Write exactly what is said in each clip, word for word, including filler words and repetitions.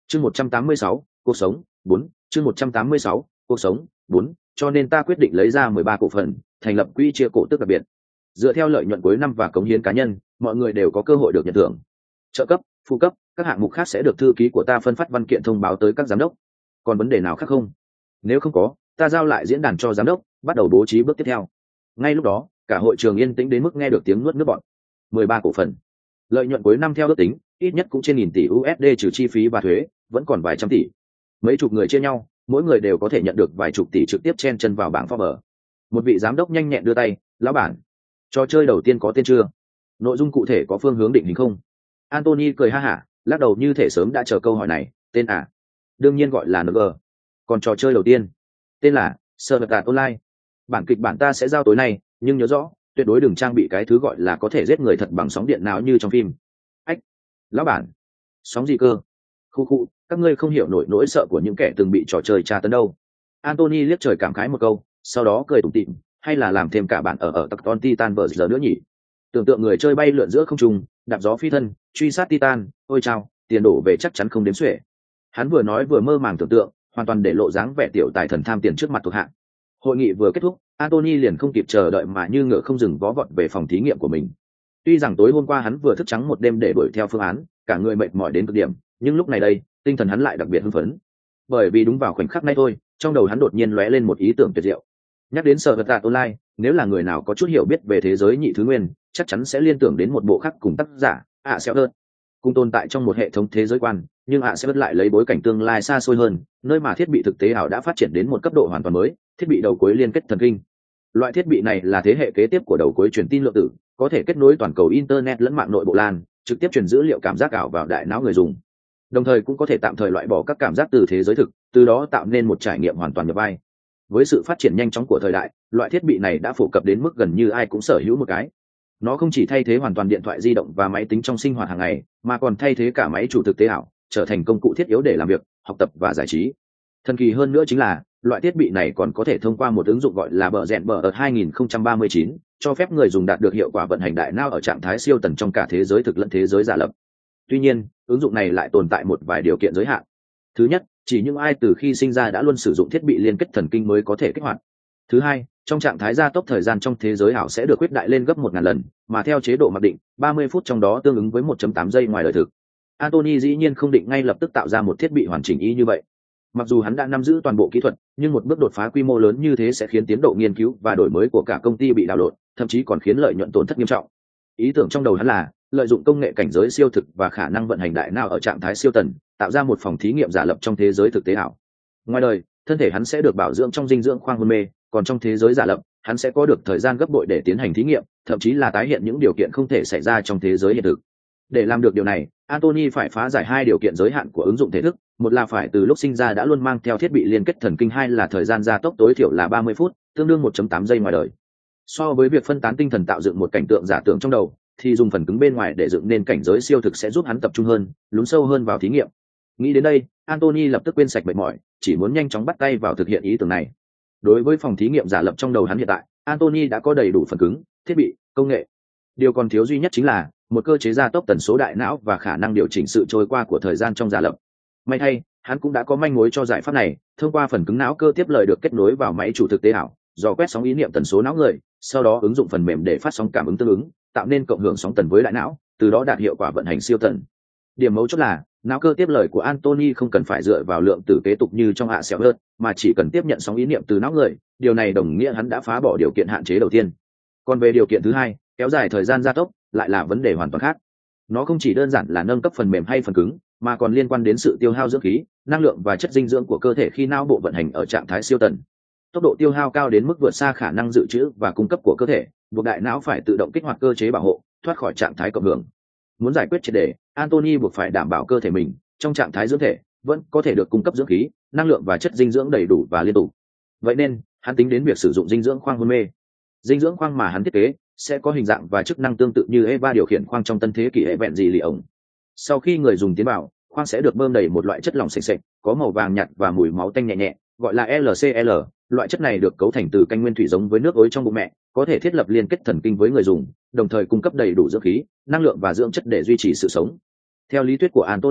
chương một trăm tám mươi sáu cuộc sống bốn chương một trăm tám mươi sáu cuộc sống bốn cho nên ta quyết định lấy ra mười ba cổ phần thành lập quỹ chia cổ tức đặc biệt. Dựa theo lợi nhuận cuối năm và cống hiến cá nhân, mọi người đều có cơ hội được nhận thưởng. Trợ cấp, phụ cấp, các hạng mục khác sẽ được thư ký của ta phân phát văn kiện thông báo tới các giám đốc. Còn vấn đề nào khác không? Nếu không có, ta giao lại diễn đàn cho giám đốc, bắt đầu bố trí bước tiếp theo. Ngay lúc đó, cả hội trường yên tĩnh đến mức nghe được tiếng nuốt nước bọt. mười ba cổ phần. Lợi nhuận cuối năm theo ước tính, ít nhất cũng trên nghìn tỷ u ét đê trừ chi phí và thuế, vẫn còn vài trăm tỷ. Mấy chục người chia nhau, mỗi người đều có thể nhận được vài chục tỷ trực tiếp chen chân vào bảng Forbes. Một vị giám đốc nhanh nhẹn đưa tay, lão bản, trò chơi đầu tiên có tên chưa? Nội dung cụ thể có phương hướng định hình không? Anthony cười ha hả, lắc đầu như thể sớm đã chờ câu hỏi này. Tên à? Đương nhiên gọi là en giê. Còn trò chơi đầu tiên? Tên là Server Online. Bản kịch bản ta sẽ giao tối nay, nhưng nhớ rõ, tuyệt đối đừng trang bị cái thứ gọi là có thể giết người thật bằng sóng điện não như trong phim. Ách, lão bản, sóng gì cơ? Khu khu, các ngươi không hiểu nổi nỗi sợ của những kẻ từng bị trò chơi tra tấn đâu. Anthony liếc trời cảm khái một câu, sau đó cười tủm tỉm, hay là làm thêm cả bản ở ở tặc con Titan vờ giờ nữa nhỉ? Tưởng tượng người chơi bay lượn giữa không trung, đạp gió phi thân, truy sát Titan, ôi chao, tiền đổ về chắc chắn không đếm xuể. Hắn vừa nói vừa mơ màng tưởng tượng, hoàn toàn để lộ dáng vẻ tiểu tài thần tham tiền trước mặt thuộc hạ. Hội nghị vừa kết thúc, Anthony liền không kịp chờ đợi mà như ngựa không dừng vó vọt về phòng thí nghiệm của mình. Tuy rằng tối hôm qua hắn vừa thức trắng một đêm để đuổi theo phương án, cả người mệt mỏi đến cực điểm, nhưng lúc này đây, tinh thần hắn lại đặc biệt hưng phấn. Bởi vì đúng vào khoảnh khắc này thôi, trong đầu hắn đột nhiên lóe lên một ý tưởng tuyệt diệu. Nhắc đến sở vật tạt online, nếu là người nào có chút hiểu biết về thế giới nhị thứ nguyên, chắc chắn sẽ liên tưởng đến một bộ khác cùng tác giả, ạ xéo hơn. Cùng tồn tại trong một hệ thống thế giới quan, nhưng ạ xéo lại lấy bối cảnh tương lai xa xôi hơn, nơi mà thiết bị thực tế ảo đã phát triển đến một cấp độ hoàn toàn mới, thiết bị đầu cuối liên kết thần kinh. Loại thiết bị này là thế hệ kế tiếp của đầu cuối truyền tin lượng tử, có thể kết nối toàn cầu internet lẫn mạng nội bộ LAN, trực tiếp truyền dữ liệu cảm giác ảo vào đại não người dùng. Đồng thời cũng có thể tạm thời loại bỏ các cảm giác từ thế giới thực, từ đó tạo nên một trải nghiệm hoàn toàn nhập vai. Với sự phát triển nhanh chóng của thời đại, loại thiết bị này đã phổ cập đến mức gần như ai cũng sở hữu một cái. Nó không chỉ thay thế hoàn toàn điện thoại di động và máy tính trong sinh hoạt hàng ngày, mà còn thay thế cả máy chủ thực tế ảo, trở thành công cụ thiết yếu để làm việc, học tập và giải trí. Thần kỳ hơn nữa chính là, loại thiết bị này còn có thể thông qua một ứng dụng gọi là bờ rèn bờ ở hai nghìn không trăm ba mươi chín, cho phép người dùng đạt được hiệu quả vận hành đại não ở trạng thái siêu tần trong cả thế giới thực lẫn thế giới giả lập. Tuy nhiên, ứng dụng này lại tồn tại một vài điều kiện giới hạn. Thứ nhất, chỉ những ai từ khi sinh ra đã luôn sử dụng thiết bị liên kết thần kinh mới có thể kích hoạt. Thứ hai, trong trạng thái gia tốc thời gian trong thế giới ảo sẽ được khuyết đại lên gấp một ngàn lần, mà theo chế độ mặc định, ba mươi phút trong đó tương ứng với một phẩy tám giây ngoài đời thực. Anthony dĩ nhiên không định ngay lập tức tạo ra một thiết bị hoàn chỉnh y như vậy. Mặc dù hắn đã nắm giữ toàn bộ kỹ thuật, nhưng một bước đột phá quy mô lớn như thế sẽ khiến tiến độ nghiên cứu và đổi mới của cả công ty bị đảo lộn, thậm chí còn khiến lợi nhuận tổn thất nghiêm trọng. Ý tưởng trong đầu hắn là lợi dụng công nghệ cảnh giới siêu thực và khả năng vận hành đại não ở trạng thái siêu tần, tạo ra một phòng thí nghiệm giả lập trong thế giới thực tế ảo. Ngoài đời, thân thể hắn sẽ được bảo dưỡng trong dinh dưỡng khoang hôn mê, còn trong thế giới giả lập, hắn sẽ có được thời gian gấp bội để tiến hành thí nghiệm, thậm chí là tái hiện những điều kiện không thể xảy ra trong thế giới hiện thực. Để làm được điều này, Anthony phải phá giải hai điều kiện giới hạn của ứng dụng thể thức, một là phải từ lúc sinh ra đã luôn mang theo thiết bị liên kết thần kinh, hai là thời gian gia tốc tối thiểu là ba mươi phút, tương đương một phẩy tám giây ngoài đời. So với việc phân tán tinh thần tạo dựng một cảnh tượng giả tưởng trong đầu, thì dùng phần cứng bên ngoài để dựng nên cảnh giới siêu thực sẽ giúp hắn tập trung hơn, lún sâu hơn vào thí nghiệm. Nghĩ đến đây, Anthony lập tức quên sạch mệt mỏi, chỉ muốn nhanh chóng bắt tay vào thực hiện ý tưởng này. Đối với phòng thí nghiệm giả lập trong đầu hắn hiện tại, Anthony đã có đầy đủ phần cứng, thiết bị, công nghệ. Điều còn thiếu duy nhất chính là một cơ chế gia tốc tần số đại não và khả năng điều chỉnh sự trôi qua của thời gian trong giả lập. May thay, hắn cũng đã có manh mối cho giải pháp này, thông qua phần cứng não cơ tiếp lời được kết nối vào máy chủ thực tế ảo, dò quét sóng ý niệm tần số não người, sau đó ứng dụng phần mềm để phát sóng cảm ứng tương ứng, tạo nên cộng hưởng sóng tần với đại não, từ đó đạt hiệu quả vận hành siêu tần. Điểm mấu chốt là não cơ tiếp lời của Anthony không cần phải dựa vào lượng tử kế tục như trong hạ xéo hơn, mà chỉ cần tiếp nhận sóng ý niệm từ não người. Điều này đồng nghĩa hắn đã phá bỏ điều kiện hạn chế đầu tiên. Còn về điều kiện thứ hai, kéo dài thời gian gia tốc, lại là vấn đề hoàn toàn khác. Nó không chỉ đơn giản là nâng cấp phần mềm hay phần cứng, mà còn liên quan đến sự tiêu hao dưỡng khí, năng lượng và chất dinh dưỡng của cơ thể khi não bộ vận hành ở trạng thái siêu tần. Tốc độ tiêu hao cao đến mức vượt xa khả năng dự trữ và cung cấp của cơ thể, buộc đại não phải tự động kích hoạt cơ chế bảo hộ, thoát khỏi trạng thái cộng hưởng. Muốn giải quyết triệt để, Anthony buộc phải đảm bảo cơ thể mình trong trạng thái dưỡng thể vẫn có thể được cung cấp dưỡng khí, năng lượng và chất dinh dưỡng đầy đủ và liên tục. Vậy nên, hắn tính đến việc sử dụng dinh dưỡng khoang hôn mê. Dinh dưỡng khoang mà hắn thiết kế sẽ có hình dạng và chức năng tương tự như Eva điều khiển khoang trong tân thế kỷ hệ vẹn gì lì ổng. Sau khi người dùng tiến vào, khoang sẽ được bơm đầy một loại chất lỏng sền sệt, có màu vàng nhạt và mùi máu tanh nhẹ nhẹ, gọi là lờ xê lờ. Loại chất này được cấu thành từ canh nguyên thủy giống với nước ối trong bụng mẹ, có thể thiết lập liên kết thần kinh với người dùng, đồng thời cung cấp đầy đủ dưỡng khí, năng lượng và dưỡng chất để duy trì sự sống. Theo lý thuyết của Anthony,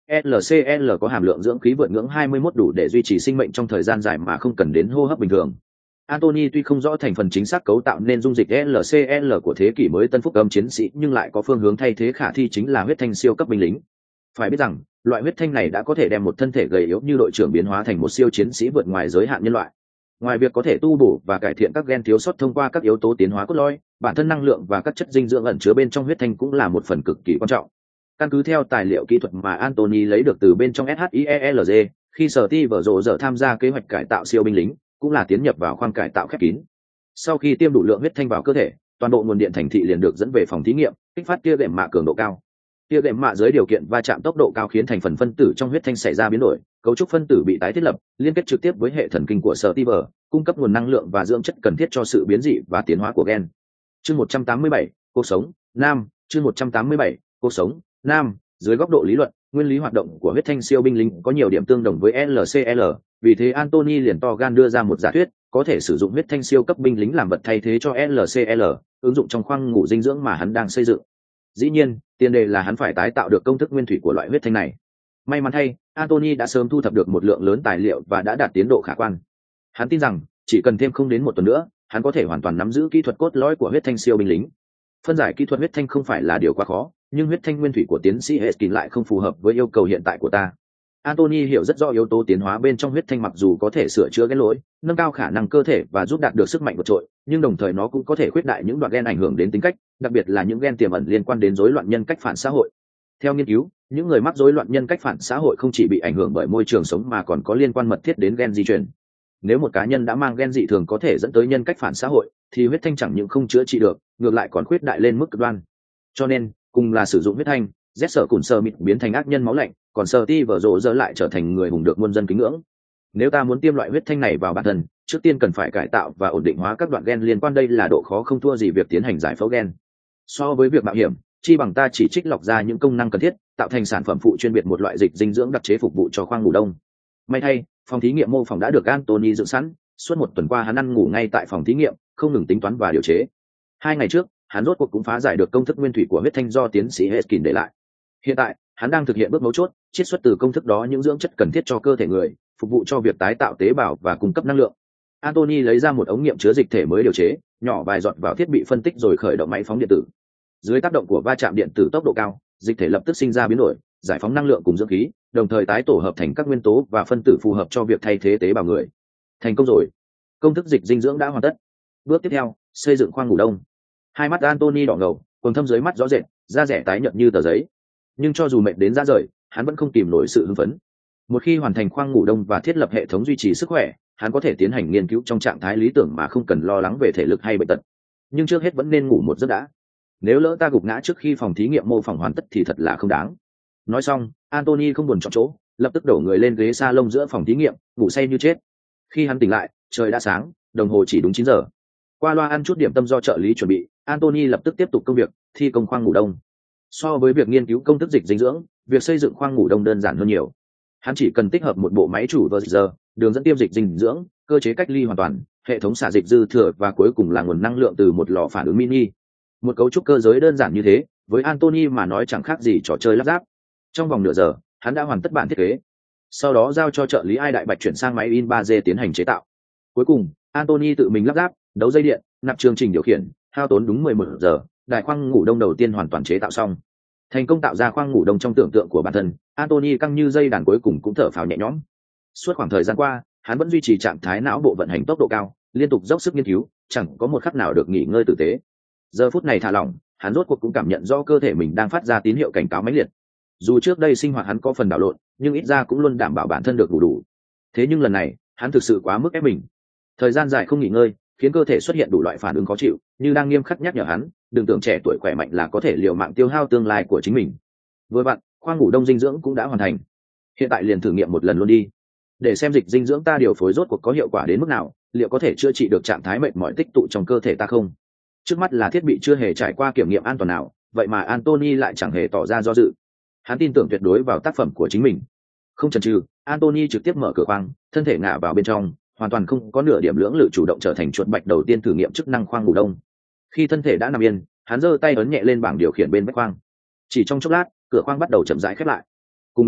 lờ xê lờ có hàm lượng dưỡng khí vượt ngưỡng hai mươi mốt đủ để duy trì sinh mệnh trong thời gian dài mà không cần đến hô hấp bình thường. Anthony tuy không rõ thành phần chính xác cấu tạo nên dung dịch lờ xê lờ của thế kỷ mới tân phúc âm chiến sĩ, nhưng lại có phương hướng thay thế khả thi, chính là huyết thanh siêu cấp binh lính. Phải biết rằng, loại huyết thanh này đã có thể đem một thân thể gầy yếu như đội trưởng biến hóa thành một siêu chiến sĩ vượt ngoài giới hạn nhân loại. Ngoài việc có thể tu bổ và cải thiện các gen thiếu sót thông qua các yếu tố tiến hóa cốt lõi, bản thân năng lượng và các chất dinh dưỡng ẩn chứa bên trong huyết thanh cũng là một phần cực kỳ quan trọng. Căn cứ theo tài liệu kỹ thuật mà Anthony lấy được từ bên trong SHIELG, khi Steve Rogers giờ tham gia kế hoạch cải tạo siêu binh lính, cũng là tiến nhập vào khoang cải tạo khép kín. Sau khi tiêm đủ lượng huyết thanh vào cơ thể, toàn bộ nguồn điện thành thị liền được dẫn về phòng thí nghiệm, kích phát tia đệm mạ cường độ cao. Tia đệm mạ dưới điều kiện va chạm tốc độ cao khiến thành phần phân tử trong huyết thanh xảy ra biến đổi, cấu trúc phân tử bị tái thiết lập, liên kết trực tiếp với hệ thần kinh của Steve, cung cấp nguồn năng lượng và dưỡng chất cần thiết cho sự biến dị và tiến hóa của gen. Chương một trăm tám mươi bảy, cuộc sống, nam, chương một trăm tám mươi bảy, cuộc sống, nam, dưới góc độ lý luận, nguyên lý hoạt động của huyết thanh siêu binh lính có nhiều điểm tương đồng với lờ xê lờ, vì thế Anthony liền to gan đưa ra một giả thuyết, có thể sử dụng huyết thanh siêu cấp binh lính làm vật thay thế cho lờ xê lờ, ứng dụng trong khoang ngủ dinh dưỡng mà hắn đang xây dựng. Dĩ nhiên, tiền đề là hắn phải tái tạo được công thức nguyên thủy của loại huyết thanh này. May mắn thay, Anthony đã sớm thu thập được một lượng lớn tài liệu và đã đạt tiến độ khả quan. Hắn tin rằng, chỉ cần thêm không đến một tuần nữa, hắn có thể hoàn toàn nắm giữ kỹ thuật cốt lõi của huyết thanh siêu binh lính. Phân giải kỹ thuật huyết thanh không phải là điều quá khó, nhưng huyết thanh nguyên thủy của tiến sĩ Heskin lại không phù hợp với yêu cầu hiện tại của ta. Anthony hiểu rất rõ yếu tố tiến hóa bên trong huyết thanh, mặc dù có thể sửa chữa cái lỗi, nâng cao khả năng cơ thể và giúp đạt được sức mạnh vượt trội, nhưng đồng thời nó cũng có thể khuyết đại những đoạn gen ảnh hưởng đến tính cách, đặc biệt là những gen tiềm ẩn liên quan đến rối loạn nhân cách phản xã hội. Theo nghiên cứu, những người mắc rối loạn nhân cách phản xã hội không chỉ bị ảnh hưởng bởi môi trường sống mà còn có liên quan mật thiết đến gen di truyền. Nếu một cá nhân đã mang gen dị thường có thể dẫn tới nhân cách phản xã hội, thì huyết thanh chẳng những không chữa trị được, ngược lại còn khuyết đại lên mức cực đoan. Cho nên, cùng là sử dụng huyết thanh, Z sợ cùn sơ mịt biến thành ác nhân máu lạnh, còn sơ ti vở rộ giờ lại trở thành người hùng được muôn dân kính ngưỡng. Nếu ta muốn tiêm loại huyết thanh này vào bản thân, trước tiên cần phải cải tạo và ổn định hóa các đoạn gen liên quan, đây là độ khó không thua gì việc tiến hành giải phẫu gen. So với việc mạo hiểm, chi bằng ta chỉ trích lọc ra những công năng cần thiết, tạo thành sản phẩm phụ chuyên biệt, một loại dịch dinh dưỡng đặc chế phục vụ cho khoang ngủ đông. May thay, phòng thí nghiệm mô phỏng đã được Anthony dựng sẵn, suốt một tuần qua hắn ăn ngủ ngay tại phòng thí nghiệm, không ngừng tính toán và điều chế. Hai ngày trước, hắn rốt cuộc cũng phá giải được công thức nguyên thủy của huyết thanh do tiến sĩ Heskin để lại. Hiện tại, hắn đang thực hiện bước mấu chốt, chiết xuất từ công thức đó những dưỡng chất cần thiết cho cơ thể người, phục vụ cho việc tái tạo tế bào và cung cấp năng lượng. Anthony lấy ra một ống nghiệm chứa dịch thể mới điều chế, nhỏ vài giọt vào thiết bị phân tích rồi khởi động máy phóng điện tử. Dưới tác động của va chạm điện tử tốc độ cao, dịch thể lập tức sinh ra biến đổi, giải phóng năng lượng cùng dưỡng khí, đồng thời tái tổ hợp thành các nguyên tố và phân tử phù hợp cho việc thay thế tế bào người. Thành công rồi. Công thức dịch dinh dưỡng đã hoàn tất. Bước tiếp theo, xây dựng khoang ngủ đông. Hai mắt Anthony đỏ ngầu, quầng thâm dưới mắt rõ rệt, da rẻ tái nhợt như tờ giấy. Nhưng cho dù mệt đến ra rời, hắn vẫn không kìm nổi sự hưng phấn. Một khi hoàn thành khoang ngủ đông và thiết lập hệ thống duy trì sức khỏe, hắn có thể tiến hành nghiên cứu trong trạng thái lý tưởng mà không cần lo lắng về thể lực hay bệnh tật. Nhưng trước hết vẫn nên ngủ một giấc đã. Nếu lỡ ta gục ngã trước khi phòng thí nghiệm mô phỏng hoàn tất thì thật là không đáng. Nói xong, Anthony không buồn chọn chỗ, lập tức đổ người lên ghế salon giữa phòng thí nghiệm, ngủ say như chết. Khi hắn tỉnh lại, trời đã sáng, đồng hồ chỉ đúng chín giờ. Qua loa ăn chút điểm tâm do trợ lý chuẩn bị, Anthony lập tức tiếp tục công việc, thi công khoang ngủ đông. So với việc nghiên cứu công thức dịch dinh dưỡng, việc xây dựng khoang ngủ đông đơn giản hơn nhiều. Hắn chỉ cần tích hợp một bộ máy chủ vờ giờ, đường dẫn tiêm dịch dinh dưỡng, cơ chế cách ly hoàn toàn, hệ thống xả dịch dư thừa và cuối cùng là nguồn năng lượng từ một lò phản ứng mini. Một cấu trúc cơ giới đơn giản như thế, với Anthony mà nói chẳng khác gì trò chơi lắp ráp. Trong vòng nửa giờ, hắn đã hoàn tất bản thiết kế. Sau đó giao cho trợ lý Ai Đại Bạch chuyển sang máy in ba D tiến hành chế tạo. Cuối cùng, Anthony tự mình lắp ráp, đấu dây điện, nạp chương trình điều khiển, hao tốn đúng mười một giờ, đại khoang ngủ đông đầu tiên hoàn toàn chế tạo xong. Thành công tạo ra khoang ngủ đông trong tưởng tượng của bản thân, Anthony căng như dây đàn, cuối cùng cũng thở phào nhẹ nhõm. Suốt khoảng thời gian qua, hắn vẫn duy trì trạng thái não bộ vận hành tốc độ cao, liên tục dốc sức nghiên cứu, chẳng có một khắc nào được nghỉ ngơi tử tế. Giờ phút này thả lỏng, hắn rốt cuộc cũng cảm nhận rõ cơ thể mình đang phát ra tín hiệu cảnh cáo mãnh liệt. Dù trước đây sinh hoạt hắn có phần đảo lộn, nhưng ít ra cũng luôn đảm bảo bản thân được đủ đủ. Thế nhưng lần này, hắn thực sự quá mức ép mình. Thời gian dài không nghỉ ngơi, khiến cơ thể xuất hiện đủ loại phản ứng khó chịu, như đang nghiêm khắc nhắc nhở hắn, đừng tưởng trẻ tuổi khỏe mạnh là có thể liều mạng tiêu hao tương lai của chính mình. Vừa vặn, khoang ngủ đông dinh dưỡng cũng đã hoàn thành. Hiện tại liền thử nghiệm một lần luôn đi, để xem dịch dinh dưỡng ta điều phối rốt cuộc có hiệu quả đến mức nào, liệu có thể chữa trị được trạng thái mệt mỏi tích tụ trong cơ thể ta không. Trước mắt là thiết bị chưa hề trải qua kiểm nghiệm an toàn nào, vậy mà Anthony lại chẳng hề tỏ ra do dự. Hắn tin tưởng tuyệt đối vào tác phẩm của chính mình. Không chần chừ, Anthony trực tiếp mở cửa khoang, thân thể ngả vào bên trong, hoàn toàn không có nửa điểm lưỡng lự, chủ động trở thành chuột bạch đầu tiên thử nghiệm chức năng khoang ngủ đông. Khi thân thể đã nằm yên, hắn giơ tay ấn nhẹ lên bảng điều khiển bên vách khoang. Chỉ trong chốc lát, cửa khoang bắt đầu chậm rãi khép lại. Cùng lúc đó,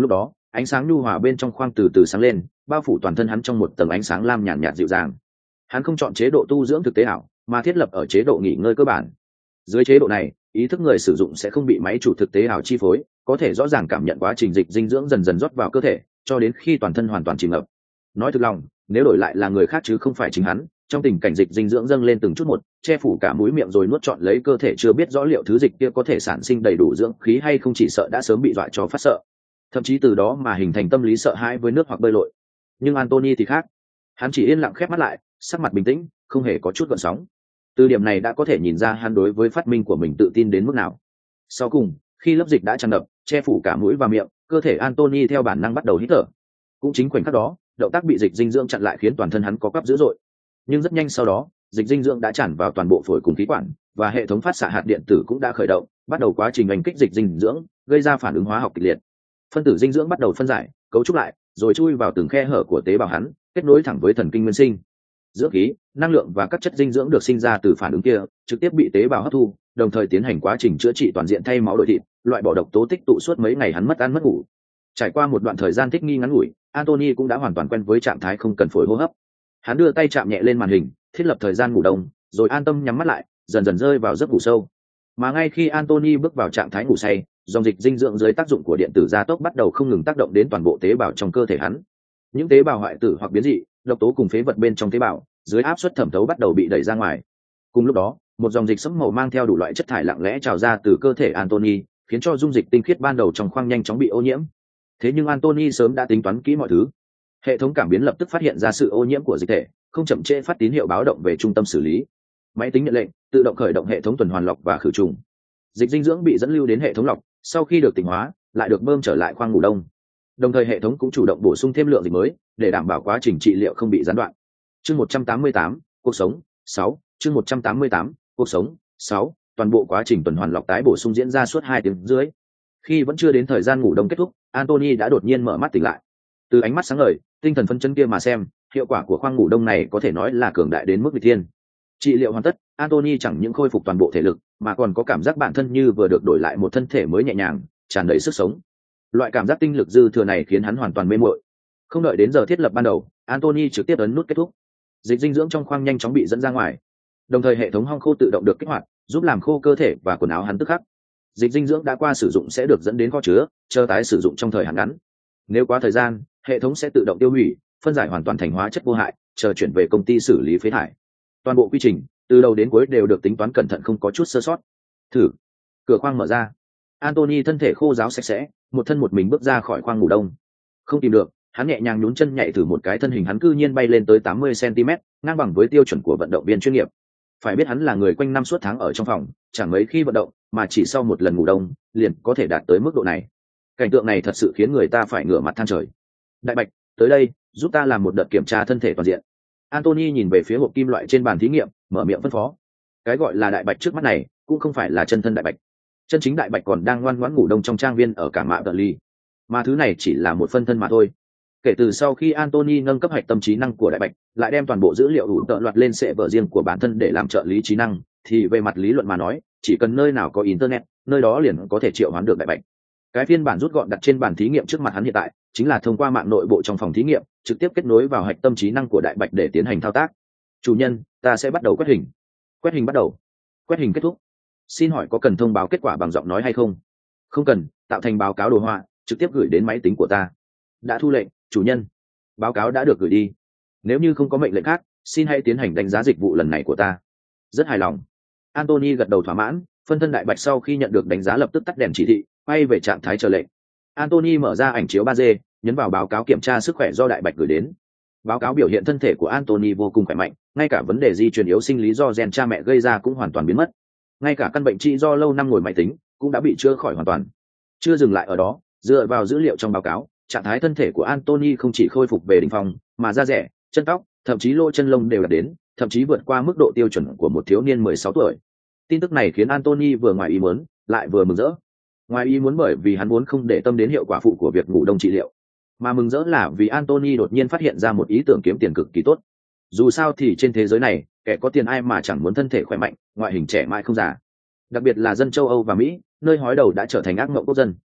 ánh sáng nhu hòa bên trong khoang từ từ sáng lên, bao phủ toàn thân hắn trong một tầng ánh sáng lam nhàn nhạt dịu dàng. Hắn không chọn chế độ tu dưỡng thực tế ảo, mà thiết lập ở chế độ nghỉ ngơi cơ bản. Dưới chế độ này, ý thức người sử dụng sẽ không bị máy chủ thực tế ảo chi phối, có thể rõ ràng cảm nhận quá trình dịch dinh dưỡng dần dần rót vào cơ thể, cho đến khi toàn thân hoàn toàn chìm ngập. Nói thực lòng, nếu đổi lại là người khác chứ không phải chính hắn, trong tình cảnh dịch dinh dưỡng dâng lên từng chút một, che phủ cả mũi miệng rồi nuốt trọn lấy cơ thể, chưa biết rõ liệu thứ dịch kia có thể sản sinh đầy đủ dưỡng khí hay không, chỉ sợ đã sớm bị dọa cho phát sợ, thậm chí từ đó mà hình thành tâm lý sợ hãi với nước hoặc bơi lội. Nhưng Anthony thì khác, hắn chỉ yên lặng khép mắt lại, sắc mặt bình tĩnh, không hề có chút gợn sóng. Từ điểm này đã có thể nhìn ra hắn đối với phát minh của mình tự tin đến mức nào. Sau cùng, khi lớp dịch đã tràn ngập, che phủ cả mũi và miệng, cơ thể Anthony theo bản năng bắt đầu hít thở. Cũng chính khoảnh khắc đó, động tác bị dịch dinh dưỡng chặn lại khiến toàn thân hắn có quắp dữ dội. Nhưng rất nhanh sau đó, dịch dinh dưỡng đã tràn vào toàn bộ phổi cùng khí quản, và hệ thống phát xạ hạt điện tử cũng đã khởi động, bắt đầu quá trình đánh kích dịch dinh dưỡng, gây ra phản ứng hóa học kịch liệt. Phân tử dinh dưỡng bắt đầu phân giải, cấu trúc lại, rồi chui vào từng khe hở của tế bào hắn, kết nối thẳng với thần kinh nguyên sinh. Dưỡng khí, năng lượng và các chất dinh dưỡng được sinh ra từ phản ứng kia trực tiếp bị tế bào hấp thu, đồng thời tiến hành quá trình chữa trị toàn diện, thay máu đổi thịt, loại bỏ độc tố tích tụ suốt mấy ngày hắn mất ăn mất ngủ. Trải qua một đoạn thời gian thích nghi ngắn ngủi, Anthony cũng đã hoàn toàn quen với trạng thái không cần phổi hô hấp. Hắn đưa tay chạm nhẹ lên màn hình, thiết lập thời gian ngủ đông, rồi an tâm nhắm mắt lại, dần dần rơi vào giấc ngủ sâu. Mà ngay khi Anthony bước vào trạng thái ngủ say, dòng dịch dinh dưỡng dưới tác dụng của điện tử gia tốc bắt đầu không ngừng tác động đến toàn bộ tế bào trong cơ thể hắn. Những tế bào hoại tử hoặc biến dị, độc tố cùng phế vật bên trong tế bào, dưới áp suất thẩm thấu bắt đầu bị đẩy ra ngoài. Cùng lúc đó, một dòng dịch sẫm màu mang theo đủ loại chất thải lặng lẽ trào ra từ cơ thể Anthony, khiến cho dung dịch tinh khiết ban đầu trong khoang nhanh chóng bị ô nhiễm. Thế nhưng Anthony sớm đã tính toán kỹ mọi thứ. Hệ thống cảm biến lập tức phát hiện ra sự ô nhiễm của dịch thể, không chậm trễ phát tín hiệu báo động về trung tâm xử lý. Máy tính nhận lệnh, tự động khởi động hệ thống tuần hoàn lọc và khử trùng. Dịch dinh dưỡng bị dẫn lưu đến hệ thống lọc, sau khi được tỉnh hóa, lại được bơm trở lại khoang ngủ đông. Đồng thời hệ thống cũng chủ động bổ sung thêm lượng dịch mới, để đảm bảo quá trình trị liệu không bị gián đoạn. Chương một trăm tám mươi tám, cuộc sống sáu. Chương một trăm tám mươi tám, cuộc sống sáu. Toàn bộ quá trình tuần hoàn lọc tái bổ sung diễn ra suốt hai tiếng rưỡi. Khi vẫn chưa đến thời gian ngủ đông kết thúc, Anthony đã đột nhiên mở mắt tỉnh lại. Từ ánh mắt sáng ngời, tinh thần phấn chấn kia mà xem, hiệu quả của khoang ngủ đông này có thể nói là cường đại đến mức nghịch thiên. Trị liệu hoàn tất, Anthony chẳng những khôi phục toàn bộ thể lực, mà còn có cảm giác bản thân như vừa được đổi lại một thân thể mới nhẹ nhàng, tràn đầy sức sống. Loại cảm giác tinh lực dư thừa này khiến hắn hoàn toàn mê muội. Không đợi đến giờ thiết lập ban đầu, Anthony trực tiếp ấn nút kết thúc. Dịch dinh dưỡng trong khoang nhanh chóng bị dẫn ra ngoài, đồng thời hệ thống hong khô tự động được kích hoạt, giúp làm khô cơ thể và quần áo hắn tức khắc. Dịch dinh dưỡng đã qua sử dụng sẽ được dẫn đến kho chứa, chờ tái sử dụng trong thời hạn ngắn. Nếu quá thời gian, hệ thống sẽ tự động tiêu hủy, phân giải hoàn toàn thành hóa chất vô hại, chờ chuyển về công ty xử lý phế thải. Toàn bộ quy trình từ đầu đến cuối đều được tính toán cẩn thận, không có chút sơ sót. Thử. Cửa khoang mở ra. Anthony thân thể khô ráo sạch sẽ, một thân một mình bước ra khỏi khoang ngủ đông. Không tìm được, hắn nhẹ nhàng nhún chân nhảy thử một cái, thân hình hắn cư nhiên bay lên tới tám mươi xăng ti mét, ngang bằng với tiêu chuẩn của vận động viên chuyên nghiệp. Phải biết hắn là người quanh năm suốt tháng ở trong phòng, chẳng mấy khi vận động, mà chỉ sau một lần ngủ đông, liền có thể đạt tới mức độ này. Cảnh tượng này thật sự khiến người ta phải ngửa mặt than trời. Đại Bạch, tới đây, giúp ta làm một đợt kiểm tra thân thể toàn diện. Anthony nhìn về phía hộp kim loại trên bàn thí nghiệm, mở miệng phân phó. Cái gọi là Đại Bạch trước mắt này, cũng không phải là chân thân Đại Bạch. Chân chính Đại Bạch còn đang ngoan ngoãn ngủ đông trong trang viên ở Cảng Mạ Tờ Ly, mà thứ này chỉ là một phân thân mà thôi. Kể từ sau khi Anthony nâng cấp hạch tâm trí năng của Đại Bạch, lại đem toàn bộ dữ liệu đủ tợ loạt lên server riêng của bản thân để làm trợ lý trí năng, thì về mặt lý luận mà nói, chỉ cần nơi nào có internet, nơi đó liền có thể triệu hoán được Đại Bạch. Cái phiên bản rút gọn đặt trên bàn thí nghiệm trước mặt hắn hiện tại, chính là thông qua mạng nội bộ trong phòng thí nghiệm, trực tiếp kết nối vào hạch tâm trí năng của Đại Bạch để tiến hành thao tác. Chủ nhân, ta sẽ bắt đầu quét hình. Quét hình bắt đầu. Quét hình kết thúc. Xin hỏi có cần thông báo kết quả bằng giọng nói hay không? Không cần, tạo thành báo cáo đồ họa, trực tiếp gửi đến máy tính của ta. Đã thu lệnh, chủ nhân. Báo cáo đã được gửi đi. Nếu như không có mệnh lệnh khác, xin hãy tiến hành đánh giá dịch vụ lần này của ta. Rất hài lòng. Anthony gật đầu thỏa mãn, phân thân Đại Bạch sau khi nhận được đánh giá lập tức tắt đèn chỉ thị, quay về trạng thái chờ lệnh. Anthony mở ra ảnh chiếu ba D, nhấn vào báo cáo kiểm tra sức khỏe do Đại Bạch gửi đến. Báo cáo biểu hiện thân thể của Anthony vô cùng khỏe mạnh, ngay cả vấn đề di truyền yếu sinh lý do gen cha mẹ gây ra cũng hoàn toàn biến mất. Ngay cả căn bệnh trị do lâu năm ngồi máy tính cũng đã bị chữa khỏi hoàn toàn. Chưa dừng lại ở đó, dựa vào dữ liệu trong báo cáo, trạng thái thân thể của Anthony không chỉ khôi phục về đỉnh phong, mà da rẻ, chân tóc, thậm chí lỗ chân lông đều đạt đến, thậm chí vượt qua mức độ tiêu chuẩn của một thiếu niên mười sáu tuổi. Tin tức này khiến Anthony vừa ngoài ý muốn, lại vừa mừng rỡ. Ngoài ý muốn bởi vì hắn muốn không để tâm đến hiệu quả phụ của việc ngủ đông trị liệu, mà mừng rỡ là vì Anthony đột nhiên phát hiện ra một ý tưởng kiếm tiền cực kỳ tốt. Dù sao thì trên thế giới này, kẻ có tiền ai mà chẳng muốn thân thể khỏe mạnh, ngoại hình trẻ mãi không già. Đặc biệt là dân châu Âu và Mỹ, nơi hói đầu đã trở thành ác mộng quốc dân.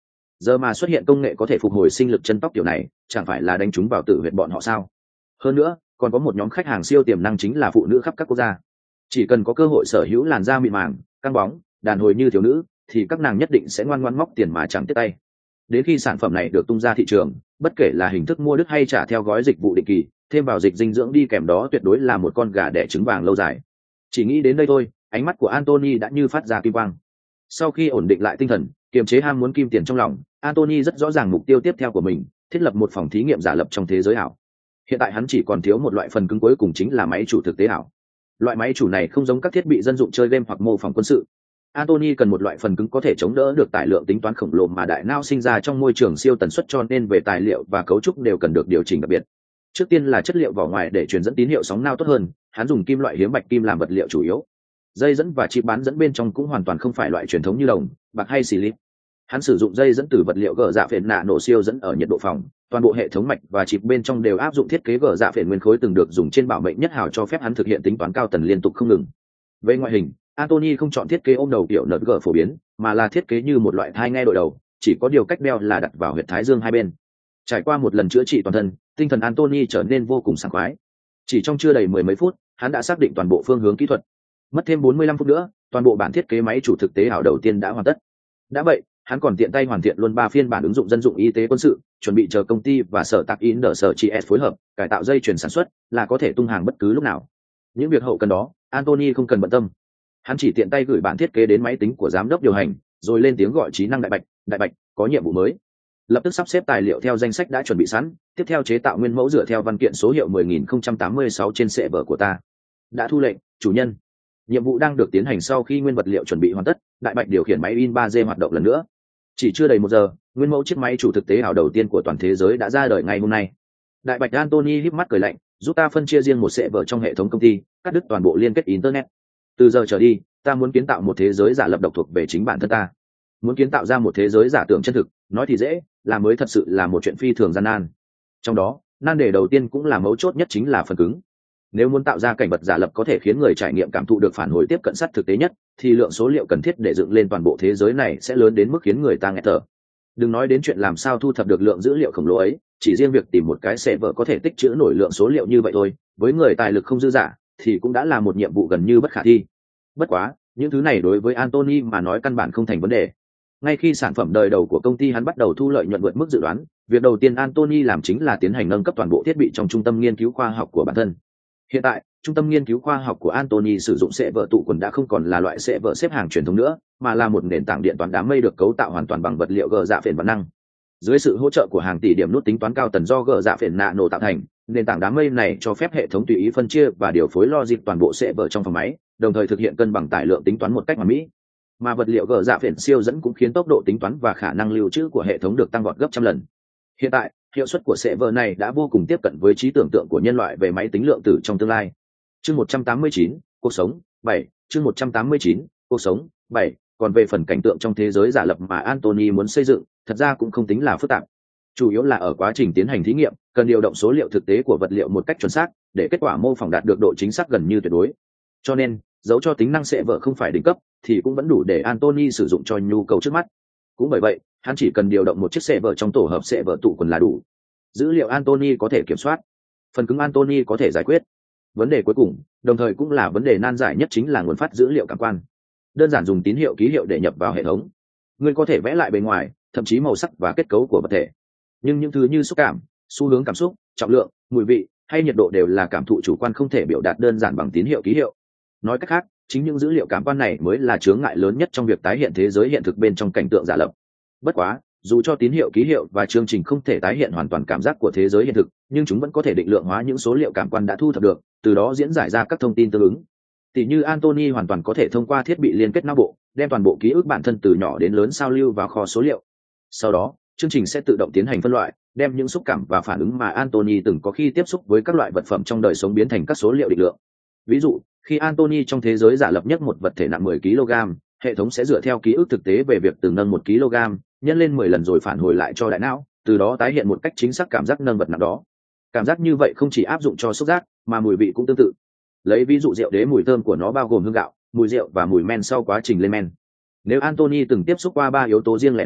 Giờ mà xuất hiện công nghệ có thể phục hồi sinh lực chân tóc kiểu này, chẳng phải là đánh chúng vào tử huyệt bọn họ sao? Hơn nữa, còn có một nhóm khách hàng siêu tiềm năng chính là phụ nữ khắp các quốc gia. Chỉ cần có cơ hội sở hữu làn da mịn màng, căng bóng, đàn hồi như thiếu nữ, thì các nàng nhất định sẽ ngoan ngoãn móc tiền mà chẳng tiếc tay. Đến khi sản phẩm này được tung ra thị trường, bất kể là hình thức mua đứt hay trả theo gói dịch vụ định kỳ, thêm vào dịch dinh dưỡng đi kèm đó tuyệt đối là một con gà đẻ trứng vàng lâu dài. Chỉ nghĩ đến đây thôi, ánh mắt của Anthony đã như phát ra kim quang. Sau khi ổn định lại tinh thần, kiềm chế ham muốn kim tiền trong lòng, Anthony rất rõ ràng mục tiêu tiếp theo của mình, thiết lập một phòng thí nghiệm giả lập trong thế giới ảo. Hiện tại hắn chỉ còn thiếu một loại phần cứng cuối cùng, chính là máy chủ thực tế ảo. Loại máy chủ này không giống các thiết bị dân dụng chơi game hoặc mô phỏng quân sự. Anthony cần một loại phần cứng có thể chống đỡ được tải lượng tính toán khổng lồ mà đại não sinh ra trong môi trường siêu tần suất, cho nên về tài liệu và cấu trúc đều cần được điều chỉnh đặc biệt. Trước tiên là chất liệu vỏ ngoài để truyền dẫn tín hiệu sóng não tốt hơn, hắn dùng kim loại hiếm bạch kim làm vật liệu chủ yếu. Dây dẫn và chip bán dẫn bên trong cũng hoàn toàn không phải loại truyền thống như đồng, bạc hay xì lip. Hắn sử dụng dây dẫn từ vật liệu gờ dạ phền nạ nổ siêu dẫn ở nhiệt độ phòng, toàn bộ hệ thống mạch và chip bên trong đều áp dụng thiết kế gờ dạ phền nguyên khối từng được dùng trên bảo mệnh nhất hào, cho phép hắn thực hiện tính toán cao tần liên tục không ngừng. Về ngoại hình, Anthony không chọn thiết kế ôm đầu kiểu nở gờ phổ biến, mà là thiết kế như một loại thai nghe đội đầu, chỉ có điều cách đeo là đặt vào huyệt thái dương hai bên. Trải qua một lần chữa trị toàn thân, tinh thần Anthony trở nên vô cùng sảng khoái. Chỉ trong chưa đầy mười mấy phút, hắn đã xác định toàn bộ phương hướng kỹ thuật. Mất thêm bốn mươi lăm phút nữa, toàn bộ bản thiết kế máy chủ thực tế ảo đầu tiên đã hoàn tất. Đã vậy, hắn còn tiện tay hoàn thiện luôn ba phiên bản ứng dụng dân dụng y tế quân sự, chuẩn bị chờ công ty và sở tạc in đỡ sở chị S phối hợp cải tạo dây chuyển sản xuất, là có thể tung hàng bất cứ lúc nào. Những việc hậu cần đó, Anthony không cần bận tâm. Hắn chỉ tiện tay gửi bản thiết kế đến máy tính của giám đốc điều hành, rồi lên tiếng gọi trí năng đại bạch, đại bạch, có nhiệm vụ mới. Lập tức sắp xếp tài liệu theo danh sách đã chuẩn bị sẵn, tiếp theo chế tạo nguyên mẫu dựa theo văn kiện số hiệu mười nghìn không trăm tám mươi sáu trên server của ta. Đã thu lệnh, chủ nhân. Nhiệm vụ đang được tiến hành. Sau khi nguyên vật liệu chuẩn bị hoàn tất, đại bạch điều khiển máy in ba D hoạt động lần nữa. Chỉ chưa đầy một giờ, nguyên mẫu chiếc máy chủ thực tế ảo đầu tiên của toàn thế giới đã ra đời ngày hôm nay. Đại bạch Anthony híp mắt cười lạnh, giúp ta phân chia riêng một server trong hệ thống công ty, cắt đứt toàn bộ liên kết internet. Từ giờ trở đi, ta muốn kiến tạo một thế giới giả lập độc thuộc về chính bản thân ta. Muốn kiến tạo ra một thế giới giả tưởng chân thực, nói thì dễ, làm mới thật sự là một chuyện phi thường gian nan. Trong đó, nan đề đầu tiên cũng là mấu chốt nhất chính là phần cứng. Nếu muốn tạo ra cảnh vật giả lập có thể khiến người trải nghiệm cảm thụ được phản hồi tiếp cận sát thực tế nhất, thì lượng số liệu cần thiết để dựng lên toàn bộ thế giới này sẽ lớn đến mức khiến người ta nghẹt thở. Đừng nói đến chuyện làm sao thu thập được lượng dữ liệu khổng lồ ấy, chỉ riêng việc tìm một cái server có thể tích trữ nổi lượng số liệu như vậy thôi, với người tài lực không dư dả, thì cũng đã là một nhiệm vụ gần như bất khả thi. Bất quá, những thứ này đối với Anthony mà nói căn bản không thành vấn đề. Ngay khi sản phẩm đời đầu của công ty hắn bắt đầu thu lợi nhuận vượt mức dự đoán, việc đầu tiên Anthony làm chính là tiến hành nâng cấp toàn bộ thiết bị trong trung tâm nghiên cứu khoa học của bản thân. Hiện tại, trung tâm nghiên cứu khoa học của Anthony sử dụng server tụ quần đã không còn là loại server xếp hàng truyền thống nữa, mà là một nền tảng điện toán đám mây được cấu tạo hoàn toàn bằng vật liệu gờ dạ phền vạn năng. Dưới sự hỗ trợ của hàng tỷ điểm nút tính toán cao tần do gờ dạ phền nano tạo thành, nền tảng đám mây này cho phép hệ thống tùy ý phân chia và điều phối logic toàn bộ server trong phòng máy, đồng thời thực hiện cân bằng tải lượng tính toán một cách hoàn mỹ. Mà vật liệu gờ dạ phền siêu dẫn cũng khiến tốc độ tính toán và khả năng lưu trữ của hệ thống được tăng vọt gấp trăm lần. Hiện tại, hiệu suất của server này đã vô cùng tiếp cận với trí tưởng tượng của nhân loại về máy tính lượng tử trong tương lai. Chương một trăm tám mươi chín, cuộc sống bảy. Chương một trăm tám mươi chín, cuộc sống bảy. Còn về phần cảnh tượng trong thế giới giả lập mà Anthony muốn xây dựng, thật ra cũng không tính là phức tạp. Chủ yếu là ở quá trình tiến hành thí nghiệm, cần điều động số liệu thực tế của vật liệu một cách chuẩn xác, để kết quả mô phỏng đạt được độ chính xác gần như tuyệt đối. Cho nên, dẫu cho tính năng server không phải đỉnh cấp, thì cũng vẫn đủ để Anthony sử dụng cho nhu cầu trước mắt. Cũng bởi vậy, hắn chỉ cần điều động một chiếc server trong tổ hợp server tụ quần là đủ. Dữ liệu Anthony có thể kiểm soát, phần cứng Anthony có thể giải quyết. Vấn đề cuối cùng, đồng thời cũng là vấn đề nan giải nhất, chính là nguồn phát dữ liệu cảm quan. Đơn giản dùng tín hiệu ký hiệu để nhập vào hệ thống. Ngươi có thể vẽ lại bề ngoài, thậm chí màu sắc và kết cấu của vật thể. Nhưng những thứ như xúc cảm, xu hướng cảm xúc, trọng lượng, mùi vị hay nhiệt độ đều là cảm thụ chủ quan không thể biểu đạt đơn giản bằng tín hiệu ký hiệu. Nói cách khác, chính những dữ liệu cảm quan này mới là chướng ngại lớn nhất trong việc tái hiện thế giới hiện thực bên trong cảnh tượng giả lập. Bất quá, dù cho tín hiệu ký hiệu và chương trình không thể tái hiện hoàn toàn cảm giác của thế giới hiện thực, nhưng chúng vẫn có thể định lượng hóa những số liệu cảm quan đã thu thập được, từ đó diễn giải ra các thông tin tương ứng. Tỷ như Anthony hoàn toàn có thể thông qua thiết bị liên kết não bộ, đem toàn bộ ký ức bản thân từ nhỏ đến lớn sao lưu vào kho số liệu. Sau đó, chương trình sẽ tự động tiến hành phân loại, đem những xúc cảm và phản ứng mà Anthony từng có khi tiếp xúc với các loại vật phẩm trong đời sống biến thành các số liệu định lượng. Ví dụ, khi Anthony trong thế giới giả lập nhấc một vật thể nặng mười ki lô gam, hệ thống sẽ dựa theo ký ức thực tế về việc từng nâng một ki lô gam, nhân lên mười lần rồi phản hồi lại cho đại não, từ đó tái hiện một cách chính xác cảm giác nâng vật nặng đó. Cảm giác như vậy không chỉ áp dụng cho xúc giác, mà mùi vị cũng tương tự. Lấy ví dụ rượu đế, mùi thơm của nó bao gồm hương gạo, mùi rượu và mùi men sau quá trình lên men. Nếu Anthony từng tiếp xúc qua ba yếu tố riêng lẻ này,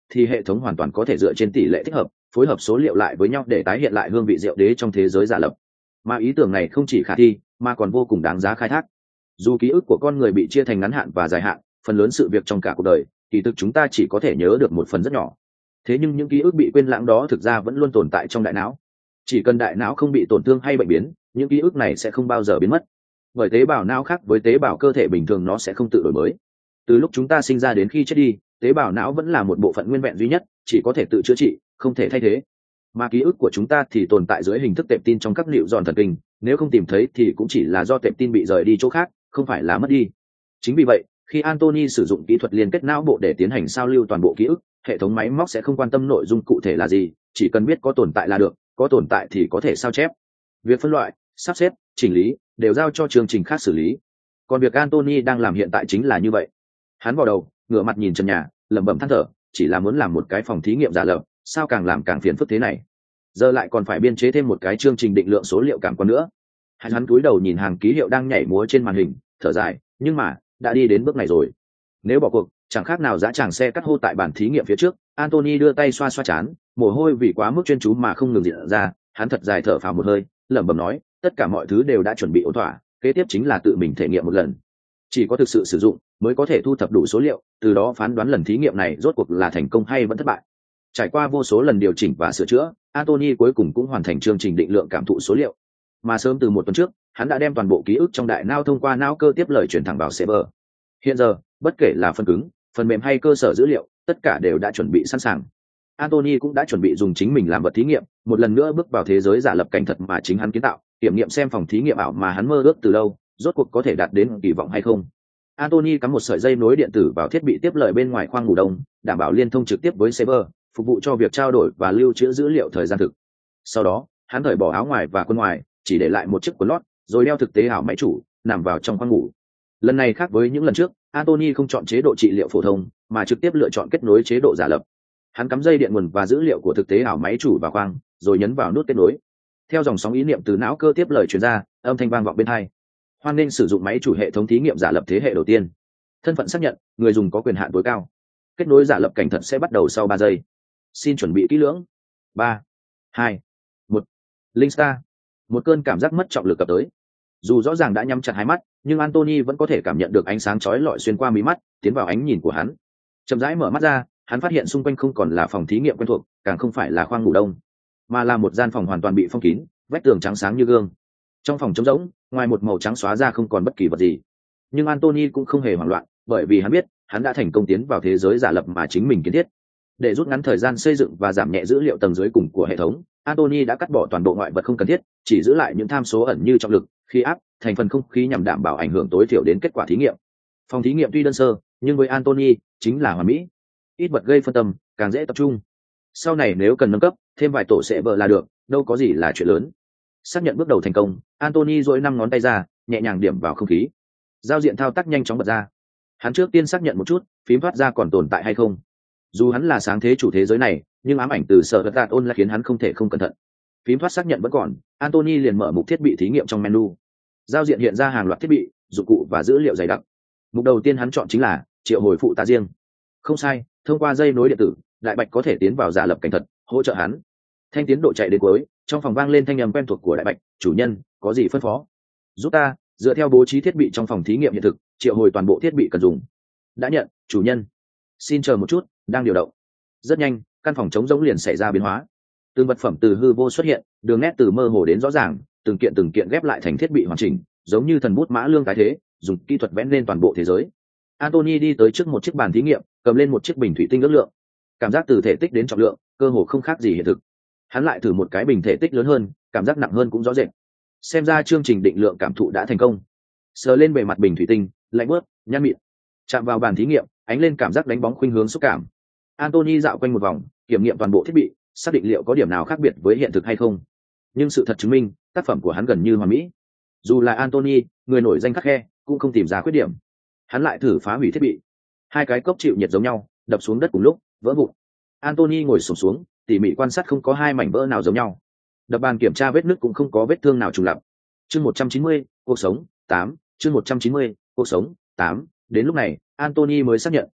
thì hệ thống hoàn toàn có thể dựa trên tỷ lệ thích hợp phối hợp số liệu lại với nhau để tái hiện lại hương vị rượu đế trong thế giới giả lập. Mà ý tưởng này không chỉ khả thi mà còn vô cùng đáng giá khai thác. Dù ký ức của con người bị chia thành ngắn hạn và dài hạn, phần lớn sự việc trong cả cuộc đời kỳ thực chúng ta chỉ có thể nhớ được một phần rất nhỏ. Thế nhưng những ký ức bị quên lãng đó thực ra vẫn luôn tồn tại trong đại não. Chỉ cần đại não không bị tổn thương hay bệnh biến, những ký ức này sẽ không bao giờ biến mất. Bởi tế bào não khác với tế bào cơ thể bình thường, nó sẽ không tự đổi mới. Từ lúc chúng ta sinh ra đến khi chết đi, tế bào não vẫn là một bộ phận nguyên vẹn duy nhất, chỉ có thể tự chữa trị, không thể thay thế. Mà ký ức của chúng ta thì tồn tại dưới hình thức tệp tin trong các liệu giòn thần kinh, nếu không tìm thấy thì cũng chỉ là do tệp tin bị rời đi chỗ khác, không phải là mất đi. Chính vì vậy, khi Anthony sử dụng kỹ thuật liên kết não bộ để tiến hành sao lưu toàn bộ ký ức, hệ thống máy móc sẽ không quan tâm nội dung cụ thể là gì, chỉ cần biết có tồn tại là được, có tồn tại thì có thể sao chép. Việc phân loại, sắp xếp, chỉnh lý đều giao cho chương trình khác xử lý. Còn việc Anthony đang làm hiện tại chính là như vậy. Hắn vào đầu, ngửa mặt nhìn trần nhà, lẩm bẩm than thở, chỉ là muốn làm một cái phòng thí nghiệm giả lập, sao càng làm càng phiền phức thế này. Giờ lại còn phải biên chế thêm một cái chương trình định lượng số liệu cảm quan nữa. Hắn hắn cúi đầu nhìn hàng ký hiệu đang nhảy múa trên màn hình, thở dài, nhưng mà đã đi đến bước này rồi. Nếu bỏ cuộc, chẳng khác nào dã tràng xe cắt hô tại bàn thí nghiệm phía trước. Anthony đưa tay xoa xoa chán, mồ hôi vì quá mức chuyên chú mà không ngừng diễn ra. Hắn thật dài thở phào một hơi, lẩm bẩm nói, tất cả mọi thứ đều đã chuẩn bị ổn thỏa, kế tiếp chính là tự mình thể nghiệm một lần. Chỉ có thực sự sử dụng mới có thể thu thập đủ số liệu, từ đó phán đoán lần thí nghiệm này rốt cuộc là thành công hay vẫn thất bại. Trải qua vô số lần điều chỉnh và sửa chữa, Anthony cuối cùng cũng hoàn thành chương trình định lượng cảm thụ số liệu. Mà sớm từ một tuần trước, hắn đã đem toàn bộ ký ức trong đại não thông qua não cơ tiếp lời truyền thẳng vào server. Hiện giờ, bất kể là phần cứng, phần mềm hay cơ sở dữ liệu, tất cả đều đã chuẩn bị sẵn sàng. Anthony cũng đã chuẩn bị dùng chính mình làm vật thí nghiệm, một lần nữa bước vào thế giới giả lập cảnh thật mà chính hắn kiến tạo, kiểm nghiệm xem phòng thí nghiệm ảo mà hắn mơ ước từ lâu, rốt cuộc có thể đạt đến kỳ vọng hay không. Anthony cắm một sợi dây nối điện tử vào thiết bị tiếp lời bên ngoài khoang ngủ đông, đảm bảo liên thông trực tiếp với server, phục vụ cho việc trao đổi và lưu trữ dữ liệu thời gian thực. Sau đó, hắn cởi bỏ áo ngoài và quần ngoài, chỉ để lại một chiếc quần lót, rồi đeo thực tế ảo máy chủ, nằm vào trong khoang ngủ. Lần này khác với những lần trước, Anthony không chọn chế độ trị liệu phổ thông, mà trực tiếp lựa chọn kết nối chế độ giả lập. Hắn cắm dây điện nguồn và dữ liệu của thực tế ảo máy chủ vào khoang, rồi nhấn vào nút kết nối. Theo dòng sóng ý niệm từ não cơ tiếp lời truyền ra, âm thanh vang vọng bên tai. Hoan nên sử dụng máy chủ hệ thống thí nghiệm giả lập thế hệ đầu tiên. Thân phận xác nhận, người dùng có quyền hạn tối cao. Kết nối giả lập cảnh thật sẽ bắt đầu sau ba giây. Xin chuẩn bị kỹ lưỡng. ba, hai, một. Linh Star. Một cơn cảm giác mất trọng lực cập tới. Dù rõ ràng đã nhắm chặt hai mắt, nhưng Anthony vẫn có thể cảm nhận được ánh sáng chói lọi xuyên qua mí mắt, tiến vào ánh nhìn của hắn. Chậm rãi mở mắt ra, hắn phát hiện xung quanh không còn là phòng thí nghiệm quen thuộc, càng không phải là khoang ngủ đông, mà là một gian phòng hoàn toàn bị phong kín, vách tường trắng sáng như gương. Trong phòng trống rỗng, ngoài một màu trắng xóa ra không còn bất kỳ vật gì. Nhưng Anthony cũng không hề hoảng loạn, bởi vì hắn biết, hắn đã thành công tiến vào thế giới giả lập mà chính mình kiến thiết. Để rút ngắn thời gian xây dựng và giảm nhẹ dữ liệu tầng dưới cùng của hệ thống, Anthony đã cắt bỏ toàn bộ ngoại vật không cần thiết, chỉ giữ lại những tham số ẩn như trọng lực, khí áp, thành phần không khí nhằm đảm bảo ảnh hưởng tối thiểu đến kết quả thí nghiệm. Phòng thí nghiệm tuy đơn sơ, nhưng với Anthony chính là hoàn mỹ. Ít vật gây phân tâm, càng dễ tập trung. Sau này nếu cần nâng cấp, thêm vài tổ sẽ vợ là được, đâu có gì là chuyện lớn. Xác nhận bước đầu thành công, Anthony duỗi năm ngón tay ra, nhẹ nhàng điểm vào không khí. Giao diện thao tác nhanh chóng bật ra. Hắn trước tiên xác nhận một chút, phím thoát ra còn tồn tại hay không. Dù hắn là sáng thế chủ thế giới này, nhưng ám ảnh từ sở vật đạt ôn lại khiến hắn không thể không cẩn thận. Phím thoát xác nhận vẫn còn, Anthony liền mở mục thiết bị thí nghiệm trong menu. Giao diện hiện ra hàng loạt thiết bị, dụng cụ và dữ liệu dày đặc. Mục đầu tiên hắn chọn chính là triệu hồi phụ tá riêng. Không sai, thông qua dây nối điện tử, Đại Bạch có thể tiến vào giả lập cảnh thật, hỗ trợ hắn. Thanh tiến độ chạy đến cuối, trong phòng vang lên thanh âm quen thuộc của Đại Bạch, "Chủ nhân, có gì phân phó?" "Giúp ta, dựa theo bố trí thiết bị trong phòng thí nghiệm hiện thực, triệu hồi toàn bộ thiết bị cần dùng." "Đã nhận, chủ nhân." "Xin chờ một chút, đang điều động." Rất nhanh, căn phòng trống rỗng liền xảy ra biến hóa. Từng vật phẩm từ hư vô xuất hiện, đường nét từ mơ hồ đến rõ ràng, từng kiện từng kiện ghép lại thành thiết bị hoàn chỉnh, giống như thần bút mã lương cái thế, dùng kỹ thuật vẽ lên toàn bộ thế giới. Anthony đi tới trước một chiếc bàn thí nghiệm, cầm lên một chiếc bình thủy tinh ước lượng. Cảm giác từ thể tích đến trọng lượng, cơ hồ không khác gì hiện thực. Hắn lại thử một cái bình thể tích lớn hơn, cảm giác nặng hơn cũng rõ rệt. Xem ra chương trình định lượng cảm thụ đã thành công. Sờ lên bề mặt bình thủy tinh, lạnh bớt, nhăn mịn. Chạm vào bàn thí nghiệm, ánh lên cảm giác đánh bóng khuynh hướng xúc cảm. Anthony dạo quanh một vòng, kiểm nghiệm toàn bộ thiết bị, xác định liệu có điểm nào khác biệt với hiện thực hay không. Nhưng sự thật chứng minh, tác phẩm của hắn gần như hoàn mỹ. Dù là Anthony, người nổi danh khắc khe, cũng không tìm ra khuyết điểm. Hắn lại thử phá hủy thiết bị. Hai cái cốc chịu nhiệt giống nhau, đập xuống đất cùng lúc, vỡ vụn. Anthony ngồi xổm xuống, tỉ mỉ quan sát không có hai mảnh vỡ nào giống nhau. Đập bàn kiểm tra vết nứt cũng không có vết thương nào trùng lặp. Chương một trăm chín mươi, cuộc sống tám, chương một trăm chín mươi, cuộc sống tám. Đến lúc này, Anthony mới xác nhận,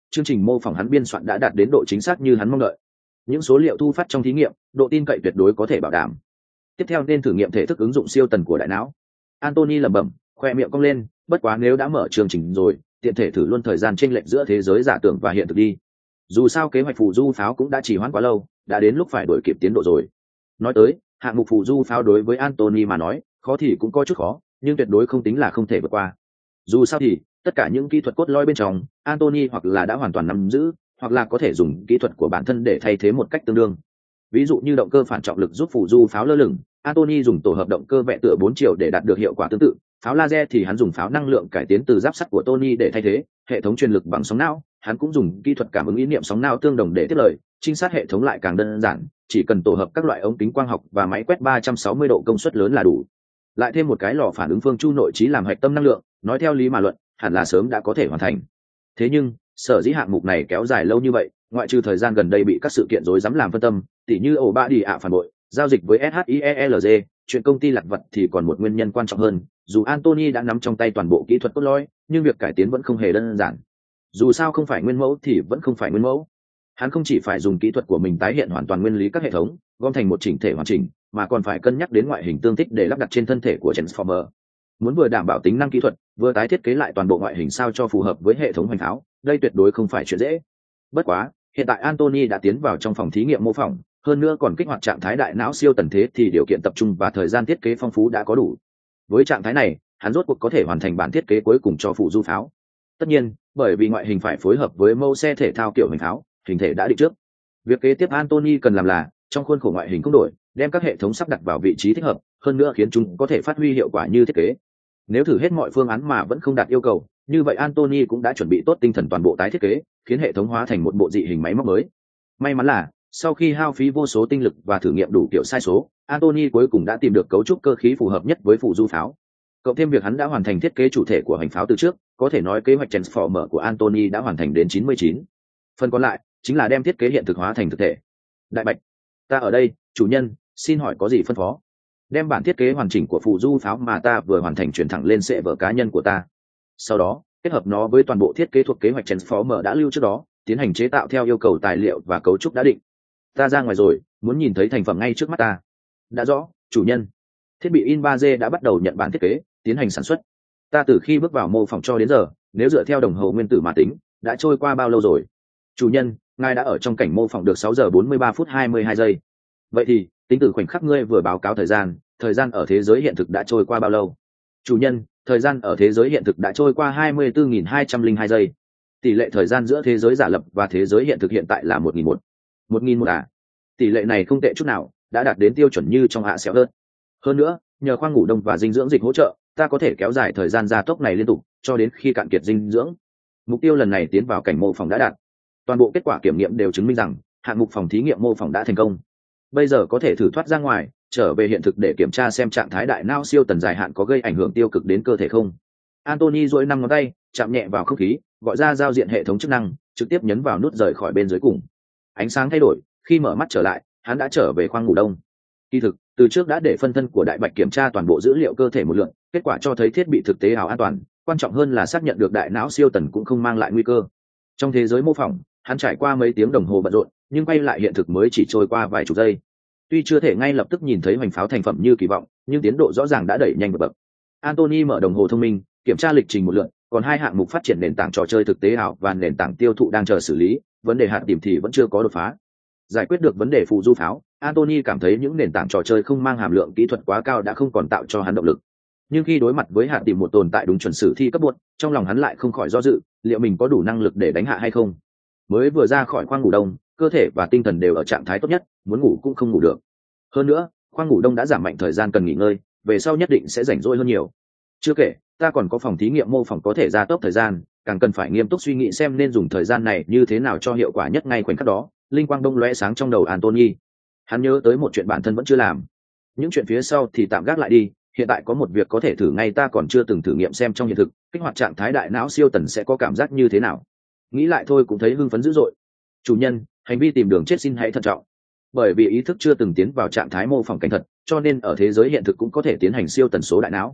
chương trình mô phỏng hắn biên soạn đã đạt đến độ chính xác như hắn mong đợi. Những số liệu thu phát trong thí nghiệm, độ tin cậy tuyệt đối có thể bảo đảm. Tiếp theo nên thử nghiệm thể thức ứng dụng siêu tần của đại não. Anthony lẩm bẩm, khoe miệng cong lên, bất quá nếu đã mở chương trình rồi, tiện thể thử luôn thời gian chênh lệch giữa thế giới giả tưởng và hiện thực đi. Dù sao kế hoạch phù du pháo cũng đã trì hoãn quá lâu, đã đến lúc phải đổi kịp tiến độ rồi. Nói tới, hạng mục phù du pháo đối với Anthony mà nói, khó thì cũng có chút khó, nhưng tuyệt đối không tính là không thể vượt qua. Dù sao thì, tất cả những kỹ thuật cốt lõi bên trong, Anthony hoặc là đã hoàn toàn nắm giữ, hoặc là có thể dùng kỹ thuật của bản thân để thay thế một cách tương đương. Ví dụ như động cơ phản trọng lực giúp phù du pháo lơ lửng, Anthony dùng tổ hợp động cơ vẽ tựa bốn chiều để đạt được hiệu quả tương tự. Pháo laser thì hắn dùng pháo năng lượng cải tiến từ giáp sắt của Tony để thay thế. Hệ thống truyền lực bằng sóng não, hắn cũng dùng kỹ thuật cảm ứng ý niệm sóng não tương đồng để tiếp lời. Trinh sát hệ thống lại càng đơn giản, chỉ cần tổ hợp các loại ống kính quang học và máy quét ba trăm sáu mươi độ công suất lớn là đủ. Lại thêm một cái lò phản ứng phương chu nội trí làm hạch tâm năng lượng, nói theo lý mà luận, hẳn là sớm đã có thể hoàn thành. Thế nhưng, sở dĩ hạng mục này kéo dài lâu như vậy, ngoại trừ thời gian gần đây bị các sự kiện rối rắm làm phân tâm, tỉ như ổ ba đi ạ phản bội, giao dịch với ét hát i e lờ giê, chuyện công ty lặt vặt thì còn một nguyên nhân quan trọng hơn. Dù Anthony đã nắm trong tay toàn bộ kỹ thuật cốt lõi, nhưng việc cải tiến vẫn không hề đơn giản. Dù sao không phải nguyên mẫu thì vẫn không phải nguyên mẫu. Hắn không chỉ phải dùng kỹ thuật của mình tái hiện hoàn toàn nguyên lý các hệ thống, gom thành một chỉnh thể hoàn chỉnh, mà còn phải cân nhắc đến ngoại hình tương thích để lắp đặt trên thân thể của Transformer. Muốn vừa đảm bảo tính năng kỹ thuật, vừa tái thiết kế lại toàn bộ ngoại hình sao cho phù hợp với hệ thống hoành tháo, đây tuyệt đối không phải chuyện dễ. Bất quá, hiện tại Anthony đã tiến vào trong phòng thí nghiệm mô phỏng, hơn nữa còn kích hoạt trạng thái đại não siêu tần thế thì điều kiện tập trung và thời gian thiết kế phong phú đã có đủ. Với trạng thái này, hắn rốt cuộc có thể hoàn thành bản thiết kế cuối cùng cho phụ du pháo. Tất nhiên, bởi vì ngoại hình phải phối hợp với mẫu xe thể thao kiểu hoành tháo, hình thể đã định trước. Việc kế tiếp Anthony cần làm là, trong khuôn khổ ngoại hình không đổi, đem các hệ thống sắp đặt vào vị trí thích hợp, hơn nữa khiến chúng có thể phát huy hiệu quả như thiết kế. Nếu thử hết mọi phương án mà vẫn không đạt yêu cầu, như vậy Anthony cũng đã chuẩn bị tốt tinh thần toàn bộ tái thiết kế, khiến hệ thống hóa thành một bộ dị hình máy móc mới. May mắn là, sau khi hao phí vô số tinh lực và thử nghiệm đủ kiểu sai số, Anthony cuối cùng đã tìm được cấu trúc cơ khí phù hợp nhất với phụ du pháo. Cộng thêm việc hắn đã hoàn thành thiết kế chủ thể của hành pháo từ trước, có thể nói kế hoạch Transformer của Anthony đã hoàn thành đến chín mươi chín. Phần còn lại chính là đem thiết kế hiện thực hóa thành thực thể. Đại Bạch, ta ở đây, chủ nhân, xin hỏi có gì phân phó? Đem bản thiết kế hoàn chỉnh của phụ du pháo mà ta vừa hoàn thành chuyển thẳng lên sệ vở cá nhân của ta. Sau đó, kết hợp nó với toàn bộ thiết kế thuộc kế hoạch Transformer đã lưu trước đó, tiến hành chế tạo theo yêu cầu tài liệu và cấu trúc đã định. Ta ra ngoài rồi, muốn nhìn thấy thành phẩm ngay trước mắt ta. Đã rõ, chủ nhân. Thiết bị in ba D đã bắt đầu nhận bản thiết kế, tiến hành sản xuất. Ta từ khi bước vào mô phỏng cho đến giờ, nếu dựa theo đồng hồ nguyên tử mà tính, đã trôi qua bao lâu rồi? Chủ nhân, ngài đã ở trong cảnh mô phỏng được sáu giờ bốn mươi ba phút hai mươi hai giây. Vậy thì, tính từ khoảnh khắc ngươi vừa báo cáo thời gian, thời gian ở thế giới hiện thực đã trôi qua bao lâu? Chủ nhân, thời gian ở thế giới hiện thực đã trôi qua hai mươi tư nghìn hai trăm lẻ hai giây. Tỷ lệ thời gian giữa thế giới giả lập và thế giới hiện thực hiện tại là một nghìn một. một nghìn một à? Tỷ lệ này không tệ chút nào, đã đạt đến tiêu chuẩn như trong hạ xéo hơn. Hơn nữa, nhờ khoang ngủ đông và dinh dưỡng dịch hỗ trợ, ta có thể kéo dài thời gian gia tốc này liên tục, cho đến khi cạn kiệt dinh dưỡng. Mục tiêu lần này tiến vào cảnh mô phỏng đã đạt. Toàn bộ kết quả kiểm nghiệm đều chứng minh rằng, hạng mục phòng thí nghiệm mô phỏng đã thành công. Bây giờ có thể thử thoát ra ngoài, trở về hiện thực để kiểm tra xem trạng thái đại não siêu tần dài hạn có gây ảnh hưởng tiêu cực đến cơ thể không. Anthony duỗi năm ngón tay, chạm nhẹ vào không khí, gọi ra giao diện hệ thống chức năng, trực tiếp nhấn vào nút rời khỏi bên dưới cùng. Ánh sáng thay đổi, khi mở mắt trở lại, hắn đã trở về khoang ngủ đông. Kỳ thực, từ trước đã để phân thân của Đại Bạch kiểm tra toàn bộ dữ liệu cơ thể một lượt, kết quả cho thấy thiết bị thực tế ảo an toàn, quan trọng hơn là xác nhận được đại não siêu tần cũng không mang lại nguy cơ. Trong thế giới mô phỏng, hắn trải qua mấy tiếng đồng hồ bận rộn, nhưng quay lại hiện thực mới chỉ trôi qua vài chục giây. Tuy chưa thể ngay lập tức nhìn thấy hoành pháo thành phẩm như kỳ vọng, nhưng tiến độ rõ ràng đã đẩy nhanh một bậc. Anthony mở đồng hồ thông minh, kiểm tra lịch trình một lượt, còn hai hạng mục phát triển nền tảng trò chơi thực tế ảo và nền tảng tiêu thụ đang chờ xử lý, vấn đề hạt tìm thì vẫn chưa có đột phá. Giải quyết được vấn đề phụ du pháo, Anthony cảm thấy những nền tảng trò chơi không mang hàm lượng kỹ thuật quá cao đã không còn tạo cho hắn động lực. Nhưng khi đối mặt với hạt tìm một tồn tại đúng chuẩn sử thi cấp bậc, trong lòng hắn lại không khỏi do dự, liệu mình có đủ năng lực để đánh hạ hay không. Mới vừa ra khỏi khoang ngủ đông, cơ thể và tinh thần đều ở trạng thái tốt nhất, muốn ngủ cũng không ngủ được. Hơn nữa, khoang ngủ đông đã giảm mạnh thời gian cần nghỉ ngơi, về sau nhất định sẽ rảnh rỗi hơn nhiều. Chưa kể, ta còn có phòng thí nghiệm mô phỏng có thể gia tốc thời gian, càng cần phải nghiêm túc suy nghĩ xem nên dùng thời gian này như thế nào cho hiệu quả nhất ngay khoảnh khắc đó. Linh quang đông lóe sáng trong đầu Anthony. Hắn nhớ tới một chuyện bản thân vẫn chưa làm. Những chuyện phía sau thì tạm gác lại đi, hiện tại có một việc có thể thử ngay ta còn chưa từng thử nghiệm xem trong hiện thực, kích hoạt trạng thái đại não siêu tần sẽ có cảm giác như thế nào. Nghĩ lại thôi cũng thấy hưng phấn dữ dội. Chủ nhân, hành vi tìm đường chết xin hãy thận trọng. Bởi vì ý thức chưa từng tiến vào trạng thái mô phỏng cảnh thật, cho nên ở thế giới hiện thực cũng có thể tiến hành siêu tần số đại não.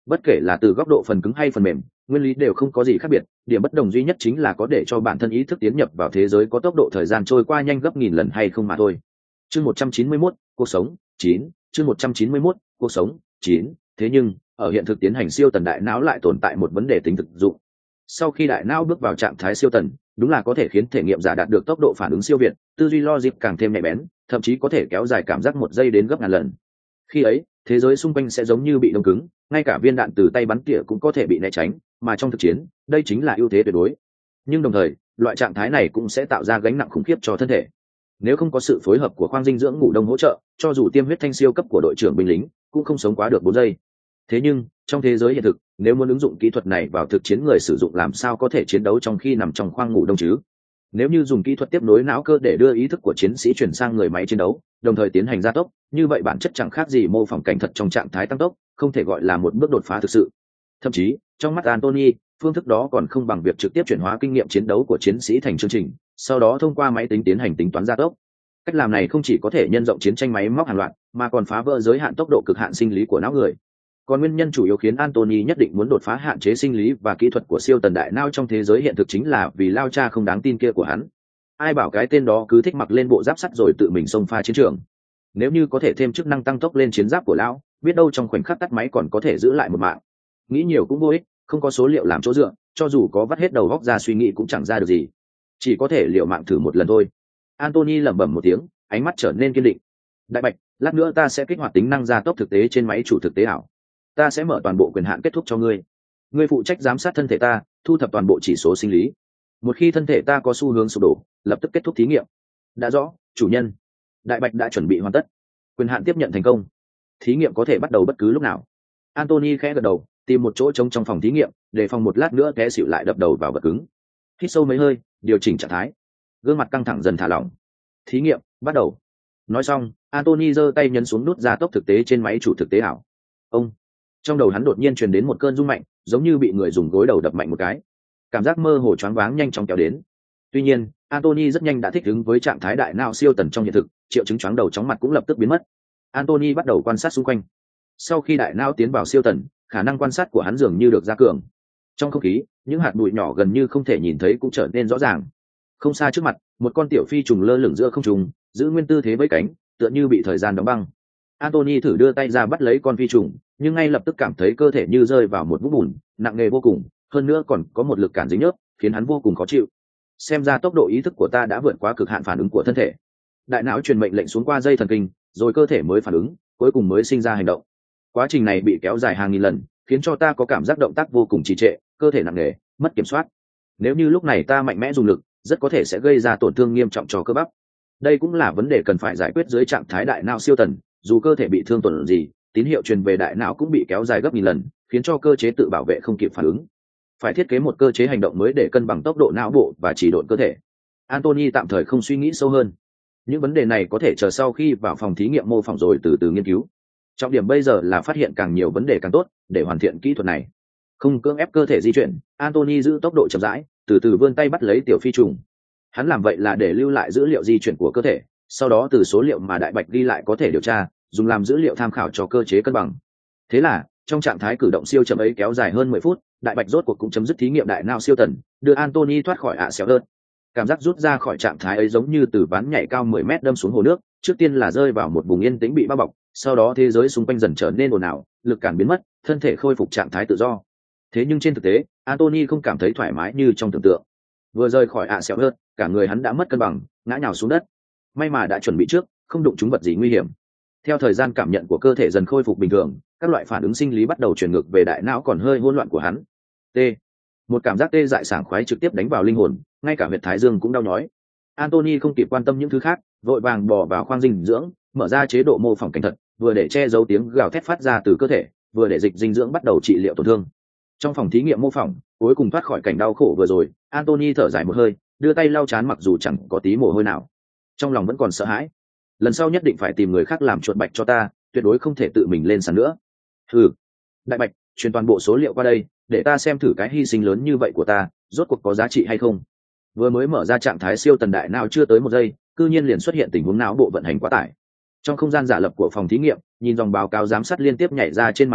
Bất kể là từ góc độ phần cứng hay phần mềm, nguyên lý đều không có gì khác biệt, điểm bất đồng duy nhất chính là có để cho bản thân ý thức tiến nhập vào thế giới có tốc độ thời gian trôi qua nhanh gấp nghìn lần hay không mà thôi. Chương một trăm chín mươi mốt, cuộc sống chín, chương một trăm chín mươi mốt, cuộc sống chín. Thế nhưng, ở hiện thực tiến hành siêu tần đại não lại tồn tại một vấn đề tính thực dụng. Sau khi đại não bước vào trạng thái siêu tần, đúng là có thể khiến thể nghiệm giả đạt được tốc độ phản ứng siêu việt, tư duy logic càng thêm nhạy bén, thậm chí có thể kéo dài cảm giác một giây đến gấp ngàn lần. Khi ấy, thế giới xung quanh sẽ giống như bị đông cứng, ngay cả viên đạn từ tay bắn tỉa cũng có thể bị né tránh, mà trong thực chiến, đây chính là ưu thế tuyệt đối. Nhưng đồng thời, loại trạng thái này cũng sẽ tạo ra gánh nặng khủng khiếp cho thân thể. Nếu không có sự phối hợp của khoang dinh dưỡng ngủ đông hỗ trợ, cho dù tiêm huyết thanh siêu cấp của đội trưởng binh lính, cũng không sống quá được bốn giây. Thế nhưng, trong thế giới hiện thực, nếu muốn ứng dụng kỹ thuật này vào thực chiến, người sử dụng làm sao có thể chiến đấu trong khi nằm trong khoang ngủ đông chứ? Nếu như dùng kỹ thuật tiếp nối não cơ để đưa ý thức của chiến sĩ chuyển sang người máy chiến đấu, đồng thời tiến hành gia tốc, như vậy bản chất chẳng khác gì mô phỏng cảnh thật trong trạng thái tăng tốc, không thể gọi là một bước đột phá thực sự. Thậm chí, trong mắt Anthony, phương thức đó còn không bằng việc trực tiếp chuyển hóa kinh nghiệm chiến đấu của chiến sĩ thành chương trình, sau đó thông qua máy tính tiến hành tính toán gia tốc. Cách làm này không chỉ có thể nhân rộng chiến tranh máy móc hàng loạt, mà còn phá vỡ giới hạn tốc độ cực hạn sinh lý của não người. Còn nguyên nhân chủ yếu khiến Anthony nhất định muốn đột phá hạn chế sinh lý và kỹ thuật của siêu tần đại não trong thế giới hiện thực chính là vì lao cha không đáng tin kia của hắn. Ai bảo cái tên đó cứ thích mặc lên bộ giáp sắt rồi tự mình xông pha chiến trường. Nếu như có thể thêm chức năng tăng tốc lên chiến giáp của lão, biết đâu trong khoảnh khắc tắt máy còn có thể giữ lại một mạng. Nghĩ nhiều cũng vô ích, không có số liệu làm chỗ dựa, cho dù có vắt hết đầu góc ra suy nghĩ cũng chẳng ra được gì. Chỉ có thể liều mạng thử một lần thôi. Anthony lẩm bẩm một tiếng, ánh mắt trở nên kiên định. Đại Bạch, lát nữa ta sẽ kích hoạt tính năng gia tốc thực tế trên máy chủ thực tế ảo. Ta sẽ mở toàn bộ quyền hạn kết thúc cho ngươi. Ngươi phụ trách giám sát thân thể ta, thu thập toàn bộ chỉ số sinh lý. Một khi thân thể ta có xu hướng sụp đổ, lập tức kết thúc thí nghiệm. Đã rõ, chủ nhân. Đại Bạch đã chuẩn bị hoàn tất. Quyền hạn tiếp nhận thành công. Thí nghiệm có thể bắt đầu bất cứ lúc nào. Anthony khẽ gật đầu, tìm một chỗ trống trong phòng thí nghiệm, để phòng một lát nữa té xỉu lại đập đầu vào vật cứng. Hít sâu mấy hơi, điều chỉnh trạng thái. Gương mặt căng thẳng dần thả lỏng. Thí nghiệm bắt đầu. Nói xong, Anthony giơ tay nhấn xuống nút gia tốc thực tế trên máy chủ thực tế ảo. Ông. Trong đầu hắn đột nhiên truyền đến một cơn rung mạnh, giống như bị người dùng gối đầu đập mạnh một cái. Cảm giác mơ hồ choáng váng nhanh chóng kéo đến. Tuy nhiên, Anthony rất nhanh đã thích ứng với trạng thái đại não siêu tần trong hiện thực, triệu chứng choáng đầu chóng mặt cũng lập tức biến mất. Anthony bắt đầu quan sát xung quanh. Sau khi đại não tiến vào siêu tần, khả năng quan sát của hắn dường như được gia cường. Trong không khí, những hạt bụi nhỏ gần như không thể nhìn thấy cũng trở nên rõ ràng. Không xa trước mặt, một con tiểu phi trùng lơ lửng giữa không trung, giữ nguyên tư thế vẫy cánh, tựa như bị thời gian đóng băng. Anthony thử đưa tay ra bắt lấy con phi trùng, nhưng ngay lập tức cảm thấy cơ thể như rơi vào một vũng bùn, nặng nề vô cùng, hơn nữa còn có một lực cản dính nhớp, khiến hắn vô cùng khó chịu. Xem ra tốc độ ý thức của ta đã vượt quá cực hạn phản ứng của thân thể. Đại não truyền mệnh lệnh xuống qua dây thần kinh, rồi cơ thể mới phản ứng, cuối cùng mới sinh ra hành động. Quá trình này bị kéo dài hàng nghìn lần, khiến cho ta có cảm giác động tác vô cùng trì trệ, cơ thể nặng nề, mất kiểm soát. Nếu như lúc này ta mạnh mẽ dùng lực, rất có thể sẽ gây ra tổn thương nghiêm trọng cho cơ bắp. Đây cũng là vấn đề cần phải giải quyết dưới trạng thái đại não siêu tần, dù cơ thể bị thương tổn gì, tín hiệu truyền về đại não cũng bị kéo dài gấp nghìn lần, khiến cho cơ chế tự bảo vệ không kịp phản ứng. Phải thiết kế một cơ chế hành động mới để cân bằng tốc độ não bộ và chỉ độn cơ thể. Anthony tạm thời không suy nghĩ sâu hơn. Những vấn đề này có thể chờ sau khi vào phòng thí nghiệm mô phỏng rồi từ từ nghiên cứu. Trọng điểm bây giờ là phát hiện càng nhiều vấn đề càng tốt để hoàn thiện kỹ thuật này. Không cưỡng ép cơ thể di chuyển, Anthony giữ tốc độ chậm rãi, từ từ vươn tay bắt lấy tiểu phi trùng. Hắn làm vậy là để lưu lại dữ liệu di chuyển của cơ thể, sau đó từ số liệu mà Đại Bạch ghi lại có thể điều tra, dùng làm dữ liệu tham khảo cho cơ chế cân bằng. Thế là, trong trạng thái cử động siêu chậm ấy kéo dài hơn mười phút, Đại Bạch rốt cuộc cũng chấm dứt thí nghiệm đại não siêu tần, đưa Anthony thoát khỏi ạ xéo đơn. Cảm giác rút ra khỏi trạng thái ấy giống như từ ván nhảy cao mười mét đâm xuống hồ nước, trước tiên là rơi vào một vùng yên tĩnh bị bao bọc, sau đó thế giới xung quanh dần trở nên ồn ào, lực cản biến mất, thân thể khôi phục trạng thái tự do. Thế nhưng trên thực tế, Anthony không cảm thấy thoải mái như trong tưởng tượng. Vừa rời khỏi ạ xéo đơn, cả người hắn đã mất cân bằng, ngã nhào xuống đất. May mà đã chuẩn bị trước, không đụng trúng vật gì nguy hiểm. Theo thời gian cảm nhận của cơ thể dần khôi phục bình thường, các loại phản ứng sinh lý bắt đầu truyền ngược về đại não còn hơi hỗn loạn của hắn. T. Một cảm giác tê dại sảng khoái trực tiếp đánh vào linh hồn, ngay cả huyệt thái dương cũng đau nhói. Anthony không kịp quan tâm những thứ khác, vội vàng bò vào khoang dinh dưỡng, mở ra chế độ mô phỏng cảnh thật, vừa để che giấu tiếng gào thét phát ra từ cơ thể, vừa để dịch dinh dưỡng bắt đầu trị liệu tổn thương. Trong phòng thí nghiệm mô phỏng, cuối cùng thoát khỏi cảnh đau khổ vừa rồi, Anthony thở dài một hơi, đưa tay lau chán mặc dù chẳng có tí mồ hôi nào. Trong lòng vẫn còn sợ hãi. Lần sau nhất định phải tìm người khác làm chuột bạch cho ta, tuyệt đối không thể tự mình lên sàn nữa. Ừ, Đại Bạch, truyền toàn bộ số liệu qua đây, để ta xem thử cái hy sinh lớn như vậy của ta, rốt cuộc có giá trị hay không. Vừa mới mở ra trạng thái siêu tần đại não chưa tới một giây, cư nhiên liền xuất hiện tình huống não bộ vận hành quá tải. Trong không gian giả lập của phòng thí nghiệm, nhìn dòng báo cáo giám sát liên tiếp nhảy ra trên màn hình,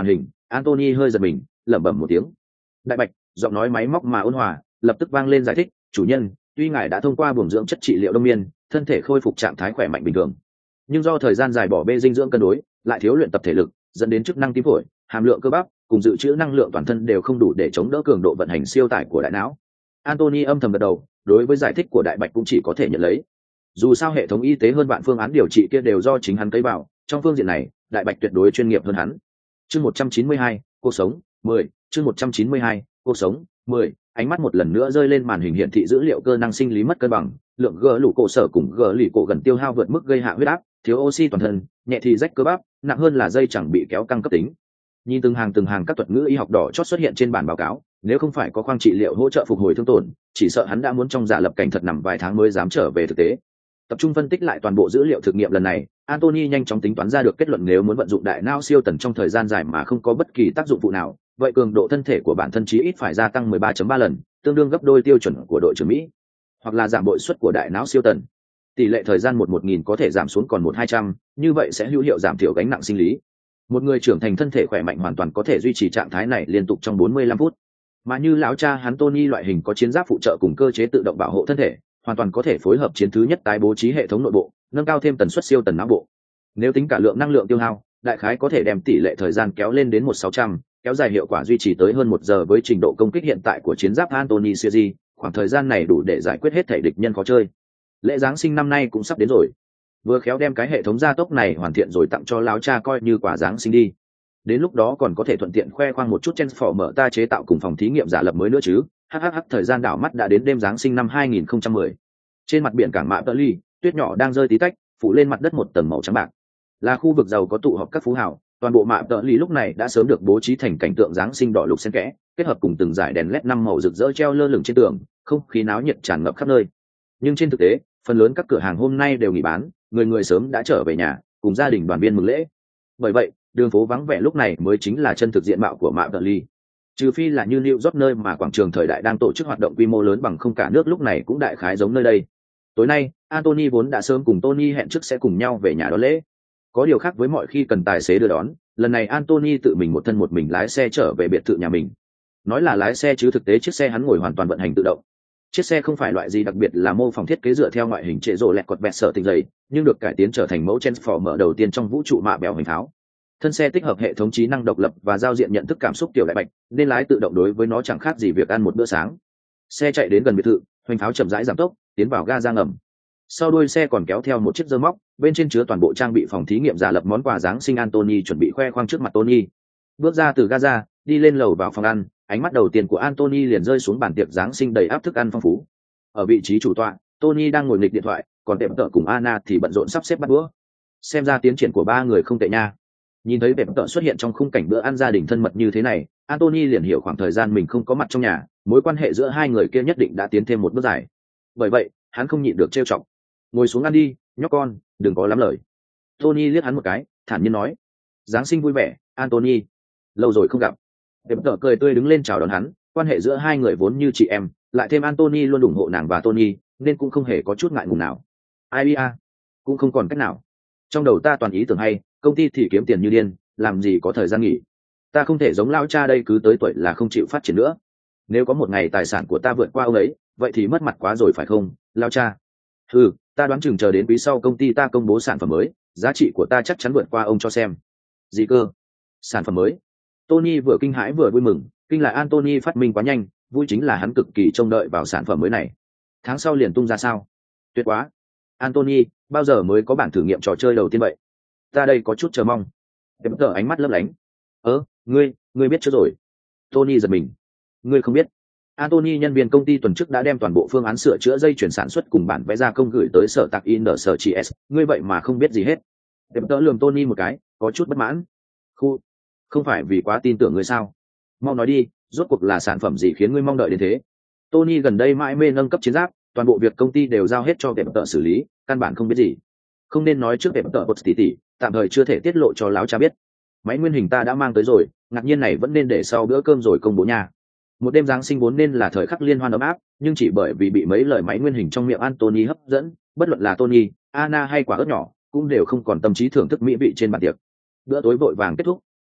Anthony hơi giật mình, lẩm bẩm một tiếng. Đại bạch, giọng nói máy móc mà ôn hòa, lập tức vang lên giải thích, chủ nhân, tuy ngài đã thông qua bổ dưỡng chất trị liệu đông miên, thân thể khôi phục trạng thái khỏe mạnh bình thường, nhưng do thời gian dài bỏ bê dinh dưỡng cân đối, lại thiếu luyện tập thể lực, dẫn đến chức năng tim phổi, hàm lượng cơ bắp cùng dự trữ năng lượng toàn thân đều không đủ để chống đỡ cường độ vận hành siêu tải của đại não. Anthony âm thầm gật đầu, đối với giải thích của đại bạch cũng chỉ có thể nhận lấy. Dù sao hệ thống y tế hơn vạn phương án điều trị kia đều do chính hắn cấy vào, trong phương diện này, đại bạch tuyệt đối chuyên nghiệp hơn hắn. Chương một trăm chín mươi hai, cuộc sống, mười, chương một trăm chín mươi hai, cuộc sống, mười, ánh mắt một lần nữa rơi lên màn hình hiển thị dữ liệu cơ năng sinh lý mất cân bằng, lượng gờ lũ cổ sở cùng gờ lì cổ gần tiêu hao vượt mức gây hạ huyết áp, thiếu oxy toàn thân, nhẹ thì rách cơ bắp, nặng hơn là dây chẳng bị kéo căng cấp tính. Nhìn từng hàng từng hàng các thuật ngữ y học đỏ chót xuất hiện trên bản báo cáo, nếu không phải có khoang trị liệu hỗ trợ phục hồi thương tổn, chỉ sợ hắn đã muốn trong giả lập cảnh thật nằm vài tháng mới dám trở về thực tế. Tập trung phân tích lại toàn bộ dữ liệu thực nghiệm lần này, Anthony nhanh chóng tính toán ra được kết luận, nếu muốn vận dụng đại não siêu tần trong thời gian dài mà không có bất kỳ tác dụng phụ nào, vậy cường độ thân thể của bản thân chí ít phải gia tăng mười ba phẩy ba lần, tương đương gấp đôi tiêu chuẩn của đội trưởng Mỹ, hoặc là giảm bội suất của đại não siêu tần. Tỷ lệ thời gian một một nghìn có thể giảm xuống còn một hai trăm, như vậy sẽ hữu hiệu giảm thiểu gánh nặng sinh lý. Một người trưởng thành thân thể khỏe mạnh hoàn toàn có thể duy trì trạng thái này liên tục trong bốn mươi lăm phút. Mà như lão cha hắn Tony loại hình có chiến giáp phụ trợ cùng cơ chế tự động bảo hộ thân thể, hoàn toàn có thể phối hợp chiến thứ nhất tái bố trí hệ thống nội bộ, nâng cao thêm tần suất siêu tần não bộ. Nếu tính cả lượng năng lượng tiêu hao, đại khái có thể đem tỷ lệ thời gian kéo lên đến một sáu trăm, kéo dài hiệu quả duy trì tới hơn một giờ. Với trình độ công kích hiện tại của chiến giáp Anthony Series, khoảng thời gian này đủ để giải quyết hết thể địch nhân khó chơi. Lễ Giáng sinh năm nay cũng sắp đến rồi, vừa khéo đem cái hệ thống gia tốc này hoàn thiện rồi tặng cho lão cha coi như quả Giáng sinh đi. Đến lúc đó còn có thể thuận tiện khoe khoang một chút Transformer ta chế tạo cùng phòng thí nghiệm giả lập mới nữa chứ. Hhh, thời gian đảo mắt đã đến đêm Giáng sinh năm hai nghìn không trăm mười. Trên mặt biển cảng Mạ Tơ Ly, tuyết nhỏ đang rơi tí tách, phủ lên mặt đất một tầng màu trắng bạc. Là khu vực giàu có tụ họp các phú hào, toàn bộ Mạ Tơ Ly lúc này đã sớm được bố trí thành cảnh tượng Giáng sinh đỏ lục xen kẽ, kết hợp cùng từng dải đèn led năm màu rực rỡ treo lơ lửng trên tường, không khí náo nhiệt tràn ngập khắp nơi. Nhưng trên thực tế, phần lớn các cửa hàng hôm nay đều nghỉ bán, người người sớm đã trở về nhà, cùng gia đình đoàn viên mừng lễ. Bởi vậy, đường phố vắng vẻ lúc này mới chính là chân thực diện mạo của Mạ Tơ Ly. Trừ phi là như New York nơi mà quảng trường thời đại đang tổ chức hoạt động quy mô lớn bằng không cả nước lúc này cũng đại khái giống nơi đây. Tối nay, Anthony vốn đã sớm cùng Tony hẹn trước sẽ cùng nhau về nhà đón lễ. Có điều khác với mọi khi cần tài xế đưa đón, lần này Anthony tự mình một thân một mình lái xe trở về biệt thự nhà mình. Nói là lái xe chứ thực tế chiếc xe hắn ngồi hoàn toàn vận hành tự động. Chiếc xe không phải loại gì đặc biệt, là mô phỏng thiết kế dựa theo ngoại hình trệ rộ lẹt cọt vẹt sở tình dày, nhưng được cải tiến trở thành mẫu Transformer đầu tiên trong vũ trụ mạ bèo hình tháo. Thân xe tích hợp hệ thống trí năng độc lập và giao diện nhận thức cảm xúc tiểu đại bạch, nên lái tự động đối với nó chẳng khác gì việc ăn một bữa sáng. Xe chạy đến gần biệt thự, hoành pháo chậm rãi giảm tốc, tiến vào ga ra ngầm. Sau đuôi xe còn kéo theo một chiếc dơ móc, bên trên chứa toàn bộ trang bị phòng thí nghiệm giả lập món quà Giáng sinh Anthony chuẩn bị khoe khoang trước mặt Tony. Bước ra từ ga ra, đi lên lầu vào phòng ăn, ánh mắt đầu tiên của Anthony liền rơi xuống bàn tiệc Giáng sinh đầy áp thức ăn phong phú. Ở vị trí chủ tọa, Tony đang ngồi nghịch điện thoại, còn Tệp Tợ cùng Anna thì bận rộn sắp xếp bát đũa. Xem ra tiến triển của ba người không tệ nha. Nhìn thấy Tệp Tợ xuất hiện trong khung cảnh bữa ăn gia đình thân mật như thế này, Anthony liền hiểu khoảng thời gian mình không có mặt trong nhà, mối quan hệ giữa hai người kia nhất định đã tiến thêm một bước dài. Bởi vậy, hắn không nhịn được trêu chọc. Ngồi xuống ăn đi, nhóc con, đừng có lắm lời. Tony liếc hắn một cái, thản nhiên nói. Giáng sinh vui vẻ, Anthony. Lâu rồi không gặp. Tệp Tợ cười tươi đứng lên chào đón hắn, quan hệ giữa hai người vốn như chị em, lại thêm Anthony luôn ủng hộ nàng và Tony, nên cũng không hề có chút ngại ngùng nào. Ai à, cũng không còn cách nào. Trong đầu ta toàn ý tưởng hay, công ty thì kiếm tiền như điên, làm gì có thời gian nghỉ. Ta không thể giống lão cha đây cứ tới tuổi là không chịu phát triển nữa. Nếu có một ngày tài sản của ta vượt qua ông ấy, vậy thì mất mặt quá rồi phải không, lão cha? Ừ, ta đoán chừng chờ đến quý sau công ty ta công bố sản phẩm mới, giá trị của ta chắc chắn vượt qua ông cho xem. Gì cơ? Sản phẩm mới? Tony vừa kinh hãi vừa vui mừng, kinh là Anthony phát minh quá nhanh, vui chính là hắn cực kỳ trông đợi vào sản phẩm mới này. Tháng sau liền tung ra sao? Tuyệt quá. Anthony, bao giờ mới có bản thử nghiệm trò chơi đầu tiên vậy? Ta đây có chút chờ mong. Em tờ ánh mắt lấp lánh. Ơ, ngươi, ngươi biết chưa rồi? Tony giật mình. Ngươi không biết. Anthony nhân viên công ty tuần trước đã đem toàn bộ phương án sửa chữa dây chuyển sản xuất cùng bản vẽ gia công gửi tới sở tạc in ở sở chị S. Ngươi vậy mà không biết gì hết. Em tờ lườm Tony một cái, có chút bất mãn. Khu, không phải vì quá tin tưởng ngươi sao? Mau nói đi, rốt cuộc là sản phẩm gì khiến ngươi mong đợi đến thế? Tony gần đây mãi mê nâng cấp chiến giáp, toàn bộ việc công ty đều giao hết cho em tờ xử lý, căn bản không biết gì. Không nên nói trước em tờ một tỷ tỷ, tạm thời chưa thể tiết lộ cho láo cha biết. Máy nguyên hình ta đã mang tới rồi, ngạc nhiên này vẫn nên để sau bữa cơm rồi công bố nha. Một đêm Giáng sinh vốn nên là thời khắc liên hoan ấm áp, nhưng chỉ bởi vì bị mấy lời máy nguyên hình trong miệng Anthony hấp dẫn, bất luận là Tony, Anna hay quả ớt nhỏ, cũng đều không còn tâm trí thưởng thức mỹ vị trên bàn tiệc. Bữa tối vội vàng kết thúc,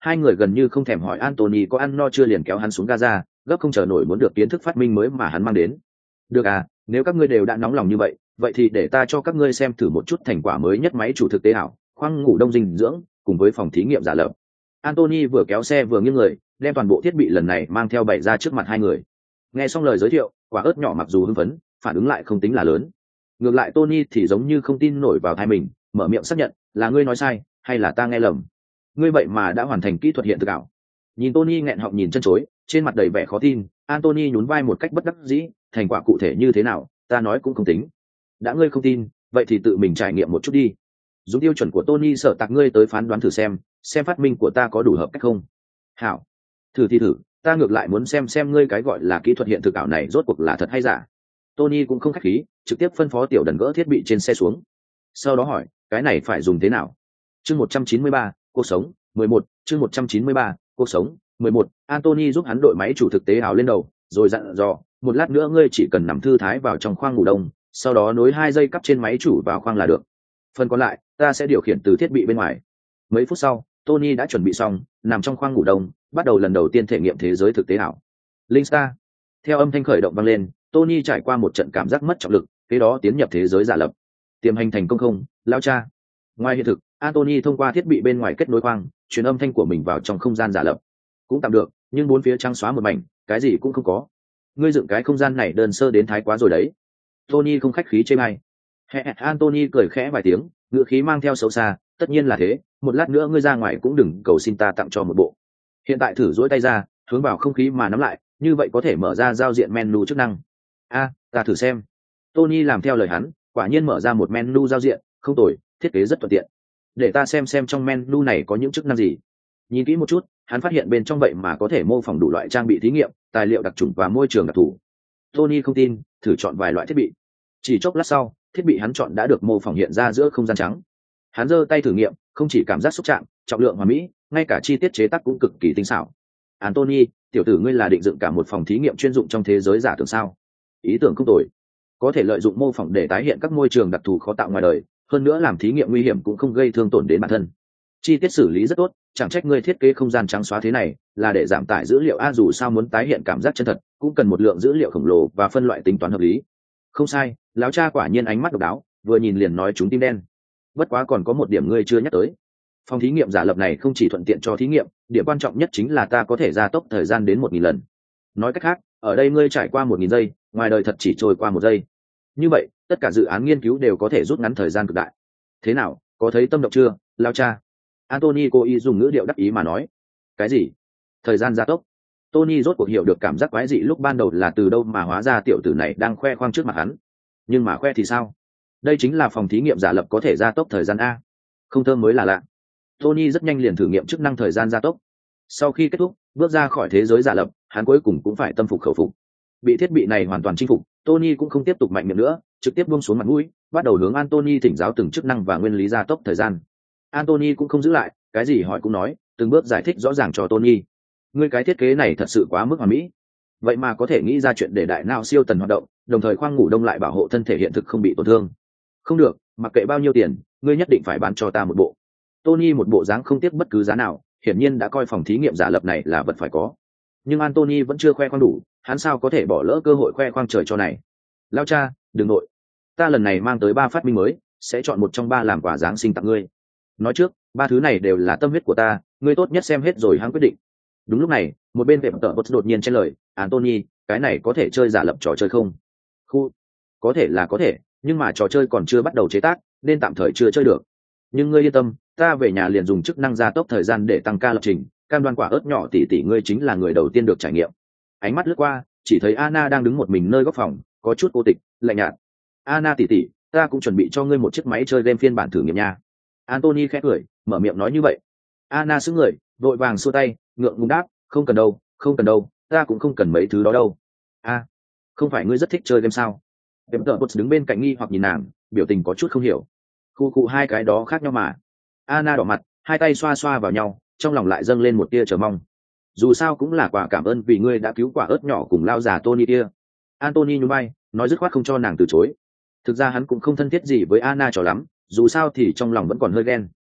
hai người gần như không thèm hỏi Anthony có ăn no chưa liền kéo hắn xuống Gaza, gấp không chờ nổi muốn được kiến thức phát minh mới mà hắn mang đến. Được à, nếu các ngươi đều đã nóng lòng như vậy, vậy thì để ta cho các ngươi xem thử một chút thành quả mới nhất máy chủ thực tế ảo, khoang ngủ đông dinh dưỡng, cùng với phòng thí nghiệm giả lập. Anthony vừa kéo xe vừa nghiêng người, đem toàn bộ thiết bị lần này mang theo bày ra trước mặt hai người. Nghe xong lời giới thiệu, quả ớt nhỏ mặc dù hưng phấn, phản ứng lại không tính là lớn. Ngược lại Tony thì giống như không tin nổi vào tai mình, mở miệng xác nhận, là ngươi nói sai, hay là ta nghe lầm? Ngươi vậy mà đã hoàn thành kỹ thuật hiện thực ảo. Nhìn Tony nghẹn họng nhìn chân chối, trên mặt đầy vẻ khó tin, Anthony nhún vai một cách bất đắc dĩ, thành quả cụ thể như thế nào, ta nói cũng không tính. Đã ngươi không tin, vậy thì tự mình trải nghiệm một chút đi. Dùng tiêu chuẩn của Tony sở tạc ngươi tới phán đoán thử xem, xem phát minh của ta có đủ hợp cách không. Hảo, thử thì thử, ta ngược lại muốn xem xem ngươi cái gọi là kỹ thuật hiện thực ảo này rốt cuộc là thật hay giả. Tony cũng không khách khí, trực tiếp phân phó tiểu đần gỡ thiết bị trên xe xuống. Sau đó hỏi, cái này phải dùng thế nào? Chương một trăm chín mươi ba, cuộc sống, mười một, chương một trăm chín mươi ba, cuộc sống, mười một. Anthony giúp hắn đội máy chủ thực tế ảo lên đầu, rồi dặn dò, một lát nữa ngươi chỉ cần nằm thư thái vào trong khoang ngủ đông, sau đó nối hai dây cắp trên máy chủ vào khoang là được. Phần còn lại, ta sẽ điều khiển từ thiết bị bên ngoài. Mấy phút sau, Tony đã chuẩn bị xong, nằm trong khoang ngủ đông, bắt đầu lần đầu tiên thể nghiệm thế giới thực tế ảo. Linh Star. Theo âm thanh khởi động vang lên, Tony trải qua một trận cảm giác mất trọng lực, kế đó tiến nhập thế giới giả lập. Tiềm hành thành công không, lão cha? Ngoài hiện thực, Anthony thông qua thiết bị bên ngoài kết nối khoang, truyền âm thanh của mình vào trong không gian giả lập. Cũng tạm được, nhưng bốn phía trắng xóa một mảnh, cái gì cũng không có. Ngươi dựng cái không gian này đơn sơ đến thái quá rồi đấy. Tony không khách khí chê bai. Anthony cười khẽ vài tiếng, ngữ khí mang theo xấu xa, tất nhiên là thế, một lát nữa ngươi ra ngoài cũng đừng cầu xin ta tặng cho một bộ. Hiện tại thử duỗi tay ra, hướng vào không khí mà nắm lại, như vậy có thể mở ra giao diện menu chức năng. A, ta thử xem. Tony làm theo lời hắn, quả nhiên mở ra một menu giao diện, không tồi, thiết kế rất thuận tiện. Để ta xem xem trong menu này có những chức năng gì. Nhìn kỹ một chút, hắn phát hiện bên trong vậy mà có thể mô phỏng đủ loại trang bị thí nghiệm, tài liệu đặc trùng và môi trường đặc thù. Tony không tin, thử chọn vài loại thiết bị. Chỉ chốc lát sau, thiết bị hắn chọn đã được mô phỏng hiện ra giữa không gian trắng. Hắn giơ tay thử nghiệm, không chỉ cảm giác xúc chạm, trọng lượng hoàn mỹ, ngay cả chi tiết chế tác cũng cực kỳ tinh xảo. Anthony, tiểu tử ngươi là định dựng cả một phòng thí nghiệm chuyên dụng trong thế giới giả tưởng sao? Ý tưởng không tồi, có thể lợi dụng mô phỏng để tái hiện các môi trường đặc thù khó tạo ngoài đời, hơn nữa làm thí nghiệm nguy hiểm cũng không gây thương tổn đến bản thân. Chi tiết xử lý rất tốt, chẳng trách ngươi thiết kế không gian trắng xóa thế này, là để giảm tải dữ liệu a, dù sao muốn tái hiện cảm giác chân thật, cũng cần một lượng dữ liệu khổng lồ và phân loại tính toán hợp lý. Không sai, lão cha quả nhiên ánh mắt độc đáo, vừa nhìn liền nói chúng tim đen. Bất quá còn có một điểm ngươi chưa nhắc tới. Phòng thí nghiệm giả lập này không chỉ thuận tiện cho thí nghiệm, điểm quan trọng nhất chính là ta có thể gia tốc thời gian đến một nghìn lần. Nói cách khác, ở đây ngươi trải qua một nghìn giây, ngoài đời thật chỉ trôi qua một giây. Như vậy, tất cả dự án nghiên cứu đều có thể rút ngắn thời gian cực đại. Thế nào, có thấy tâm động chưa, lão cha? Anthony cố ý dùng ngữ điệu đắc ý mà nói. Cái gì? Thời gian gia tốc? Tony rốt cuộc hiểu được cảm giác quái dị lúc ban đầu là từ đâu mà hóa ra tiểu tử này đang khoe khoang trước mặt hắn. Nhưng mà khoe thì sao? Đây chính là phòng thí nghiệm giả lập có thể gia tốc thời gian a. Không thơm mới là lạ. Tony rất nhanh liền thử nghiệm chức năng thời gian gia tốc. Sau khi kết thúc, bước ra khỏi thế giới giả lập, hắn cuối cùng cũng phải tâm phục khẩu phục. Bị thiết bị này hoàn toàn chinh phục, Tony cũng không tiếp tục mạnh miệng nữa, trực tiếp buông xuống mặt mũi, bắt đầu hướng Anthony thỉnh giáo từng chức năng và nguyên lý gia tốc thời gian. Anthony cũng không giữ lại, cái gì hỏi cũng nói, từng bước giải thích rõ ràng cho Tony. Ngươi cái thiết kế này thật sự quá mức hoàn mỹ. Vậy mà có thể nghĩ ra chuyện để đại não siêu tần hoạt động, đồng thời khoang ngủ đông lại bảo hộ thân thể hiện thực không bị tổn thương. Không được, mặc kệ bao nhiêu tiền, ngươi nhất định phải bán cho ta một bộ. Tony một bộ dáng không tiếc bất cứ giá nào, hiển nhiên đã coi phòng thí nghiệm giả lập này là vật phải có. Nhưng Anthony vẫn chưa khoe khoang đủ, hắn sao có thể bỏ lỡ cơ hội khoe khoang trời cho này. Lao cha, đừng nội. Ta lần này mang tới ba phát minh mới, sẽ chọn một trong ba làm quà giáng sinh tặng ngươi. Nói trước, ba thứ này đều là tâm huyết của ta, ngươi tốt nhất xem hết rồi hãng quyết định. Đúng lúc này, một bên vệ tợ bột đột nhiên chen lời, Anthony, cái này có thể chơi giả lập trò chơi không? Khu, có thể là có thể, nhưng mà trò chơi còn chưa bắt đầu chế tác, nên tạm thời chưa chơi được. Nhưng ngươi yên tâm, ta về nhà liền dùng chức năng gia tốc thời gian để tăng ca lập trình, cam đoan quả ớt nhỏ tỷ tỷ ngươi chính là người đầu tiên được trải nghiệm. Ánh mắt lướt qua, chỉ thấy Anna đang đứng một mình nơi góc phòng, có chút cô tịch, lạnh nhạt. Anna tỷ tỷ, ta cũng chuẩn bị cho ngươi một chiếc máy chơi game phiên bản thử nghiệm nha. Anthony khẽ cười, mở miệng nói như vậy. Anna sững người, vội vàng xua tay, ngượng ngùng đáp, không cần đâu, không cần đâu, ta cũng không cần mấy thứ đó đâu. A, à, không phải ngươi rất thích chơi game sao? Em tờ bột đứng bên cạnh nghi hoặc nhìn nàng, biểu tình có chút không hiểu. Khu cụ hai cái đó khác nhau mà. Anna đỏ mặt, hai tay xoa xoa vào nhau, trong lòng lại dâng lên một tia chờ mong. Dù sao cũng là quà cảm ơn vì ngươi đã cứu quả ớt nhỏ cùng lao già Tony kia. Anthony nhún vai, nói dứt khoát không cho nàng từ chối. Thực ra hắn cũng không thân thiết gì với Anna cho lắm, dù sao thì trong lòng vẫn còn hơi ghen.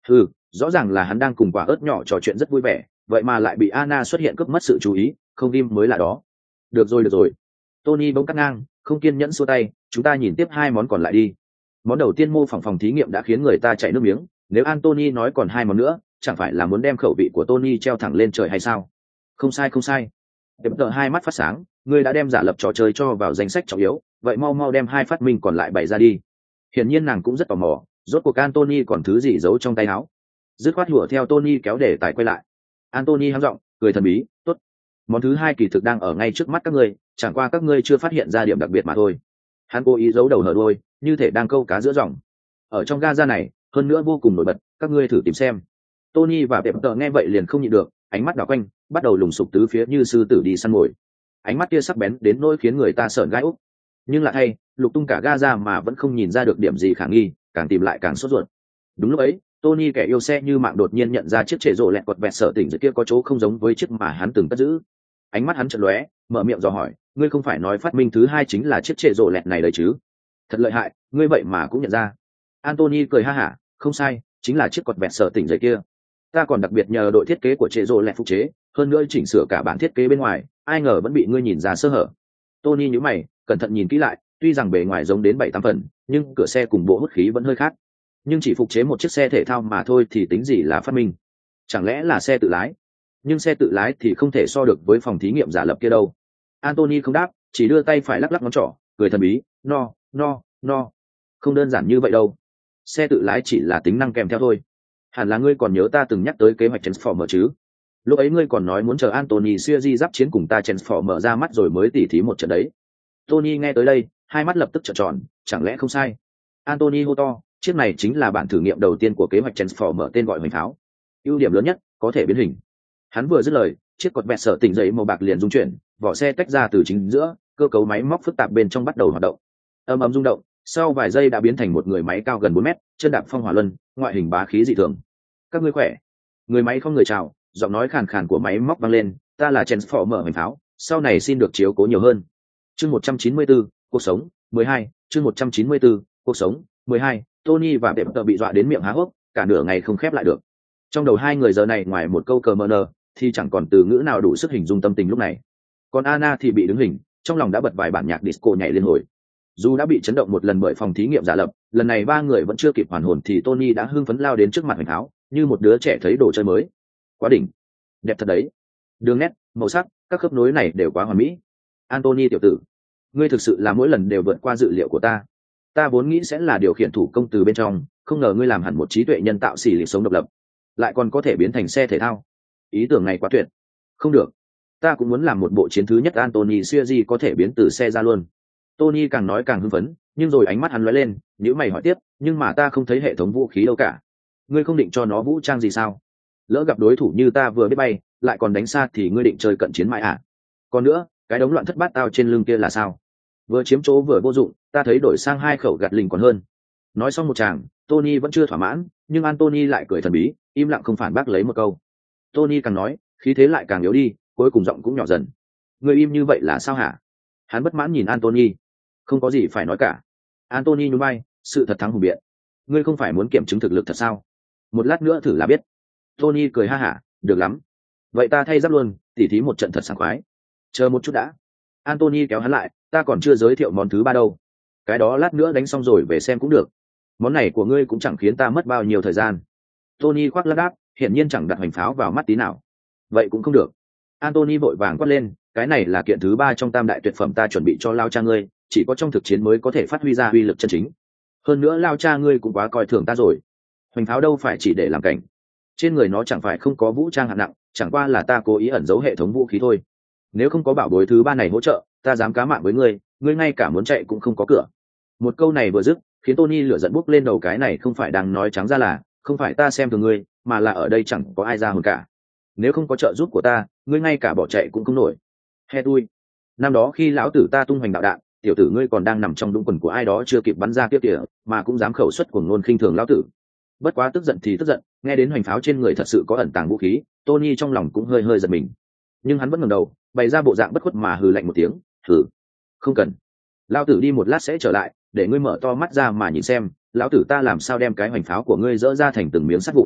Ừ, rõ ràng là hắn đang cùng quả ớt nhỏ trò chuyện rất vui vẻ, vậy mà lại bị Anna xuất hiện cướp mất sự chú ý, không tim mới là đó. Được rồi được rồi. Tony bỗng cắt ngang, không kiên nhẫn xua tay, chúng ta nhìn tiếp hai món còn lại đi. Món đầu tiên mô phỏng phòng thí nghiệm đã khiến người ta chảy nước miếng, nếu Anthony nói còn hai món nữa, chẳng phải là muốn đem khẩu vị của Tony treo thẳng lên trời hay sao? Không sai không sai. Tiệm tợ hai mắt phát sáng, ngươi đã đem giả lập trò chơi cho vào danh sách trọng yếu, vậy mau mau đem hai phát minh còn lại bày ra đi. Hiển nhiên nàng cũng rất tò mò, rốt cuộc Anthony còn thứ gì giấu trong tay áo. Dứt khoát hùa theo Tony kéo để tài quay lại. Anthony hắng giọng, cười thần bí, tốt. Món thứ hai kỳ thực đang ở ngay trước mắt các ngươi, chẳng qua các ngươi chưa phát hiện ra điểm đặc biệt mà thôi. Hắn cố ý giấu đầu hở đuôi, như thể đang câu cá giữa dòng. Ở trong Gaza này, hơn nữa vô cùng nổi bật, các ngươi thử tìm xem. Tony và Pep tợ nghe vậy liền không nhịn được, ánh mắt đảo quanh, bắt đầu lùng sục tứ phía như sư tử đi săn mồi. Ánh mắt kia sắc bén đến nỗi khiến người ta sởn gai ốc. Nhưng lại hay, lục tung cả Gaza mà vẫn không nhìn ra được điểm gì khả nghi, càng tìm lại càng sốt ruột. Đúng lúc ấy, Tony kẻ yêu xe như mạng đột nhiên nhận ra chiếc trệ rộ lẹt quật vẹt sở tỉnh dưới kia có chỗ không giống với chiếc mà hắn từng cất giữ. Ánh mắt hắn chợt lóe, mở miệng dò hỏi, ngươi không phải nói phát minh thứ hai chính là chiếc trệ rộ lẹt này đấy chứ? Thật lợi hại, ngươi vậy mà cũng nhận ra. Anthony cười ha hả, không sai, chính là chiếc quật vẹt sở tỉnh dưới kia. Ta còn đặc biệt nhờ đội thiết kế của trệ rộ lẹt phục chế, hơn nữa chỉnh sửa cả bản thiết kế bên ngoài, ai ngờ vẫn bị ngươi nhìn ra sơ hở. Tony nhíu mày, cẩn thận nhìn kỹ lại, tuy rằng bề ngoài giống đến bảy tám phần, nhưng cửa xe cùng bộ hút khí vẫn hơi khác. Nhưng chỉ phục chế một chiếc xe thể thao mà thôi thì tính gì là phát minh? Chẳng lẽ là xe tự lái? Nhưng xe tự lái thì không thể so được với phòng thí nghiệm giả lập kia đâu. Anthony không đáp, chỉ đưa tay phải lắc lắc ngón trỏ, cười thần bí, no, no, no. Không đơn giản như vậy đâu. Xe tự lái chỉ là tính năng kèm theo thôi. Hẳn là ngươi còn nhớ ta từng nhắc tới kế hoạch Transformer chứ? Lúc ấy ngươi còn nói muốn chờ Anthony Series giáp chiến cùng ta Transformer ra mắt rồi mới tỉ thí một trận đấy. Tony nghe tới đây, hai mắt lập tức trợn tròn, chẳng lẽ không sai? Anthony hô to, chiếc này chính là bản thử nghiệm đầu tiên của kế hoạch Transformer tên gọi hoành pháo. Ưu điểm lớn nhất, có thể biến hình. Hắn vừa dứt lời, chiếc cột vẹt sở tỉnh giấy màu bạc liền rung chuyển, vỏ xe tách ra từ chính giữa, cơ cấu máy móc phức tạp bên trong bắt đầu hoạt động. Âm ầm rung động, sau vài giây đã biến thành một người máy cao gần bốn mét, chân đạp phong hỏa luân, ngoại hình bá khí dị thường. Các ngươi khỏe? Người máy không người chào, giọng nói khàn khàn của máy móc vang lên, ta là Transformer hoành pháo, sau này xin được chiếu cố nhiều hơn. Chương một trăm chín mươi tư, cuộc sống, mười hai, chương một trăm chín mươi tư, cuộc sống, mười hai. Tony và Pep bị dọa đến miệng há hốc, cả nửa ngày không khép lại được. Trong đầu hai người giờ này ngoài một câu cờ mờ nờ thì chẳng còn từ ngữ nào đủ sức hình dung tâm tình lúc này. Còn Anna thì bị đứng hình, trong lòng đã bật vài bản nhạc disco nhảy lên hồi. Dù đã bị chấn động một lần bởi phòng thí nghiệm giả lập, lần này ba người vẫn chưa kịp hoàn hồn thì Tony đã hưng phấn lao đến trước mặt hoành tháo, như một đứa trẻ thấy đồ chơi mới. Quá đỉnh, đẹp thật đấy. Đường nét, màu sắc, các khớp nối này đều quá hoàn mỹ. Anthony tiểu tử, ngươi thực sự là mỗi lần đều vượt qua dự liệu của ta. Ta vốn nghĩ sẽ là điều khiển thủ công từ bên trong, không ngờ ngươi làm hẳn một trí tuệ nhân tạo xì lịch sống độc lập, lại còn có thể biến thành xe thể thao. Ý tưởng này quá tuyệt. Không được, ta cũng muốn làm một bộ chiến thứ nhất Anthony Series có thể biến từ xe ra luôn. Tony càng nói càng hưng phấn, nhưng rồi ánh mắt hắn lóe lên, nếu mày hỏi tiếp, nhưng mà ta không thấy hệ thống vũ khí đâu cả. Ngươi không định cho nó vũ trang gì sao? Lỡ gặp đối thủ như ta vừa biết bay, lại còn đánh xa thì ngươi định chơi cận chiến mãi à? Còn nữa, cái đống loạn thất bát tao trên lưng kia là sao? Vừa chiếm chỗ vừa vô dụng, ta thấy đổi sang hai khẩu gạt lình còn hơn. Nói xong một tràng, Tony vẫn chưa thỏa mãn, nhưng Anthony lại cười thần bí, im lặng không phản bác lấy một câu. Tony càng nói, khí thế lại càng yếu đi, cuối cùng giọng cũng nhỏ dần. Ngươi im như vậy là sao hả? Hắn bất mãn nhìn Anthony. Không có gì phải nói cả. Anthony nhún vai, sự thật thắng hùng biện. Ngươi không phải muốn kiểm chứng thực lực thật sao? Một lát nữa thử là biết. Tony cười ha hả, được lắm. Vậy ta thay giáp luôn, tỉ thí một trận thật sảng khoái. Chờ một chút đã. Anthony kéo hắn lại, ta còn chưa giới thiệu món thứ ba đâu. Cái đó lát nữa đánh xong rồi về xem cũng được. Món này của ngươi cũng chẳng khiến ta mất bao nhiêu thời gian. Tony khoác lác đáp, hiển nhiên chẳng đặt hoành pháo vào mắt tí nào. Vậy cũng không được. Anthony vội vàng quát lên, cái này là kiện thứ ba trong tam đại tuyệt phẩm ta chuẩn bị cho lao cha ngươi, chỉ có trong thực chiến mới có thể phát huy ra uy lực chân chính. Hơn nữa lao cha ngươi cũng quá coi thường ta rồi. Hoành pháo đâu phải chỉ để làm cảnh. Trên người nó chẳng phải không có vũ trang hạng nặng, chẳng qua là ta cố ý ẩn giấu hệ thống vũ khí thôi. Nếu không có bảo bối thứ ba này hỗ trợ, ta dám cá mạng với ngươi, ngươi ngay cả muốn chạy cũng không có cửa. Một câu này vừa dứt, khiến Tony lửa giận bốc lên đầu, cái này không phải đang nói trắng ra là, không phải ta xem thường ngươi, mà là ở đây chẳng có ai ra hồn cả. Nếu không có trợ giúp của ta, ngươi ngay cả bỏ chạy cũng không nổi. He tui, năm đó khi lão tử ta tung hoành đạo đạn, tiểu tử ngươi còn đang nằm trong đũng quần của ai đó chưa kịp bắn ra tiếp tỉa, mà cũng dám khẩu xuất cuồng ngôn khinh thường lão tử. Bất quá tức giận thì tức giận, nghe đến hoành pháo trên người thật sự có ẩn tàng vũ khí, Tony trong lòng cũng hơi hơi giật mình. Nhưng hắn vẫn ngẩng đầu, bày ra bộ dạng bất khuất mà hừ lạnh một tiếng, "Hừ, không cần. Lão tử đi một lát sẽ trở lại, để ngươi mở to mắt ra mà nhìn xem, lão tử ta làm sao đem cái hoành pháo của ngươi dỡ ra thành từng miếng sắt vụn."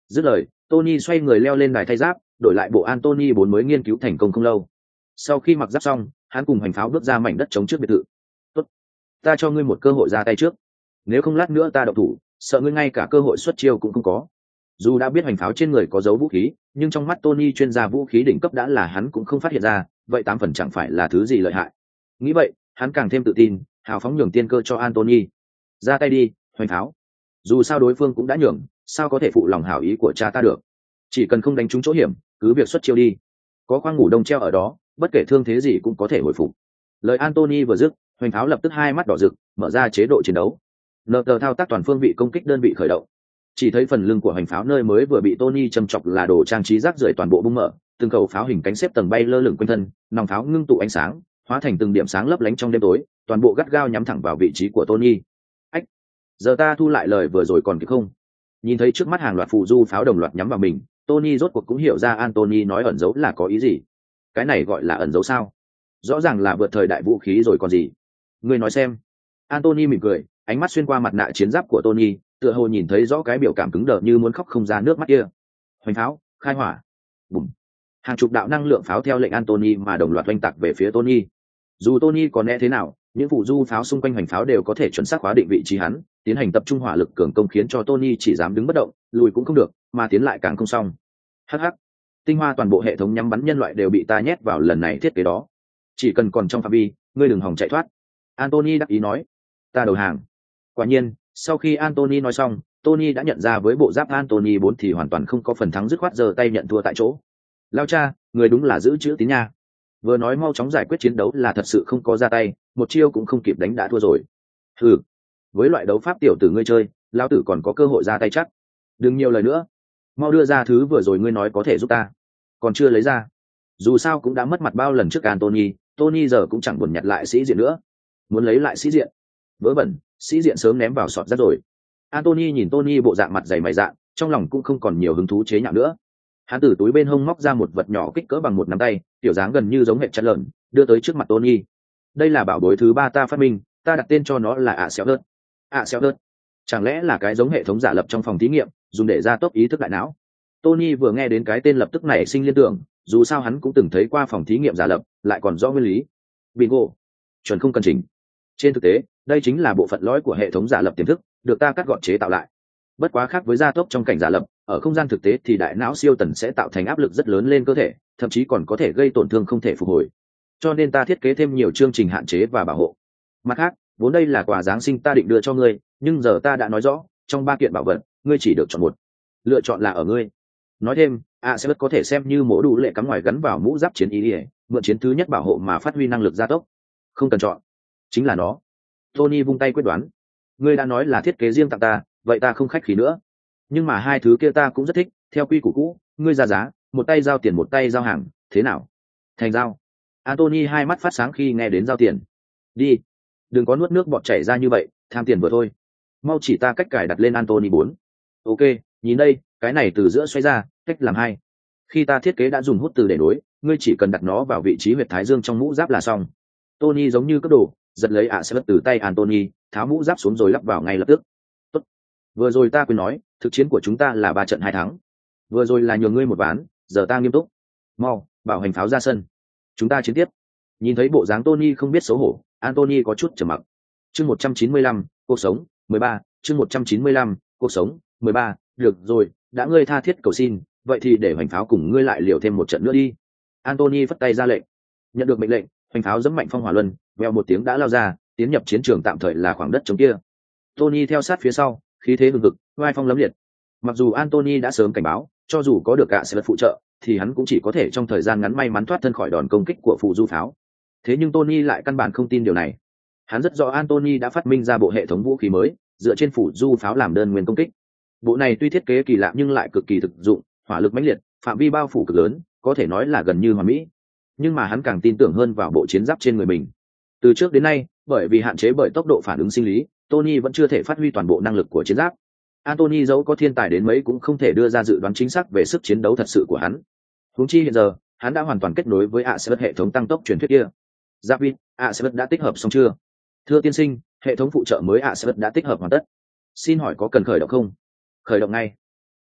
Dứt lời, Tony xoay người leo lên đài thay giáp, đổi lại bộ Anthony bốn mới nghiên cứu thành công không lâu. Sau khi mặc giáp xong, hắn cùng Hoành Pháo bước ra mảnh đất trống trước biệt thự. "Tốt, ta cho ngươi một cơ hội ra tay trước. Nếu không lát nữa ta động thủ, sợ ngươi ngay cả cơ hội xuất chiêu cũng không có." Dù đã biết Hoành Pháo trên người có dấu vũ khí, nhưng trong mắt Tony chuyên gia vũ khí đỉnh cấp đã là hắn cũng không phát hiện ra, vậy tám phần chẳng phải là thứ gì lợi hại. Nghĩ vậy, hắn càng thêm tự tin, hào phóng nhường tiên cơ cho Anthony. "Ra tay đi, Hoành Pháo. Dù sao đối phương cũng đã nhường, sao có thể phụ lòng hảo ý của cha ta được. Chỉ cần không đánh trúng chỗ hiểm, cứ việc xuất chiêu đi. Có khoang ngủ đông treo ở đó, bất kể thương thế gì cũng có thể hồi phục." Lời Anthony vừa dứt, Hoành Pháo lập tức hai mắt đỏ rực, mở ra chế độ chiến đấu. Nợ tờ thao tác toàn phương vị công kích đơn vị khởi động. Chỉ thấy phần lưng của Hoành Pháo nơi mới vừa bị Tony châm chọc là đồ trang trí rác rưởi toàn bộ bung mở, từng khẩu pháo hình cánh xếp tầng bay lơ lửng quanh thân, nòng pháo ngưng tụ ánh sáng, hóa thành từng điểm sáng lấp lánh trong đêm tối, toàn bộ gắt gao nhắm thẳng vào vị trí của Tony. Ách, giờ ta thu lại lời vừa rồi còn kịp không? Nhìn thấy trước mắt hàng loạt phù du pháo đồng loạt nhắm vào mình, Tony rốt cuộc cũng hiểu ra Anthony nói ẩn dấu là có ý gì. Cái này gọi là ẩn dấu sao? Rõ ràng là vượt thời đại vũ khí rồi còn gì. Ngươi nói xem. Anthony mỉm cười, ánh mắt xuyên qua mặt nạ chiến giáp của Tony, tựa hồ nhìn thấy rõ cái biểu cảm cứng đờ như muốn khóc không ra nước mắt kia. Hoành pháo, khai hỏa. Bùm. Hàng chục đạo năng lượng pháo theo lệnh Anthony mà đồng loạt oanh tạc về phía Tony. Dù Tony có né thế nào, những vụ du pháo xung quanh hoành pháo đều có thể chuẩn xác khóa định vị trí hắn, tiến hành tập trung hỏa lực cường công khiến cho Tony chỉ dám đứng bất động, lùi cũng không được, mà tiến lại càng không xong. Hắc hắc, tinh hoa toàn bộ hệ thống nhắm bắn nhân loại đều bị ta nhét vào lần này thiết kế đó. Chỉ cần còn trong phạm vi, ngươi đừng hòng chạy thoát. Anthony đắc ý nói. Ta đầu hàng. Quả nhiên, sau khi Anthony nói xong, Tony đã nhận ra với bộ giáp Anthony bốn thì hoàn toàn không có phần thắng, dứt khoát giơ tay nhận thua tại chỗ. Lao cha, người đúng là giữ chữ tín nha. Vừa nói mau chóng giải quyết chiến đấu là thật sự không có ra tay, một chiêu cũng không kịp đánh đã thua rồi. Ừ, với loại đấu pháp tiểu tử ngươi chơi, lão tử còn có cơ hội ra tay chắc. Đừng nhiều lời nữa, mau đưa ra thứ vừa rồi ngươi nói có thể giúp ta. Còn chưa lấy ra. Dù sao cũng đã mất mặt bao lần trước Anthony, Tony giờ cũng chẳng buồn nhặt lại sĩ diện nữa. Muốn lấy lại sĩ diện? Vớ bẩn, sĩ diện sớm ném vào sọt rác rồi. Anthony nhìn Tony bộ dạng mặt dày mày dạn, trong lòng cũng không còn nhiều hứng thú chế nhạo nữa. Hắn từ túi bên hông móc ra một vật nhỏ kích cỡ bằng một nắm tay, tiểu dáng gần như giống hệ chăn lợn, đưa tới trước mặt Tony. Đây là bảo bối thứ ba ta phát minh, ta đặt tên cho nó là ạ xéo đơn. ạ xéo đơn, chẳng lẽ là cái giống hệ thống giả lập trong phòng thí nghiệm, dùng để gia tốc ý thức đại não? Tony vừa nghe đến cái tên lập tức nảy sinh liên tưởng, dù sao hắn cũng từng thấy qua phòng thí nghiệm giả lập, lại còn rõ nguyên lý. Bingo, chuẩn không cần chỉnh. Trên thực tế, đây chính là bộ phận lõi của hệ thống giả lập tiềm thức, được ta cắt gọn chế tạo lại. Bất quá khác với gia tốc trong cảnh giả lập, ở không gian thực tế thì đại não siêu tần sẽ tạo thành áp lực rất lớn lên cơ thể, thậm chí còn có thể gây tổn thương không thể phục hồi. Cho nên ta thiết kế thêm nhiều chương trình hạn chế và bảo hộ. Mặt khác, vốn đây là quà giáng sinh ta định đưa cho ngươi, nhưng giờ ta đã nói rõ, trong ba kiện bảo vật, ngươi chỉ được chọn một. Lựa chọn là ở ngươi. Nói thêm, a sẽ có thể xem như mổ đủ lệ cắm ngoài gắn vào mũ giáp chiến ý ỉa, mượn chiến thứ nhất bảo hộ mà phát huy năng lực gia tốc. Không cần chọn, chính là nó. Tony vung tay quyết đoán. Ngươi đã nói là thiết kế riêng tặng ta, vậy ta không khách khí nữa. Nhưng mà hai thứ kia ta cũng rất thích, theo quy củ cũ, ngươi ra giá, một tay giao tiền một tay giao hàng, thế nào? Thành giao. Anthony hai mắt phát sáng khi nghe đến giao tiền. Đi, đừng có nuốt nước bọt chảy ra như vậy, tham tiền vừa thôi. Mau chỉ ta cách cài đặt lên Anthony bốn. Ok, nhìn đây, cái này từ giữa xoay ra, cách làm hai. Khi ta thiết kế đã dùng hút từ để đối, ngươi chỉ cần đặt nó vào vị trí huyệt thái dương trong mũ giáp là xong. Tony giống như cấp đồ, giật lấy ạ sẽ từ tay Anthony, tháo mũ giáp xuống rồi lắp vào ngay lập tức. Tốt. Vừa rồi ta quên nói, thực chiến của chúng ta là ba trận hai thắng. Vừa rồi là nhường ngươi một ván, giờ ta nghiêm túc. Mau, bảo hành pháo ra sân. Chúng ta chiến tiếp. Nhìn thấy bộ dáng Tony không biết xấu hổ, Anthony có chút trầm mặc. Chương một trăm chín mươi lăm, cuộc sống, mười ba, chương một trăm chín mươi lăm, cuộc sống, mười ba, được rồi, đã ngươi tha thiết cầu xin, vậy thì để hoành pháo cùng ngươi lại liều thêm một trận nữa đi. Anthony phất tay ra lệnh. Nhận được mệnh lệnh, hoành pháo giẫm mạnh phong hỏa luân, vèo một tiếng đã lao ra, tiến nhập chiến trường tạm thời là khoảng đất trống kia. Tony theo sát phía sau, khí thế hừng hực, vai phong lấm liệt. Mặc dù Anthony đã sớm cảnh báo, cho dù có được cả sẽ phụ trợ, thì hắn cũng chỉ có thể trong thời gian ngắn may mắn thoát thân khỏi đòn công kích của phù du pháo. Thế nhưng Tony lại căn bản không tin điều này. Hắn rất rõ Anthony đã phát minh ra bộ hệ thống vũ khí mới, dựa trên phù du pháo làm đơn nguyên công kích. Bộ này tuy thiết kế kỳ lạ nhưng lại cực kỳ thực dụng, hỏa lực mãnh liệt, phạm vi bao phủ cực lớn, có thể nói là gần như hoàn mỹ. Nhưng mà hắn càng tin tưởng hơn vào bộ chiến giáp trên người mình. Từ trước đến nay, bởi vì hạn chế bởi tốc độ phản ứng sinh lý, Tony vẫn chưa thể phát huy toàn bộ năng lực của chiến giáp. Anthony dẫu có thiên tài đến mấy cũng không thể đưa ra dự đoán chính xác về sức chiến đấu thật sự của hắn. Huống chi hiện giờ, hắn đã hoàn toàn kết nối với Acerth hệ thống tăng tốc truyền thuyết kia. David, Acerth đã tích hợp xong chưa? Thưa tiên sinh, hệ thống phụ trợ mới Acerth đã tích hợp hoàn tất. Xin hỏi có cần khởi động không? Khởi động ngay.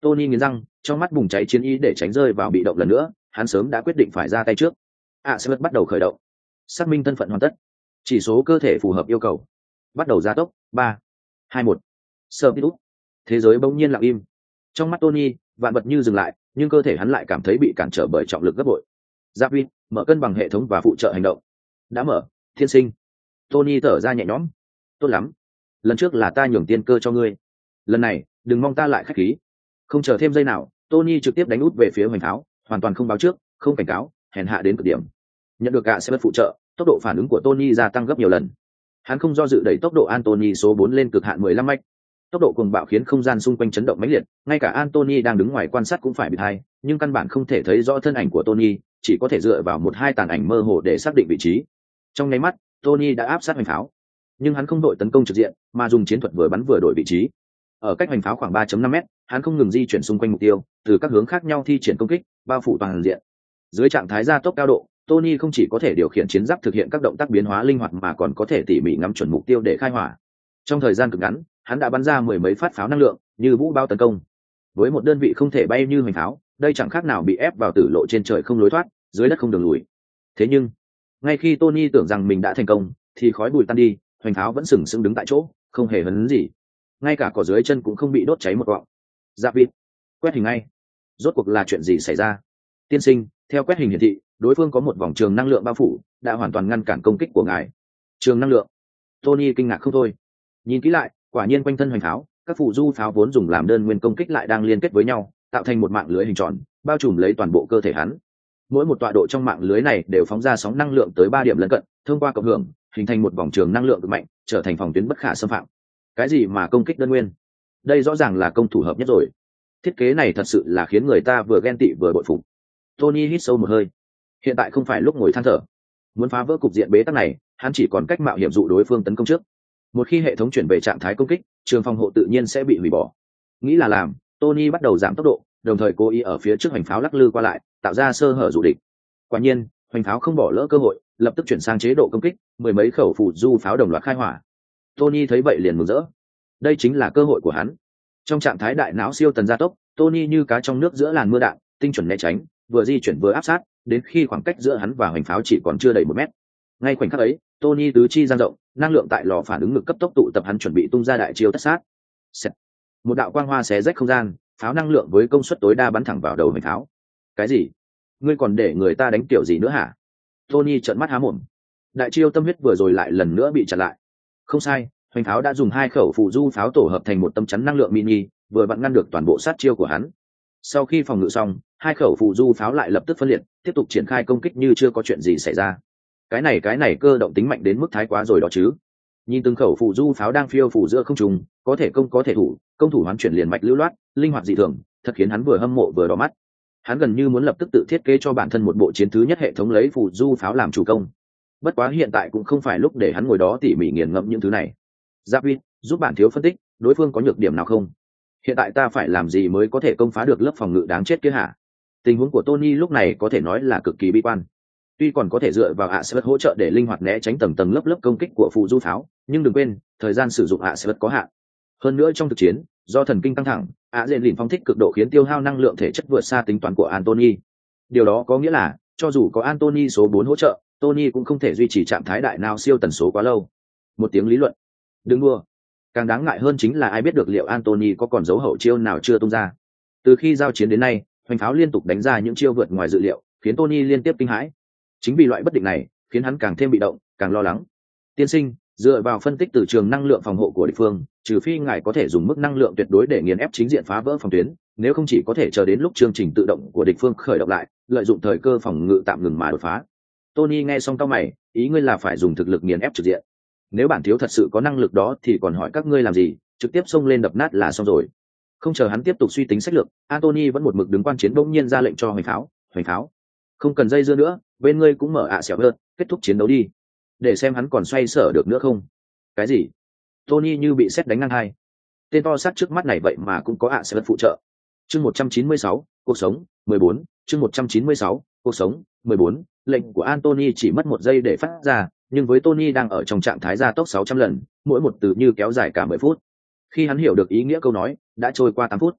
Tony nghiến răng, trong mắt bùng cháy chiến ý để tránh rơi vào bị động lần nữa, hắn sớm đã quyết định phải ra tay trước. Acerith bắt đầu khởi động, xác minh thân phận hoàn tất, chỉ số cơ thể phù hợp yêu cầu, bắt đầu gia tốc. Ba, hai, một, sơ út. Thế giới bỗng nhiên lặng im. Trong mắt Tony, vạn vật như dừng lại, nhưng cơ thể hắn lại cảm thấy bị cản trở bởi trọng lực gấp bội. Giáp Vin mở cân bằng hệ thống và phụ trợ hành động. Đã mở, thiên sinh. Tony thở ra nhẹ nhõm. Tốt lắm, lần trước là ta nhường tiên cơ cho ngươi, lần này đừng mong ta lại khách khí. Không chờ thêm giây nào, Tony trực tiếp đánh út về phía hoành tháo, hoàn toàn không báo trước, không cảnh cáo, hèn hạ đến cực điểm. Nhận được cả xe phụ trợ, tốc độ phản ứng của Tony gia tăng gấp nhiều lần. Hắn không do dự đẩy tốc độ Anthony số bốn lên cực hạn mười lăm mạch. Tốc độ cuồng bạo khiến không gian xung quanh chấn động mãnh liệt, ngay cả Anthony đang đứng ngoài quan sát cũng phải bị thay, nhưng căn bản không thể thấy rõ thân ảnh của Tony, chỉ có thể dựa vào một hai tàn ảnh mơ hồ để xác định vị trí. Trong nháy mắt, Tony đã áp sát hoành pháo, nhưng hắn không đội tấn công trực diện, mà dùng chiến thuật vừa bắn vừa đổi vị trí. Ở cách hoành pháo khoảng ba phẩy năm mét, hắn không ngừng di chuyển xung quanh mục tiêu, từ các hướng khác nhau thi triển công kích, bao phủ toàn diện. Dưới trạng thái gia tốc cao độ, Tony không chỉ có thể điều khiển chiến giáp thực hiện các động tác biến hóa linh hoạt mà còn có thể tỉ mỉ ngắm chuẩn mục tiêu để khai hỏa. Trong thời gian cực ngắn, hắn đã bắn ra mười mấy phát pháo năng lượng, như vũ bao tấn công. Với một đơn vị không thể bay như hoành pháo, đây chẳng khác nào bị ép vào tử lộ trên trời không lối thoát, dưới đất không đường lùi. Thế nhưng, ngay khi Tony tưởng rằng mình đã thành công, thì khói bụi tan đi, hoành pháo vẫn sừng sững đứng tại chỗ, không hề hấn gì. Ngay cả cỏ dưới chân cũng không bị đốt cháy một cọng. Giáp Vịt, quét hình ngay. Rốt cuộc là chuyện gì xảy ra? Tiên sinh, theo quét hình hiển thị, đối phương có một vòng trường năng lượng bao phủ, đã hoàn toàn ngăn cản công kích của ngài. Trường năng lượng? Tony kinh ngạc không thôi. Nhìn kỹ lại, quả nhiên quanh thân hoành pháo, các phụ du pháo vốn dùng làm đơn nguyên công kích lại đang liên kết với nhau, tạo thành một mạng lưới hình tròn, bao trùm lấy toàn bộ cơ thể hắn. Mỗi một tọa độ trong mạng lưới này đều phóng ra sóng năng lượng tới ba điểm lân cận, thông qua cộng hưởng, hình thành một vòng trường năng lượng cực mạnh, trở thành phòng tuyến bất khả xâm phạm. Cái gì mà công kích đơn nguyên? Đây rõ ràng là công thủ hợp nhất rồi. Thiết kế này thật sự là khiến người ta vừa ghen tị vừa bội phục. Tony hít sâu một hơi. Hiện tại không phải lúc ngồi than thở. Muốn phá vỡ cục diện bế tắc này, hắn chỉ còn cách mạo hiểm dụ đối phương tấn công trước. Một khi hệ thống chuyển về trạng thái công kích, trường phòng hộ tự nhiên sẽ bị hủy bỏ. Nghĩ là làm, Tony bắt đầu giảm tốc độ, đồng thời cố ý ở phía trước hoành pháo lắc lư qua lại, tạo ra sơ hở dụ địch. Quả nhiên, hoành pháo không bỏ lỡ cơ hội, lập tức chuyển sang chế độ công kích, mười mấy khẩu phù du pháo đồng loạt khai hỏa. Tony thấy vậy liền mừng rỡ. Đây chính là cơ hội của hắn. Trong trạng thái đại não siêu tần gia tốc, Tony như cá trong nước giữa làn mưa đạn, tinh chuẩn né tránh, vừa di chuyển vừa áp sát, đến khi khoảng cách giữa hắn và hoành pháo chỉ còn chưa đầy một mét. Ngay khoảnh khắc ấy, Tony tứ chi dang rộng, năng lượng tại lò phản ứng ngực cấp tốc tụ tập, hắn chuẩn bị tung ra đại chiêu tất sát. Xẹt. Một đạo quang hoa xé rách không gian, pháo năng lượng với công suất tối đa bắn thẳng vào đầu hoành pháo. Cái gì? Ngươi còn để người ta đánh kiểu gì nữa hả? Tony trợn mắt há mồm. Đại chiêu tâm huyết vừa rồi lại lần nữa bị chặn lại. Không sai, hoành pháo đã dùng hai khẩu phụ du pháo tổ hợp thành một tâm chắn năng lượng mini, vừa vặn ngăn được toàn bộ sát chiêu của hắn. Sau khi phòng ngự xong, hai khẩu phụ du pháo lại lập tức phân liệt, tiếp tục triển khai công kích như chưa có chuyện gì xảy ra. Cái này cái này cơ động tính mạnh đến mức thái quá rồi đó chứ. Nhìn từng khẩu phụ du pháo đang phiêu phủ giữa không trung, có thể công có thể thủ, công thủ hoán chuyển liền mạch lưu loát, linh hoạt dị thường, thật khiến hắn vừa hâm mộ vừa đỏ mắt. Hắn gần như muốn lập tức tự thiết kế cho bản thân một bộ chiến thứ nhất hệ thống lấy phụ du pháo làm chủ công. Bất quá hiện tại cũng không phải lúc để hắn ngồi đó tỉ mỉ nghiền ngẫm những thứ này. Giáp Vin, giúp bản thiếu phân tích, đối phương có nhược điểm nào không? Hiện tại ta phải làm gì mới có thể công phá được lớp phòng ngự đáng chết kia hả? Tình huống của Tony lúc này có thể nói là cực kỳ bi quan. Tuy còn có thể dựa vào Acerith hỗ trợ để linh hoạt né tránh tầng tầng lớp lớp công kích của phụ du pháo, nhưng đừng quên, thời gian sử dụng Acerith có hạn. Hơn nữa trong thực chiến, do thần kinh căng thẳng, Adrenaline phong thích cực độ khiến tiêu hao năng lượng thể chất vượt xa tính toán của Anthony. Điều đó có nghĩa là, cho dù có Anthony số bốn hỗ trợ, Tony cũng không thể duy trì trạng thái đại não siêu tần số quá lâu. Một tiếng lý luận. Đừng đua. Càng đáng ngại hơn chính là ai biết được liệu Anthony có còn dấu hậu chiêu nào chưa tung ra. Từ khi giao chiến đến nay, hoành pháo liên tục đánh ra những chiêu vượt ngoài dự liệu, khiến Tony liên tiếp kinh hãi. Chính vì loại bất định này, khiến hắn càng thêm bị động, càng lo lắng. Tiên sinh, dựa vào phân tích từ trường năng lượng phòng hộ của địch phương, trừ phi ngài có thể dùng mức năng lượng tuyệt đối để nghiền ép chính diện phá vỡ phòng tuyến, nếu không chỉ có thể chờ đến lúc chương trình tự động của địch phương khởi động lại, lợi dụng thời cơ phòng ngự tạm ngừng mà đột phá. Tony nghe xong cau mày, ý ngươi là phải dùng thực lực nghiền ép trực diện. Nếu bản thiếu thật sự có năng lực đó thì còn hỏi các ngươi làm gì, trực tiếp xông lên đập nát là xong rồi. Không chờ hắn tiếp tục suy tính sách lược, Anthony vẫn một mực đứng quan chiến, bỗng nhiên ra lệnh cho hoành pháo, hoành pháo, không cần dây dưa nữa, bên ngươi cũng mở ạ xẻo hơn, kết thúc chiến đấu đi, để xem hắn còn xoay sở được nữa không. Cái gì? Tony như bị sét đánh ngang hai. Tên to xác trước mắt này vậy mà cũng có ạ xẻo phụ trợ. Chương một trăm chín mươi sáu, cuộc sống, mười bốn, chương một trăm chín mươi sáu, cuộc sống, mười bốn, lệnh của Anthony chỉ mất một giây để phát ra, nhưng với Tony đang ở trong trạng thái gia tốc sáu trăm lần, mỗi một từ như kéo dài cả mười phút. Khi hắn hiểu được ý nghĩa câu nói, đã trôi qua tám phút.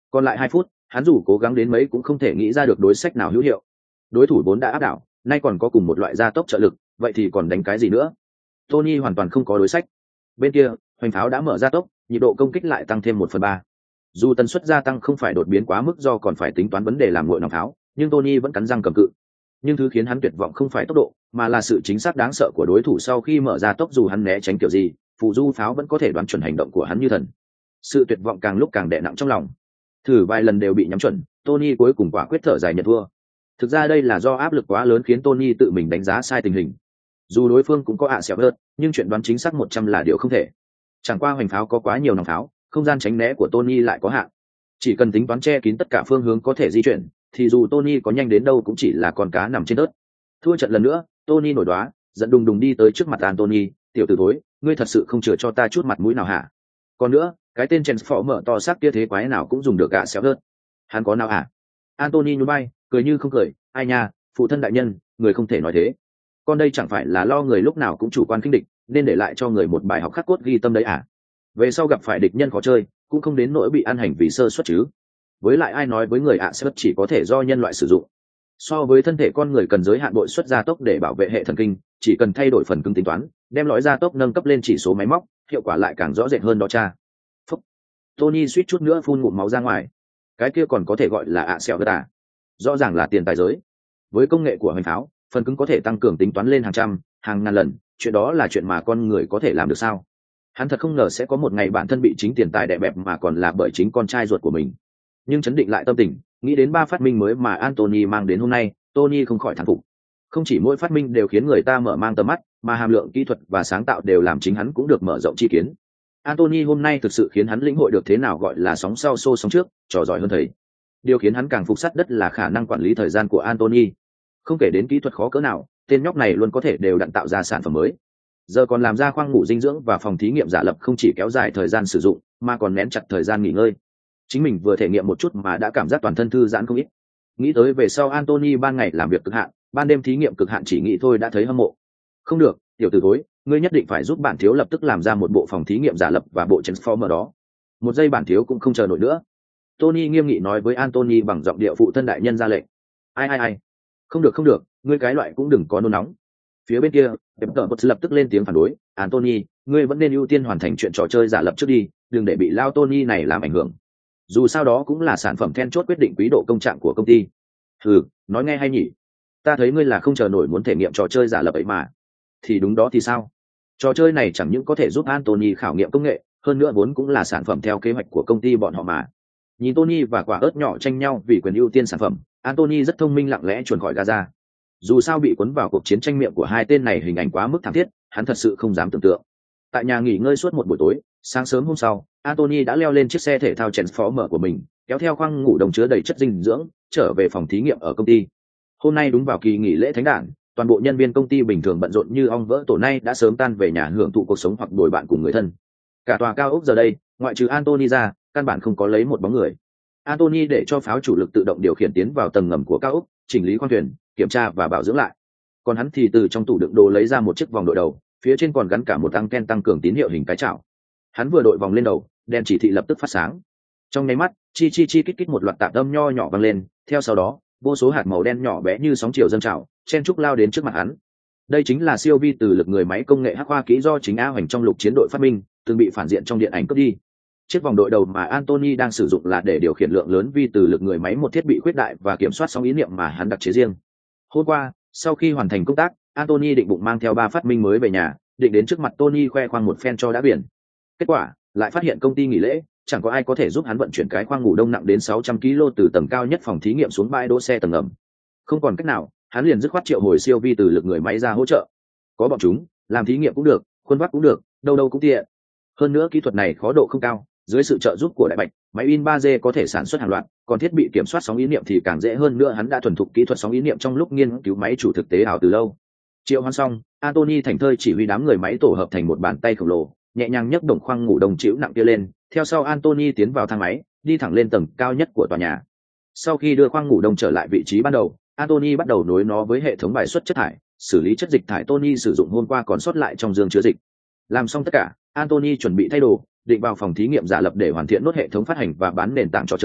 Còn lại hai phút, hắn dù cố gắng đến mấy cũng không thể nghĩ ra được đối sách nào hữu hiệu. Đối thủ vốn đã áp đảo, nay còn có cùng một loại gia tốc trợ lực, vậy thì còn đánh cái gì nữa? Tony hoàn toàn không có đối sách. Bên kia, hoành pháo đã mở gia tốc, nhịp độ công kích lại tăng thêm một phần ba. Dù tần suất gia tăng không phải đột biến quá mức do còn phải tính toán vấn đề làm nguội nòng pháo, nhưng Tony vẫn cắn răng cầm cự. Nhưng thứ khiến hắn tuyệt vọng không phải tốc độ, mà là sự chính xác đáng sợ của đối thủ. Sau khi mở ra tốc, dù hắn né tránh kiểu gì, phụ du pháo vẫn có thể đoán chuẩn hành động của hắn như thần. Sự tuyệt vọng càng lúc càng đè nặng trong lòng. Thử vài lần đều bị nhắm chuẩn, Tony cuối cùng quả quyết thở dài nhận thua. Thực ra đây là do áp lực quá lớn khiến Tony tự mình đánh giá sai tình hình. Dù đối phương cũng có ạ xẻo hơn, nhưng chuyện đoán chính xác một trăm là điều không thể. Chẳng qua hoành pháo có quá nhiều nòng pháo, không gian tránh né của Tony lại có hạn. Chỉ cần tính toán che kín tất cả phương hướng có thể di chuyển, thì dù Tony có nhanh đến đâu cũng chỉ là con cá nằm trên đất. Thua trận lần nữa, Tony nổi đoá, giận đùng đùng đi tới trước mặt Anthony, "Tiểu tử thối, ngươi thật sự không chừa cho ta chút mặt mũi nào hả? Còn nữa, cái tên Transformer to xác kia thế quái nào cũng dùng được gạ xéo hơn. Hắn có nào hả?" Anthony nhún vai, cười như không cười, "Ai nha, phụ thân đại nhân, người không thể nói thế. Con đây chẳng phải là lo người lúc nào cũng chủ quan khinh địch, nên để lại cho người một bài học khắc cốt ghi tâm đấy à? Về sau gặp phải địch nhân khó chơi, cũng không đến nỗi bị ăn hành vì sơ suất chứ. Với lại ai nói với người ạ sẽ chỉ có thể do nhân loại sử dụng. So với thân thể con người cần giới hạn bội suất gia tốc để bảo vệ hệ thần kinh, chỉ cần thay đổi phần cứng tính toán, đem lõi gia tốc nâng cấp lên chỉ số máy móc, hiệu quả lại càng rõ rệt hơn đó cha." Phúc. Tony suýt chút nữa phun ngụm máu ra ngoài. Cái kia còn có thể gọi là ạ xẻo à? Rõ ràng là tiền tài giới. Với công nghệ của hoành pháo, phần cứng có thể tăng cường tính toán lên hàng trăm, hàng ngàn lần, chuyện đó là chuyện mà con người có thể làm được sao? Hắn thật không ngờ sẽ có một ngày bản thân bị chính tiền tài đè bẹp, mà còn là bởi chính con trai ruột của mình. Nhưng chấn định lại tâm tình, nghĩ đến ba phát minh mới mà Anthony mang đến hôm nay, Tony không khỏi thán phục. Không chỉ mỗi phát minh đều khiến người ta mở mang tầm mắt, mà hàm lượng kỹ thuật và sáng tạo đều làm chính hắn cũng được mở rộng chi kiến. Anthony hôm nay thực sự khiến hắn lĩnh hội được thế nào gọi là sóng sau xô sóng trước, trò giỏi hơn thầy. Điều khiến hắn càng phục sát đất là khả năng quản lý thời gian của Anthony. Không kể đến kỹ thuật khó cỡ nào, tên nhóc này luôn có thể đều đặn tạo ra sản phẩm mới. Giờ còn làm ra khoang ngủ dinh dưỡng và phòng thí nghiệm giả lập, không chỉ kéo dài thời gian sử dụng, mà còn nén chặt thời gian nghỉ ngơi. Chính mình vừa thể nghiệm một chút mà đã cảm giác toàn thân thư giãn không ít. Nghĩ tới về sau Anthony ban ngày làm việc cực hạn, ban đêm thí nghiệm cực hạn, chỉ nghĩ thôi đã thấy hâm mộ. "Không được, tiểu tử thối, ngươi nhất định phải giúp bản thiếu lập tức làm ra một bộ phòng thí nghiệm giả lập và bộ transformer đó. Một giây bản thiếu cũng không chờ nổi nữa." Tony nghiêm nghị nói với Anthony bằng giọng điệu phụ thân đại nhân ra lệnh. "Ai ai ai, không được không được, ngươi cái loại cũng đừng có nôn nóng." Phía bên kia, Pepper lập tức lên tiếng phản đối, "Anthony, ngươi vẫn nên ưu tiên hoàn thành chuyện trò chơi giả lập trước đi, đừng để bị lao Tony này làm ảnh hưởng. Dù sao đó cũng là sản phẩm then chốt quyết định quý độ công trạng của công ty." "Ừ, nói nghe hay nhỉ. Ta thấy ngươi là không chờ nổi muốn thể nghiệm trò chơi giả lập ấy mà." "Thì đúng đó thì sao? Trò chơi này chẳng những có thể giúp Anthony khảo nghiệm công nghệ, hơn nữa vốn cũng là sản phẩm theo kế hoạch của công ty bọn họ mà." Nhìn Tony và quả ớt nhỏ tranh nhau vì quyền ưu tiên sản phẩm, Anthony rất thông minh lặng lẽ chuồn khỏi Gaza. Dù sao bị cuốn vào cuộc chiến tranh miệng của hai tên này hình ảnh quá mức thảm thiết, hắn thật sự không dám tưởng tượng. Tại nhà nghỉ ngơi suốt một buổi tối, sáng sớm hôm sau, Anthony đã leo lên chiếc xe thể thao Transformer của mình, kéo theo khoang ngủ đồng chứa đầy chất dinh dưỡng, trở về phòng thí nghiệm ở công ty. Hôm nay đúng vào kỳ nghỉ lễ thánh đản, toàn bộ nhân viên công ty bình thường bận rộn như ong vỡ tổ nay đã sớm tan về nhà hưởng thụ cuộc sống hoặc đổi bạn cùng người thân. Cả tòa cao ốc giờ đây, ngoại trừ Anthony ra, căn bản không có lấy một bóng người. Anthony để cho pháo chủ lực tự động điều khiển tiến vào tầng ngầm của cao ốc, chỉnh lý khoang thuyền, kiểm tra và bảo dưỡng lại. Còn hắn thì từ trong tủ đựng đồ lấy ra một chiếc vòng đội đầu, phía trên còn gắn cả một anten tăng cường tín hiệu hình cái chảo. Hắn vừa đội vòng lên đầu, đèn chỉ thị lập tức phát sáng. Trong nháy mắt, chi chi chi kít kít một loạt tạp âm nho nhỏ vang lên, theo sau đó, vô số hạt màu đen nhỏ bé như sóng chiều dâng trào, chen trúc lao đến trước mặt hắn. Đây chính là siêu vi từ lực người máy công nghệ hắc khoa kỹ do chính A Hoành trong lục chiến đội phát minh, từng bị phản diện trong điện ảnh cướp đi. Chiếc vòng đội đầu mà Anthony đang sử dụng là để điều khiển lượng lớn vi từ lực người máy, một thiết bị khuyết đại và kiểm soát sóng ý niệm mà hắn đặc chế riêng. Hôm qua, sau khi hoàn thành công tác, Anthony định bụng mang theo ba phát minh mới về nhà, định đến trước mặt Tony khoe khoang một phen cho đã biển. Kết quả, lại phát hiện công ty nghỉ lễ, chẳng có ai có thể giúp hắn vận chuyển cái khoang ngủ đông nặng đến sáu trăm ki lô từ tầng cao nhất phòng thí nghiệm xuống bãi đỗ xe tầng ngầm. Không còn cách nào, hắn liền dứt khoát triệu hồi siêu vi từ lực người máy ra hỗ trợ. Có bọn chúng, làm thí nghiệm cũng được, khuôn vác cũng được, đâu đâu cũng tiện. Hơn nữa kỹ thuật này khó độ không cao, dưới sự trợ giúp của Đại Bạch, máy in ba D có thể sản xuất hàng loạt, còn thiết bị kiểm soát sóng ý niệm thì càng dễ hơn nữa, hắn đã thuần thục kỹ thuật sóng ý niệm trong lúc nghiên cứu máy chủ thực tế ảo từ lâu. Triệu hoán xong, Anthony thành thơi chỉ huy đám người máy tổ hợp thành một bàn tay khổng lồ, nhẹ nhàng nhấc đồng khoang ngủ đồng chịu nặng kia lên, theo sau Anthony tiến vào thang máy, đi thẳng lên tầng cao nhất của tòa nhà. Sau khi đưa khoang ngủ đông trở lại vị trí ban đầu, Anthony bắt đầu nối nó với hệ thống bài xuất chất thải, xử lý chất dịch thải Tony sử dụng hôm qua còn sót lại trong giường chứa dịch. Làm xong tất cả, Anthony chuẩn bị thay đồ, định vào phòng thí nghiệm giả lập để hoàn thiện nốt hệ thống phát hành và bán nền tảng trò chơi,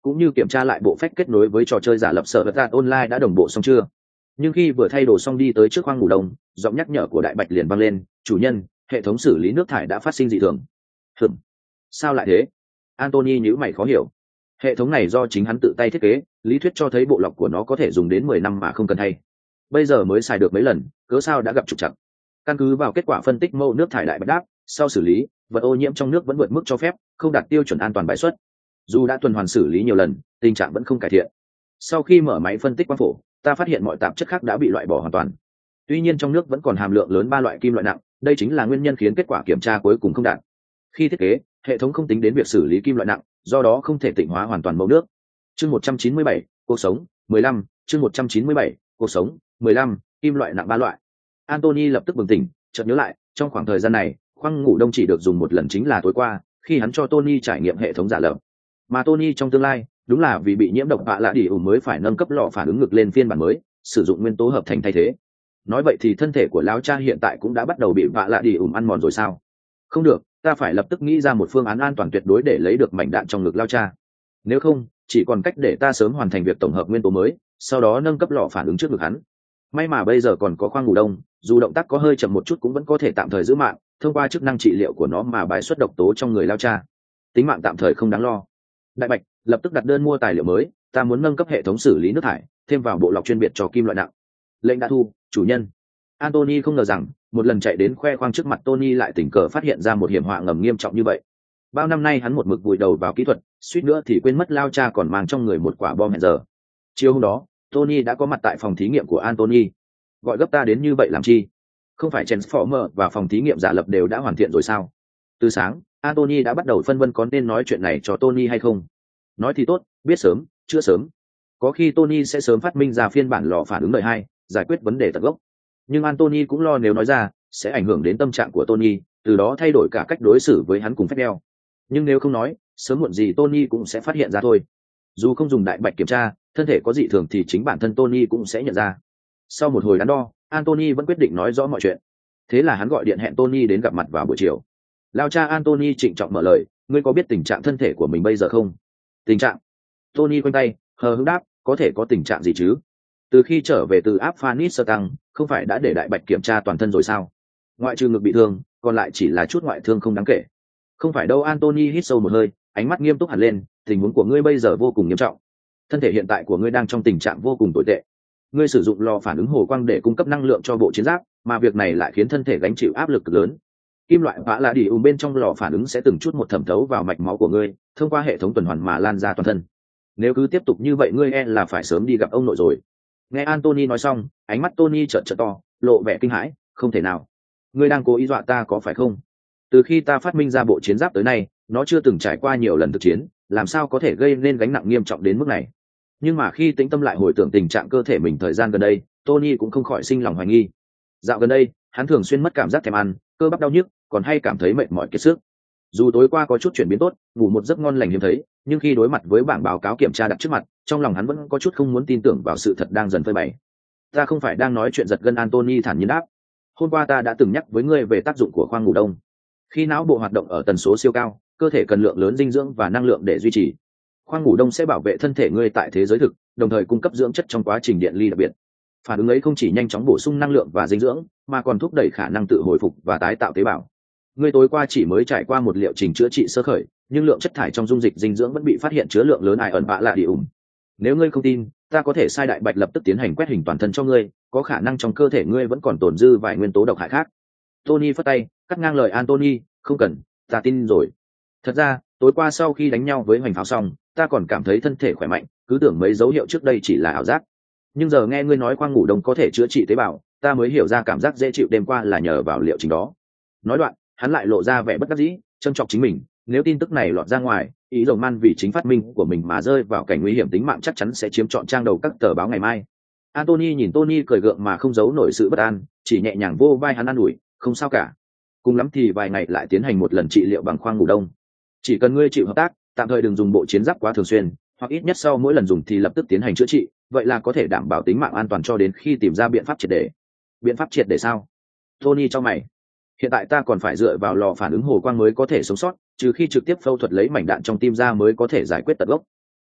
cũng như kiểm tra lại bộ phách kết nối với trò chơi giả lập sở vật đạt online đã đồng bộ xong chưa. Nhưng khi vừa thay đồ xong đi tới trước khoang ngủ đông, giọng nhắc nhở của đại bạch liền vang lên: chủ nhân, hệ thống xử lý nước thải đã phát sinh dị thường. Hừm, sao lại thế? Anthony nhíu mày khó hiểu. Hệ thống này do chính hắn tự tay thiết kế, lý thuyết cho thấy bộ lọc của nó có thể dùng đến mười năm mà không cần thay. Bây giờ mới xài được mấy lần, cớ sao đã gặp trục trặc? Căn cứ vào kết quả phân tích mẫu nước thải đại bạch đáp, sau xử lý, vật ô nhiễm trong nước vẫn vượt mức cho phép, không đạt tiêu chuẩn an toàn bãi xuất. Dù đã tuần hoàn xử lý nhiều lần, tình trạng vẫn không cải thiện. Sau khi mở máy phân tích quang phổ, ta phát hiện mọi tạp chất khác đã bị loại bỏ hoàn toàn. Tuy nhiên trong nước vẫn còn hàm lượng lớn ba loại kim loại nặng, đây chính là nguyên nhân khiến kết quả kiểm tra cuối cùng không đạt. Khi thiết kế, hệ thống không tính đến việc xử lý kim loại nặng, do đó không thể tịnh hóa hoàn toàn mẫu nước. Chương một trăm chín mươi bảy, cuộc sống, mười lăm, chương một trăm chín mươi bảy, cuộc sống, mười lăm, kim loại nặng ba loại. Anthony lập tức bừng tỉnh, chợt nhớ lại, trong khoảng thời gian này, khoang ngủ đông chỉ được dùng một lần chính là tối qua, khi hắn cho Tony trải nghiệm hệ thống giả lập. Mà Tony trong tương lai, đúng là vì bị nhiễm độc bạ lạ đi ủ mới phải nâng cấp lọ phản ứng ngực lên phiên bản mới, sử dụng nguyên tố hợp thành thay thế. Nói vậy thì thân thể của lão cha hiện tại cũng đã bắt đầu bị bạ lạ đi ủ ăn mòn rồi sao? Không được, ta phải lập tức nghĩ ra một phương án an toàn tuyệt đối để lấy được mảnh đạn trong ngực lão cha. Nếu không, chỉ còn cách để ta sớm hoàn thành việc tổng hợp nguyên tố mới, sau đó nâng cấp lọ phản ứng trước ngực hắn. May mà bây giờ còn có khoang ngủ đông, dù động tác có hơi chậm một chút cũng vẫn có thể tạm thời giữ mạng, thông qua chức năng trị liệu của nó mà bài xuất độc tố trong người lão cha. Tính mạng tạm thời không đáng lo. Đại bạch, lập tức đặt đơn mua tài liệu mới, ta muốn nâng cấp hệ thống xử lý nước thải, thêm vào bộ lọc chuyên biệt cho kim loại nặng. Lệnh đã thu, chủ nhân. Anthony không ngờ rằng một lần chạy đến khoe khoang trước mặt Tony lại tình cờ phát hiện ra một hiểm họa ngầm nghiêm trọng như vậy. Bao năm nay hắn một mực vùi đầu vào kỹ thuật, suýt nữa thì quên mất lao cha còn mang trong người một quả bom hẹn giờ. Chiều hôm đó, Tony đã có mặt tại phòng thí nghiệm của Anthony. Gọi gấp ta đến như vậy làm chi? Không phải Transformer và phòng thí nghiệm giả lập đều đã hoàn thiện rồi sao? Từ sáng, Anthony đã bắt đầu phân vân có nên nói chuyện này cho Tony hay không. Nói thì tốt, biết sớm, chưa sớm. Có khi Tony sẽ sớm phát minh ra phiên bản lò phản ứng đời hai, giải quyết vấn đề tận gốc. Nhưng Anthony cũng lo nếu nói ra, sẽ ảnh hưởng đến tâm trạng của Tony, từ đó thay đổi cả cách đối xử với hắn cùng phép đeo. Nhưng nếu không nói, sớm muộn gì Tony cũng sẽ phát hiện ra thôi. Dù không dùng đại bạch kiểm tra, thân thể có dị thường thì chính bản thân Tony cũng sẽ nhận ra. Sau một hồi đắn đo, Anthony vẫn quyết định nói rõ mọi chuyện. Thế là hắn gọi điện hẹn Tony đến gặp mặt vào buổi chiều. Lao cha Anthony trịnh trọng mở lời, ngươi có biết tình trạng thân thể của mình bây giờ không? Tình trạng? Tony quanh tay, hờ hững đáp, có thể có tình trạng gì chứ? Từ khi trở về từ Afghanistan, không phải đã để đại bạch kiểm tra toàn thân rồi sao? Ngoại trừ ngực bị thương, còn lại chỉ là chút ngoại thương không đáng kể. Không phải đâu. Anthony hít sâu một hơi, ánh mắt nghiêm túc hẳn lên, tình huống của ngươi bây giờ vô cùng nghiêm trọng. Thân thể hiện tại của ngươi đang trong tình trạng vô cùng tồi tệ. Ngươi sử dụng lò phản ứng hồ quang để cung cấp năng lượng cho bộ chiến giáp, mà việc này lại khiến thân thể gánh chịu áp lực lớn. Kim loại vã là đi ùm bên trong lò phản ứng sẽ từng chút một thẩm thấu vào mạch máu của ngươi, thông qua hệ thống tuần hoàn mà lan ra toàn thân. Nếu cứ tiếp tục như vậy ngươi e là phải sớm đi gặp ông nội rồi. Nghe Anthony nói xong, ánh mắt Tony trợn trợn to, lộ vẻ kinh hãi. Không thể nào, ngươi đang cố ý dọa ta có phải không? Từ khi ta phát minh ra bộ chiến giáp tới nay, nó chưa từng trải qua nhiều lần thực chiến, làm sao có thể gây nên gánh nặng nghiêm trọng đến mức này? Nhưng mà khi tĩnh tâm lại hồi tưởng tình trạng cơ thể mình thời gian gần đây, Tony cũng không khỏi sinh lòng hoài nghi. Dạo gần đây, hắn thường xuyên mất cảm giác thèm ăn, cơ bắp đau nhức, còn hay cảm thấy mệt mỏi kiệt sức. Dù tối qua có chút chuyển biến tốt, ngủ một giấc ngon lành hiếm thấy, nhưng khi đối mặt với bảng báo cáo kiểm tra đặt trước mặt, trong lòng hắn vẫn có chút không muốn tin tưởng vào sự thật đang dần phơi bày. Ta không phải đang nói chuyện giật gân. Anthony thản nhiên đáp. Hôm qua ta đã từng nhắc với ngươi về tác dụng của khoang ngủ đông. Khi não bộ hoạt động ở tần số siêu cao, cơ thể cần lượng lớn dinh dưỡng và năng lượng để duy trì. Khoang ngủ đông sẽ bảo vệ thân thể ngươi tại thế giới thực, đồng thời cung cấp dưỡng chất trong quá trình điện ly đặc biệt. Phản ứng ấy không chỉ nhanh chóng bổ sung năng lượng và dinh dưỡng, mà còn thúc đẩy khả năng tự hồi phục và tái tạo tế bào. Ngươi tối qua chỉ mới trải qua một liệu trình chữa trị sơ khởi, nhưng lượng chất thải trong dung dịch dinh dưỡng vẫn bị phát hiện chứa lượng lớn ải ẩn bạ lạ đi ủng. Nếu ngươi không tin, ta có thể sai đại bạch lập tức tiến hành quét hình toàn thân cho ngươi, có khả năng trong cơ thể ngươi vẫn còn tồn dư vài nguyên tố độc hại khác. Tony phất tay, cắt ngang lời Anthony, không cần, ta tin rồi. Thật ra, tối qua sau khi đánh nhau với hoành pháo xong, ta còn cảm thấy thân thể khỏe mạnh, cứ tưởng mấy dấu hiệu trước đây chỉ là ảo giác. Nhưng giờ nghe ngươi nói khoang ngủ đông có thể chữa trị tế bào, ta mới hiểu ra cảm giác dễ chịu đêm qua là nhờ vào liệu trình đó. Nói đoạn, hắn lại lộ ra vẻ bất đắc dĩ, trân trọng chính mình. Nếu tin tức này lọt ra ngoài, ý rồng man vì chính phát minh của mình mà rơi vào cảnh nguy hiểm tính mạng chắc chắn sẽ chiếm trọn trang đầu các tờ báo ngày mai. Anthony nhìn Tony cười gượng mà không giấu nổi sự bất an, chỉ nhẹ nhàng vô vai hắn an ủi, không sao cả. Cùng lắm thì vài ngày lại tiến hành một lần trị liệu bằng khoang ngủ đông. Chỉ cần ngươi chịu hợp tác, tạm thời đừng dùng bộ chiến giáp quá thường xuyên, hoặc ít nhất sau mỗi lần dùng thì lập tức tiến hành chữa trị, vậy là có thể đảm bảo tính mạng an toàn cho đến khi tìm ra biện pháp triệt để. Biện pháp triệt để sao? Tony cho mày. Hiện tại ta còn phải dựa vào lò phản ứng hồ quang mới có thể sống sót, trừ khi trực tiếp phẫu thuật lấy mảnh đạn trong tim ra mới có thể giải quyết tận gốc.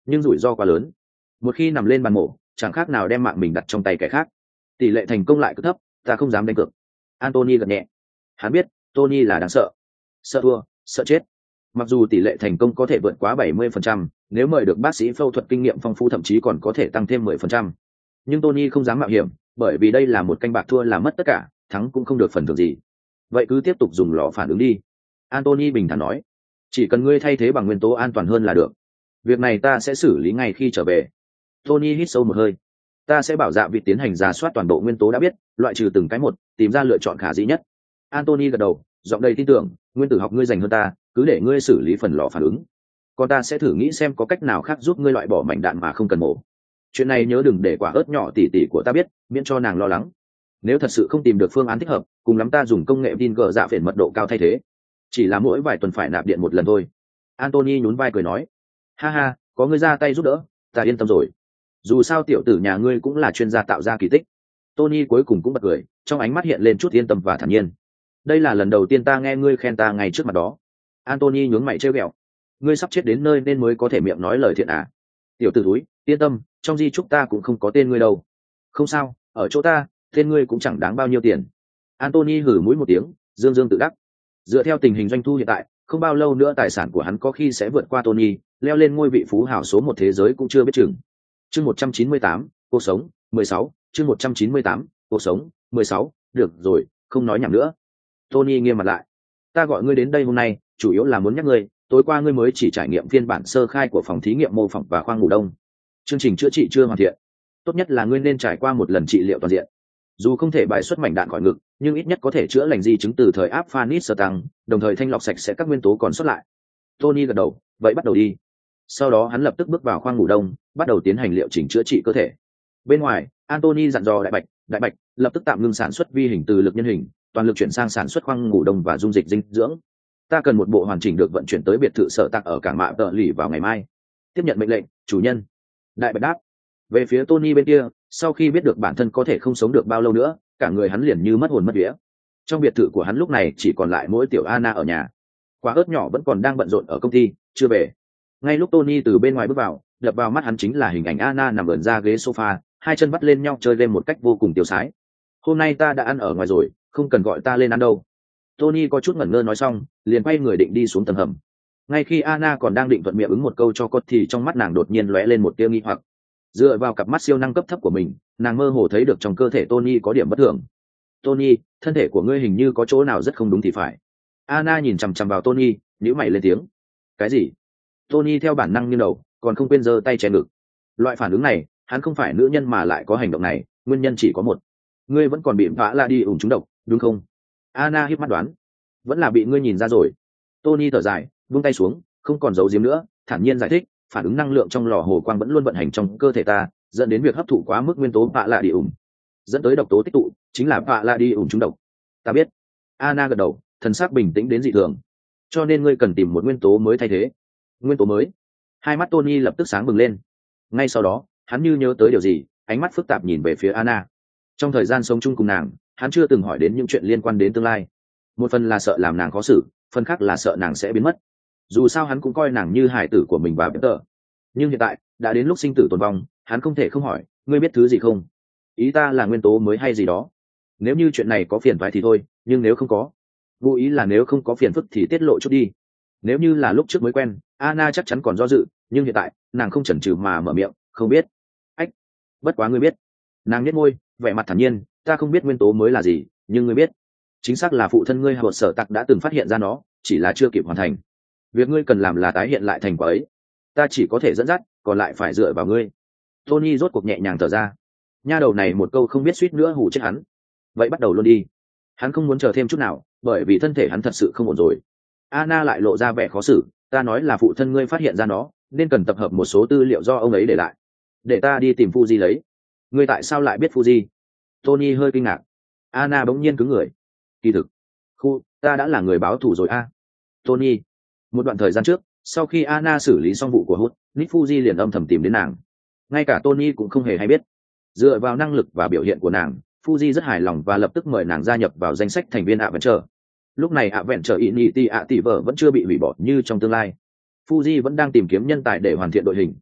nhưng rủi ro quá lớn. Một khi nằm lên bàn mổ, chẳng khác nào đem mạng mình đặt trong tay kẻ khác. Tỷ lệ thành công lại cứ thấp, ta không dám đánh cược. Anthony gật nhẹ. Hắn biết, Tony là đáng sợ. Sợ thua, sợ chết. Mặc dù tỷ lệ thành công có thể vượt quá bảy mươi phần trăm, nếu mời được bác sĩ phẫu thuật kinh nghiệm phong phú thậm chí còn có thể tăng thêm mười phần trăm. Nhưng Tony không dám mạo hiểm, bởi vì đây là một canh bạc thua là mất tất cả, thắng cũng không được phần thưởng gì. Vậy cứ tiếp tục dùng lò phản ứng đi. Anthony bình thản nói. Chỉ cần ngươi thay thế bằng nguyên tố an toàn hơn là được. Việc này ta sẽ xử lý ngay khi trở về. Tony hít sâu một hơi. Ta sẽ bảo dạ vị tiến hành rà soát toàn bộ nguyên tố đã biết, loại trừ từng cái một, tìm ra lựa chọn khả dĩ nhất. Anthony gật đầu, giọng đầy tin tưởng, nguyên tử học ngươi dành hơn ta, cứ để ngươi xử lý phần lò phản ứng. Còn ta sẽ thử nghĩ xem có cách nào khác giúp ngươi loại bỏ mảnh đạn mà không cần mổ. Chuyện này nhớ đừng để quả ớt nhỏ tỉ tỉ của ta biết, miễn cho nàng lo lắng. Nếu thật sự không tìm được phương án thích hợp, cùng lắm ta dùng công nghệ tin gờ dạ phiền mật độ cao thay thế. Chỉ là mỗi vài tuần phải nạp điện một lần thôi. Anthony nhún vai cười nói, ha ha, có ngươi ra tay giúp đỡ, ta yên tâm rồi. Dù sao tiểu tử nhà ngươi cũng là chuyên gia tạo ra kỳ tích. Tony cuối cùng cũng bật cười, trong ánh mắt hiện lên chút yên tâm và thản nhiên. Đây là lần đầu tiên ta nghe ngươi khen ta ngay trước mặt đó. Anthony nhướng mày trêu ghẹo, ngươi sắp chết đến nơi nên mới có thể miệng nói lời thiện à? Tiểu tử túi, yên tâm, trong di chúc ta cũng không có tên ngươi đâu. Không sao, ở chỗ ta, tên ngươi cũng chẳng đáng bao nhiêu tiền. Anthony hử mũi một tiếng, dương dương tự đắc. Dựa theo tình hình doanh thu hiện tại, không bao lâu nữa tài sản của hắn có khi sẽ vượt qua Tony, leo lên ngôi vị phú hào số một thế giới cũng chưa biết chừng. Chương một trăm chín mươi tám, cuộc sống, mười sáu, chương một trăm chín mươi tám, cuộc sống, mười sáu, được rồi, không nói nhảm nữa. Tony nghiêm mặt lại. Ta gọi ngươi đến đây hôm nay, chủ yếu là muốn nhắc ngươi, tối qua ngươi mới chỉ trải nghiệm phiên bản sơ khai của phòng thí nghiệm mô phỏng và khoang ngủ đông. Chương trình chữa trị chưa hoàn thiện. Tốt nhất là ngươi nên trải qua một lần trị liệu toàn diện. Dù không thể bài xuất mảnh đạn khỏi ngực, nhưng ít nhất có thể chữa lành di chứng từ thời áp Afghanistan, đồng thời thanh lọc sạch sẽ các nguyên tố còn sót lại. Tony gật đầu, vậy bắt đầu đi. Sau đó hắn lập tức bước vào khoang ngủ đông, bắt đầu tiến hành liệu chỉnh chữa trị cơ thể. Bên ngoài, Anthony dặn dò đại bạch, đại bạch lập tức tạm ngưng sản xuất vi hình từ lực nhân hình, toàn lực chuyển sang sản xuất khoang ngủ đông và dung dịch dinh dưỡng. Ta cần một bộ hoàn chỉnh được vận chuyển tới biệt thự sở tạc ở cảng mạ tợ lì vào ngày mai. Tiếp nhận mệnh lệnh, chủ nhân. Đại bạch đáp. Về phía Tony bên kia, sau khi biết được bản thân có thể không sống được bao lâu nữa, cả người hắn liền như mất hồn mất vía. Trong biệt thự của hắn lúc này chỉ còn lại mỗi tiểu Anna ở nhà. Quả ớt nhỏ vẫn còn đang bận rộn ở công ty, chưa về. Ngay lúc Tony từ bên ngoài bước vào, đập vào mắt hắn chính là hình ảnh Anna nằm ườn ra ghế sofa, hai chân vắt lên nhau chơi game một cách vô cùng tiêu sái. Hôm nay ta đã ăn ở ngoài rồi, không cần gọi ta lên ăn đâu. Tony có chút ngẩn ngơ nói xong, liền quay người định đi xuống tầng hầm. Ngay khi Anna còn đang định thuận miệng ứng một câu cho cốt thì trong mắt nàng đột nhiên lóe lên một tia nghi hoặc. Dựa vào cặp mắt siêu năng cấp thấp của mình, nàng mơ hồ thấy được trong cơ thể Tony có điểm bất thường. Tony, thân thể của ngươi hình như có chỗ nào rất không đúng thì phải. Anna nhìn chằm chằm vào Tony, nhíu mày lên tiếng. Cái gì? Tony theo bản năng nghiêng đầu, còn không quên giơ tay che ngực. Loại phản ứng này, hắn không phải nữ nhân mà lại có hành động này, nguyên nhân chỉ có một. Ngươi vẫn còn bị vã la đi ủng trúng độc, đúng không? Anna híp mắt đoán. Vẫn là bị ngươi nhìn ra rồi. Tony thở dài, buông tay xuống, không còn giấu giếm nữa, thản nhiên giải thích, phản ứng năng lượng trong lò hồ quang vẫn luôn vận hành trong cơ thể ta, dẫn đến việc hấp thụ quá mức nguyên tố vã la đi ủng, dẫn tới độc tố tích tụ, chính là vã la đi ủng trúng độc. Ta biết. Anna gật đầu, thần sắc bình tĩnh đến dị thường. Cho nên ngươi cần tìm một nguyên tố mới thay thế. Nguyên tố mới? Hai mắt Tony lập tức sáng bừng lên. Ngay sau đó, hắn như nhớ tới điều gì, ánh mắt phức tạp nhìn về phía Anna. Trong thời gian sống chung cùng nàng, hắn chưa từng hỏi đến những chuyện liên quan đến tương lai. Một phần là sợ làm nàng khó xử, phần khác là sợ nàng sẽ biến mất. Dù sao hắn cũng coi nàng như hải tử của mình và Peter. Nhưng hiện tại, đã đến lúc sinh tử tồn vong, hắn không thể không hỏi, ngươi biết thứ gì không? Ý ta là nguyên tố mới hay gì đó. Nếu như chuyện này có phiền toái thì thôi, nhưng nếu không có, vô ý là nếu không có phiền phức thì tiết lộ chút đi. Nếu như là lúc trước mới quen, Anna chắc chắn còn do dự, nhưng hiện tại, nàng không chần chừ mà mở miệng, không biết. Ách, bất quá ngươi biết. Nàng nhếch môi, vẻ mặt thản nhiên, ta không biết nguyên tố mới là gì, nhưng ngươi biết. Chính xác là phụ thân ngươi hoặc sở tặc đã từng phát hiện ra nó, chỉ là chưa kịp hoàn thành. Việc ngươi cần làm là tái hiện lại thành quả ấy. Ta chỉ có thể dẫn dắt, còn lại phải dựa vào ngươi. Tony rốt cuộc nhẹ nhàng thở ra. Nha đầu này một câu không biết suýt nữa hù chết hắn. Vậy bắt đầu luôn đi. Hắn không muốn chờ thêm chút nào, bởi vì thân thể hắn thật sự không ổn rồi. Anna lại lộ ra vẻ khó xử, ta nói là phụ thân ngươi phát hiện ra nó, nên cần tập hợp một số tư liệu do ông ấy để lại. Để ta đi tìm Fuji lấy. Ngươi tại sao lại biết Fuji? Tony hơi kinh ngạc. Anna bỗng nhiên cứng người. Kỳ thực, khu, ta đã là người báo thù rồi a. À. Tony. Một đoạn thời gian trước, sau khi Anna xử lý xong vụ của Hút, Nick Fuji liền âm thầm tìm đến nàng. Ngay cả Tony cũng không hề hay biết. Dựa vào năng lực và biểu hiện của nàng, Fuji rất hài lòng và lập tức mời nàng gia nhập vào danh sách thành viên Adventure. Lúc này Adventure Infinity ạ tỷ vợ vẫn chưa bị hủy bỏ như trong tương lai. Fuji vẫn đang tìm kiếm nhân tài để hoàn thiện đội hình.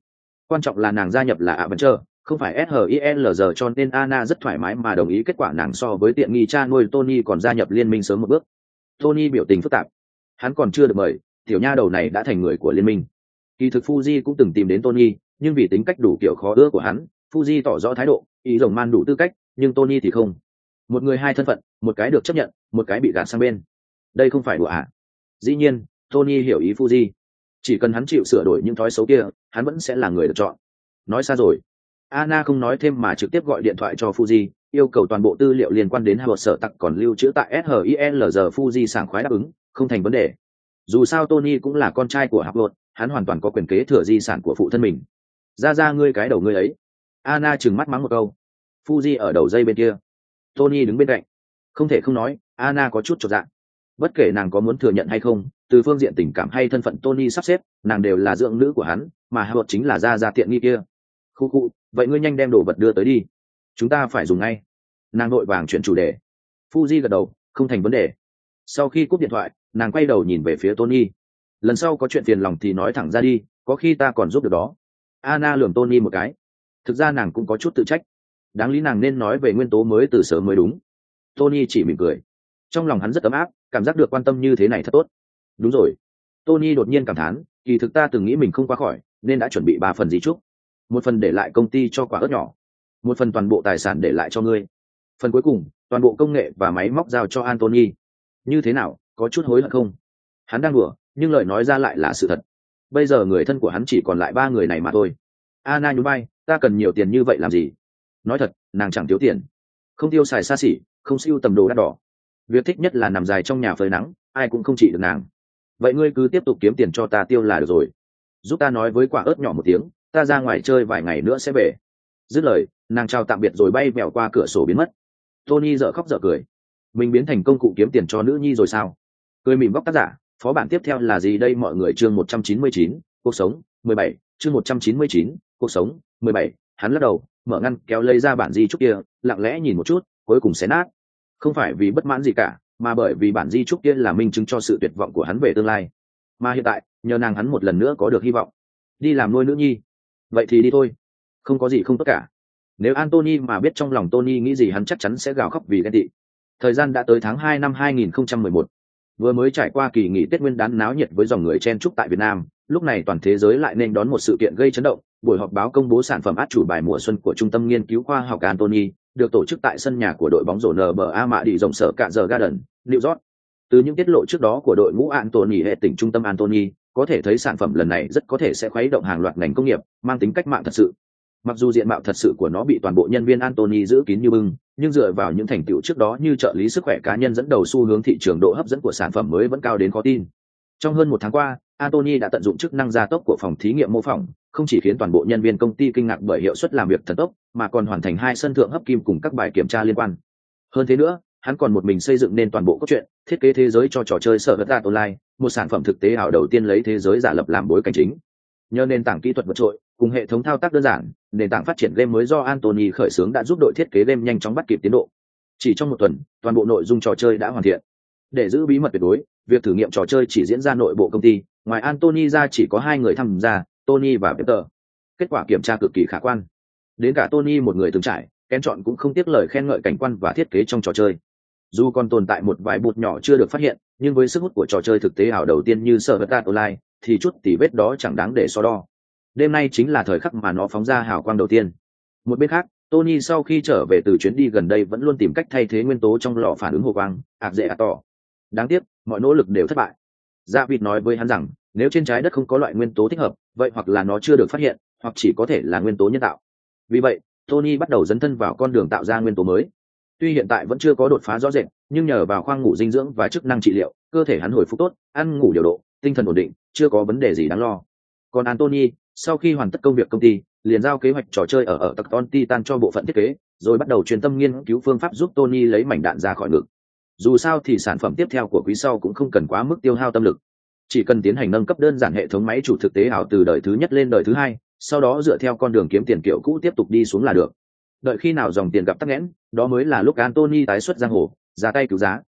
Quan trọng là nàng gia nhập là ạ vẫn chờ, không phải ét i lờ giờ, cho nên Anna rất thoải mái mà đồng ý kết quả nàng so với tiện nghi cha nuôi Tony còn gia nhập liên minh sớm một bước. Tony biểu tình phức tạp, hắn còn chưa được mời, tiểu nha đầu này đã thành người của liên minh. Kỳ thực Fuji cũng từng tìm đến Tony, nhưng vì tính cách đủ kiểu khó ưa của hắn, Fuji tỏ rõ thái độ, ý rồng man đủ tư cách, nhưng Tony thì không. Một người hai thân phận, một cái được chấp nhận, một cái bị gạt sang bên. Đây không phải đùa ạ. À. Dĩ nhiên, Tony hiểu ý Fuji. Chỉ cần hắn chịu sửa đổi những thói xấu kia, hắn vẫn sẽ là người được chọn. Nói xa rồi. Anna không nói thêm mà trực tiếp gọi điện thoại cho Fuji, yêu cầu toàn bộ tư liệu liên quan đến Howard sở tặc còn lưu trữ tại ét i lờ giờ. Fuji sảng khoái đáp ứng, không thành vấn đề. Dù sao Tony cũng là con trai của Howard, hắn hoàn toàn có quyền kế thừa di sản của phụ thân mình. Ra ra ngươi cái đầu ngươi ấy. Anna trừng mắt mắng một câu. Fuji ở đầu dây bên kia. Tony đứng bên cạnh. Không thể không nói, Anna có chút chột dạ. Bất kể nàng có muốn thừa nhận hay không, từ phương diện tình cảm hay thân phận Tony sắp xếp, nàng đều là dưỡng nữ của hắn, mà Howard chính là gia gia tiện nghi kia. Khu khu, vậy ngươi nhanh đem đồ vật đưa tới đi. Chúng ta phải dùng ngay. Nàng vội vàng chuyển chủ đề. Fuji gật đầu, không thành vấn đề. Sau khi cúp điện thoại, nàng quay đầu nhìn về phía Tony. Lần sau có chuyện phiền lòng thì nói thẳng ra đi, có khi ta còn giúp được đó. Anna lườm Tony một cái. Thực ra nàng cũng có chút tự trách. Đáng lý nàng nên nói về nguyên tố mới từ sớm mới đúng. Tony chỉ mỉm cười. Trong lòng hắn rất ấm áp, cảm giác được quan tâm như thế này thật tốt. Đúng rồi. Tony đột nhiên cảm thán, kỳ thực ta từng nghĩ mình không qua khỏi, nên đã chuẩn bị ba phần di chúc. Một phần để lại công ty cho quả ớt nhỏ, một phần toàn bộ tài sản để lại cho ngươi, phần cuối cùng toàn bộ công nghệ và máy móc giao cho Anthony. Như thế nào, có chút hối hận không? Hắn đang đùa, nhưng lời nói ra lại là sự thật. Bây giờ người thân của hắn chỉ còn lại ba người này mà thôi. Anna nhún vai, ta cần nhiều tiền như vậy làm gì? Nói thật, nàng chẳng thiếu tiền, không tiêu xài xa xỉ, không sưu tầm đồ đắt đỏ. Việc thích nhất là nằm dài trong nhà phơi nắng, ai cũng không trị được nàng. Vậy ngươi cứ tiếp tục kiếm tiền cho ta tiêu là được rồi. Giúp ta nói với quả ớt nhỏ một tiếng, ta ra ngoài chơi vài ngày nữa sẽ về. Dứt lời, nàng chào tạm biệt rồi bay vèo qua cửa sổ biến mất. Tony dở khóc dở cười. Mình biến thành công cụ kiếm tiền cho nữ nhi rồi sao? Cười mỉm góc tác giả. Phó bản tiếp theo là gì đây mọi người? Chương một trăm chín mươi chín, cuộc sống, mười bảy. Chương một trăm chín mươi chín, cuộc sống, mười bảy. Hắn lắc đầu, mở ngăn kéo lấy ra bản di chúc kia, lặng lẽ nhìn một chút, cuối cùng xé nát. Không phải vì bất mãn gì cả, mà bởi vì bản di chúc kia là minh chứng cho sự tuyệt vọng của hắn về tương lai. Mà hiện tại, nhờ nàng hắn một lần nữa có được hy vọng. Đi làm nuôi nữ nhi. Vậy thì đi thôi, không có gì không tốt cả. Nếu Anthony mà biết trong lòng Tony nghĩ gì, hắn chắc chắn sẽ gào khóc vì ghen tị. Thời gian đã tới tháng hai năm hai nghìn không trăm mười một. Vừa mới trải qua kỳ nghỉ Tết Nguyên đán náo nhiệt với dòng người chen chúc tại Việt Nam, lúc này toàn thế giới lại nên đón một sự kiện gây chấn động. Buổi họp báo công bố sản phẩm át chủ bài mùa xuân của Trung tâm Nghiên cứu Khoa học Anthony, được tổ chức tại sân nhà của đội bóng rổ en bê a Mạ Đi rộng sở Cạ Giờ Garden, New York. Từ những tiết lộ trước đó của đội ngũ Anthony hệ tỉnh Trung tâm Anthony, có thể thấy sản phẩm lần này rất có thể sẽ khuấy động hàng loạt ngành công nghiệp, mang tính cách mạng thật sự. Mặc dù diện mạo thật sự của nó bị toàn bộ nhân viên Anthony giữ kín như bưng, nhưng dựa vào những thành tựu trước đó như trợ lý sức khỏe cá nhân dẫn đầu xu hướng thị trường, độ hấp dẫn của sản phẩm mới vẫn cao đến khó tin. Trong hơn một tháng qua, Anthony đã tận dụng chức năng gia tốc của phòng thí nghiệm mô phỏng, không chỉ khiến toàn bộ nhân viên công ty kinh ngạc bởi hiệu suất làm việc thần tốc, mà còn hoàn thành hai sân thượng hấp kim cùng các bài kiểm tra liên quan. Hơn thế nữa, hắn còn một mình xây dựng nên toàn bộ cốt truyện, thiết kế thế giới cho trò chơi sở vật online, một sản phẩm thực tế ảo đầu tiên lấy thế giới giả lập làm bối cảnh chính. Nhờ nền tảng kỹ thuật vượt trội cùng hệ thống thao tác đơn giản, nền tảng phát triển game mới do Anthony khởi xướng đã giúp đội thiết kế game nhanh chóng bắt kịp tiến độ. Chỉ trong một tuần, toàn bộ nội dung trò chơi đã hoàn thiện. Để giữ bí mật tuyệt đối, việc thử nghiệm trò chơi chỉ diễn ra nội bộ công ty, ngoài Anthony ra chỉ có hai người tham gia, Tony và Peter. Kết quả kiểm tra cực kỳ khả quan. Đến cả Tony một người từng trải, Ken chọn cũng không tiếc lời khen ngợi cảnh quan và thiết kế trong trò chơi. Dù còn tồn tại một vài bụt nhỏ chưa được phát hiện, nhưng với sức hút của trò chơi thực tế ảo đầu tiên như Sword Art Online, thì chút tỉ vết đó chẳng đáng để so đo. Đêm nay chính là thời khắc mà nó phóng ra hào quang đầu tiên. Một bên khác, Tony sau khi trở về từ chuyến đi gần đây vẫn luôn tìm cách thay thế nguyên tố trong lò phản ứng hồ quang, ạc dễ ạc tỏ. Đáng tiếc, mọi nỗ lực đều thất bại. Dạ vịt nói với hắn rằng, nếu trên trái đất không có loại nguyên tố thích hợp, vậy hoặc là nó chưa được phát hiện, hoặc chỉ có thể là nguyên tố nhân tạo. Vì vậy, Tony bắt đầu dấn thân vào con đường tạo ra nguyên tố mới. Tuy hiện tại vẫn chưa có đột phá rõ rệt, nhưng nhờ vào khoang ngủ dinh dưỡng và chức năng trị liệu, cơ thể hắn hồi phục tốt, ăn ngủ điều độ, tinh thần ổn định, chưa có vấn đề gì đáng lo. Còn Anthony, sau khi hoàn tất công việc công ty, liền giao kế hoạch trò chơi ở ở Tecton Titan cho bộ phận thiết kế, rồi bắt đầu chuyên tâm nghiên cứu phương pháp giúp Tony lấy mảnh đạn ra khỏi ngực. Dù sao thì sản phẩm tiếp theo của quý sau cũng không cần quá mức tiêu hao tâm lực, chỉ cần tiến hành nâng cấp đơn giản hệ thống máy chủ thực tế ảo từ đời thứ nhất lên đời thứ hai, sau đó dựa theo con đường kiếm tiền kiểu cũ tiếp tục đi xuống là được. Đợi khi nào dòng tiền gặp tắc nghẽn, đó mới là lúc Anthony tái xuất giang hồ, ra tay cứu giá.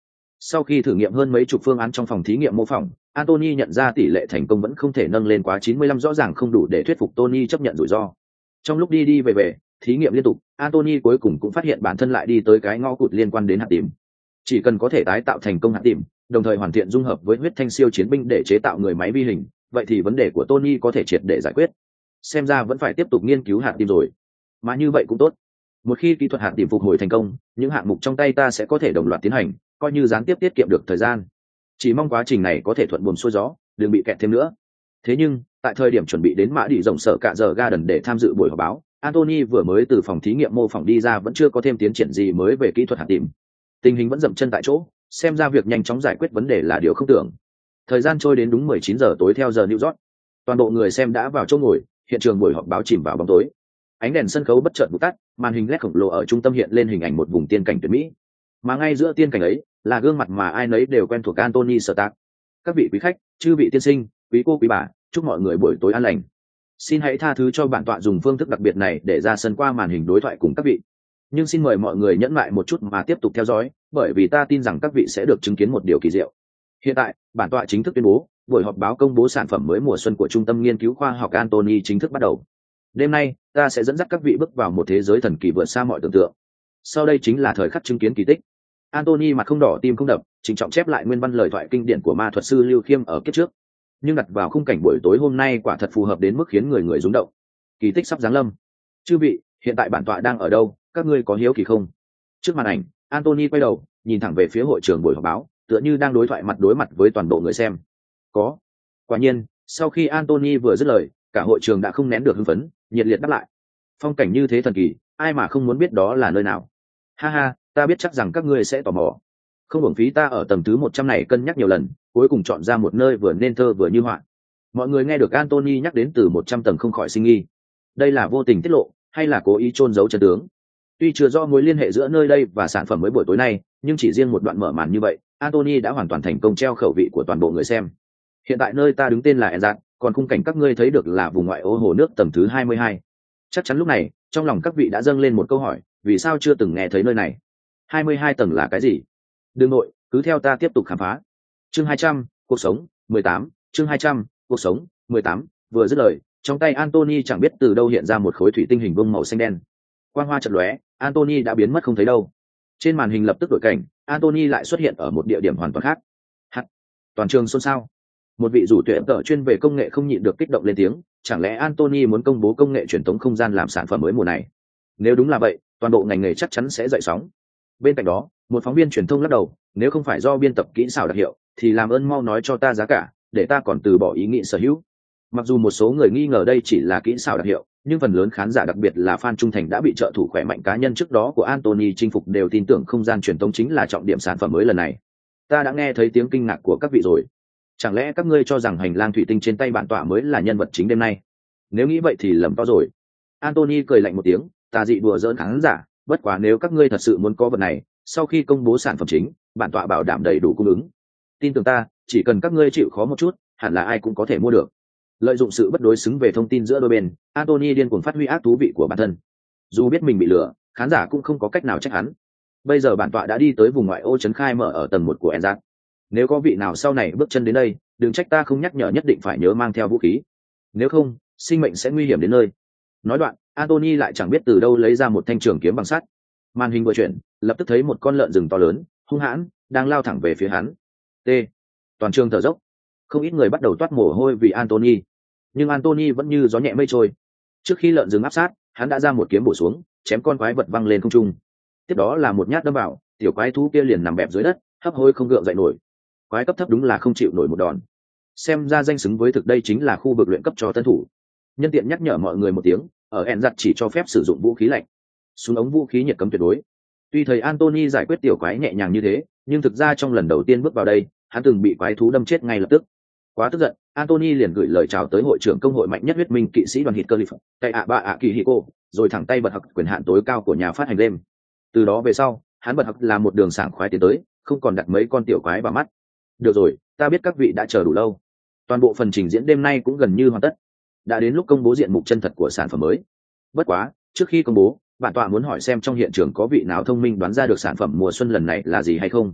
Sau khi thử nghiệm hơn mấy chục phương án trong phòng thí nghiệm mô phỏng, Anthony nhận ra tỷ lệ thành công vẫn không thể nâng lên quá chín mươi lăm, rõ ràng không đủ để thuyết phục Tony chấp nhận rủi ro. Trong lúc đi đi về về, thí nghiệm liên tục, Anthony cuối cùng cũng phát hiện bản thân lại đi tới cái ngõ cụt liên quan đến hạt tím. Chỉ cần có thể tái tạo thành công hạt tím, đồng thời hoàn thiện dung hợp với huyết thanh siêu chiến binh để chế tạo người máy vi hình, vậy thì vấn đề của Tony có thể triệt để giải quyết. Xem ra vẫn phải tiếp tục nghiên cứu hạt tím rồi. Mà như vậy cũng tốt. Một khi kỹ thuật hạt tím phục hồi thành công, những hạng mục trong tay ta sẽ có thể đồng loạt tiến hành, coi như gián tiếp tiết kiệm được thời gian. Chỉ mong quá trình này có thể thuận buồm xuôi gió, đừng bị kẹt thêm nữa. Thế nhưng, tại thời điểm chuẩn bị đến Mã Đi rộng sở cả giờ Garden để tham dự buổi họp báo, Anthony vừa mới từ phòng thí nghiệm mô phỏng đi ra vẫn chưa có thêm tiến triển gì mới về kỹ thuật hạt tím. Tình hình vẫn dậm chân tại chỗ, xem ra việc nhanh chóng giải quyết vấn đề là điều không tưởng. Thời gian trôi đến đúng mười chín giờ tối theo giờ New York. Toàn bộ người xem đã vào chỗ ngồi, hiện trường buổi họp báo chìm vào bóng tối. Ánh đèn sân khấu bất chợt vụt tắt, màn hình led khổng lồ ở trung tâm hiện lên hình ảnh một vùng tiên cảnh tuyệt mỹ. Mà ngay giữa tiên cảnh ấy, là gương mặt mà ai nấy đều quen thuộc Anthony Stark. Các vị quý khách, chư vị tiên sinh, quý cô quý bà, chúc mọi người buổi tối an lành. Xin hãy tha thứ cho bản tọa dùng phương thức đặc biệt này để ra sân qua màn hình đối thoại cùng các vị. Nhưng xin mời mọi người nhẫn lại một chút mà tiếp tục theo dõi, bởi vì ta tin rằng các vị sẽ được chứng kiến một điều kỳ diệu. Hiện tại, bản tọa chính thức tuyên bố, buổi họp báo công bố sản phẩm mới mùa xuân của Trung tâm Nghiên cứu Khoa học Anthony chính thức bắt đầu. Đêm nay, ta sẽ dẫn dắt các vị bước vào một thế giới thần kỳ vượt xa mọi tưởng tượng. Sau đây chính là thời khắc chứng kiến kỳ tích. Anthony mặt không đỏ tim không đập, trịnh trọng chép lại nguyên văn lời thoại kinh điển của ma thuật sư Lưu Khiêm ở kiếp trước. Nhưng đặt vào khung cảnh buổi tối hôm nay quả thật phù hợp đến mức khiến người người rung động. Kỳ tích sắp giáng lâm. Chư vị, hiện tại bản tọa đang ở đâu, các ngươi có hiếu kỳ không? Trước màn ảnh, Anthony quay đầu, nhìn thẳng về phía hội trường buổi họp báo, tựa như đang đối thoại mặt đối mặt với toàn bộ người xem. Có. Quả nhiên, sau khi Anthony vừa dứt lời, cả hội trường đã không nén được hưng phấn, nhiệt liệt đáp lại. Phong cảnh như thế thần kỳ, ai mà không muốn biết đó là nơi nào? Ha ha, ta biết chắc rằng các ngươi sẽ tò mò. Không uổng phí ta ở tầm thứ một trăm này cân nhắc nhiều lần, cuối cùng chọn ra một nơi vừa nên thơ vừa như họa. Mọi người nghe được Anthony nhắc đến từ một trăm tầng không khỏi sinh nghi. Đây là vô tình tiết lộ, hay là cố ý chôn giấu chân tướng? Tuy chưa rõ mối liên hệ giữa nơi đây và sản phẩm mới buổi tối nay, nhưng chỉ riêng một đoạn mở màn như vậy, Anthony đã hoàn toàn thành công treo khẩu vị của toàn bộ người xem. Hiện tại nơi ta đứng tên là Enzat, còn khung cảnh các ngươi thấy được là vùng ngoại ô hồ nước tầng thứ hai mươi hai. Chắc chắn lúc này, trong lòng các vị đã dâng lên một câu hỏi, vì sao chưa từng nghe thấy nơi này? hai mươi hai tầng là cái gì? Đừng nội, cứ theo ta tiếp tục khám phá. Chương hai trăm, cuộc sống, mười tám, chương hai trăm, cuộc sống, mười tám, vừa dứt lời, trong tay Anthony chẳng biết từ đâu hiện ra một khối thủy tinh hình vuông màu xanh đen. Quang hoa chợt lóe, Anthony đã biến mất không thấy đâu. Trên màn hình lập tức đổi cảnh, Anthony lại xuất hiện ở một địa điểm hoàn toàn khác. Hắt, toàn trường xôn xao. Một vị rủ tuyển tợ chuyên về công nghệ không nhịn được kích động lên tiếng, chẳng lẽ Anthony muốn công bố công nghệ truyền tống không gian làm sản phẩm mới mùa này? Nếu đúng là vậy, toàn bộ ngành nghề chắc chắn sẽ dậy sóng. Bên cạnh đó, một phóng viên truyền thông lắc đầu, nếu không phải do biên tập kỹ xảo đặc hiệu, thì làm ơn mau nói cho ta giá cả, để ta còn từ bỏ ý nghĩ sở hữu. Mặc dù một số người nghi ngờ đây chỉ là kỹ xảo đặc hiệu, nhưng phần lớn khán giả đặc biệt là fan trung thành đã bị trợ thủ khỏe mạnh cá nhân trước đó của Anthony chinh phục đều tin tưởng không gian truyền tống chính là trọng điểm sản phẩm mới lần này. Ta đã nghe thấy tiếng kinh ngạc của các vị rồi. Chẳng lẽ các ngươi cho rằng hành lang thủy tinh trên tay bản tọa mới là nhân vật chính đêm nay? Nếu nghĩ vậy thì lầm to rồi. Anthony cười lạnh một tiếng, tà dị đùa giỡn khán giả, bất quá nếu các ngươi thật sự muốn có vật này, sau khi công bố sản phẩm chính, bản tọa bảo đảm đầy đủ cung ứng. Tin tưởng ta, chỉ cần các ngươi chịu khó một chút, hẳn là ai cũng có thể mua được. Lợi dụng sự bất đối xứng về thông tin giữa đôi bên, Anthony điên cuồng phát huy ác thú vị của bản thân. Dù biết mình bị lừa, khán giả cũng không có cách nào trách hắn. Bây giờ bản tọa đã đi tới vùng ngoại ô trấn khai mở ở tầng một của Enzat. Nếu có vị nào sau này bước chân đến đây, đừng trách ta không nhắc nhở, nhất định phải nhớ mang theo vũ khí. Nếu không, sinh mệnh sẽ nguy hiểm đến nơi. Nói đoạn, Anthony lại chẳng biết từ đâu lấy ra một thanh trường kiếm bằng sắt. Màn hình vừa chuyển, lập tức thấy một con lợn rừng to lớn, hung hãn, đang lao thẳng về phía hắn. T. Toàn trường thở dốc. Không ít người bắt đầu toát mồ hôi vì Anthony. Nhưng Anthony vẫn như gió nhẹ mây trôi. Trước khi lợn rừng áp sát, hắn đã ra một kiếm bổ xuống, chém con quái vật văng lên không trung. Tiếp đó là một nhát đâm vào, tiểu quái thú kia liền nằm bẹp dưới đất, hấp hối không gượng dậy nổi. Quái cấp thấp đúng là không chịu nổi một đòn. Xem ra danh xứng với thực đây chính là khu vực luyện cấp cho tân thủ. Nhân tiện nhắc nhở mọi người một tiếng, ở Enzat chỉ cho phép sử dụng vũ khí lạnh. Súng ống vũ khí nhiệt cấm tuyệt đối. Tuy thầy Anthony giải quyết tiểu quái nhẹ nhàng như thế, nhưng thực ra trong lần đầu tiên bước vào đây, hắn từng bị quái thú đâm chết ngay lập tức. Quá tức giận, Anthony liền gửi lời chào tới hội trưởng công hội mạnh nhất huyết minh kỵ sĩ đoàn Hitcliffe, tay ạ bạ ạ kỳ Hiko, rồi thẳng tay bật hặc quyền hạn tối cao của nhà phát hành đêm. Từ đó về sau, hắn bật hặc là một đường sảng khoái tiến tới, không còn đặt mấy con tiểu quái vào mắt. Được rồi, ta biết các vị đã chờ đủ lâu. Toàn bộ phần trình diễn đêm nay cũng gần như hoàn tất. Đã đến lúc công bố diện mục chân thật của sản phẩm mới. Bất quá, trước khi công bố, bản tọa muốn hỏi xem trong hiện trường có vị nào thông minh đoán ra được sản phẩm mùa xuân lần này là gì hay không.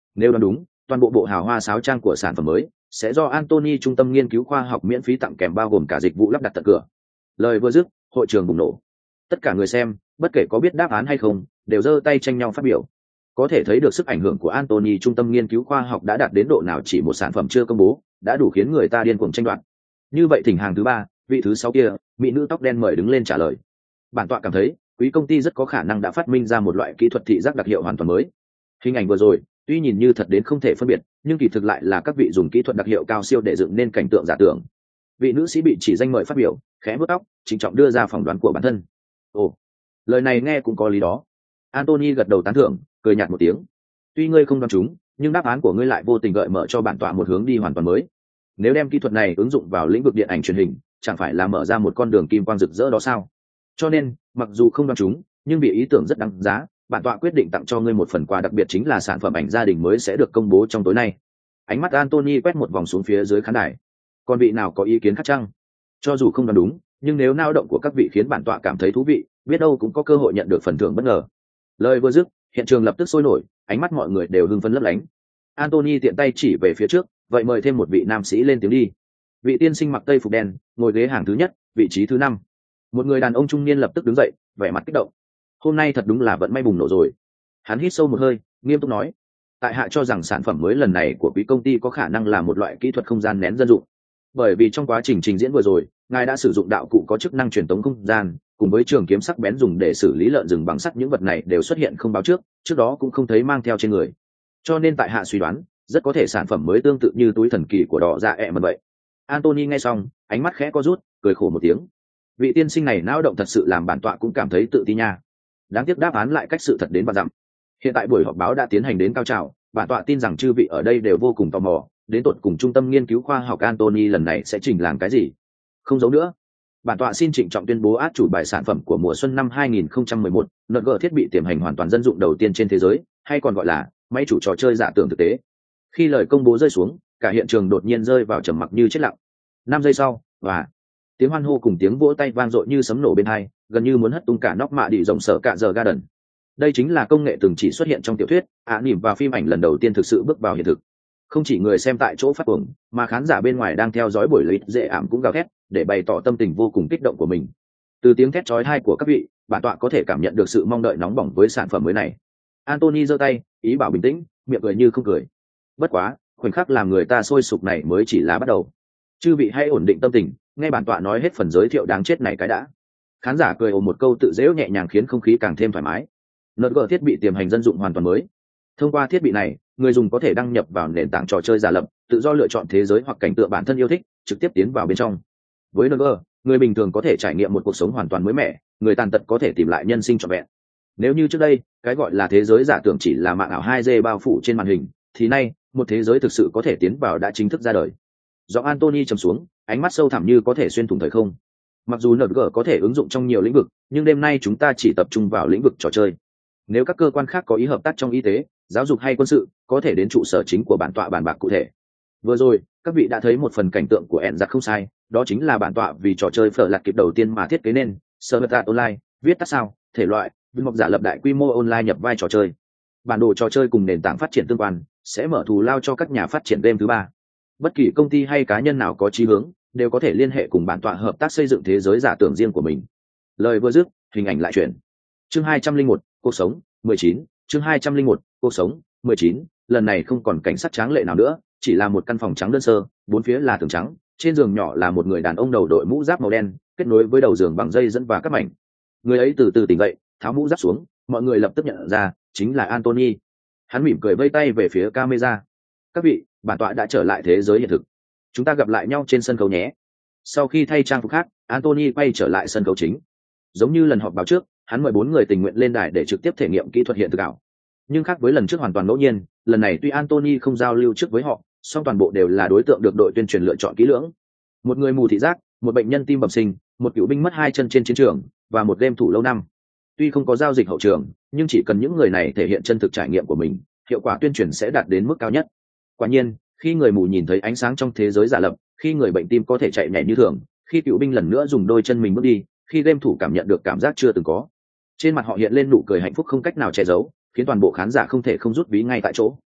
Nếu đoán đúng, toàn bộ bộ hào hoa sáo trang của sản phẩm mới sẽ do Anthony trung tâm nghiên cứu khoa học miễn phí tặng kèm, bao gồm cả dịch vụ lắp đặt tận cửa. Lời vừa dứt, hội trường bùng nổ. Tất cả người xem, bất kể có biết đáp án hay không, đều giơ tay tranh nhau phát biểu. Có thể thấy được sức ảnh hưởng của Anthony trung tâm nghiên cứu khoa học đã đạt đến độ nào, chỉ một sản phẩm chưa công bố đã đủ khiến người ta điên cuồng tranh đoạt. Như vậy thỉnh hàng thứ ba, vị thứ sáu kia, mỹ nữ tóc đen mời đứng lên trả lời. Bản tọa cảm thấy, quý công ty rất có khả năng đã phát minh ra một loại kỹ thuật thị giác đặc hiệu hoàn toàn mới. Hình ảnh vừa rồi, tuy nhìn như thật đến không thể phân biệt, nhưng kỳ thực lại là các vị dùng kỹ thuật đặc hiệu cao siêu để dựng nên cảnh tượng giả tưởng. Vị nữ sĩ bị chỉ danh mời phát biểu, khẽ vuốt tóc, trịnh trọng đưa ra phỏng đoán của bản thân. Ồ, lời này nghe cũng có lý đó. Anthony gật đầu tán thưởng, cười nhạt một tiếng. Tuy ngươi không đoán chúng, nhưng đáp án của ngươi lại vô tình gợi mở cho bản tọa một hướng đi hoàn toàn mới. Nếu đem kỹ thuật này ứng dụng vào lĩnh vực điện ảnh truyền hình, chẳng phải là mở ra một con đường kim quang rực rỡ đó sao? Cho nên, mặc dù không đoán chúng, nhưng vì ý tưởng rất đáng giá, bản tọa quyết định tặng cho ngươi một phần quà đặc biệt, chính là sản phẩm ảnh gia đình mới sẽ được công bố trong tối nay. Ánh mắt Anthony quét một vòng xuống phía dưới khán đài. Còn vị nào có ý kiến khác chăng? Cho dù không đoán đúng, nhưng nếu nao động của các vị khiến bản tọa cảm thấy thú vị, biết đâu cũng có cơ hội nhận được phần thưởng bất ngờ. Lời vừa dứt, hiện trường lập tức sôi nổi, ánh mắt mọi người đều hưng phấn lấp lánh. Anthony tiện tay chỉ về phía trước, vậy mời thêm một vị nam sĩ lên tiếng đi. Vị tiên sinh mặc tây phục đen, ngồi ghế hàng thứ nhất, vị trí thứ năm. Một người đàn ông trung niên lập tức đứng dậy, vẻ mặt kích động. Hôm nay thật đúng là vận may bùng nổ rồi. Hắn hít sâu một hơi, nghiêm túc nói: tại hạ cho rằng sản phẩm mới lần này của quý công ty có khả năng là một loại kỹ thuật không gian nén dân dụng. Bởi vì trong quá trình trình diễn vừa rồi, ngài đã sử dụng đạo cụ có chức năng truyền tống không gian, cùng với trường kiếm sắc bén dùng để xử lý lợn rừng bằng sắt, những vật này đều xuất hiện không báo trước, trước đó cũng không thấy mang theo trên người. Cho nên tại hạ suy đoán, rất có thể sản phẩm mới tương tự như túi thần kỳ của đỏ dạ ẹ mật vậy. Anthony nghe xong, ánh mắt khẽ co rút, cười khổ một tiếng. Vị tiên sinh này não động thật sự làm bản tọa cũng cảm thấy tự ti nha. Đáng tiếc đáp án lại cách sự thật đến vạn dặm. Hiện tại buổi họp báo đã tiến hành đến cao trào, bản tọa tin rằng chư vị ở đây đều vô cùng tò mò, đến tột cùng trung tâm nghiên cứu khoa học Anthony lần này sẽ trình làm cái gì. Không giấu nữa, bản tọa xin trịnh trọng tuyên bố át chủ bài sản phẩm của mùa xuân năm hai nghìn không trăm mười một, en giê thiết bị tiềm hành hoàn toàn dân dụng đầu tiên trên thế giới, hay còn gọi là máy chủ trò chơi giả tưởng thực tế. Khi lời công bố rơi xuống, cả hiện trường đột nhiên rơi vào trầm mặc như chết lặng. Năm giây sau, và tiếng hoan hô cùng tiếng vỗ tay vang dội như sấm nổ bên tai, gần như muốn hất tung cả nóc mạ đi rộng sở cả giờ garden. Đây chính là công nghệ từng chỉ xuất hiện trong tiểu thuyết, ạ nỉm và phim ảnh lần đầu tiên thực sự bước vào hiện thực. Không chỉ người xem tại chỗ phát cuồng, mà khán giả bên ngoài đang theo dõi buổi lấy dễ ảm cũng gào thét để bày tỏ tâm tình vô cùng kích động của mình. Từ tiếng thét chói tai của các vị, bản tọa có thể cảm nhận được sự mong đợi nóng bỏng với sản phẩm mới này. Anthony giơ tay, ý bảo bình tĩnh, miệng cười như không cười. Bất quá, khoảnh khắc làm người ta sôi sục này mới chỉ là bắt đầu. Chư vị hãy ổn định tâm tình, nghe bản tọa nói hết phần giới thiệu đáng chết này cái đã. Khán giả cười ồ một câu tự giễu nhẹ nhàng khiến không khí càng thêm thoải mái. en giê thiết bị tiềm hành dân dụng hoàn toàn mới. Thông qua thiết bị này, người dùng có thể đăng nhập vào nền tảng trò chơi giả lập, tự do lựa chọn thế giới hoặc cảnh tượng bản thân yêu thích, trực tiếp tiến vào bên trong. Với en giê, người bình thường có thể trải nghiệm một cuộc sống hoàn toàn mới mẻ, người tàn tật có thể tìm lại nhân sinh trọn vẹn. Nếu như trước đây, cái gọi là thế giới giả tưởng chỉ là mạng ảo hai D bao phủ trên màn hình, thì nay, một thế giới thực sự có thể tiến vào đã chính thức ra đời. Giọng Anthony trầm xuống, ánh mắt sâu thẳm như có thể xuyên thủng thời không. Mặc dù en giê có thể ứng dụng trong nhiều lĩnh vực, nhưng đêm nay chúng ta chỉ tập trung vào lĩnh vực trò chơi. Nếu các cơ quan khác có ý hợp tác trong y tế, giáo dục hay quân sự, có thể đến trụ sở chính của bản tọa bàn bạc cụ thể. Vừa rồi, các vị đã thấy một phần cảnh tượng của ẹn giặc không sai, đó chính là bản tọa vì trò chơi phở lạt kịp đầu tiên mà thiết kế nên, Server Online, viết tắt sao, thể loại, viên mộc giả lập đại quy mô online nhập vai trò chơi. Bản đồ trò chơi cùng nền tảng phát triển tương quan, sẽ mở thù lao cho các nhà phát triển game thứ ba. Bất kỳ công ty hay cá nhân nào có chí hướng, đều có thể liên hệ cùng bản tọa hợp tác xây dựng thế giới giả tưởng riêng của mình. Lời vừa dứt, hình ảnh lại chuyển. Chương hai trăm linh một, cuộc sống, mười chín, chương hai trăm linh một, cuộc sống, mười chín, lần này không còn cảnh sắc tráng lệ nào nữa, chỉ là một căn phòng trắng đơn sơ, bốn phía là tường trắng, trên giường nhỏ là một người đàn ông đầu đội mũ giáp màu đen, kết nối với đầu giường bằng dây dẫn và các mảnh. Người ấy từ từ tỉnh dậy, tháo mũ giáp xuống, mọi người lập tức nhận ra, chính là Anthony. Hắn mỉm cười vây tay về phía camera. Các vị, bản tọa đã trở lại thế giới hiện thực. Chúng ta gặp lại nhau trên sân khấu nhé. Sau khi thay trang phục khác, Anthony quay trở lại sân khấu chính. Giống như lần họp báo trước, hắn mời bốn người tình nguyện lên đài để trực tiếp thể nghiệm kỹ thuật hiện thực ảo. Nhưng khác với lần trước hoàn toàn ngẫu nhiên, lần này tuy Anthony không giao lưu trước với họ, song toàn bộ đều là đối tượng được đội tuyên truyền lựa chọn kỹ lưỡng. Một người mù thị giác, một bệnh nhân tim bẩm sinh, một cựu binh mất hai chân trên chiến trường, và một game thủ lâu năm. Tuy không có giao dịch hậu trường, nhưng chỉ cần những người này thể hiện chân thực trải nghiệm của mình, hiệu quả tuyên truyền sẽ đạt đến mức cao nhất. Quả nhiên, khi người mù nhìn thấy ánh sáng trong thế giới giả lập, khi người bệnh tim có thể chạy nhảy như thường, khi cựu binh lần nữa dùng đôi chân mình bước đi, khi game thủ cảm nhận được cảm giác chưa từng có, trên mặt họ hiện lên nụ cười hạnh phúc không cách nào che giấu, khiến toàn bộ khán giả không thể không rút ví ngay tại chỗ.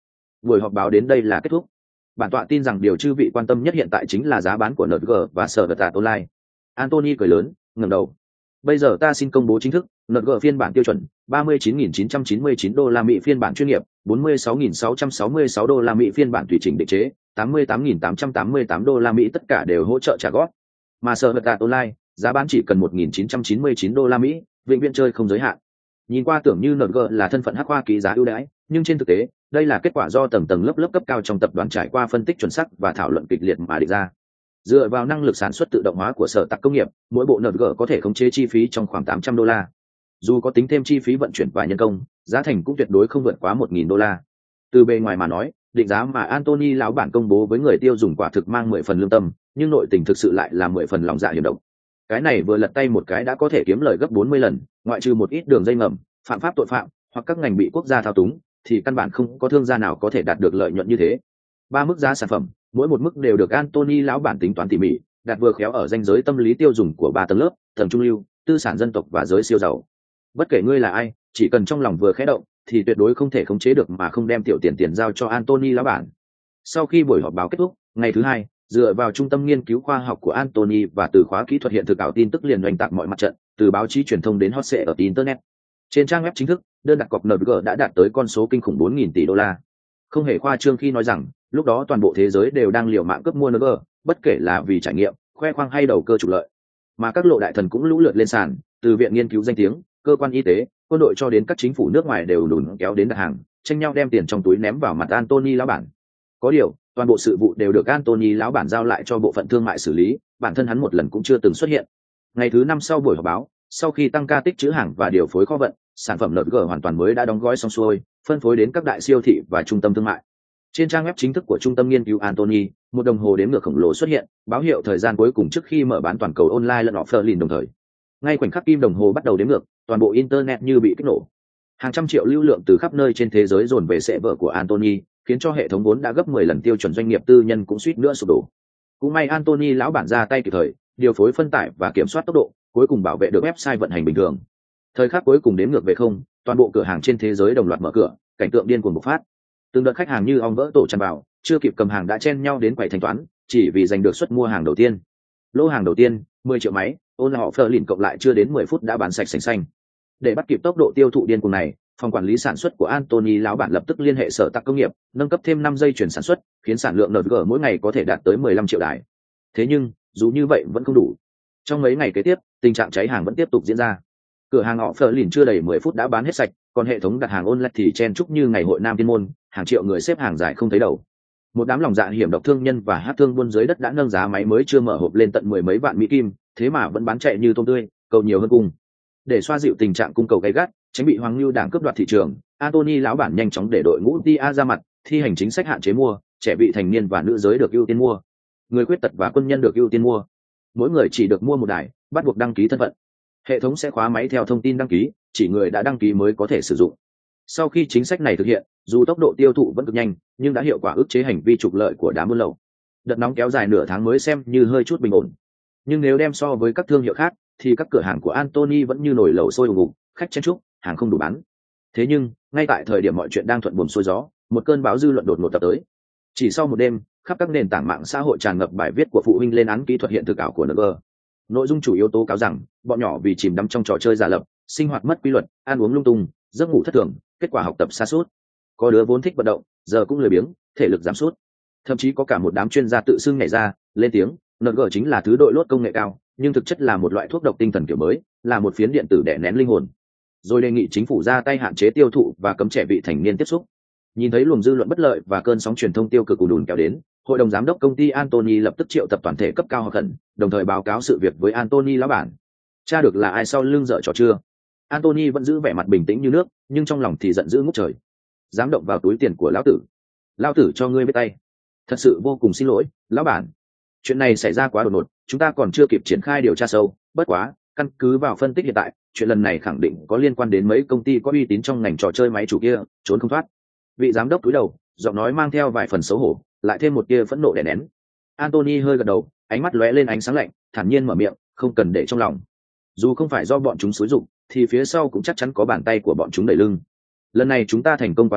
Buổi họp báo đến đây là kết thúc. Bản tọa tin rằng điều chư vị quan tâm nhất hiện tại chính là giá bán của en giê và sở vật tạt online. Anthony cười lớn, ngẩng đầu. Bây giờ ta xin công bố chính thức, en giê phiên bản tiêu chuẩn ba mươi chín nghìn chín trăm chín mươi chín đô la Mỹ, phiên bản chuyên nghiệp bốn mươi sáu nghìn sáu trăm sáu mươi sáu đô la Mỹ, phiên bản tùy chỉnh định chế tám mươi tám nghìn tám trăm tám mươi tám đô la Mỹ, tất cả đều hỗ trợ trả góp. Mà sở vật tạt online, giá bán chỉ cần một nghìn chín trăm chín mươi chín đô la Mỹ, vĩnh viễn chơi không giới hạn. Nhìn qua tưởng như en giê là thân phận hắc hoa ký giá ưu đãi, nhưng trên thực tế, đây là kết quả do tầng tầng lớp lớp cấp cao trong tập đoàn trải qua phân tích chuẩn xác và thảo luận kịch liệt mà định ra. Dựa vào năng lực sản xuất tự động hóa của sở tạc công nghiệp, mỗi bộ en giê có thể khống chế chi phí trong khoảng tám trăm đô la. Dù có tính thêm chi phí vận chuyển và nhân công, giá thành cũng tuyệt đối không vượt quá một nghìn đô la. Từ bề ngoài mà nói, định giá mà Anthony lão bản công bố với người tiêu dùng quả thực mang mười phần lương tâm, nhưng nội tình thực sự lại là mười phần lòng dạ hiểm độc. Cái này vừa lật tay một cái đã có thể kiếm lời gấp bốn mươi lần, ngoại trừ một ít đường dây ngầm, phạm pháp tội phạm hoặc các ngành bị quốc gia thao túng, thì căn bản không có thương gia nào có thể đạt được lợi nhuận như thế. Ba mức giá sản phẩm, mỗi một mức đều được Anthony lão bản tính toán tỉ mỉ, đặt vừa khéo ở ranh giới tâm lý tiêu dùng của ba tầng lớp, tầng trung lưu, tư sản dân tộc và giới siêu giàu. Bất kể ngươi là ai, chỉ cần trong lòng vừa khẽ động, thì tuyệt đối không thể khống chế được mà không đem tiểu tiền tiền giao cho Anthony lão bản. Sau khi buổi họp báo kết thúc, ngày thứ hai, dựa vào trung tâm nghiên cứu khoa học của Anthony và từ khóa kỹ thuật hiện thực ảo tin tức liền oanh tạc mọi mặt trận, từ báo chí truyền thông đến hot search ở internet. Trên trang web chính thức, đơn đặt cọc en giê đã đạt tới con số kinh khủng bốn nghìn tỷ đô la. Không hề khoa trương khi nói rằng, lúc đó toàn bộ thế giới đều đang liều mạng cướp mua en giê, bất kể là vì trải nghiệm, khoe khoang hay đầu cơ trục lợi. Mà các lộ đại thần cũng lũ lượt lên sàn, từ viện nghiên cứu danh tiếng, cơ quan y tế, quân đội cho đến các chính phủ nước ngoài đều đùn kéo đến đặt hàng, tranh nhau đem tiền trong túi ném vào mặt Anthony lão bản. Có điều, toàn bộ sự vụ đều được Anthony lão bản giao lại cho bộ phận thương mại xử lý, bản thân hắn một lần cũng chưa từng xuất hiện. Ngày thứ năm sau buổi họp báo, sau khi tăng ca tích trữ hàng và điều phối kho vận, sản phẩm en giê hoàn toàn mới đã đóng gói xong xuôi, phân phối đến các đại siêu thị và trung tâm thương mại. Trên trang web chính thức của trung tâm nghiên cứu Anthony, một đồng hồ đếm ngược khổng lồ xuất hiện, báo hiệu thời gian cuối cùng trước khi mở bán toàn cầu online lẫn offline đồng thời. Ngay khoảnh khắc kim đồng hồ bắt đầu đếm ngược, toàn bộ internet như bị kích nổ. Hàng trăm triệu lưu lượng từ khắp nơi trên thế giới dồn về server của Anthony, khiến cho hệ thống vốn đã gấp mười lần tiêu chuẩn doanh nghiệp tư nhân cũng suýt nữa sụp đổ. Cũng may Anthony lão bản ra tay kịp thời, điều phối phân tải và kiểm soát tốc độ, cuối cùng bảo vệ được website vận hành bình thường. Thời khắc cuối cùng đếm ngược về không, toàn bộ cửa hàng trên thế giới đồng loạt mở cửa, cảnh tượng điên cuồng bộc phát. Từng đợt khách hàng như ong vỡ tổ tràn vào, chưa kịp cầm hàng đã chen nhau đến quầy thanh toán, chỉ vì giành được suất mua hàng đầu tiên. Lô hàng đầu tiên, mười triệu máy, ôn họ phờ lìn cộng lại chưa đến mười phút đã bán sạch sành xanh. Để bắt kịp tốc độ tiêu thụ điên cuồng này, phòng quản lý sản xuất của Anthony lão bản lập tức liên hệ sở tạc công nghiệp, nâng cấp thêm năm dây chuyển sản xuất, khiến sản lượng en giê mỗi ngày có thể đạt tới mười lăm triệu đài. Thế nhưng, dù như vậy vẫn không đủ. Trong mấy ngày kế tiếp, tình trạng cháy hàng vẫn tiếp tục diễn ra. Cửa hàng họ phờ lìn chưa đầy mười phút đã bán hết sạch, còn hệ thống đặt hàng online thì chen chúc như ngày hội Nam Thiên Môn, hàng triệu người xếp hàng dài không thấy đầu. Một đám lòng dạ hiểm độc thương nhân và hát thương buôn dưới đất đã nâng giá máy mới chưa mở hộp lên tận mười mấy vạn mỹ kim, thế mà vẫn bán chạy như tôm tươi, cầu nhiều hơn cung. Để xoa dịu tình trạng cung cầu gay gắt, tránh bị Hoàng Lưu đảng cướp đoạt thị trường, Anthony lão bản nhanh chóng để đội ngũ tê a ra mặt, thi hành chính sách hạn chế mua, trẻ vị thành niên và nữ giới được ưu tiên mua, người khuyết tật và quân nhân được ưu tiên mua. Mỗi người chỉ được mua một đài, bắt buộc đăng ký thân phận. Hệ thống sẽ khóa máy theo thông tin đăng ký, chỉ người đã đăng ký mới có thể sử dụng. Sau khi chính sách này thực hiện, dù tốc độ tiêu thụ vẫn cực nhanh, nhưng đã hiệu quả ức chế hành vi trục lợi của đám buôn lậu. Đợt nóng kéo dài nửa tháng mới xem như hơi chút bình ổn. Nhưng nếu đem so với các thương hiệu khác, thì các cửa hàng của Anthony vẫn như nồi lẩu sôi ùn ùn, khách chen chúc, hàng không đủ bán. Thế nhưng, ngay tại thời điểm mọi chuyện đang thuận buồm xuôi gió, một cơn bão dư luận đột ngột tập tới. Chỉ sau một đêm, khắp các nền tảng mạng xã hội tràn ngập bài viết của phụ huynh lên án kỹ thuật hiện thực ảo của en giê. Nội dung chủ yếu tố cáo rằng, bọn nhỏ vì chìm đắm trong trò chơi giả lập, sinh hoạt mất quy luật, ăn uống lung tung, giấc ngủ thất thường, kết quả học tập sa sút. Có đứa vốn thích vận động, giờ cũng lười biếng, thể lực giảm sút. Thậm chí có cả một đám chuyên gia tự xưng nhảy ra, lên tiếng, en giê chính là thứ đội lốt công nghệ cao, nhưng thực chất là một loại thuốc độc tinh thần kiểu mới, là một phiến điện tử đè nén linh hồn. Rồi đề nghị chính phủ ra tay hạn chế tiêu thụ và cấm trẻ vị thành niên tiếp xúc. Nhìn thấy luồng dư luận bất lợi và cơn sóng truyền thông tiêu cực ùn ùn kéo đến, hội đồng giám đốc công ty Anthony lập tức triệu tập toàn thể cấp cao họp khẩn, đồng thời báo cáo sự việc với Anthony lão bản. Tra được là ai sau lưng dở trò chưa? Anthony vẫn giữ vẻ mặt bình tĩnh như nước, nhưng trong lòng thì giận dữ ngút trời. Dám động vào túi tiền của lão tử, lão tử cho ngươi biết tay. Thật sự vô cùng xin lỗi, lão bản. Chuyện này xảy ra quá đột ngột, chúng ta còn chưa kịp triển khai điều tra sâu. Bất quá, căn cứ vào phân tích hiện tại, chuyện lần này khẳng định có liên quan đến mấy công ty có uy tín trong ngành trò chơi máy chủ kia, trốn không thoát. Vị giám đốc cúi đầu, giọng nói mang theo vài phần xấu hổ, lại thêm một tia phẫn nộ đè nén. Anthony hơi gật đầu, ánh mắt lóe lên ánh sáng lạnh, thản nhiên mở miệng, không cần để trong lòng. Dù không phải do bọn chúng xúi dụng, thì phía sau cũng chắc chắn có bàn tay của bọn chúng đẩy lưng. Lần này chúng ta thành công quá nhanh,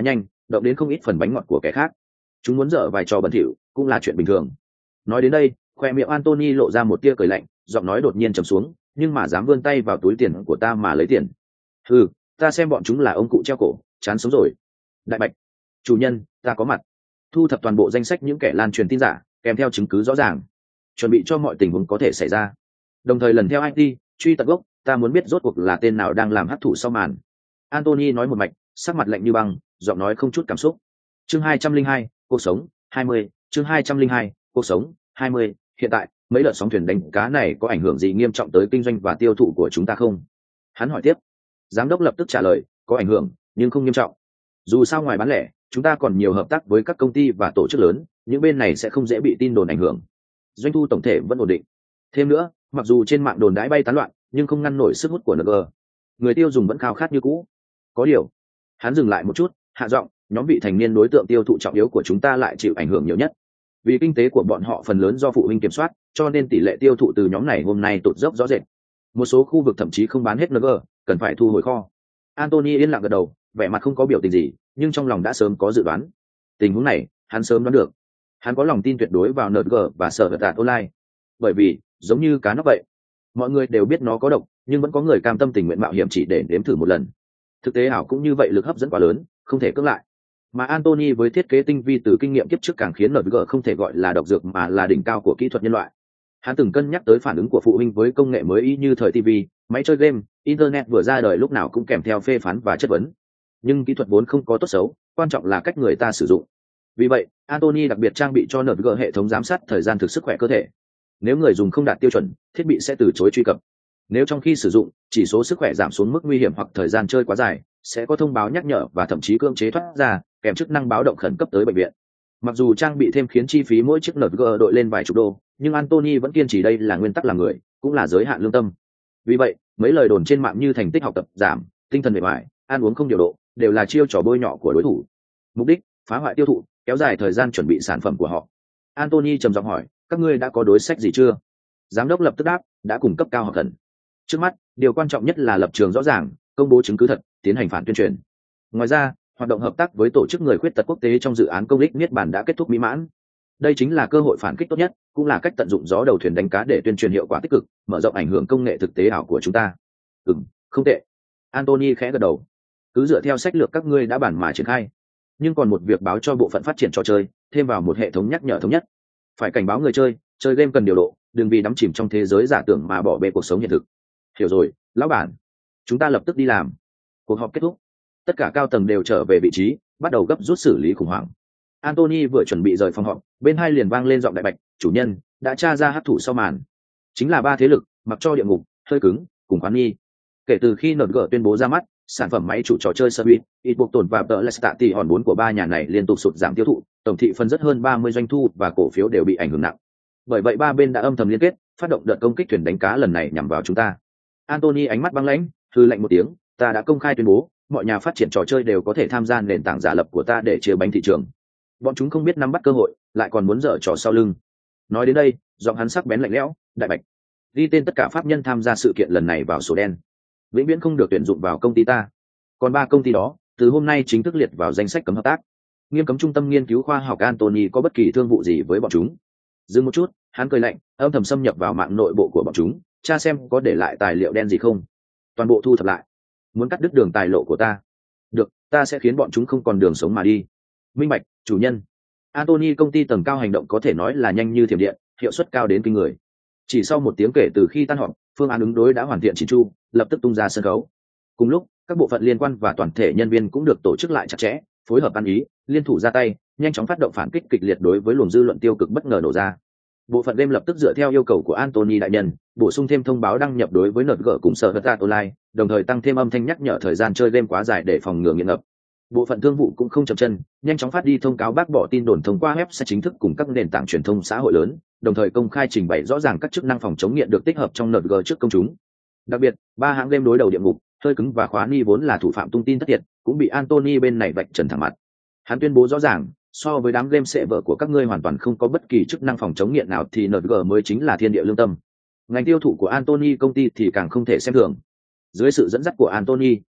động đến không ít phần bánh ngọt của kẻ khác. Chúng muốn dở vài trò bẩn thỉu cũng là chuyện bình thường. Nói đến đây, khoe miệng Anthony lộ ra một tia cười lạnh, giọng nói đột nhiên trầm xuống, nhưng mà dám vươn tay vào túi tiền của ta mà lấy tiền. Ừ, ta xem bọn chúng là ông cụ treo cổ, chán sống rồi. Đại Bạch, chủ nhân, ta có mặt. Thu thập toàn bộ danh sách những kẻ lan truyền tin giả, kèm theo chứng cứ rõ ràng, chuẩn bị cho mọi tình huống có thể xảy ra. Đồng thời lần theo i tê, truy tận gốc, ta muốn biết rốt cuộc là tên nào đang làm hắc thủ sau màn. Anthony nói một mạch, sắc mặt lạnh như băng, giọng nói không chút cảm xúc. Chương hai trăm linh hai, cuộc sống, hai mươi, chương hai trăm linh hai, cuộc sống, hai mươi. Hiện tại, mấy đợt sóng thuyền đánh cá này có ảnh hưởng gì nghiêm trọng tới kinh doanh và tiêu thụ của chúng ta không? Hắn hỏi tiếp. Giám đốc lập tức trả lời, có ảnh hưởng, nhưng không nghiêm trọng. Dù sao ngoài bán lẻ, chúng ta còn nhiều hợp tác với các công ty và tổ chức lớn, những bên này sẽ không dễ bị tin đồn ảnh hưởng. Doanh thu tổng thể vẫn ổn định. Thêm nữa, mặc dù trên mạng đồn đãi bay tán loạn, nhưng không ngăn nổi sức hút của en giê. Người tiêu dùng vẫn khao khát như cũ. Có điều, hắn dừng lại một chút, hạ giọng, nhóm vị thành niên đối tượng tiêu thụ trọng yếu của chúng ta lại chịu ảnh hưởng nhiều nhất. Vì kinh tế của bọn họ phần lớn do phụ huynh kiểm soát, cho nên tỷ lệ tiêu thụ từ nhóm này hôm nay tụt dốc rõ rệt. Một số khu vực thậm chí không bán hết en giê, cần phải thu hồi kho. Anthony yên lặng gật đầu, vẻ mặt không có biểu tình gì, nhưng trong lòng đã sớm có dự đoán. Tình huống này, hắn sớm đoán được. Hắn có lòng tin tuyệt đối vào en giê và sở vật tạt online. Bởi vì, giống như cá nóc vậy, mọi người đều biết nó có độc, nhưng vẫn có người cam tâm tình nguyện mạo hiểm chỉ để nếm thử một lần. Thực tế ảo cũng như vậy, lực hấp dẫn quá lớn, không thể cưỡng lại. Mà Anthony với thiết kế tinh vi từ kinh nghiệm kiếp trước càng khiến en giê không thể gọi là độc dược mà là đỉnh cao của kỹ thuật nhân loại. Hắn từng cân nhắc tới phản ứng của phụ huynh với công nghệ mới y như thời ti vi, máy chơi game, internet vừa ra đời lúc nào cũng kèm theo phê phán và chất vấn. Nhưng kỹ thuật vốn không có tốt xấu, quan trọng là cách người ta sử dụng. Vì vậy, Anthony đặc biệt trang bị cho en giê hệ thống giám sát thời gian thực sức khỏe cơ thể. Nếu người dùng không đạt tiêu chuẩn, thiết bị sẽ từ chối truy cập. Nếu trong khi sử dụng, chỉ số sức khỏe giảm xuống mức nguy hiểm hoặc thời gian chơi quá dài, sẽ có thông báo nhắc nhở và thậm chí cưỡng chế thoát ra, kèm chức năng báo động khẩn cấp tới bệnh viện. Mặc dù trang bị thêm khiến chi phí mỗi chiếc en giê đội lên vài chục đô, nhưng Anthony vẫn kiên trì đây là nguyên tắc làm người, cũng là giới hạn lương tâm. Vì vậy, mấy lời đồn trên mạng như thành tích học tập giảm, tinh thần mệt mỏi, ăn uống không điều độ, đều là chiêu trò bôi nhọ của đối thủ. Mục đích, phá hoại tiêu thụ, kéo dài thời gian chuẩn bị sản phẩm của họ. Anthony trầm giọng hỏi, các ngươi đã có đối sách gì chưa? Giám đốc lập tức đáp, đã cung cấp cao học thần. Trước mắt, điều quan trọng nhất là lập trường rõ ràng, công bố chứng cứ thật, tiến hành phản tuyên truyền. Ngoài ra, hoạt động hợp tác với tổ chức người khuyết tật quốc tế trong dự án công ích niết bàn đã kết thúc mỹ mãn. Đây chính là cơ hội phản kích tốt nhất, cũng là cách tận dụng gió đầu thuyền đánh cá để tuyên truyền hiệu quả tích cực, mở rộng ảnh hưởng công nghệ thực tế ảo của chúng ta. Ừm, không tệ. Anthony khẽ gật đầu. Cứ dựa theo sách lược các ngươi đã bản mà triển khai. Nhưng còn một việc báo cho bộ phận phát triển trò chơi, thêm vào một hệ thống nhắc nhở thống nhất. Phải cảnh báo người chơi, chơi game cần điều độ, đừng vì đắm chìm trong thế giới giả tưởng mà bỏ bê cuộc sống hiện thực. Hiểu rồi, lão bản. Chúng ta lập tức đi làm. Cuộc họp kết thúc. Tất cả cao tầng đều trở về vị trí, bắt đầu gấp rút xử lý khủng hoảng. Anthony vừa chuẩn bị rời phòng họp, bên hai liền vang lên giọng Đại Bạch, chủ nhân, đã tra ra hắc thủ sau màn. Chính là ba thế lực, mặc cho địa ngục, hơi cứng, cùng khoán nghi. Kể từ khi en giê tuyên bố ra mắt, sản phẩm máy chủ trò chơi Service, ít buộc tồn và tờ Lestat tỷ hòn bốn của ba nhà này liên tục sụt giảm tiêu thụ, tổng thị phần rất hơn ba mươi doanh thu và cổ phiếu đều bị ảnh hưởng nặng. Bởi vậy ba bên đã âm thầm liên kết, phát động đợt công kích thuyền đánh cá lần này nhằm vào chúng ta. Anthony ánh mắt băng lãnh, hừ lạnh một tiếng, ta đã công khai tuyên bố, mọi nhà phát triển trò chơi đều có thể tham gia nền tảng giả lập của ta để chia bánh thị trường. Bọn chúng không biết nắm bắt cơ hội, lại còn muốn dở trò sau lưng. Nói đến đây, giọng hắn sắc bén lạnh lẽo, Đại Bạch, ghi tên tất cả pháp nhân tham gia sự kiện lần này vào sổ đen, vĩnh viễn không được tuyển dụng vào công ty ta. Còn ba công ty đó, từ hôm nay chính thức liệt vào danh sách cấm hợp tác. Nghiêm cấm trung tâm nghiên cứu khoa học Anthony có bất kỳ thương vụ gì với bọn chúng. Dừng một chút, hắn cười lạnh, âm thầm xâm nhập vào mạng nội bộ của bọn chúng, tra xem có để lại tài liệu đen gì không. Toàn bộ thu thập lại. Muốn cắt đứt đường tài lộ của ta? Được, ta sẽ khiến bọn chúng không còn đường sống mà đi. Minh bạch, chủ nhân. Anthony công ty tầng cao hành động có thể nói là nhanh như thiểm điện, hiệu suất cao đến kinh người. Chỉ sau một tiếng kể từ khi tan họp, phương án ứng đối đã hoàn thiện chỉn chu, lập tức tung ra sân khấu. Cùng lúc, các bộ phận liên quan và toàn thể nhân viên cũng được tổ chức lại chặt chẽ, phối hợp ăn ý, liên thủ ra tay, nhanh chóng phát động phản kích kịch liệt đối với luồng dư luận tiêu cực bất ngờ nổ ra. Bộ phận game lập tức dựa theo yêu cầu của Anthony đại nhân, bổ sung thêm thông báo đăng nhập đối với en giê cùng sở hữu online, đồng thời tăng thêm âm thanh nhắc nhở thời gian chơi game quá dài để phòng ngừa nghiện ngập. Bộ phận thương vụ cũng không chậm chân, nhanh chóng phát đi thông cáo bác bỏ tin đồn thông qua web sẽ chính thức cùng các nền tảng truyền thông xã hội lớn, đồng thời công khai trình bày rõ ràng các chức năng phòng chống nghiện được tích hợp trong en giê trước công chúng. Đặc biệt, ba hãng game đối đầu địa ngục, hơi cứng và khóa ni vốn là thủ phạm tung tin thất thiệt, cũng bị Anthony bên này vạch trần thẳng mặt. Hắn tuyên bố rõ ràng, so với đám game sệ vợ của các ngươi hoàn toàn không có bất kỳ chức năng phòng chống nghiện nào thì en giê mới chính là thiên địa lương tâm. Ngành tiêu thụ của Anthony công ty thì càng không thể xem thường. Dưới sự dẫn dắt của Anthony,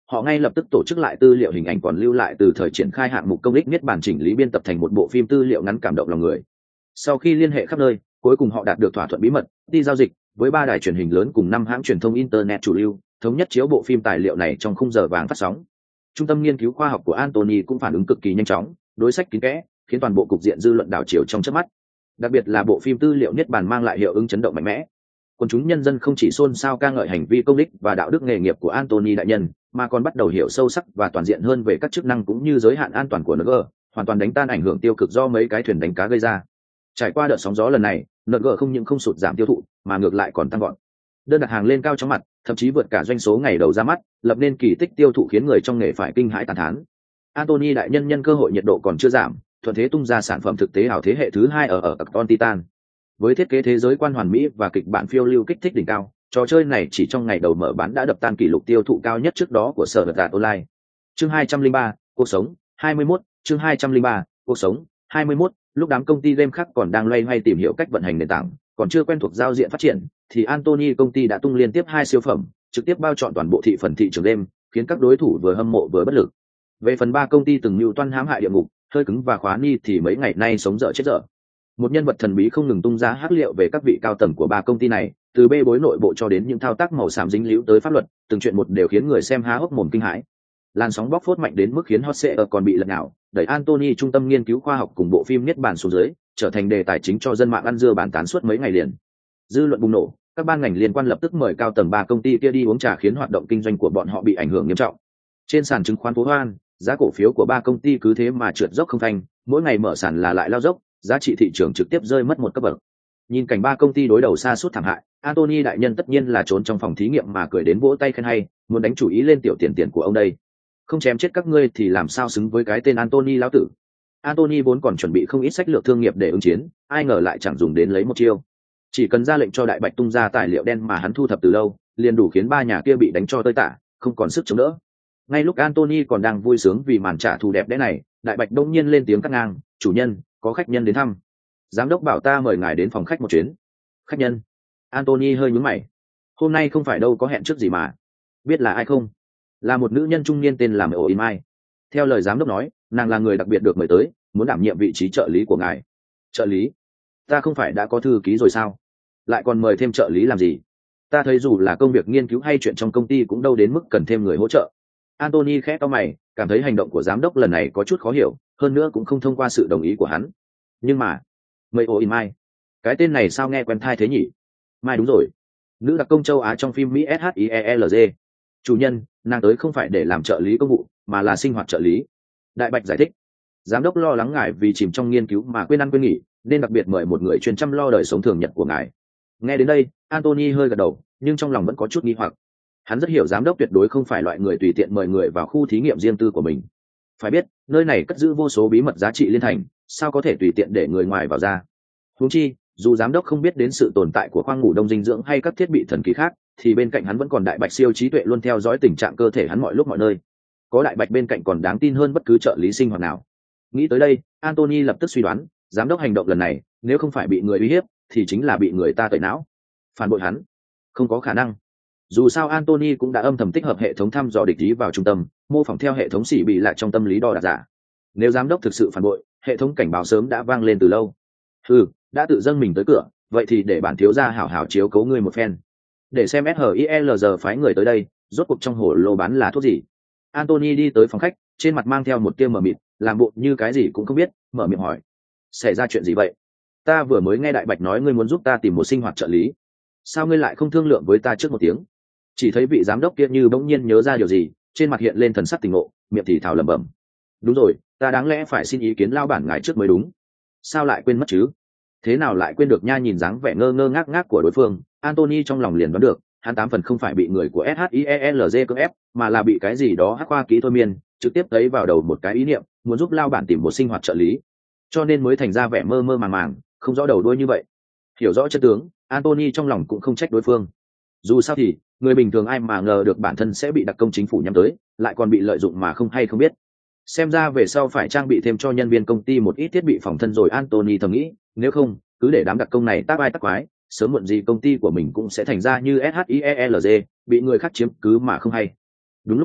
Họ ngay lập tức tổ chức lại tư liệu hình ảnh còn lưu lại từ thời triển khai hạng mục công ích niết bàn chỉnh lý biên tập thành một bộ phim tư liệu ngắn cảm động lòng người. Sau khi liên hệ khắp nơi, cuối cùng họ đạt được thỏa thuận bí mật đi giao dịch với ba đài truyền hình lớn cùng năm hãng truyền thông internet chủ lưu, thống nhất chiếu bộ phim tài liệu này trong khung giờ vàng phát sóng. Trung tâm nghiên cứu khoa học của Anthony cũng phản ứng cực kỳ nhanh chóng, đối sách kín kẽ, khiến toàn bộ cục diện dư luận đảo chiều trong chớp mắt. Đặc biệt là bộ phim tư liệu niết bàn mang lại hiệu ứng chấn động mạnh mẽ. Quần chúng nhân dân không chỉ xôn xao ca ngợi hành vi công ích và đạo đức nghề nghiệp của Anthony đại nhân, mà còn bắt đầu hiểu sâu sắc và toàn diện hơn về các chức năng cũng như giới hạn an toàn của en giê, hoàn toàn đánh tan ảnh hưởng tiêu cực do mấy cái thuyền đánh cá gây ra. Trải qua đợt sóng gió lần này, en giê không những không sụt giảm tiêu thụ, mà ngược lại còn tăng vọt. Đơn đặt hàng lên cao chóng mặt, thậm chí vượt cả doanh số ngày đầu ra mắt, lập nên kỳ tích tiêu thụ khiến người trong nghề phải kinh hãi tán thán. Anthony đại nhân nhân cơ hội nhiệt độ còn chưa giảm, thuận thế tung ra sản phẩm thực tế ảo thế hệ thứ hai ở ở Con Titan. Với thiết kế thế giới quan hoàn mỹ và kịch bản phiêu lưu kích thích đỉnh cao, trò chơi này chỉ trong ngày đầu mở bán đã đập tan kỷ lục tiêu thụ cao nhất trước đó của sở vật đạt online. Chương hai trăm lẻ ba, cuộc sống, hai mươi mốt, chương hai trăm lẻ ba, cuộc sống, hai mươi mốt, lúc đám công ty game khác còn đang loay hoay tìm hiểu cách vận hành nền tảng, còn chưa quen thuộc giao diện phát triển, thì Anthony công ty đã tung liên tiếp hai siêu phẩm, trực tiếp bao trọn toàn bộ thị phần thị trường game, khiến các đối thủ vừa hâm mộ vừa bất lực. Về phần ba công ty từng mưu toan hãm hại địa ngục, hơi cứng và khóa ni thì mấy ngày nay sống dở chết dở. Một nhân vật thần bí không ngừng tung ra hắc liệu về các vị cao tầng của ba công ty này, từ bê bối nội bộ cho đến những thao tác màu xám dính líu tới pháp luật, từng chuyện một đều khiến người xem há hốc mồm kinh hãi. Làn sóng bóc phốt mạnh đến mức khiến Hot Seat còn bị lật nhào, đẩy Anthony trung tâm nghiên cứu khoa học cùng bộ phim niết bàn xuống dưới, trở thành đề tài chính cho dân mạng ăn dưa bàn tán suốt mấy ngày liền. Dư luận bùng nổ, các ban ngành liên quan lập tức mời cao tầng ba công ty kia đi uống trà, khiến hoạt động kinh doanh của bọn họ bị ảnh hưởng nghiêm trọng. Trên sàn chứng khoán phố Hoan, giá cổ phiếu của ba công ty cứ thế mà trượt dốc không phanh, mỗi ngày mở sàn là lại lao dốc, giá trị thị trường trực tiếp rơi mất một cấp bậc. Nhìn cảnh ba công ty đối đầu sa sút thảm hại, Anthony đại nhân tất nhiên là trốn trong phòng thí nghiệm mà cười đến vỗ tay khen hay, muốn đánh chủ ý lên tiểu tiền tiền của ông đây. Không chém chết các ngươi thì làm sao xứng với cái tên Anthony lão tử. Anthony vốn còn chuẩn bị không ít sách lược thương nghiệp để ứng chiến, ai ngờ lại chẳng dùng đến lấy một chiêu. Chỉ cần ra lệnh cho Đại Bạch tung ra tài liệu đen mà hắn thu thập từ lâu, liền đủ khiến ba nhà kia bị đánh cho tơi tả, không còn sức chống đỡ. Ngay lúc Anthony còn đang vui sướng vì màn trả thù đẹp đẽ này, Đại Bạch đông nhiên lên tiếng cắt ngang: "Chủ nhân, có khách nhân đến thăm. Giám đốc bảo ta mời ngài đến phòng khách một chuyến." Khách nhân? Anthony hơi nhướng mày. Hôm nay không phải đâu có hẹn trước gì mà. Biết là ai không? Là một nữ nhân trung niên tên là Mộ In Mai. Theo lời giám đốc nói, nàng là người đặc biệt được mời tới, muốn đảm nhiệm vị trí trợ lý của ngài. Trợ lý? Ta không phải đã có thư ký rồi sao? Lại còn mời thêm trợ lý làm gì? Ta thấy dù là công việc nghiên cứu hay chuyện trong công ty cũng đâu đến mức cần thêm người hỗ trợ. Anthony khẽ cau mày, cảm thấy hành động của giám đốc lần này có chút khó hiểu, hơn nữa cũng không thông qua sự đồng ý của hắn. Nhưng mà, Mây ô in Mai, cái tên này sao nghe quen thai thế nhỉ? Mai đúng rồi, nữ đặc công châu Á trong phim Mỹ S H I E L G. Chủ nhân, nàng tới không phải để làm trợ lý công vụ, mà là sinh hoạt trợ lý. Đại Bạch giải thích. Giám đốc lo lắng ngài vì chìm trong nghiên cứu mà quên ăn quên nghỉ, nên đặc biệt mời một người chuyên chăm lo đời sống thường nhật của ngài. Nghe đến đây, Anthony hơi gật đầu, nhưng trong lòng vẫn có chút nghi hoặc. Hắn rất hiểu giám đốc tuyệt đối không phải loại người tùy tiện mời người vào khu thí nghiệm riêng tư của mình. Phải biết, nơi này cất giữ vô số bí mật giá trị liên thành, sao có thể tùy tiện để người ngoài vào ra. Huống chi, dù giám đốc không biết đến sự tồn tại của khoang ngủ đông dinh dưỡng hay các thiết bị thần kỳ khác, thì bên cạnh hắn vẫn còn Đại Bạch siêu trí tuệ luôn theo dõi tình trạng cơ thể hắn mọi lúc mọi nơi. Có Đại Bạch bên cạnh còn đáng tin hơn bất cứ trợ lý sinh hoạt nào. Nghĩ tới đây, Anthony lập tức suy đoán, giám đốc hành động lần này, nếu không phải bị người uy hiếp, thì chính là bị người ta tẩy não. Phản bội hắn? Không có khả năng. Dù sao Anthony cũng đã âm thầm tích hợp hệ thống thăm dò địch ý vào trung tâm, mô phỏng theo hệ thống xỉ bị lại trong tâm lý đo đạc giả. Nếu giám đốc thực sự phản bội, hệ thống cảnh báo sớm đã vang lên từ lâu. Ừ, đã tự dâng mình tới cửa, vậy thì để bản thiếu gia hảo hảo chiếu cố ngươi một phen. Để xem S H I L giờ phái người tới đây, rốt cuộc trong hồ lô bán là thuốc gì. Anthony đi tới phòng khách, trên mặt mang theo một tia mờ mịt, làm bộ như cái gì cũng không biết, mở miệng hỏi: xảy ra chuyện gì vậy? Ta vừa mới nghe Đại Bạch nói ngươi muốn giúp ta tìm một sinh hoạt trợ lý, sao ngươi lại không thương lượng với ta trước một tiếng? Chỉ thấy vị giám đốc kia như bỗng nhiên nhớ ra điều gì, trên mặt hiện lên thần sắc tỉnh ngộ, miệng thì thào lẩm bẩm: đúng rồi, ta đáng lẽ phải xin ý kiến lao bản ngài trước mới đúng. Sao lại quên mất chứ? Thế nào lại quên được nha? Nhìn dáng vẻ ngơ ngơ ngác ngác của đối phương, Anthony trong lòng liền đoán được, hắn tám phần không phải bị người của S H I E L G cưỡng ép, mà là bị cái gì đó hắc khoa kỹ thôi miên, trực tiếp thấy vào đầu một cái ý niệm, muốn giúp lao bản tìm một sinh hoạt trợ lý, cho nên mới thành ra vẻ mơ mơ màng màng, không rõ đầu đuôi như vậy. Hiểu rõ chân tướng, Anthony trong lòng cũng không trách đối phương. Dù sao thì người bình thường ai mà ngờ được bản thân sẽ bị đặc công chính phủ nhắm tới, lại còn bị lợi dụng mà không hay không biết. Xem ra về sau phải trang bị thêm cho nhân viên công ty một ít thiết bị phòng thân rồi. Anthony thầm nghĩ, nếu không cứ để đám đặc công này tác ai tác quái, sớm muộn gì công ty của mình cũng sẽ thành ra như S H I E L G, bị người khác chiếm cứ mà không hay. Đúng lúc này,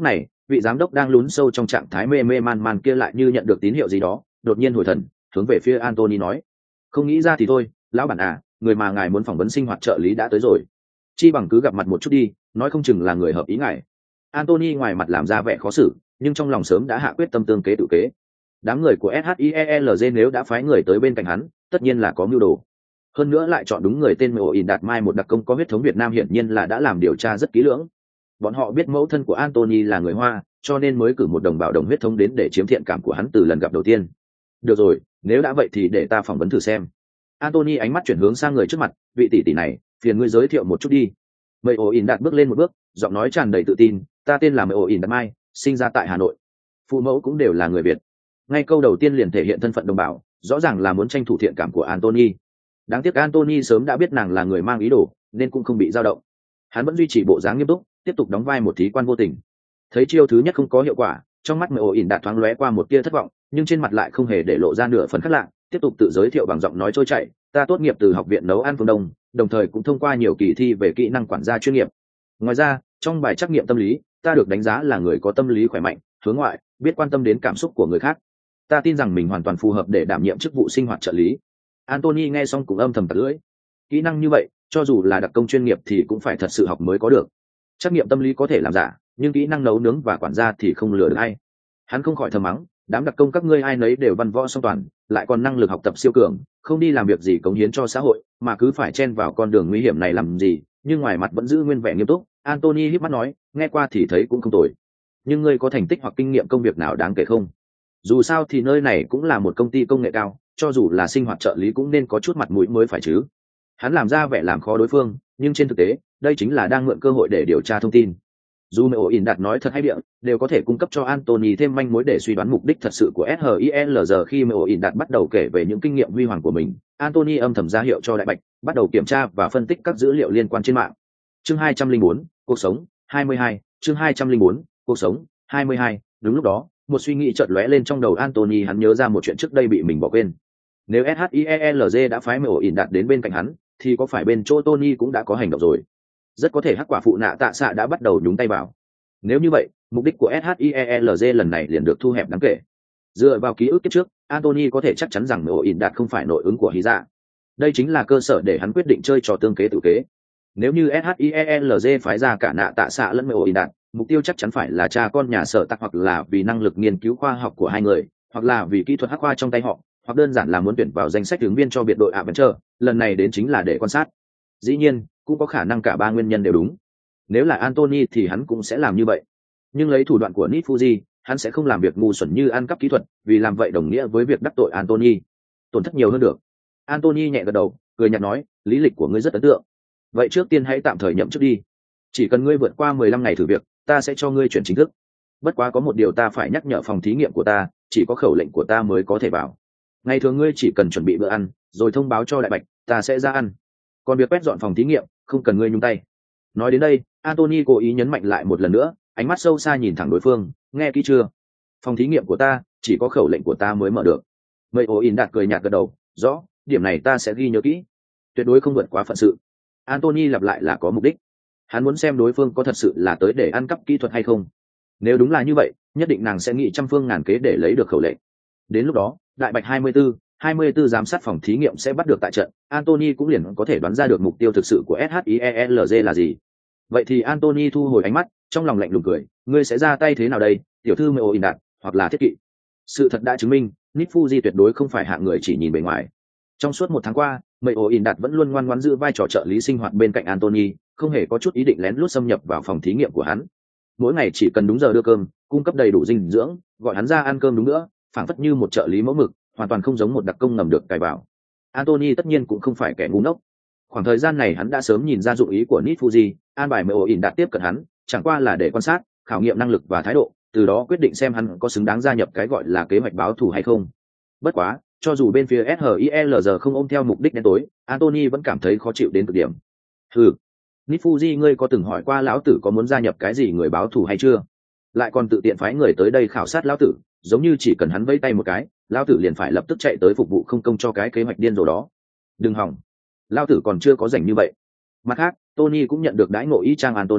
vị giám đốc đang lún sâu trong trạng thái mê mê man man kia lại như nhận được tín hiệu gì đó, đột nhiên hồi thần, hướng về phía Anthony nói: "Không nghĩ ra thì thôi, lão bản à, người mà ngài muốn phỏng vấn sinh hoạt trợ lý đã tới rồi. Chi bằng cứ gặp mặt một chút đi, nói không chừng là người hợp ý ngài." Anthony ngoài mặt làm ra vẻ khó xử, nhưng trong lòng sớm đã hạ quyết tâm tương kế tự kế. Đám người của ét hát i e lờ giê nếu đã phái người tới bên cạnh hắn, tất nhiên là có mưu đồ. Hơn nữa lại chọn đúng người tên Mộ ỉn Đạt Mai, một đặc công có huyết thống Việt Nam, hiển nhiên là đã làm điều tra rất kỹ lưỡng. Bọn họ biết mẫu thân của Anthony là người Hoa, cho nên mới cử một đồng bào đồng huyết thống đến để chiếm thiện cảm của hắn từ lần gặp đầu tiên. Được rồi, nếu đã vậy thì để ta phỏng vấn thử xem. Anthony ánh mắt chuyển hướng sang người trước mặt: "Vị tỷ tỷ này, phiền ngươi giới thiệu một chút đi." Mộ ỉn Đạt bước lên một bước, giọng nói tràn đầy tự tin: "Ta tên là Mộ ỉn Đạt Mai, sinh ra tại Hà Nội. Phụ mẫu cũng đều là người Việt." Ngay câu đầu tiên liền thể hiện thân phận đồng bào, rõ ràng là muốn tranh thủ thiện cảm của Anthony. Đáng tiếc Anthony sớm đã biết nàng là người mang ý đồ, nên cũng không bị dao động. Hắn vẫn duy trì bộ dáng nghiêm túc, tiếp tục đóng vai một thí quan vô tình. Thấy chiêu thứ nhất không có hiệu quả, trong mắt Mộ ỉn Đạt thoáng lóe qua một tia thất vọng, nhưng trên mặt lại không hề để lộ ra nửa phần khác lạ, tiếp tục tự giới thiệu bằng giọng nói trôi chảy: "Ta tốt nghiệp từ học viện nấu ăn phương Đông, đồng thời cũng thông qua nhiều kỳ thi về kỹ năng quản gia chuyên nghiệp. Ngoài ra, trong bài trắc nghiệm tâm lý, ta được đánh giá là người có tâm lý khỏe mạnh, hướng ngoại, biết quan tâm đến cảm xúc của người khác. Ta tin rằng mình hoàn toàn phù hợp để đảm nhiệm chức vụ sinh hoạt trợ lý." Anthony nghe xong cũng âm thầm tặc lưỡi. Kỹ năng như vậy, cho dù là đặc công chuyên nghiệp thì cũng phải thật sự học mới có được. Trắc nghiệm tâm lý có thể làm giả, nhưng kỹ năng nấu nướng và quản gia thì không lừa được ai. Hắn không khỏi thầm mắng: đám đặc công các ngươi ai nấy đều văn võ song toàn, lại còn năng lực học tập siêu cường, không đi làm việc gì cống hiến cho xã hội, mà cứ phải chen vào con đường nguy hiểm này làm gì? Nhưng ngoài mặt vẫn giữ nguyên vẻ nghiêm túc. Anthony híp mắt nói: nghe qua thì thấy cũng không tồi, nhưng ngươi có thành tích hoặc kinh nghiệm công việc nào đáng kể không? Dù sao thì nơi này cũng là một công ty công nghệ cao, cho dù là sinh hoạt trợ lý cũng nên có chút mặt mũi mới phải chứ. Hắn làm ra vẻ làm khó đối phương, nhưng trên thực tế đây chính là đang mượn cơ hội để điều tra thông tin. Dù Mộ ỉn Đạt nói thật hay bịa, đều có thể cung cấp cho Anthony thêm manh mối để suy đoán mục đích thật sự của ét hát i e lờ. Khi Mộ ỉn Đạt bắt đầu kể về những kinh nghiệm huy hoàng của mình, Anthony âm thầm ra hiệu cho Đại Bạch bắt đầu kiểm tra và phân tích các dữ liệu liên quan trên mạng. Chương hai trăm lẻ bốn, cuộc sống hai mươi hai. Chương hai trăm lẻ bốn, cuộc sống hai mươi hai. Đúng lúc đó, một suy nghĩ chợt lóe lên trong đầu Anthony. Hắn nhớ ra một chuyện trước đây bị mình bỏ quên. Nếu ét hát i e lờ đã phái Mộ ỉn Đạt đến bên cạnh hắn, thì có phải bên chỗ Tony cũng đã có hành động rồi? Rất có thể hắc quả phụ nạ tạ xạ đã bắt đầu nhúng tay vào. Nếu như vậy, mục đích của ét hát i e lờ lần này liền được thu hẹp đáng kể. Dựa vào ký ức kiếp trước, Anthony có thể chắc chắn rằng Mộ ỉn Đạt không phải nội ứng của Hy Dạ. Đây chính là cơ sở để hắn quyết định chơi trò tương kế tự kế. Nếu như ét hát i e lờ phái ra cả nạ tạ xạ lẫn Mộ ỉn Đạt, mục tiêu chắc chắn phải là cha con nhà Sở Tặc, hoặc là vì năng lực nghiên cứu khoa học của hai người, hoặc là vì kỹ thuật hắc khoa trong tay họ, hoặc đơn giản là muốn tuyển vào danh sách ứng viên cho biệt đội Adventure. Lần này đến chính là để quan sát. Dĩ nhiên, cũng có khả năng cả ba nguyên nhân đều đúng. Nếu là Anthony thì hắn cũng sẽ làm như vậy. Nhưng lấy thủ đoạn của Nit Fuji, hắn sẽ không làm việc ngu xuẩn như ăn cắp kỹ thuật, vì làm vậy đồng nghĩa với việc đắc tội Anthony, tổn thất nhiều hơn được. Anthony nhẹ gật đầu, cười nhạt nói: lý lịch của ngươi rất ấn tượng. Vậy trước tiên hãy tạm thời nhậm chức đi. Chỉ cần ngươi vượt qua mười lăm ngày thử việc, ta sẽ cho ngươi chuyển chính thức. Bất quá có một điều ta phải nhắc nhở phòng thí nghiệm của ta, chỉ có khẩu lệnh của ta mới có thể vào. Ngày thường ngươi chỉ cần chuẩn bị bữa ăn, rồi thông báo cho Đại Bạch, ta sẽ ra ăn. Còn việc quét dọn phòng thí nghiệm, không cần ngươi nhúng tay. Nói đến đây, Anthony cố ý nhấn mạnh lại một lần nữa, ánh mắt sâu xa nhìn thẳng đối phương: nghe kỹ chưa? Phòng thí nghiệm của ta, chỉ có khẩu lệnh của ta mới mở được. Mộ ỉn Đạt cười nhạt gật đầu: rõ, điểm này ta sẽ ghi nhớ kỹ, tuyệt đối không vượt quá phận sự. Anthony lặp lại là có mục đích. Hắn muốn xem đối phương có thật sự là tới để ăn cắp kỹ thuật hay không. Nếu đúng là như vậy, nhất định nàng sẽ nghĩ trăm phương ngàn kế để lấy được khẩu lệnh. Đến lúc đó, Đại Bạch hai mươi tư, hai mươi tư giám sát phòng thí nghiệm sẽ bắt được tại trận, Anthony cũng liền có thể đoán ra được mục tiêu thực sự của ét hát i e lờ là gì. Vậy thì Anthony thu hồi ánh mắt, trong lòng lạnh lùng cười: ngươi sẽ ra tay thế nào đây, tiểu thư Mộ ỉn Đạt, hoặc là thiết kỵ? Sự thật đã chứng minh, Nit Fuji tuyệt đối không phải hạng người chỉ nhìn bề ngoài. Trong suốt một tháng qua, Mộ ỉn Đạt vẫn luôn ngoan ngoãn giữ vai trò trợ lý sinh hoạt bên cạnh Anthony, không hề có chút ý định lén lút xâm nhập vào phòng thí nghiệm của hắn. Mỗi ngày chỉ cần đúng giờ đưa cơm, cung cấp đầy đủ dinh dưỡng, gọi hắn ra ăn cơm đúng nữa, phảng phất như một trợ lý mẫu mực, hoàn toàn không giống một đặc công ngầm được cài vào. Anthony tất nhiên cũng không phải kẻ ngu ngốc. Khoảng thời gian này hắn đã sớm nhìn ra dụng ý của Nit Fuji, an bài Mộ ỉn Đạt tiếp cận hắn, chẳng qua là để quan sát, khảo nghiệm năng lực và thái độ, từ đó quyết định xem hắn có xứng đáng gia nhập cái gọi là kế hoạch báo thù hay không. Bất quá, cho dù bên phía ét hát i e lờ không ôm theo mục đích đen tối, Anthony vẫn cảm thấy khó chịu đến cực điểm. Hừ, Nit Fuji, ngươi có từng hỏi qua lão tử có muốn gia nhập cái gì người báo thù hay chưa? Lại còn tự tiện phái người tới đây khảo sát lão tử, giống như chỉ cần hắn vẫy tay một cái, lão tử liền phải lập tức chạy tới phục vụ không công cho cái kế hoạch điên rồ đó. Đừng hỏng, lão tử còn chưa có rảnh như vậy. Mặt khác, Tony cũng nhận được đãi ngộ y chang Anthony,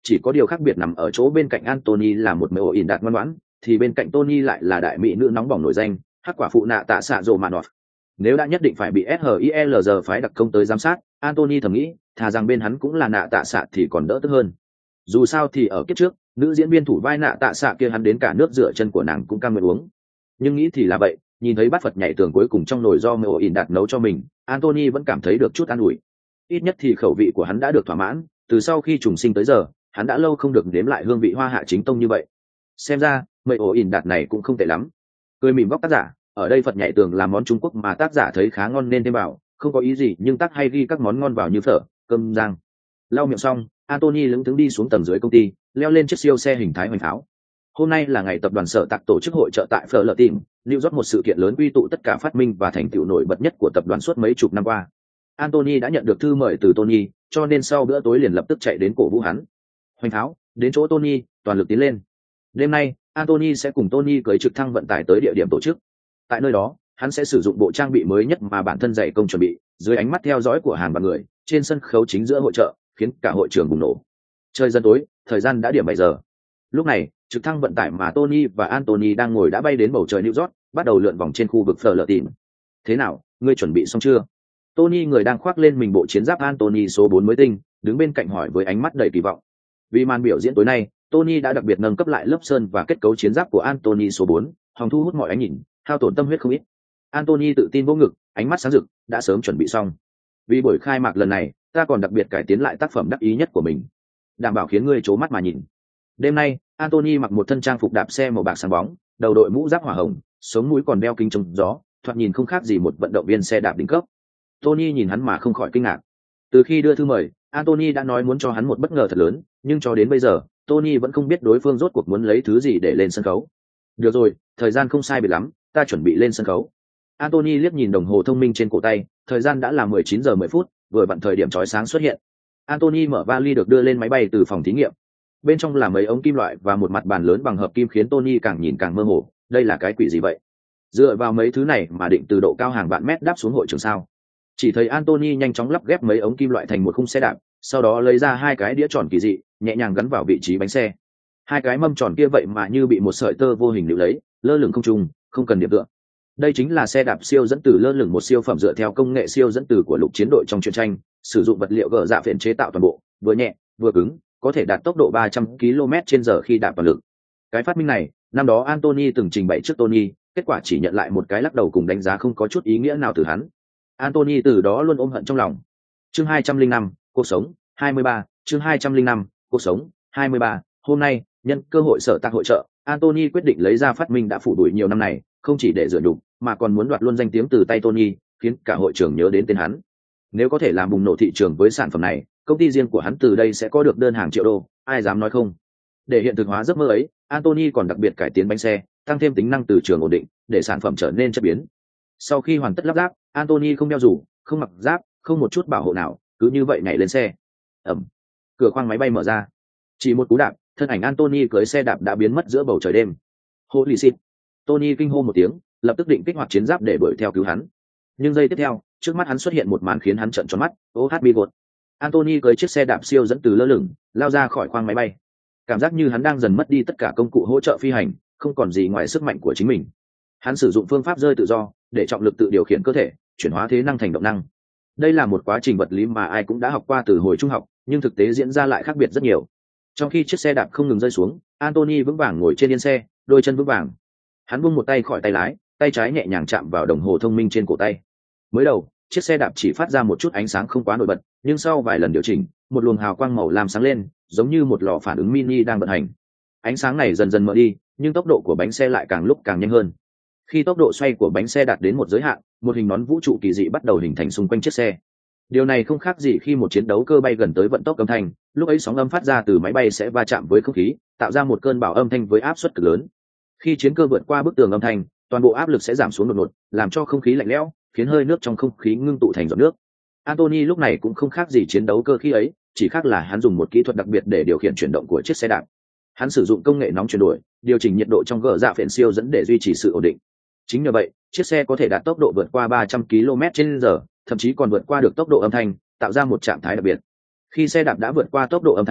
chỉ có điều khác biệt nằm ở chỗ bên cạnh Anthony là một mèo ỉn đạt ngoan ngoãn, thì bên cạnh Tony lại là đại mỹ nữ nóng bỏng nổi danh, hắc quả phụ nạ tạ xạ rồ mạn nọt. Nếu đã nhất định phải bị ét hát i lờ giê phái đặc công tới giám sát, Anthony thầm nghĩ, thà rằng bên hắn cũng là nạ tạ xạ thì còn đỡ tức hơn. Dù sao thì ở kiếp trước, nữ diễn viên thủ vai nạ tạ xạ kia hắn đến cả nước rửa chân của nàng cũng cam nguyện uống. Nhưng nghĩ thì là vậy, nhìn thấy bát Phật nhảy tường cuối cùng trong nồi do mèo ỉn đạt nấu cho mình, Anthony vẫn cảm thấy được chút an ủi. Ít nhất thì khẩu vị của hắn đã được thỏa mãn, từ sau khi trùng sinh tới giờ, hắn đã lâu không được nếm lại hương vị hoa hạ chính tông như vậy. Xem ra mây ổ ỉn đạt này cũng không tệ lắm. Cười mỉm góc tác giả, ở đây Phật nhảy tường là món Trung Quốc mà tác giả thấy khá ngon nên thêm vào, không có ý gì nhưng tác hay ghi các món ngon vào như phở, cơm rang. Lau miệng xong, Anthony lững thững đi xuống tầng dưới công ty, leo lên chiếc siêu xe hình thái hoành tháo. Hôm nay là ngày tập đoàn Sở Tạc tổ chức hội chợ tại Phở Lợ Tìm, lưu rót một sự kiện lớn quy tụ tất cả phát minh và thành tựu nổi bật nhất của tập đoàn suốt mấy chục năm qua. Anthony đã nhận được thư mời từ Tony, cho nên sau bữa tối liền lập tức chạy đến cổ vũ hắn. Hoành tháo, đến chỗ Tony, toàn lực tiến lên. Đêm nay, Anthony sẽ cùng Tony cưỡi trực thăng vận tải tới địa điểm tổ chức. Tại nơi đó, hắn sẽ sử dụng bộ trang bị mới nhất mà bản thân dạy công chuẩn bị, dưới ánh mắt theo dõi của hàng vạn người, trên sân khấu chính giữa hội chợ, khiến cả hội trường bùng nổ. Trời dần tối, thời gian đã điểm bảy giờ. Lúc này, trực thăng vận tải mà Tony và Anthony đang ngồi đã bay đến bầu trời New York, bắt đầu lượn vòng trên khu vực Phở Lợ Tìm. Thế nào, ngươi chuẩn bị xong chưa? Tony người đang khoác lên mình bộ chiến giáp Anthony số bốn mới tinh, đứng bên cạnh hỏi với ánh mắt đầy kỳ vọng. Vì màn biểu diễn tối nay, Tony đã đặc biệt nâng cấp lại lớp sơn và kết cấu chiến giáp của Anthony số bốn, hòng thu hút mọi ánh nhìn, hao tổn tâm huyết không ít. Anthony tự tin vỗ ngực, ánh mắt sáng rực, đã sớm chuẩn bị xong. Vì buổi khai mạc lần này, ta còn đặc biệt cải tiến lại tác phẩm đắc ý nhất của mình, đảm bảo khiến ngươi trố mắt mà nhìn. Đêm nay, Anthony mặc một thân trang phục đạp xe màu bạc sáng bóng, đầu đội mũ giáp hỏa hồng, sống mũi còn đeo kính chống gió, thoạt nhìn không khác gì một vận động viên xe đạp đỉnh cấp. Tony nhìn hắn mà không khỏi kinh ngạc. Từ khi đưa thư mời, Anthony đã nói muốn cho hắn một bất ngờ thật lớn, nhưng cho đến bây giờ, Tony vẫn không biết đối phương rốt cuộc muốn lấy thứ gì để lên sân khấu. Được rồi, thời gian không sai biệt lắm, ta chuẩn bị lên sân khấu. Anthony liếc nhìn đồng hồ thông minh trên cổ tay, thời gian đã là mười chín giờ mười phút, vừa vặn thời điểm chói sáng xuất hiện. Anthony mở vali được đưa lên máy bay từ phòng thí nghiệm. Bên trong là mấy ống kim loại và một mặt bàn lớn bằng hợp kim khiến Tony càng nhìn càng mơ hồ, đây là cái quỷ gì vậy? Dựa vào mấy thứ này mà định từ độ cao hàng vạn mét đáp xuống hội trường sao? Chỉ thấy Anthony nhanh chóng lắp ghép mấy ống kim loại thành một khung xe đạp, sau đó lấy ra hai cái đĩa tròn kỳ dị, nhẹ nhàng gắn vào vị trí bánh xe. Hai cái mâm tròn kia vậy mà như bị một sợi tơ vô hình níu lấy, lơ lửng không trung, không cần điểm tựa. Đây chính là xe đạp siêu dẫn từ lơ lửng, một siêu phẩm dựa theo công nghệ siêu dẫn từ của Lục Chiến đội trong truyện tranh, sử dụng vật liệu gờ dạ phiện chế tạo toàn bộ, vừa nhẹ, vừa cứng, có thể đạt tốc độ ba trăm ki lô mét trên giờ khi đạp vào lực. Cái phát minh này, năm đó Anthony từng trình bày trước Tony, kết quả chỉ nhận lại một cái lắc đầu cùng đánh giá không có chút ý nghĩa nào từ hắn. Anthony từ đó luôn ôm hận trong lòng. Chương hai trăm linh năm, cuộc sống, hai mươi ba, chương hai trăm linh năm, cuộc sống, hai mươi ba. Hôm nay, nhân cơ hội Sở Tạc hội trợ, Anthony quyết định lấy ra phát minh đã phủ đuổi nhiều năm này, không chỉ để rửa nhục, mà còn muốn đoạt luôn danh tiếng từ tay Tony, khiến cả hội trường nhớ đến tên hắn. Nếu có thể làm bùng nổ thị trường với sản phẩm này, công ty riêng của hắn từ đây sẽ có được đơn hàng triệu đô, ai dám nói không. Để hiện thực hóa giấc mơ ấy, Anthony còn đặc biệt cải tiến bánh xe, tăng thêm tính năng từ trường ổn định, để sản phẩm trở nên chất biến. Sau khi hoàn tất lắp ráp, Anthony không đeo dù, không mặc giáp, không một chút bảo hộ nào, cứ như vậy nhảy lên xe. Ẩm. Cửa khoang máy bay mở ra. Chỉ một cú đạp, thân ảnh Anthony cưỡi xe đạp đã biến mất giữa bầu trời đêm. Holy shit. Tony kinh hô một tiếng, lập tức định kích hoạt chiến giáp để đuổi theo cứu hắn. Nhưng giây tiếp theo, trước mắt hắn xuất hiện một màn khiến hắn trợn tròn mắt. ô hát bê gột. Anthony cưỡi chiếc xe đạp siêu dẫn từ lơ lửng, lao ra khỏi khoang máy bay. Cảm giác như hắn đang dần mất đi tất cả công cụ hỗ trợ phi hành, không còn gì ngoài sức mạnh của chính mình. Hắn sử dụng phương pháp rơi tự do, để trọng lực tự điều khiển cơ thể, chuyển hóa thế năng thành động năng. Đây là một quá trình vật lý mà ai cũng đã học qua từ hồi trung học, nhưng thực tế diễn ra lại khác biệt rất nhiều. Trong khi chiếc xe đạp không ngừng rơi xuống, Anthony vững vàng ngồi trên yên xe, đôi chân vững vàng. Hắn buông một tay khỏi tay lái, tay trái nhẹ nhàng chạm vào đồng hồ thông minh trên cổ tay. Mới đầu, chiếc xe đạp chỉ phát ra một chút ánh sáng không quá nổi bật, nhưng sau vài lần điều chỉnh, một luồng hào quang màu lam sáng lên, giống như một lò phản ứng mini đang vận hành. Ánh sáng này dần dần mở đi, nhưng tốc độ của bánh xe lại càng lúc càng nhanh hơn. Khi tốc độ xoay của bánh xe đạt đến một giới hạn, một hình nón vũ trụ kỳ dị bắt đầu hình thành xung quanh chiếc xe. Điều này không khác gì khi một chiến đấu cơ bay gần tới vận tốc âm thanh, lúc ấy sóng âm phát ra từ máy bay sẽ va chạm với không khí, tạo ra một cơn bão âm thanh với áp suất cực lớn. Khi chiến cơ vượt qua bức tường âm thanh, toàn bộ áp lực sẽ giảm xuống đột ngột, làm cho không khí lạnh lẽo, khiến hơi nước trong không khí ngưng tụ thành giọt nước. Anthony lúc này cũng không khác gì chiến đấu cơ khi ấy, chỉ khác là hắn dùng một kỹ thuật đặc biệt để điều khiển chuyển động của chiếc xe đạp. Hắn sử dụng công nghệ nóng chuyển đổi, điều chỉnh nhiệt độ trong gờ dạ phiện siêu dẫn để duy trì sự ổn định. Chính nhờ vậy, chiếc xe có thể đạt tốc độ vượt qua ba trăm ki lô mét trên giờ, thậm chí còn vượt qua được tốc độ âm thanh, tạo ra một trạng thái đặc biệt. Khi xe đạp đã vượt qua tốc độ âm thanh,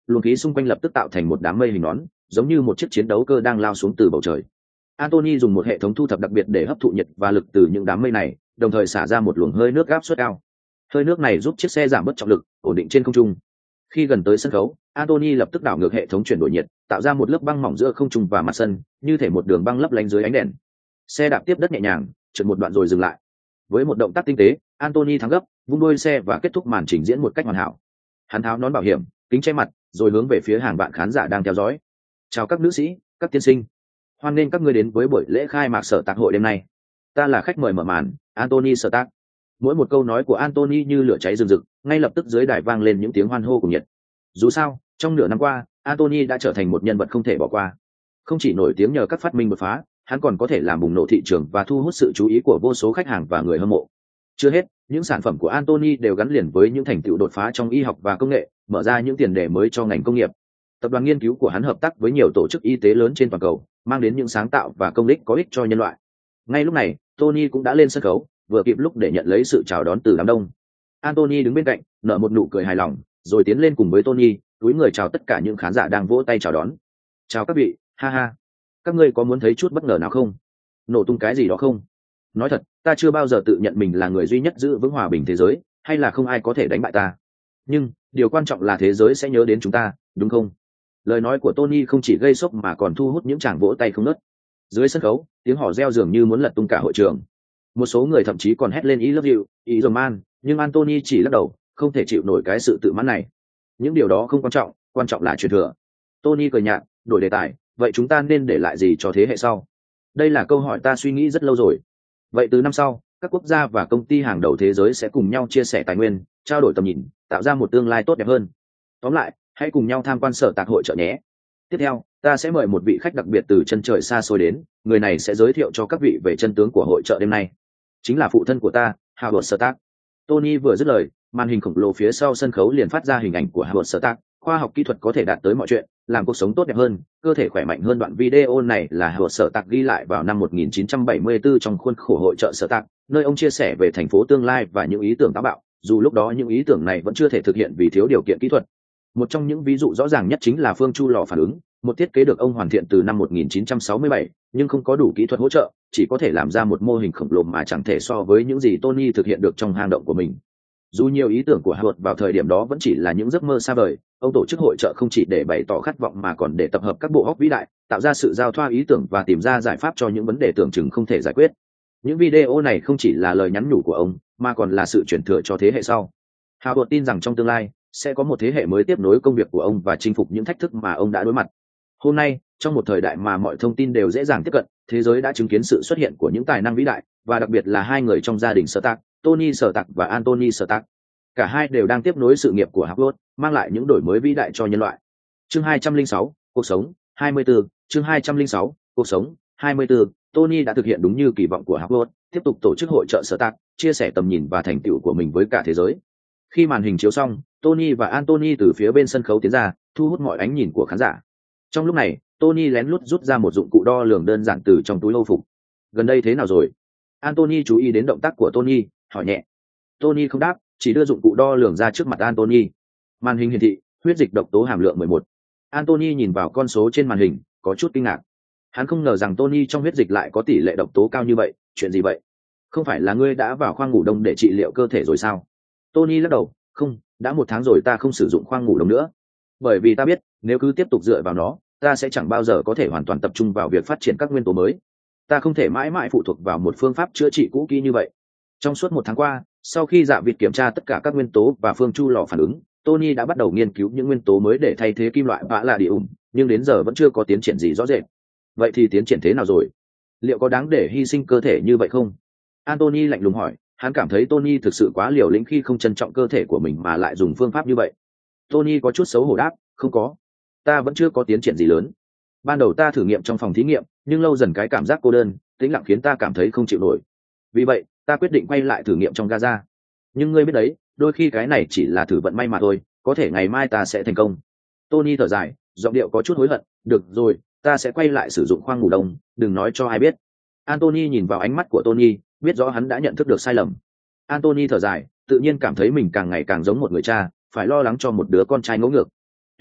luồng khí xung quanh lập tức tạo thành một đám mây hình nón, giống như một chiếc chiến đấu cơ đang lao xuống từ bầu trời. Anthony dùng một hệ thống thu thập đặc biệt để hấp thụ nhiệt và lực từ những đám mây này, đồng thời xả ra một luồng hơi nước áp suất cao. Hơi nước này giúp chiếc xe giảm bớt trọng lực, ổn định trên không trung. Khi gần tới sân khấu, Anthony lập tức đảo ngược hệ thống chuyển đổi nhiệt, tạo ra một lớp băng mỏng giữa không trung và mặt sân, như thể một đường băng lấp lánh dưới ánh đèn. Xe đạp tiếp đất nhẹ nhàng, trượt một đoạn rồi dừng lại. Với một động tác tinh tế, Anthony thắng gấp, vung đuôi xe và kết thúc màn trình diễn một cách hoàn hảo. Hắn tháo nón bảo hiểm, kính che mặt, rồi hướng về phía hàng vạn khán giả đang theo dõi. Chào các nữ sĩ, các tiên sinh, hoan nghênh các ngươi đến với buổi lễ khai mạc sở tạc hội đêm nay. Ta là khách mời mở màn, Anthony Stark. Mỗi một câu nói của Anthony như lửa cháy rừng rực, ngay lập tức dưới đài vang lên những tiếng hoan hô cùng nhiệt. Dù sao, trong nửa năm qua, Anthony đã trở thành một nhân vật không thể bỏ qua. Không chỉ nổi tiếng nhờ các phát minh đột phá, hắn còn có thể làm bùng nổ thị trường và thu hút sự chú ý của vô số khách hàng và người hâm mộ. Chưa hết, những sản phẩm của Anthony đều gắn liền với những thành tựu đột phá trong y học và công nghệ, mở ra những tiền đề mới cho ngành công nghiệp. Tập đoàn nghiên cứu của hắn hợp tác với nhiều tổ chức y tế lớn trên toàn cầu, mang đến những sáng tạo và công ích có ích cho nhân loại. Ngay lúc này, Tony cũng đã lên sân khấu, vừa kịp lúc để nhận lấy sự chào đón từ đám đông. Anthony đứng bên cạnh, nở một nụ cười hài lòng, rồi tiến lên cùng với Tony, cúi người chào tất cả những khán giả đang vỗ tay chào đón. Chào các vị, ha ha. Các ngươi có muốn thấy chút bất ngờ nào không? Nổ tung cái gì đó không? Nói thật, ta chưa bao giờ tự nhận mình là người duy nhất giữ vững hòa bình thế giới, hay là không ai có thể đánh bại ta. Nhưng, điều quan trọng là thế giới sẽ nhớ đến chúng ta, đúng không? Lời nói của Tony không chỉ gây sốc mà còn thu hút những tràng vỗ tay không ngớt. Dưới sân khấu, tiếng hò reo dường như muốn lật tung cả hội trường. Một số người thậm chí còn hét lên I love you, Iron Man, nhưng Anthony chỉ lắc đầu, không thể chịu nổi cái sự tự mãn này. Những điều đó không quan trọng, quan trọng là truyền thừa. Tony cười nhạt, đổi đề tài, vậy chúng ta nên để lại gì cho thế hệ sau? Đây là câu hỏi ta suy nghĩ rất lâu rồi. Vậy từ năm sau, các quốc gia và công ty hàng đầu thế giới sẽ cùng nhau chia sẻ tài nguyên, trao đổi tầm nhìn, tạo ra một tương lai tốt đẹp hơn. Tóm lại, hãy cùng nhau tham quan sở tạc hội chợ nhé. Tiếp theo, ta sẽ mời một vị khách đặc biệt từ chân trời xa xôi đến, người này sẽ giới thiệu cho các vị về chân tướng của hội chợ đêm nay. Chính là phụ thân của ta, Howard Stark. Tony vừa dứt lời, màn hình khổng lồ phía sau sân khấu liền phát ra hình ảnh của Howard Stark. Khoa học kỹ thuật có thể đạt tới mọi chuyện, làm cuộc sống tốt đẹp hơn, cơ thể khỏe mạnh hơn. Đoạn video này là Howard Stark ghi lại vào năm một nghìn chín trăm bảy mươi tư trong khuôn khổ hội chợ Stark, nơi ông chia sẻ về thành phố tương lai và những ý tưởng táo bạo, dù lúc đó những ý tưởng này vẫn chưa thể thực hiện vì thiếu điều kiện kỹ thuật. Một trong những ví dụ rõ ràng nhất chính là phương chu lò phản ứng, một thiết kế được ông hoàn thiện từ năm một nghìn chín trăm sáu mươi bảy, nhưng không có đủ kỹ thuật hỗ trợ, chỉ có thể làm ra một mô hình khổng lồ mà chẳng thể so với những gì Tony thực hiện được trong hang động của mình. Dù nhiều ý tưởng của Howard vào thời điểm đó vẫn chỉ là những giấc mơ xa vời, ông tổ chức hội chợ không chỉ để bày tỏ khát vọng mà còn để tập hợp các bộ óc vĩ đại, tạo ra sự giao thoa ý tưởng và tìm ra giải pháp cho những vấn đề tưởng chừng không thể giải quyết. Những video này không chỉ là lời nhắn nhủ của ông, mà còn là sự truyền thừa cho thế hệ sau. Howard tin rằng trong tương lai, sẽ có một thế hệ mới tiếp nối công việc của ông và chinh phục những thách thức mà ông đã đối mặt. Hôm nay, trong một thời đại mà mọi thông tin đều dễ dàng tiếp cận, thế giới đã chứng kiến sự xuất hiện của những tài năng vĩ đại, và đặc biệt là hai người trong gia đình Stark, Tony Stark và Anthony Stark. Cả hai đều đang tiếp nối sự nghiệp của Howard, mang lại những đổi mới vĩ đại cho nhân loại. Chương hai trăm lẻ sáu, cuộc sống, hai mươi tư, chương hai trăm lẻ sáu, cuộc sống, hai mươi tư, Tony đã thực hiện đúng như kỳ vọng của Howard, tiếp tục tổ chức hội chợ Stark, chia sẻ tầm nhìn và thành tựu của mình với cả thế giới. Khi màn hình chiếu xong, Tony và Anthony từ phía bên sân khấu tiến ra, thu hút mọi ánh nhìn của khán giả. Trong lúc này, Tony lén lút rút ra một dụng cụ đo lường đơn giản từ trong túi âu phục. Gần đây thế nào rồi? Anthony chú ý đến động tác của Tony, hỏi nhẹ. Tony không đáp, chỉ đưa dụng cụ đo lường ra trước mặt Anthony. Màn hình hiển thị, huyết dịch độc tố hàm lượng mười một. Anthony nhìn vào con số trên màn hình, có chút kinh ngạc. Hắn không ngờ rằng Tony trong huyết dịch lại có tỷ lệ độc tố cao như vậy, chuyện gì vậy? Không phải là ngươi đã vào khoang ngủ đông để trị liệu cơ thể rồi sao? Tony lắc đầu, không, đã một tháng rồi ta không sử dụng khoang ngủ đông nữa. Bởi vì ta biết, nếu cứ tiếp tục dựa vào nó, ta sẽ chẳng bao giờ có thể hoàn toàn tập trung vào việc phát triển các nguyên tố mới. Ta không thể mãi mãi phụ thuộc vào một phương pháp chữa trị cũ kỹ như vậy. Trong suốt một tháng qua, sau khi Dạ Vịt kiểm tra tất cả các nguyên tố và phương chu lò phản ứng, Tony đã bắt đầu nghiên cứu những nguyên tố mới để thay thế kim loại và là ùm, nhưng đến giờ vẫn chưa có tiến triển gì rõ rệt. Vậy thì tiến triển thế nào rồi? Liệu có đáng để hy sinh cơ thể như vậy không? Anthony lạnh lùng hỏi. Hắn cảm thấy Tony thực sự quá liều lĩnh khi không trân trọng cơ thể của mình mà lại dùng phương pháp như vậy. Tony có chút xấu hổ đáp, không có. Ta vẫn chưa có tiến triển gì lớn. Ban đầu ta thử nghiệm trong phòng thí nghiệm, nhưng lâu dần cái cảm giác cô đơn, tĩnh lặng khiến ta cảm thấy không chịu nổi. Vì vậy, ta quyết định quay lại thử nghiệm trong Gaza. Nhưng ngươi biết đấy, đôi khi cái này chỉ là thử vận may mà thôi, có thể ngày mai ta sẽ thành công. Tony thở dài, giọng điệu có chút hối hận, được rồi, ta sẽ quay lại sử dụng khoang ngủ đông, đừng nói cho ai biết. Anthony nhìn vào ánh mắt của Tony, biết rõ hắn đã nhận thức được sai lầm. Anthony thở dài, tự nhiên cảm thấy mình càng ngày càng giống một người cha, phải lo lắng cho một đứa con trai ngỗ ngược. Tuy vậy,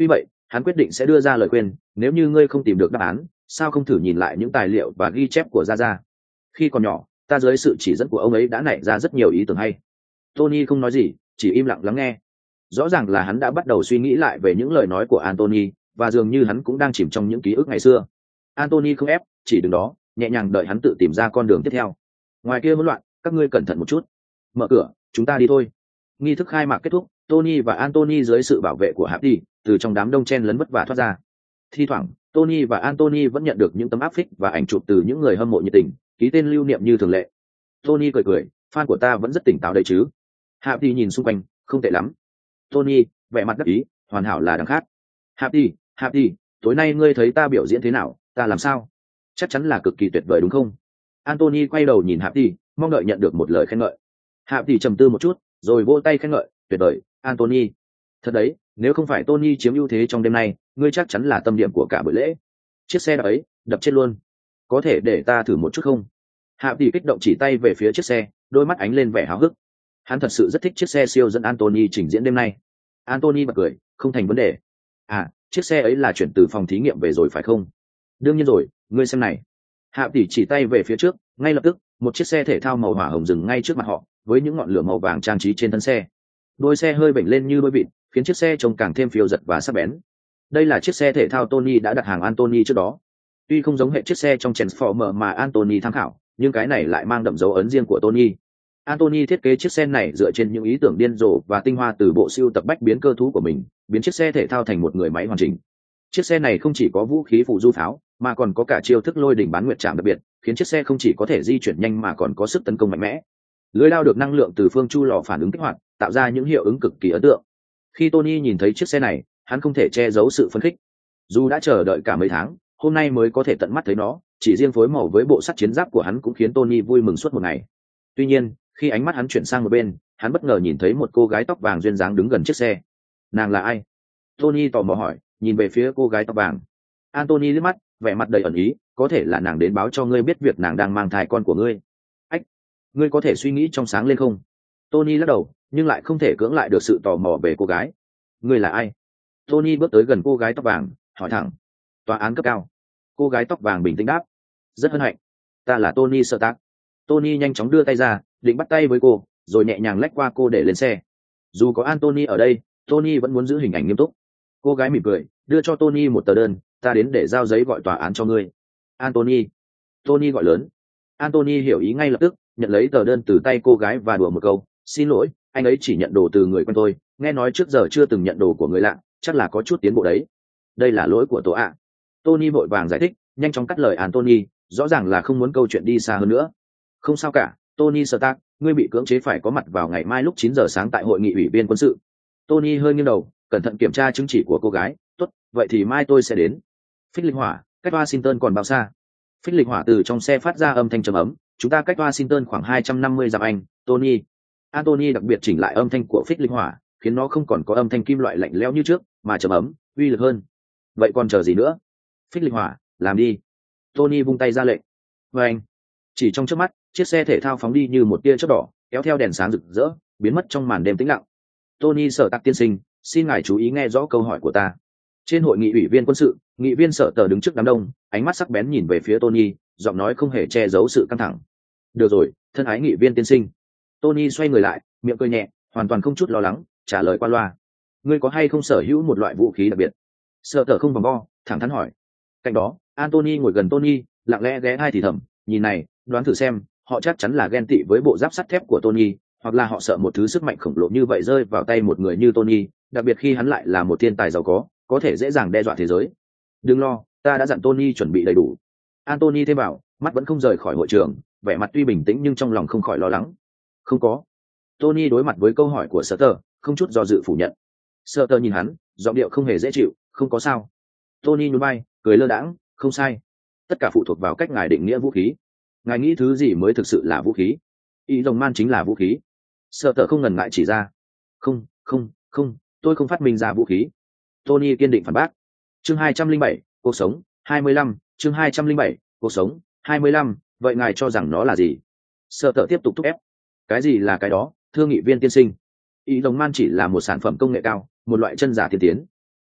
hắn quyết định sẽ đưa ra lời khuyên, nếu như ngươi không tìm được đáp án, sao không thử nhìn lại những tài liệu và ghi chép của gia gia. Khi còn nhỏ, ta dưới sự chỉ dẫn của ông ấy đã nảy ra rất nhiều ý tưởng hay. Tony không nói gì, chỉ im lặng lắng nghe. Rõ ràng là hắn đã bắt đầu suy nghĩ lại về những lời nói của Anthony, và dường như hắn cũng đang chìm trong những ký ức ngày xưa. Anthony không ép, chỉ đứng đó, nhẹ nhàng đợi hắn tự tìm ra con đường tiếp theo. Ngoài kia hỗn loạn, các ngươi cẩn thận một chút. Mở cửa, chúng ta đi thôi. Nghi thức khai mạc kết thúc, Tony và Anthony dưới sự bảo vệ của Happy từ trong đám đông chen lấn vất vả thoát ra. Thi thoảng, Tony và Anthony vẫn nhận được những tấm áp phích và ảnh chụp từ những người hâm mộ nhiệt tình, ký tên lưu niệm như thường lệ. Tony cười cười, fan của ta vẫn rất tỉnh táo đấy chứ. Happy nhìn xung quanh, không tệ lắm. Tony, vẻ mặt đắc ý, hoàn hảo là đằng khác. Happy, Happy, tối nay ngươi thấy ta biểu diễn thế nào, ta làm sao? Chắc chắn là cực kỳ tuyệt vời đúng không? Anthony quay đầu nhìn Happy, mong đợi nhận được một lời khen ngợi. Happy trầm tư một chút, rồi vỗ tay khen ngợi, tuyệt vời, Anthony. Thật đấy, nếu không phải Tony chiếm ưu thế trong đêm nay, ngươi chắc chắn là tâm điểm của cả buổi lễ. Chiếc xe ấy, đập chết luôn. Có thể để ta thử một chút không? Happy kích động chỉ tay về phía chiếc xe, đôi mắt ánh lên vẻ háo hức. Hắn thật sự rất thích chiếc xe siêu dẫn Anthony trình diễn đêm nay. Anthony bật cười, không thành vấn đề. À, chiếc xe ấy là chuyển từ phòng thí nghiệm về rồi phải không? Đương nhiên rồi, ngươi xem này. Happy chỉ tay về phía trước, ngay lập tức, một chiếc xe thể thao màu hỏa hồng dừng ngay trước mặt họ, với những ngọn lửa màu vàng trang trí trên thân xe. Đôi xe hơi vểnh lên như đôi vịt, khiến chiếc xe trông càng thêm phiêu dật và sắc bén. Đây là chiếc xe thể thao Tony đã đặt hàng Anthony trước đó. Tuy không giống hệ chiếc xe trong Transformer mà Anthony tham khảo, nhưng cái này lại mang đậm dấu ấn riêng của Tony. Anthony thiết kế chiếc xe này dựa trên những ý tưởng điên rồ và tinh hoa từ bộ sưu tập bách biến cơ thú của mình, biến chiếc xe thể thao thành một người máy hoàn chỉnh. Chiếc xe này không chỉ có vũ khí phụ du pháo, mà còn có cả chiêu thức lôi đỉnh bán nguyệt trảm đặc biệt, khiến chiếc xe không chỉ có thể di chuyển nhanh mà còn có sức tấn công mạnh mẽ. Lưới lao được năng lượng từ phương chu lò phản ứng kích hoạt, tạo ra những hiệu ứng cực kỳ ấn tượng. Khi Tony nhìn thấy chiếc xe này, hắn không thể che giấu sự phấn khích. Dù đã chờ đợi cả mấy tháng, hôm nay mới có thể tận mắt thấy nó, chỉ riêng phối màu với bộ sắt chiến giáp của hắn cũng khiến Tony vui mừng suốt một ngày. Tuy nhiên, khi ánh mắt hắn chuyển sang một bên, hắn bất ngờ nhìn thấy một cô gái tóc vàng duyên dáng đứng gần chiếc xe. Nàng là ai? Tony tò mò hỏi, nhìn về phía cô gái tóc vàng. Anthony liếc mắt, vẻ mặt đầy ẩn ý, có thể là nàng đến báo cho ngươi biết việc nàng đang mang thai con của ngươi. Ách, ngươi có thể suy nghĩ trong sáng lên không? Tony lắc đầu, nhưng lại không thể cưỡng lại được sự tò mò về cô gái. Ngươi là ai? Tony bước tới gần cô gái tóc vàng, hỏi thẳng. Tòa án cấp cao. Cô gái tóc vàng bình tĩnh đáp. Rất hân hạnh. Ta là Tony Stark. Tony nhanh chóng đưa tay ra, định bắt tay với cô, rồi nhẹ nhàng lách qua cô để lên xe. Dù có Anthony ở đây, Tony vẫn muốn giữ hình ảnh nghiêm túc. Cô gái mỉm cười, đưa cho Tony một tờ đơn, ta đến để giao giấy gọi tòa án cho ngươi. Anthony. Tony gọi lớn. Anthony hiểu ý ngay lập tức, nhận lấy tờ đơn từ tay cô gái và đùa một câu, xin lỗi, anh ấy chỉ nhận đồ từ người quen tôi, nghe nói trước giờ chưa từng nhận đồ của người lạ, chắc là có chút tiến bộ đấy. Đây là lỗi của tố ạ. Tony vội vàng giải thích, nhanh chóng cắt lời Anthony, rõ ràng là không muốn câu chuyện đi xa hơn nữa. Không sao cả, Tony Stark, ngươi bị cưỡng chế phải có mặt vào ngày mai lúc chín giờ sáng tại hội nghị ủy viên quân sự. Tony hơi nghiêng đầu, cẩn thận kiểm tra chứng chỉ của cô gái. Tốt, vậy thì mai tôi sẽ đến. Phích lịch hỏa, cách Washington còn bao xa? Phích lịch hỏa từ trong xe phát ra âm thanh trầm ấm, chúng ta cách Washington khoảng hai trăm năm mươi dặm anh, Tony. Anthony đặc biệt chỉnh lại âm thanh của phích lịch hỏa, khiến nó không còn có âm thanh kim loại lạnh lẽo như trước, mà trầm ấm, uy lực hơn. Vậy còn chờ gì nữa? Phích lịch hỏa, làm đi. Tony vung tay ra lệnh. Và anh, chỉ trong chớp mắt, chiếc xe thể thao phóng đi như một tia chớp đỏ, kéo theo đèn sáng rực rỡ, biến mất trong màn đêm tĩnh lặng. Tony Sở Tạc tiên sinh, xin ngài chú ý nghe rõ câu hỏi của ta. Trên hội nghị ủy viên quân sự, nghị viên Sở Tờ đứng trước đám đông, ánh mắt sắc bén nhìn về phía Tony, giọng nói không hề che giấu sự căng thẳng. Được rồi, thân ái nghị viên tiên sinh. Tony xoay người lại, miệng cười nhẹ, hoàn toàn không chút lo lắng, trả lời qua loa. Ngươi có hay không sở hữu một loại vũ khí đặc biệt? Sở Tờ không vòng vo, thẳng thắn hỏi. Cạnh đó, Anthony ngồi gần Tony, lặng lẽ ghé hai thì thầm, nhìn này, đoán thử xem, họ chắc chắn là ghen tị với bộ giáp sắt thép của Tony, hoặc là họ sợ một thứ sức mạnh khổng lồ như vậy rơi vào tay một người như Tony, đặc biệt khi hắn lại là một thiên tài giàu có, có thể dễ dàng đe dọa thế giới. Đừng lo, ta đã dặn Tony chuẩn bị đầy đủ. Anthony thêm bảo, mắt vẫn không rời khỏi hội trường, vẻ mặt tuy bình tĩnh nhưng trong lòng không khỏi lo lắng. Không có. Tony đối mặt với câu hỏi của Sutter, không chút do dự phủ nhận. Sutter nhìn hắn, giọng điệu không hề dễ chịu, không có sao. Tony nhún vai, cười lơ đãng, không sai. Tất cả phụ thuộc vào cách ngài định nghĩa vũ khí. Ngài nghĩ thứ gì mới thực sự là vũ khí? Ý rồng man chính là vũ khí. Sutter không ngần ngại chỉ ra. Không, không, không, tôi không phát minh ra vũ khí. Tony kiên định phản bác. Chương hai trăm linh bảy, cuộc sống, hai mươi lăm, chương hai trăm linh bảy, cuộc sống, hai mươi lăm, vậy ngài cho rằng nó là gì? Sutter tiếp tục thúc ép. Cái gì là cái đó, thưa nghị viên tiên sinh? Ý rồng man chỉ là một sản phẩm công nghệ cao, một loại chân giả tiên tiến.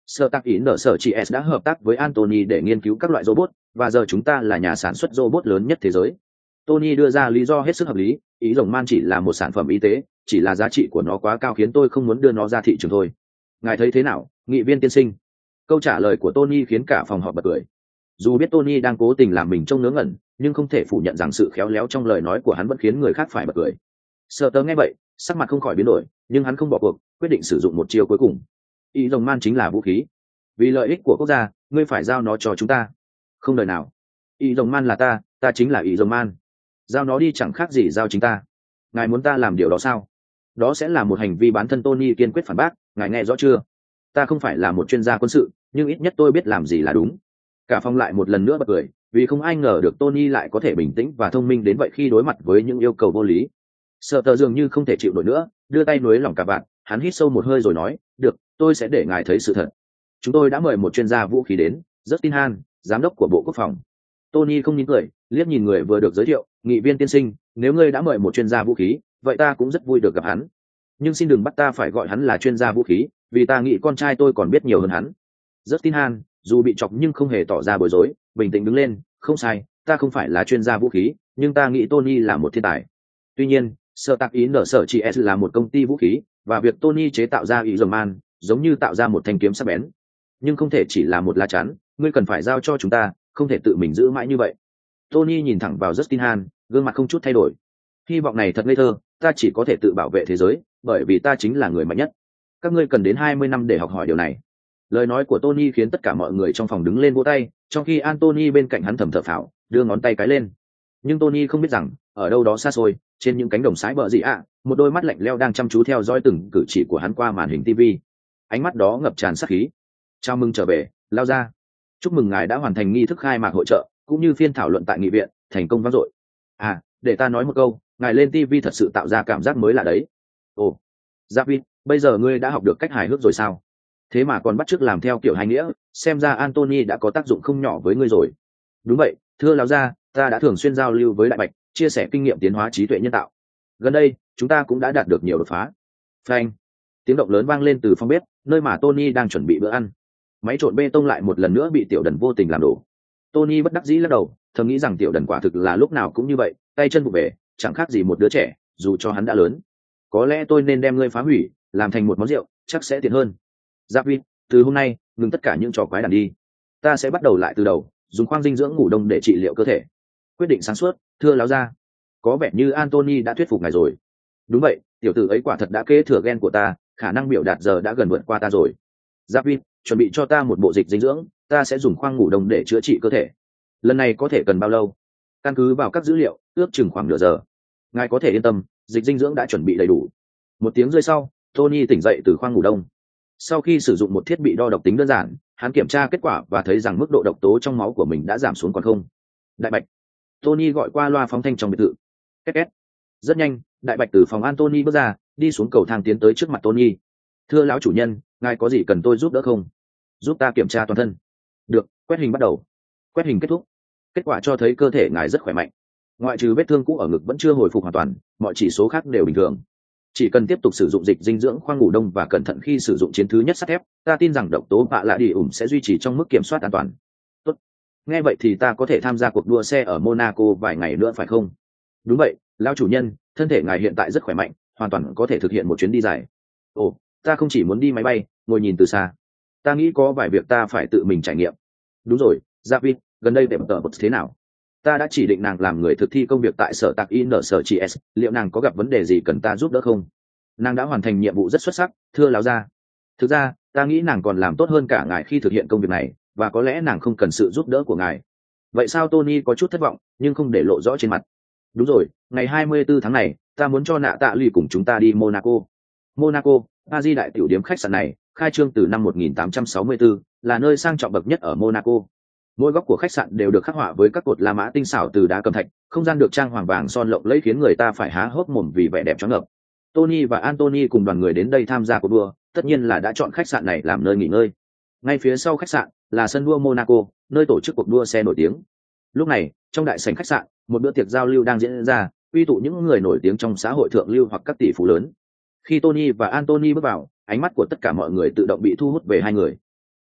Sở Tạc Ý nở sở chị S đã hợp tác với Anthony để nghiên cứu các loại robot, và giờ chúng ta là nhà sản xuất robot lớn nhất thế giới. Tony đưa ra lý do hết sức hợp lý, ý rồng man chỉ là một sản phẩm y tế, chỉ là giá trị của nó quá cao khiến tôi không muốn đưa nó ra thị trường thôi. Ngài thấy thế nào, nghị viên tiên sinh? Câu trả lời của Tony khiến cả phòng họp bật cười. Dù biết Tony đang cố tình làm mình trông ngớ ngẩn, nhưng không thể phủ nhận rằng sự khéo léo trong lời nói của hắn vẫn khiến người khác phải bật cười. Sợ tớ nghe vậy, sắc mặt không khỏi biến đổi, nhưng hắn không bỏ cuộc, quyết định sử dụng một chiêu cuối cùng. Ý rồng man chính là vũ khí. Vì lợi ích của quốc gia, ngươi phải giao nó cho chúng ta. Không đời nào. Ý rồng man là ta, ta chính là ý rồng man. Giao nó đi chẳng khác gì giao chính ta. Ngài muốn ta làm điều đó sao? Đó sẽ là một hành vi bán thân. Tony kiên quyết phản bác, ngài nghe rõ chưa? Ta không phải là một chuyên gia quân sự, nhưng ít nhất tôi biết làm gì là đúng. Cả phòng lại một lần nữa bật cười, vì không ai ngờ được Tony lại có thể bình tĩnh và thông minh đến vậy khi đối mặt với những yêu cầu vô lý. Sợ tờ dường như không thể chịu nổi nữa, đưa tay nối lỏng cả bạn, hắn hít sâu một hơi rồi nói, được, tôi sẽ để ngài thấy sự thật. Chúng tôi đã mời một chuyên gia vũ khí đến, Justin Han, giám đốc của Bộ Quốc phòng. Tony không nín cười, liếc nhìn người vừa được giới thiệu, nghị viên tiên sinh, nếu ngươi đã mời một chuyên gia vũ khí, vậy ta cũng rất vui được gặp hắn. Nhưng xin đừng bắt ta phải gọi hắn là chuyên gia vũ khí, vì ta nghĩ con trai tôi còn biết nhiều hơn hắn. Justin Han, dù bị chọc nhưng không hề tỏ ra bối rối, bình tĩnh đứng lên, không sai, ta không phải là chuyên gia vũ khí, nhưng ta nghĩ Tony là một thiên tài. Tuy nhiên, Sở Tạc Ý nở sở chị S là một công ty vũ khí, và việc Tony chế tạo ra ý rồng man, giống như tạo ra một thanh kiếm sắc bén. Nhưng không thể chỉ là một lá chắn, ngươi cần phải giao cho chúng ta, không thể tự mình giữ mãi như vậy. Tony nhìn thẳng vào Justin Han, gương mặt không chút thay đổi. Hy vọng này thật ngây thơ, ta chỉ có thể tự bảo vệ thế giới, bởi vì ta chính là người mạnh nhất. Các ngươi cần đến hai mươi năm để học hỏi điều này. Lời nói của Tony khiến tất cả mọi người trong phòng đứng lên vỗ tay, trong khi Anthony bên cạnh hắn thầm thở phào, đưa ngón tay cái lên. Nhưng Tony không biết rằng, ở đâu đó xa xôi, trên những cánh đồng sái bờ dị ạ, một đôi mắt lạnh lẽo đang chăm chú theo dõi từng cử chỉ của hắn qua màn hình ti vi. Ánh mắt đó ngập tràn sát khí. Chào mừng trở về, lao ra. Chúc mừng ngài đã hoàn thành nghi thức khai mạc hội trợ, cũng như phiên thảo luận tại nghị viện, thành công vang dội. À, để ta nói một câu, ngài lên ti vi thật sự tạo ra cảm giác mới lạ đấy. Ồ, David, bây giờ ngươi đã học được cách hài hước rồi sao? Thế mà còn bắt chước làm theo kiểu hai nghĩa, xem ra Anthony đã có tác dụng không nhỏ với ngươi rồi. Đúng vậy, thưa lão gia, ta đã thường xuyên giao lưu với Đại Bạch, chia sẻ kinh nghiệm tiến hóa trí tuệ nhân tạo. Gần đây, chúng ta cũng đã đạt được nhiều đột phá. Phanh! Tiếng động lớn vang lên từ phòng bếp, nơi mà Tony đang chuẩn bị bữa ăn. Máy trộn bê tông lại một lần nữa bị Tiểu Đần vô tình làm đổ. Tony bất đắc dĩ lắc đầu, thầm nghĩ rằng Tiểu Đần quả thực là lúc nào cũng như vậy, tay chân vụ về, chẳng khác gì một đứa trẻ, dù cho hắn đã lớn. Có lẽ tôi nên đem ngươi phá hủy, làm thành một món rượu, chắc sẽ tiện hơn. David, từ hôm nay, ngừng tất cả những trò quái đản đi. Ta sẽ bắt đầu lại từ đầu, dùng khoang dinh dưỡng ngủ đông để trị liệu cơ thể. Quyết định sáng suốt, thưa láo gia. Có vẻ như Anthony đã thuyết phục ngài rồi. Đúng vậy, tiểu tử ấy quả thật đã kế thừa gen của ta, khả năng biểu đạt giờ đã gần vượt qua ta rồi. David, chuẩn bị cho ta một bộ dịch dinh dưỡng, ta sẽ dùng khoang ngủ đông để chữa trị cơ thể. Lần này có thể cần bao lâu? Căn cứ vào các dữ liệu, ước chừng khoảng nửa giờ. Ngài có thể yên tâm, dịch dinh dưỡng đã chuẩn bị đầy đủ. Một tiếng rơi sau, Tony tỉnh dậy từ khoang ngủ đông. Sau khi sử dụng một thiết bị đo độc tính đơn giản, hắn kiểm tra kết quả và thấy rằng mức độ độc tố trong máu của mình đã giảm xuống còn không. Đại Bạch. Tony gọi qua loa phóng thanh trong biệt thự. Két két. Rất nhanh, Đại Bạch từ phòng Anthony bước ra, đi xuống cầu thang tiến tới trước mặt Tony. Thưa lão chủ nhân, ngài có gì cần tôi giúp đỡ không? Giúp ta kiểm tra toàn thân. Được, quét hình bắt đầu. Quét hình kết thúc. Kết quả cho thấy cơ thể ngài rất khỏe mạnh. Ngoại trừ vết thương cũ ở ngực vẫn chưa hồi phục hoàn toàn, mọi chỉ số khác đều bình thường. Chỉ cần tiếp tục sử dụng dịch dinh dưỡng khoang ngủ đông và cẩn thận khi sử dụng chiến thứ nhất sắt thép, ta tin rằng độc tố bạ lạ đi ủng sẽ duy trì trong mức kiểm soát an toàn. Tốt. Nghe vậy thì ta có thể tham gia cuộc đua xe ở Monaco vài ngày nữa phải không? Đúng vậy, lão chủ nhân, thân thể ngài hiện tại rất khỏe mạnh, hoàn toàn có thể thực hiện một chuyến đi dài. Ồ, ta không chỉ muốn đi máy bay, ngồi nhìn từ xa. Ta nghĩ có vài việc ta phải tự mình trải nghiệm. Đúng rồi, David, gần đây đẹp tờ một thế nào? Ta đã chỉ định nàng làm người thực thi công việc tại sở tạc in ở sở chị S, liệu nàng có gặp vấn đề gì cần ta giúp đỡ không? Nàng đã hoàn thành nhiệm vụ rất xuất sắc, thưa lão gia. Thực ra, ta nghĩ nàng còn làm tốt hơn cả ngài khi thực hiện công việc này, và có lẽ nàng không cần sự giúp đỡ của ngài. Vậy sao? Tony có chút thất vọng, nhưng không để lộ rõ trên mặt. Đúng rồi, ngày hai mươi tư tháng này, ta muốn cho nạ tạ lì cùng chúng ta đi Monaco. Monaco, Paris đại tiểu điếm khách sạn này, khai trương từ năm một nghìn tám trăm sáu mươi tư, là nơi sang trọng bậc nhất ở Monaco. Mỗi góc của khách sạn đều được khắc họa với các cột La Mã tinh xảo từ đá cẩm thạch, không gian được trang hoàng vàng son lộng lẫy khiến người ta phải há hốc mồm vì vẻ đẹp choáng ngợp. Tony và Anthony cùng đoàn người đến đây tham gia cuộc đua, tất nhiên là đã chọn khách sạn này làm nơi nghỉ ngơi. Ngay phía sau khách sạn là sân đua Monaco, nơi tổ chức cuộc đua xe nổi tiếng. Lúc này, trong đại sảnh khách sạn, một bữa tiệc giao lưu đang diễn ra, quy tụ những người nổi tiếng trong xã hội thượng lưu hoặc các tỷ phú lớn. Khi Tony và Anthony bước vào, ánh mắt của tất cả mọi người tự động bị thu hút về hai người.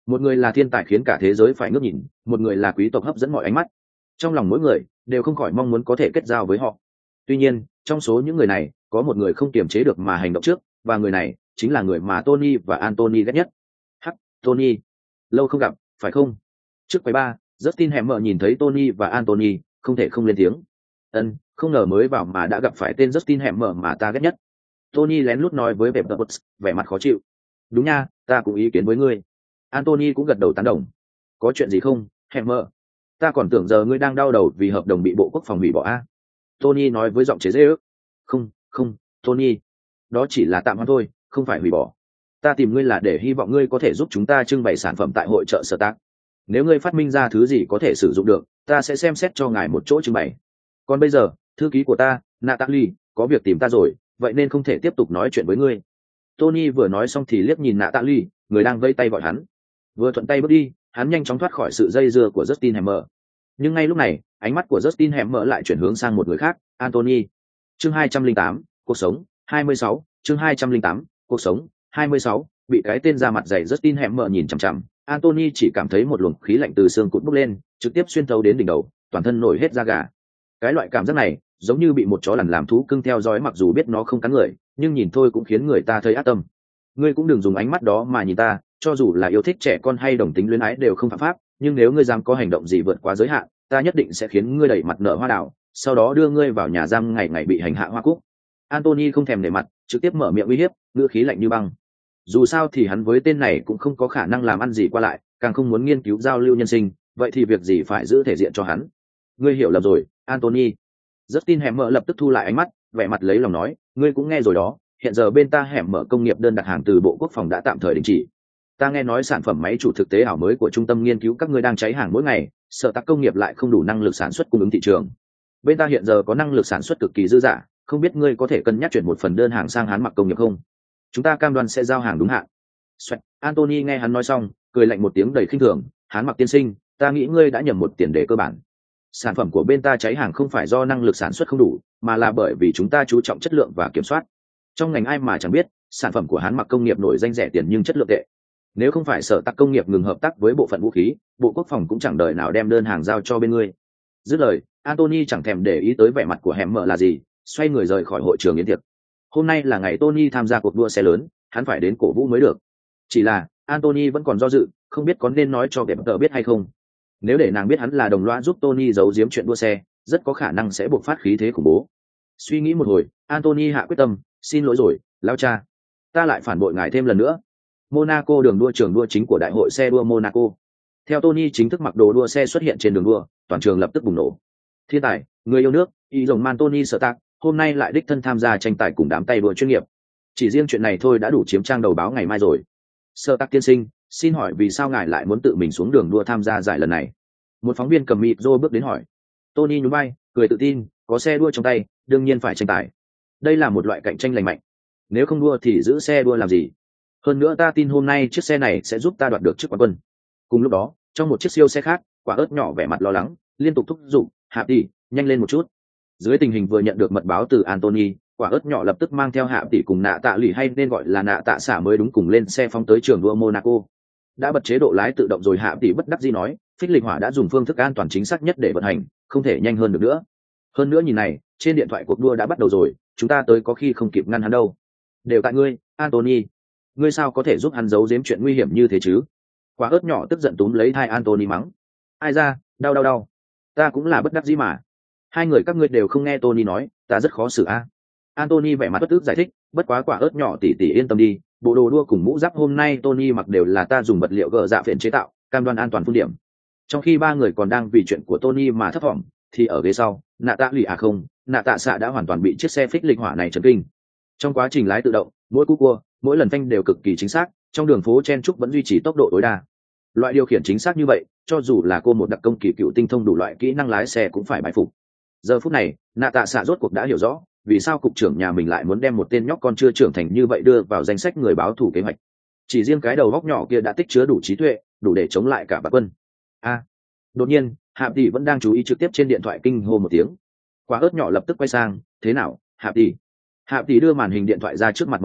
Một người là thiên tài khiến cả thế giới phải ngước nhìn, một người là quý tộc hấp dẫn mọi ánh mắt. Trong lòng mỗi người đều không khỏi mong muốn có thể kết giao với họ. Tuy nhiên, trong số những người này, có một người không kiềm chế được mà hành động trước, và người này chính là người mà Tony và Anthony ghét nhất. Hắc, Tony, lâu không gặp, phải không? Trước quầy ba, Justin Hammer nhìn thấy Tony và Anthony, không thể không lên tiếng. Ân, không ngờ mới vào mà đã gặp phải tên Justin Hammer mà ta ghét nhất. Tony lén lút nói với Pepper, vẻ mặt khó chịu. Đúng nha, ta cũng ý kiến với ngươi. Anthony cũng gật đầu tán đồng. Có chuyện gì không, Hammer? Ta còn tưởng giờ ngươi đang đau đầu vì hợp đồng bị Bộ Quốc phòng hủy bỏ a. Tony nói với giọng chế giễu. Không, không, Tony, đó chỉ là tạm hoãn thôi, không phải hủy bỏ. Ta tìm ngươi là để hy vọng ngươi có thể giúp chúng ta trưng bày sản phẩm tại hội chợ sở tác. Nếu ngươi phát minh ra thứ gì có thể sử dụng được, ta sẽ xem xét cho ngài một chỗ trưng bày. Còn bây giờ, thư ký của ta, Natalie, có việc tìm ta rồi, vậy nên không thể tiếp tục nói chuyện với ngươi. Tony vừa nói xong thì liếc nhìn Natalie, người đang vây tay gọi hắn. Vừa thuận tay bước đi, hắn nhanh chóng thoát khỏi sự dây dưa của Justin Hammer. Nhưng ngay lúc này, ánh mắt của Justin Hammer lại chuyển hướng sang một người khác, Anthony. Chương hai trăm lẻ tám, cuộc sống, hai mươi sáu, chương hai trăm lẻ tám, cuộc sống, hai mươi sáu, bị cái tên ra mặt dày Justin Hammer nhìn chằm chằm, Anthony chỉ cảm thấy một luồng khí lạnh từ xương cụt bốc lên, trực tiếp xuyên thấu đến đỉnh đầu, toàn thân nổi hết da gà. Cái loại cảm giác này, giống như bị một chó lằn làm thú cưng theo dõi, mặc dù biết nó không cắn người, nhưng nhìn thôi cũng khiến người ta thấy ác tâm. Ngươi cũng đừng dùng ánh mắt đó mà nhìn ta, cho dù là yêu thích trẻ con hay đồng tính luyến ái đều không phạm pháp, nhưng nếu ngươi dám có hành động gì vượt quá giới hạn, ta nhất định sẽ khiến ngươi đẩy mặt nở hoa đào, sau đó đưa ngươi vào nhà giam ngày ngày bị hành hạ hoa cúc. Anthony không thèm để mặt, trực tiếp mở miệng uy hiếp, ngữ khí lạnh như băng. Dù sao thì hắn với tên này cũng không có khả năng làm ăn gì qua lại, càng không muốn nghiên cứu giao lưu nhân sinh, vậy thì việc gì phải giữ thể diện cho hắn. Ngươi hiểu lầm rồi, Anthony. Justin Hammer lập tức thu lại ánh mắt, vẻ mặt lấy lòng nói, ngươi cũng nghe rồi đó, hiện giờ bên ta hẻm mở công nghiệp đơn đặt hàng từ Bộ Quốc phòng đã tạm thời đình chỉ. Ta nghe nói sản phẩm máy chủ thực tế ảo mới của trung tâm nghiên cứu các ngươi đang cháy hàng mỗi ngày, sở tác công nghiệp lại không đủ năng lực sản xuất cung ứng thị trường. Bên ta hiện giờ có năng lực sản xuất cực kỳ dư dả, không biết ngươi có thể cân nhắc chuyển một phần đơn hàng sang Hán Mặc công nghiệp không? Chúng ta cam đoan sẽ giao hàng đúng hạn. Xoẹt, Anthony nghe hắn nói xong, cười lạnh một tiếng đầy khinh thường, Hán Mặc tiên sinh, ta nghĩ ngươi đã nhầm một tiền đề cơ bản. Sản phẩm của bên ta cháy hàng không phải do năng lực sản xuất không đủ, mà là bởi vì chúng ta chú trọng chất lượng và kiểm soát. Trong ngành ai mà chẳng biết, sản phẩm của Hán Mặc công nghiệp nổi danh rẻ tiền nhưng chất lượng tệ. Nếu không phải sở tác công nghiệp ngừng hợp tác với bộ phận vũ khí, Bộ Quốc phòng cũng chẳng đời nào đem đơn hàng giao cho bên ngươi. Dứt lời, Anthony chẳng thèm để ý tới vẻ mặt của Hammer là gì, xoay người rời khỏi hội trường yến tiệc. Hôm nay là ngày Tony tham gia cuộc đua xe lớn, hắn phải đến cổ vũ mới được. Chỉ là Anthony vẫn còn do dự, không biết có nên nói cho Đẹp Tờ biết hay không. Nếu để nàng biết hắn là đồng loa giúp Tony giấu giếm chuyện đua xe, rất có khả năng sẽ buộc phát khí thế khủng bố. Suy nghĩ một hồi, Anthony hạ quyết tâm, xin lỗi rồi, lão cha, ta lại phản bội ngài thêm lần nữa. Monaco, đường đua trường đua chính của đại hội xe đua Monaco. Theo Tony chính thức mặc đồ đua xe xuất hiện trên đường đua, toàn trường lập tức bùng nổ. Thiên tài, người yêu nước, ý rồng man Tony Stark, hôm nay lại đích thân tham gia tranh tài cùng đám tay đua chuyên nghiệp. Chỉ riêng chuyện này thôi đã đủ chiếm trang đầu báo ngày mai rồi. Stark tiên sinh, xin hỏi vì sao ngài lại muốn tự mình xuống đường đua tham gia giải lần này? Một phóng viên cầm micro bước đến hỏi. Tony nhún vai, cười tự tin, có xe đua trong tay, đương nhiên phải tranh tài. Đây là một loại cạnh tranh lành mạnh. Nếu không đua thì giữ xe đua làm gì? Hơn nữa ta tin hôm nay chiếc xe này sẽ giúp ta đoạt được chức quán quân. Cùng lúc đó, trong một chiếc siêu xe khác, Quả Ớt nhỏ vẻ mặt lo lắng, liên tục thúc giục, Hạ tỷ, nhanh lên một chút. Dưới tình hình vừa nhận được mật báo từ Anthony, Quả Ớt nhỏ lập tức mang theo Hạ tỷ cùng Nạ Tạ Lỷ, hay nên gọi là Nạ Tạ xả mới đúng, cùng lên xe phóng tới trường đua Monaco. Đã bật chế độ lái tự động rồi, Hạ tỷ bất đắc dĩ nói, phích lịch hỏa đã dùng phương thức an toàn chính xác nhất để vận hành, không thể nhanh hơn được nữa. Hơn nữa nhìn này, trên điện thoại cuộc đua đã bắt đầu rồi, chúng ta tới có khi không kịp ngăn hắn đâu. Đều tại ngươi, Anthony. Ngươi sao có thể giúp hắn giấu giếm chuyện nguy hiểm như thế chứ? Quả Ớt nhỏ tức giận túm lấy thai Anthony mắng. Ai ra, đau đau đau. Ta cũng là bất đắc dĩ mà. Hai người các ngươi đều không nghe Tony nói, ta rất khó xử a. À. Anthony vẻ mặt bất tức giải thích, bất quá Quả Ớt nhỏ tỉ tỉ yên tâm đi, bộ đồ đua cùng mũ giáp hôm nay Tony mặc đều là ta dùng vật liệu gờ dạ phiện chế tạo, cam đoan an toàn phun điểm. Trong khi ba người còn đang vì chuyện của Tony mà thấp thỏm, thì ở ghế sau, Nạ Tạ Lỷ à không, Nạ Tạ xạ đã hoàn toàn bị chiếc xe phích lịch hỏa này chấn kinh. Trong quá trình lái tự động, mỗi cú cua, mỗi lần phanh đều cực kỳ chính xác, trong đường phố chen trúc vẫn duy trì tốc độ tối đa. Loại điều khiển chính xác như vậy, cho dù là cô một đặc công kỳ cựu tinh thông đủ loại kỹ năng lái xe cũng phải bái phục. Giờ phút này, Nạ Tạ xạ rốt cuộc đã hiểu rõ, vì sao cục trưởng nhà mình lại muốn đem một tên nhóc con chưa trưởng thành như vậy đưa vào danh sách người báo thù kế hoạch. Chỉ riêng cái đầu góc nhỏ kia đã tích chứa đủ trí tuệ, đủ để chống lại cả bà quân. A. À, đột nhiên, Hạ tỷ vẫn đang chú ý trực tiếp trên điện thoại, kinh hô một tiếng. Quả Ớt nhỏ lập tức quay sang, thế nào, Hạ tỷ? Hạ tỷ đưa màn hình điện thoại ra trước mặt mọi người,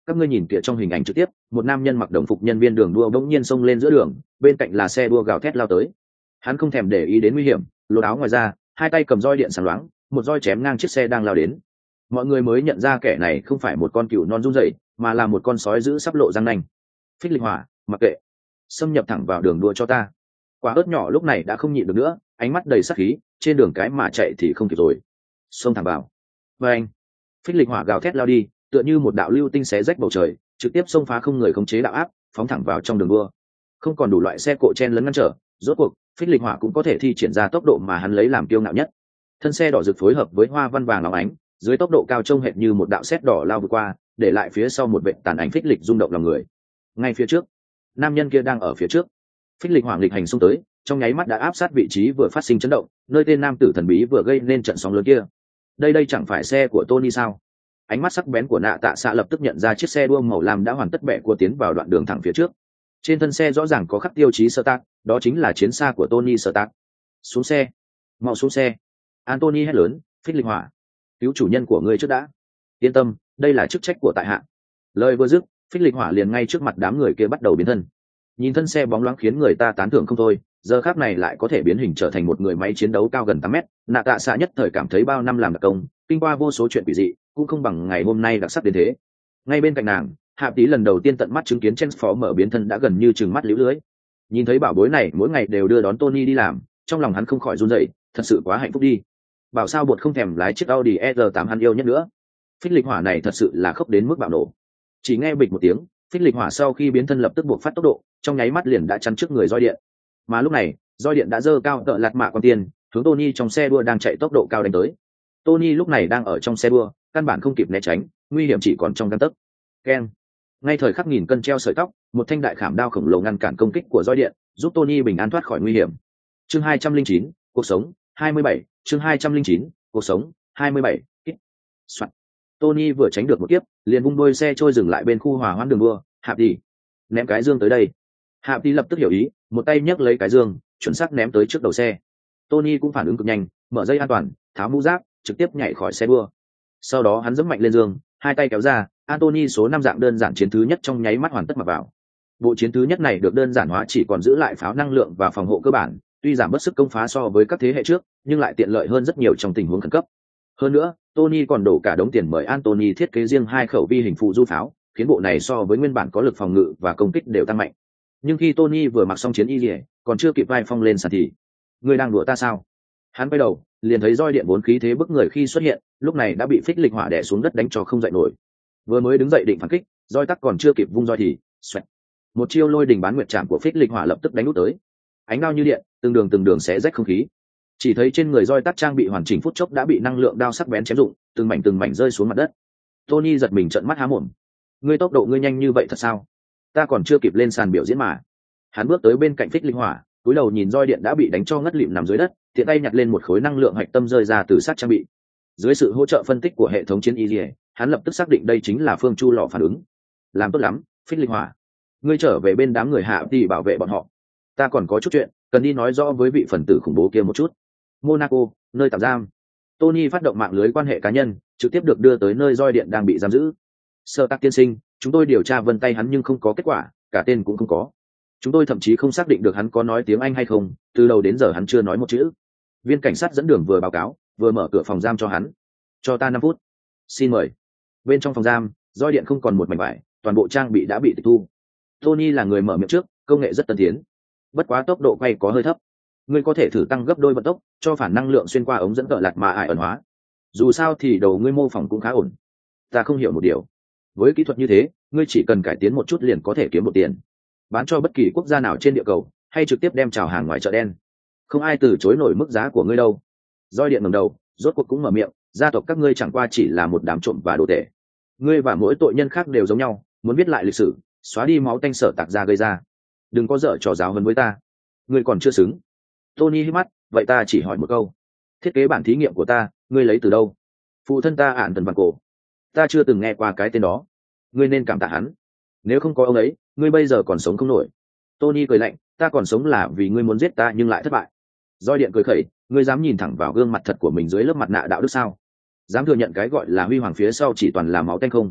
các ngươi nhìn kìa, trong hình ảnh trực tiếp một nam nhân mặc đồng phục nhân viên đường đua bỗng nhiên xông lên giữa đường, bên cạnh là xe đua gào thét lao tới. Hắn không thèm để ý đến nguy hiểm, lột áo ngoài ra, hai tay cầm roi điện sáng loáng, một roi chém ngang chiếc xe đang lao đến. Mọi người mới nhận ra kẻ này không phải một con cừu non run rẩy, mà là một con sói dữ sắp lộ răng nanh. Phích lịch hỏa, mặc kệ, xâm nhập thẳng vào đường đua cho ta. Quả ớt nhỏ lúc này đã không nhịn được nữa, ánh mắt đầy sắc khí, trên đường cái mà chạy thì không kịp rồi, xông thẳng vào. Và anh, phích lịch hỏa gào thét lao đi, tựa như một đạo lưu tinh xé rách bầu trời, trực tiếp xông phá không người khống chế đạo áp, phóng thẳng vào trong đường đua. Không còn đủ loại xe cộ chen lấn ngăn trở, rốt cuộc phích lịch hỏa cũng có thể thi triển ra tốc độ mà hắn lấy làm kiêu ngạo nhất. Thân xe đỏ rực phối hợp với hoa văn vàng óng ánh, dưới tốc độ cao trông hệt như một đạo sét đỏ lao vượt qua, để lại phía sau một vệt tàn ảnh phích lịch rung động lòng người. Ngay phía trước, nam nhân kia đang ở phía trước. Phích lịch hỏa nghịch hành xông tới, trong nháy mắt đã áp sát vị trí vừa phát sinh chấn động, nơi tên nam tử thần bí vừa gây nên trận sóng lớn kia. Đây đây chẳng phải xe của Tony sao? Ánh mắt sắc bén của Nạ Tạ Xạ lập tức nhận ra chiếc xe đua màu lam đã hoàn tất bẻ cua tiến vào đoạn đường thẳng phía trước. Trên thân xe rõ ràng có khắc tiêu chí Stark, đó chính là chiến xa của Tony Stark. Xuống xe, mau xuống xe! Anthony hét lớn, phích lịch hỏa, cứu chủ nhân của ngươi trước đã. Yên tâm, đây là chức trách của tại hạ. Lời vừa dứt, phích lịch hỏa liền ngay trước mặt đám người kia bắt đầu biến thân. Nhìn thân xe bóng loáng khiến người ta tán thưởng không thôi, giờ khác này lại có thể biến hình trở thành một người máy chiến đấu cao gần tám mét. Nạ Tạ Xạ nhất thời cảm thấy bao năm làm đặc công, kinh qua vô số chuyện quỷ dị, cũng không bằng ngày hôm nay đặc sắc đến thế. Ngay bên cạnh nàng, Hạ Tí lần đầu tiên tận mắt chứng kiến Transformer biến thân đã gần như trừng mắt liễu lưới. Nhìn thấy bảo bối này mỗi ngày đều đưa đón Tony đi làm, trong lòng hắn không khỏi run rẩy, thật sự quá hạnh phúc đi. Bảo sao bột không thèm lái chiếc Audi E R tám hắn yêu nhất nữa. Phích lịch hỏa này thật sự là khốc đến mức bạo nổ. Chỉ nghe bịch một tiếng, phích lịch hỏa sau khi biến thân lập tức buộc phát tốc độ, trong nháy mắt liền đã chắn trước người roi điện. Mà lúc này, roi điện đã dơ cao tợ lạt mạ quan tiền, hướng Tony trong xe đua đang chạy tốc độ cao đánh tới. Tony lúc này đang ở trong xe đua, căn bản không kịp né tránh, nguy hiểm chỉ còn trong gang tấc. Keng! Ngay thời khắc nghìn cân treo sợi tóc, một thanh đại khảm đao khổng lồ ngăn cản công kích của roi điện, giúp Tony bình an thoát khỏi nguy hiểm. Chương hai trăm linh chín, cuộc sống, hai mươi bảy, chương hai trăm linh chín, cuộc sống, hai mươi bảy. Soạn. Tony vừa tránh được một kiếp, liền vung đôi xe trôi dừng lại bên khu hòa hoãn đường đua. Hạp đi, ném cái dương tới đây. Hạp đi lập tức hiểu ý, một tay nhấc lấy cái dương, chuẩn xác ném tới trước đầu xe. Tony cũng phản ứng cực nhanh, mở dây an toàn, tháo mũ giáp, trực tiếp nhảy khỏi xe đua. Sau đó hắn giẫm mạnh lên dương, hai tay kéo ra, Anthony số năm dạng đơn giản chiến thứ nhất trong nháy mắt hoàn tất mặc vào. Bộ chiến thứ nhất này được đơn giản hóa, chỉ còn giữ lại pháo năng lượng và phòng hộ cơ bản, tuy giảm bớt sức công phá so với các thế hệ trước, nhưng lại tiện lợi hơn rất nhiều trong tình huống khẩn cấp. Hơn nữa, Tony còn đổ cả đống tiền mời Anthony thiết kế riêng hai khẩu vi hình phụ du pháo, khiến bộ này so với nguyên bản có lực phòng ngự và công kích đều tăng mạnh. Nhưng khi Tony vừa mặc xong chiến y liễu, còn chưa kịp vai phong lên sàn thì, ngươi đang đùa ta sao? Hắn quay đầu, liền thấy roi điện vốn khí thế bức người khi xuất hiện, lúc này đã bị phích lịch hỏa đè xuống đất đánh cho không dậy nổi. Vừa mới đứng dậy định phản kích, roi tắc còn chưa kịp vung roi thì, xoẹt. Một chiêu lôi đình bán nguyệt trảm của phích lịch hỏa lập tức đánh út tới. Ánh đao như điện, từng đường từng đường xé rách không khí. Chỉ thấy trên người roi tắc trang bị hoàn chỉnh phút chốc đã bị năng lượng đao sắc bén chém rụng, từng mảnh từng mảnh rơi xuống mặt đất. Tony giật mình trợn mắt há mồm. Ngươi tốc độ ngươi nhanh như vậy thật sao? Ta còn chưa kịp lên sàn biểu diễn mà. Hắn bước tới bên cạnh phích linh hỏa, cúi đầu nhìn roi điện đã bị đánh cho ngất lịm nằm dưới đất, tiện tay nhặt lên một khối năng lượng hạch tâm rơi ra từ sát trang bị. Dưới sự hỗ trợ phân tích của hệ thống chiến y, hắn lập tức xác định đây chính là phương chu lò phản ứng. Làm tốt lắm, phích linh hỏa. Ngươi trở về bên đám người Hạ thì bảo vệ bọn họ. Ta còn có chút chuyện cần đi nói rõ với vị phần tử khủng bố kia một chút. Monaco, nơi tạm giam. Tony phát động mạng lưới quan hệ cá nhân, trực tiếp được đưa tới nơi roi điện đang bị giam giữ. Sơ Tắc tiên sinh, chúng tôi điều tra vân tay hắn nhưng không có kết quả, cả tên cũng không có. Chúng tôi thậm chí không xác định được hắn có nói tiếng Anh hay không, từ đầu đến giờ hắn chưa nói một chữ. Viên cảnh sát dẫn đường vừa báo cáo, vừa mở cửa phòng giam cho hắn. Cho ta năm phút. Xin mời. Bên trong phòng giam, roi điện không còn một mảnh vải, toàn bộ trang bị đã bị tịch thu. Tony là người mở miệng trước, công nghệ rất tân tiến. Bất quá tốc độ quay có hơi thấp. Ngươi có thể thử tăng gấp đôi vận tốc, cho phản năng lượng xuyên qua ống dẫn cỡ lạt mà ải ẩn hóa. Dù sao thì đầu ngươi mô phỏng cũng khá ổn. Ta không hiểu một điều. Với kỹ thuật như thế, ngươi chỉ cần cải tiến một chút liền có thể kiếm một tiền. Bán cho bất kỳ quốc gia nào trên địa cầu, hay trực tiếp đem chào hàng ngoài chợ đen. Không ai từ chối nổi mức giá của ngươi đâu. Roi điện ngẩng đầu, rốt cuộc cũng mở miệng, gia tộc các ngươi chẳng qua chỉ là một đám trộm và đồ tể. Ngươi và mỗi tội nhân khác đều giống nhau, muốn viết lại lịch sử, xóa đi máu tanh sở tạc ra gây ra. Đừng có dở trò giáo hơn với ta. Ngươi còn chưa xứng. Tony hít mắt, vậy ta chỉ hỏi một câu. Thiết kế bản thí nghiệm của ta, ngươi lấy từ đâu? Phụ thân ta ản tần bằng cổ. Ta chưa từng nghe qua cái tên đó. Ngươi nên cảm tạ hắn. Nếu không có ông ấy, ngươi bây giờ còn sống không nổi. Tony cười lạnh, ta còn sống là vì ngươi muốn giết ta nhưng lại thất bại. Roi điện cười khẩy, ngươi dám nhìn thẳng vào gương mặt thật của mình dưới lớp mặt nạ đạo đức sao? Dám thừa nhận cái gọi là huy hoàng phía sau chỉ toàn là máu tanh không?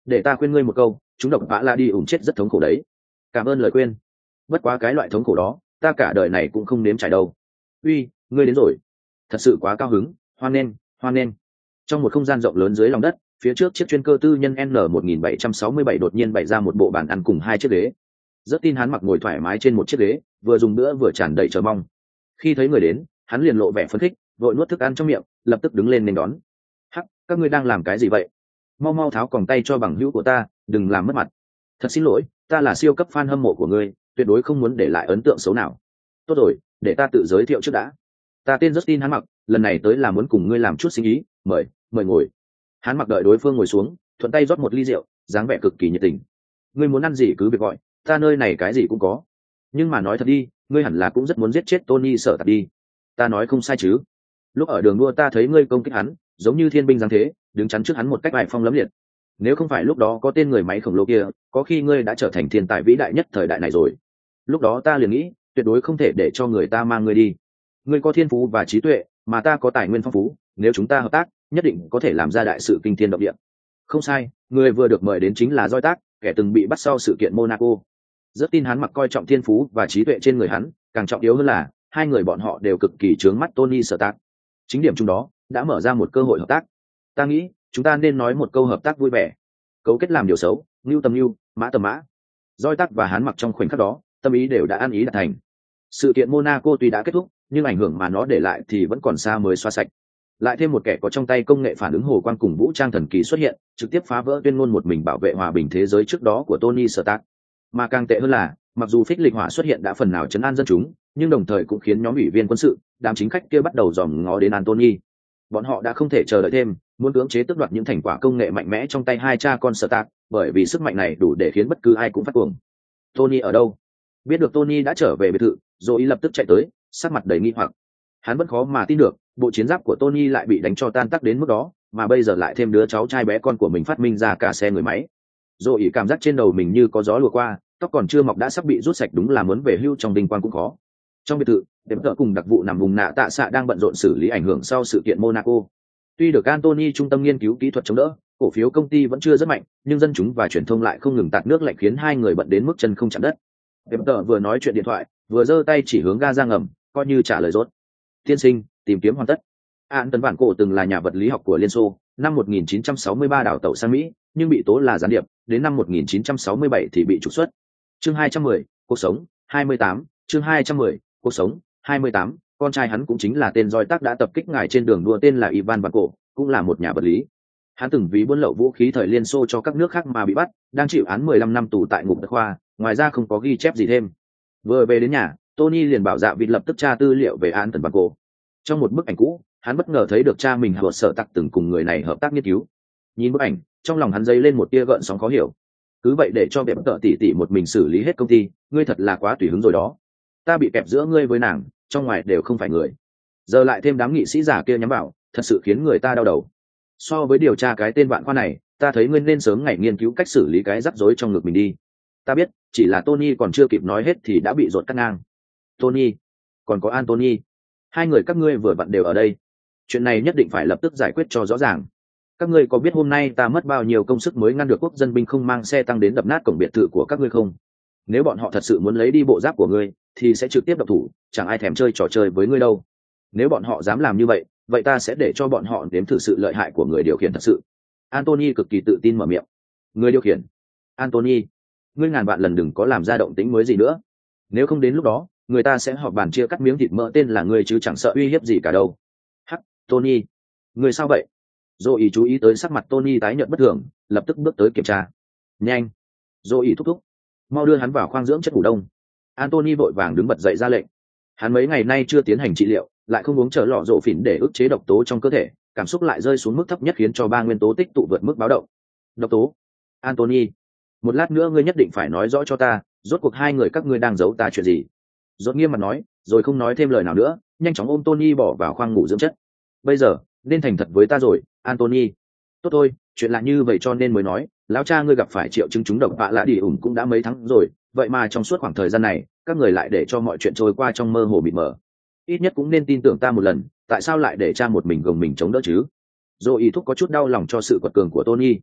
để ta khuyên ngươi một câu, chúng độc vã la đi ủng chết rất thống khổ đấy. Cảm ơn lời khuyên, bất quá cái loại thống khổ đó ta cả đời này cũng không nếm trải đâu. Uy, ngươi đến rồi, thật sự quá cao hứng, hoan nghênh, hoan nghênh. Trong một không gian rộng lớn dưới lòng đất, phía trước chiếc chuyên cơ tư nhân N một nghìn bảy trăm sáu mươi bảy đột nhiên bày ra một bộ bàn ăn cùng hai chiếc ghế. Rất tin hắn mặc ngồi thoải mái trên một chiếc ghế, vừa dùng bữa vừa tràn đầy chờ mong. Khi thấy người đến, hắn liền lộ vẻ phấn khích, vội nuốt thức ăn trong miệng, lập tức đứng lên nên đón. Hắc, các ngươi đang làm cái gì vậy? Mau mau tháo còng tay cho bằng hữu của ta, đừng làm mất mặt. Thật xin lỗi, ta là siêu cấp fan hâm mộ của ngươi, tuyệt đối không muốn để lại ấn tượng xấu nào. Tốt rồi, để ta tự giới thiệu trước đã. Ta tên Justin hắn mặc, lần này tới là muốn cùng ngươi làm chút sinh ý, mời, mời ngồi. Hắn mặc đợi đối phương ngồi xuống, thuận tay rót một ly rượu, dáng vẻ cực kỳ nhiệt tình. Ngươi muốn ăn gì cứ việc gọi, ta nơi này cái gì cũng có. Nhưng mà nói thật đi, ngươi hẳn là cũng rất muốn giết chết Tony Sở Tạc đi. Ta nói không sai chứ? Lúc ở đường đua ta thấy ngươi công kích hắn, giống như thiên binh giáng thế, đứng chắn trước hắn một cách bài phong lấm liệt. Nếu không phải lúc đó có tên người máy khổng lồ kia, có khi ngươi đã trở thành thiên tài vĩ đại nhất thời đại này rồi. Lúc đó ta liền nghĩ, tuyệt đối không thể để cho người ta mang ngươi đi. Ngươi có thiên phú và trí tuệ, mà ta có tài nguyên phong phú, nếu chúng ta hợp tác, nhất định có thể làm ra đại sự kinh thiên động địa. Không sai, người vừa được mời đến chính là Doi Tác, kẻ từng bị bắt sau sự kiện Monaco. Rất tin hắn mặc coi trọng thiên phú và trí tuệ trên người hắn, càng trọng yếu hơn là hai người bọn họ đều cực kỳ chướng mắt Tony Stark. Chính điểm chung đó đã mở ra một cơ hội hợp tác. Ta nghĩ chúng ta nên nói một câu hợp tác vui vẻ, cấu kết làm điều xấu, nưu tầm nưu, mã tầm mã. Doi Tác và hắn mặc trong khoảnh khắc đó, tâm ý đều đã ăn ý đạt thành. Sự kiện Monaco tuy đã kết thúc, nhưng ảnh hưởng mà nó để lại thì vẫn còn xa mới xóa sạch. Lại thêm một kẻ có trong tay công nghệ phản ứng hồ quang cùng vũ trang thần kỳ xuất hiện, trực tiếp phá vỡ tuyên ngôn một mình bảo vệ hòa bình thế giới trước đó của Tony Stark. Mà càng tệ hơn là, mặc dù phích lịch hỏa xuất hiện đã phần nào trấn an dân chúng, nhưng đồng thời cũng khiến nhóm ủy viên quân sự, đám chính khách kia bắt đầu dòm ngó đến Anthony. Bọn họ đã không thể chờ đợi thêm, muốn cưỡng chế tước đoạt những thành quả công nghệ mạnh mẽ trong tay hai cha con Stark, bởi vì sức mạnh này đủ để khiến bất cứ ai cũng phát cuồng. Tony ở đâu? Biết được Tony đã trở về biệt thự, rồi lập tức chạy tới, sắc mặt đầy nghi hoặc. Hắn vẫn khó mà tin được, bộ chiến giáp của Tony lại bị đánh cho tan tác đến mức đó, mà bây giờ lại thêm đứa cháu trai bé con của mình phát minh ra cả xe người máy. Rồi cảm giác trên đầu mình như có gió lùa qua, tóc còn chưa mọc đã sắp bị rút sạch, đúng là muốn về hưu trong đinh quang cũng khó. Trong biệt thự, đếm tợ cùng đặc vụ nằm vùng nạ tạ xạ đang bận rộn xử lý ảnh hưởng sau sự kiện Monaco. Tuy được Anthony trung tâm nghiên cứu kỹ thuật chống đỡ, cổ phiếu công ty vẫn chưa rất mạnh, nhưng dân chúng và truyền thông lại không ngừng tạt nước lạnh khiến hai người bận đến mức chân không chạm đất. Đếm tợ vừa nói chuyện điện thoại, vừa giơ tay chỉ hướng ga ra ngầm, coi như trả lời rốt. Tiên sinh, tìm kiếm hoàn tất. An Tấn Vạn Cổ từng là nhà vật lý học của Liên Xô, năm một nghìn chín trăm sáu mươi ba đào tẩu sang Mỹ, nhưng bị tố là gián điệp, đến năm một nghìn chín trăm sáu mươi bảy thì bị trục xuất. Chương hai trăm mười, cuộc sống, hai mươi tám, chương hai trăm mười, cuộc sống, hai mươi tám, con trai hắn cũng chính là tên Doi Tác đã tập kích ngài trên đường đua tên là Ivan Vạn Cổ, cũng là một nhà vật lý. Hắn từng vì buôn lậu vũ khí thời Liên Xô cho các nước khác mà bị bắt, đang chịu án mười lăm năm tù tại ngục đặc khoa, ngoài ra không có ghi chép gì thêm. Vừa về đến nhà, Tony liền bảo dạ vịt lập tức tra tư liệu về án Tần Vạn Cổ. Trong một bức ảnh cũ, hắn bất ngờ thấy được cha mình hợp sở tặc từng cùng người này hợp tác nghiên cứu. Nhìn bức ảnh, trong lòng hắn dấy lên một tia gợn sóng khó hiểu. Cứ vậy để cho bẹp tợ tỉ tỉ một mình xử lý hết công ty, ngươi thật là quá tùy hứng rồi đó. Ta bị kẹp giữa ngươi với nàng, trong ngoài đều không phải người. Giờ lại thêm đám nghị sĩ giả kia nhắm vào, thật sự khiến người ta đau đầu. So với điều tra cái tên Vạn Khoa này, ta thấy ngươi nên sớm ngày nghiên cứu cách xử lý cái rắc rối trong ngực mình đi. Ta biết, chỉ là Tony còn chưa kịp nói hết thì đã bị dột cắt ngang. Tony, còn có Anthony, hai người các ngươi vừa vặn đều ở đây. Chuyện này nhất định phải lập tức giải quyết cho rõ ràng. Các ngươi có biết hôm nay ta mất bao nhiêu công sức mới ngăn được quốc dân binh không mang xe tăng đến đập nát cổng biệt thự của các ngươi không? Nếu bọn họ thật sự muốn lấy đi bộ giáp của ngươi, thì sẽ trực tiếp độc thủ, chẳng ai thèm chơi trò chơi với ngươi đâu. Nếu bọn họ dám làm như vậy, vậy ta sẽ để cho bọn họ nếm thử sự lợi hại của người điều khiển thật sự. Anthony cực kỳ tự tin mở miệng. Người điều khiển? Anthony, ngươi ngàn vạn lần đừng có làm ra động tĩnh mới gì nữa. Nếu không đến lúc đó, người ta sẽ họp bàn chia cắt miếng thịt mỡ tên là ngươi chứ chẳng sợ uy hiếp gì cả đâu. Hắc, Tony, ngươi sao vậy? Rồi chú ý tới sắc mặt Tony tái nhợt bất thường, lập tức bước tới kiểm tra. Nhanh, rồi thúc thúc, mau đưa hắn vào khoang dưỡng chất ngủ đông. Anthony vội vàng đứng bật dậy ra lệnh. Hắn mấy ngày nay chưa tiến hành trị liệu, lại không uống chờ lọ rộ phỉn để ức chế độc tố trong cơ thể, cảm xúc lại rơi xuống mức thấp nhất khiến cho ba nguyên tố tích tụ vượt mức báo động. Độc tố? Anthony, một lát nữa ngươi nhất định phải nói rõ cho ta, rốt cuộc hai người các ngươi đang giấu ta chuyện gì? Rốt nghiêm mặt nói, rồi không nói thêm lời nào nữa, nhanh chóng ôm Tony bỏ vào khoang ngủ dưỡng chất. Bây giờ nên thành thật với ta rồi, Anthony. Tốt thôi, chuyện là như vậy cho nên mới nói, lão cha ngươi gặp phải triệu chứng trúng độc vạ lạ đi ủng cũng đã mấy tháng rồi, vậy mà trong suốt khoảng thời gian này, các người lại để cho mọi chuyện trôi qua trong mơ hồ mịt mờ. Ít nhất cũng nên tin tưởng ta một lần, tại sao lại để cha một mình gồng mình chống đỡ chứ? Rồi ý thúc có chút đau lòng cho sự quật cường của Tony.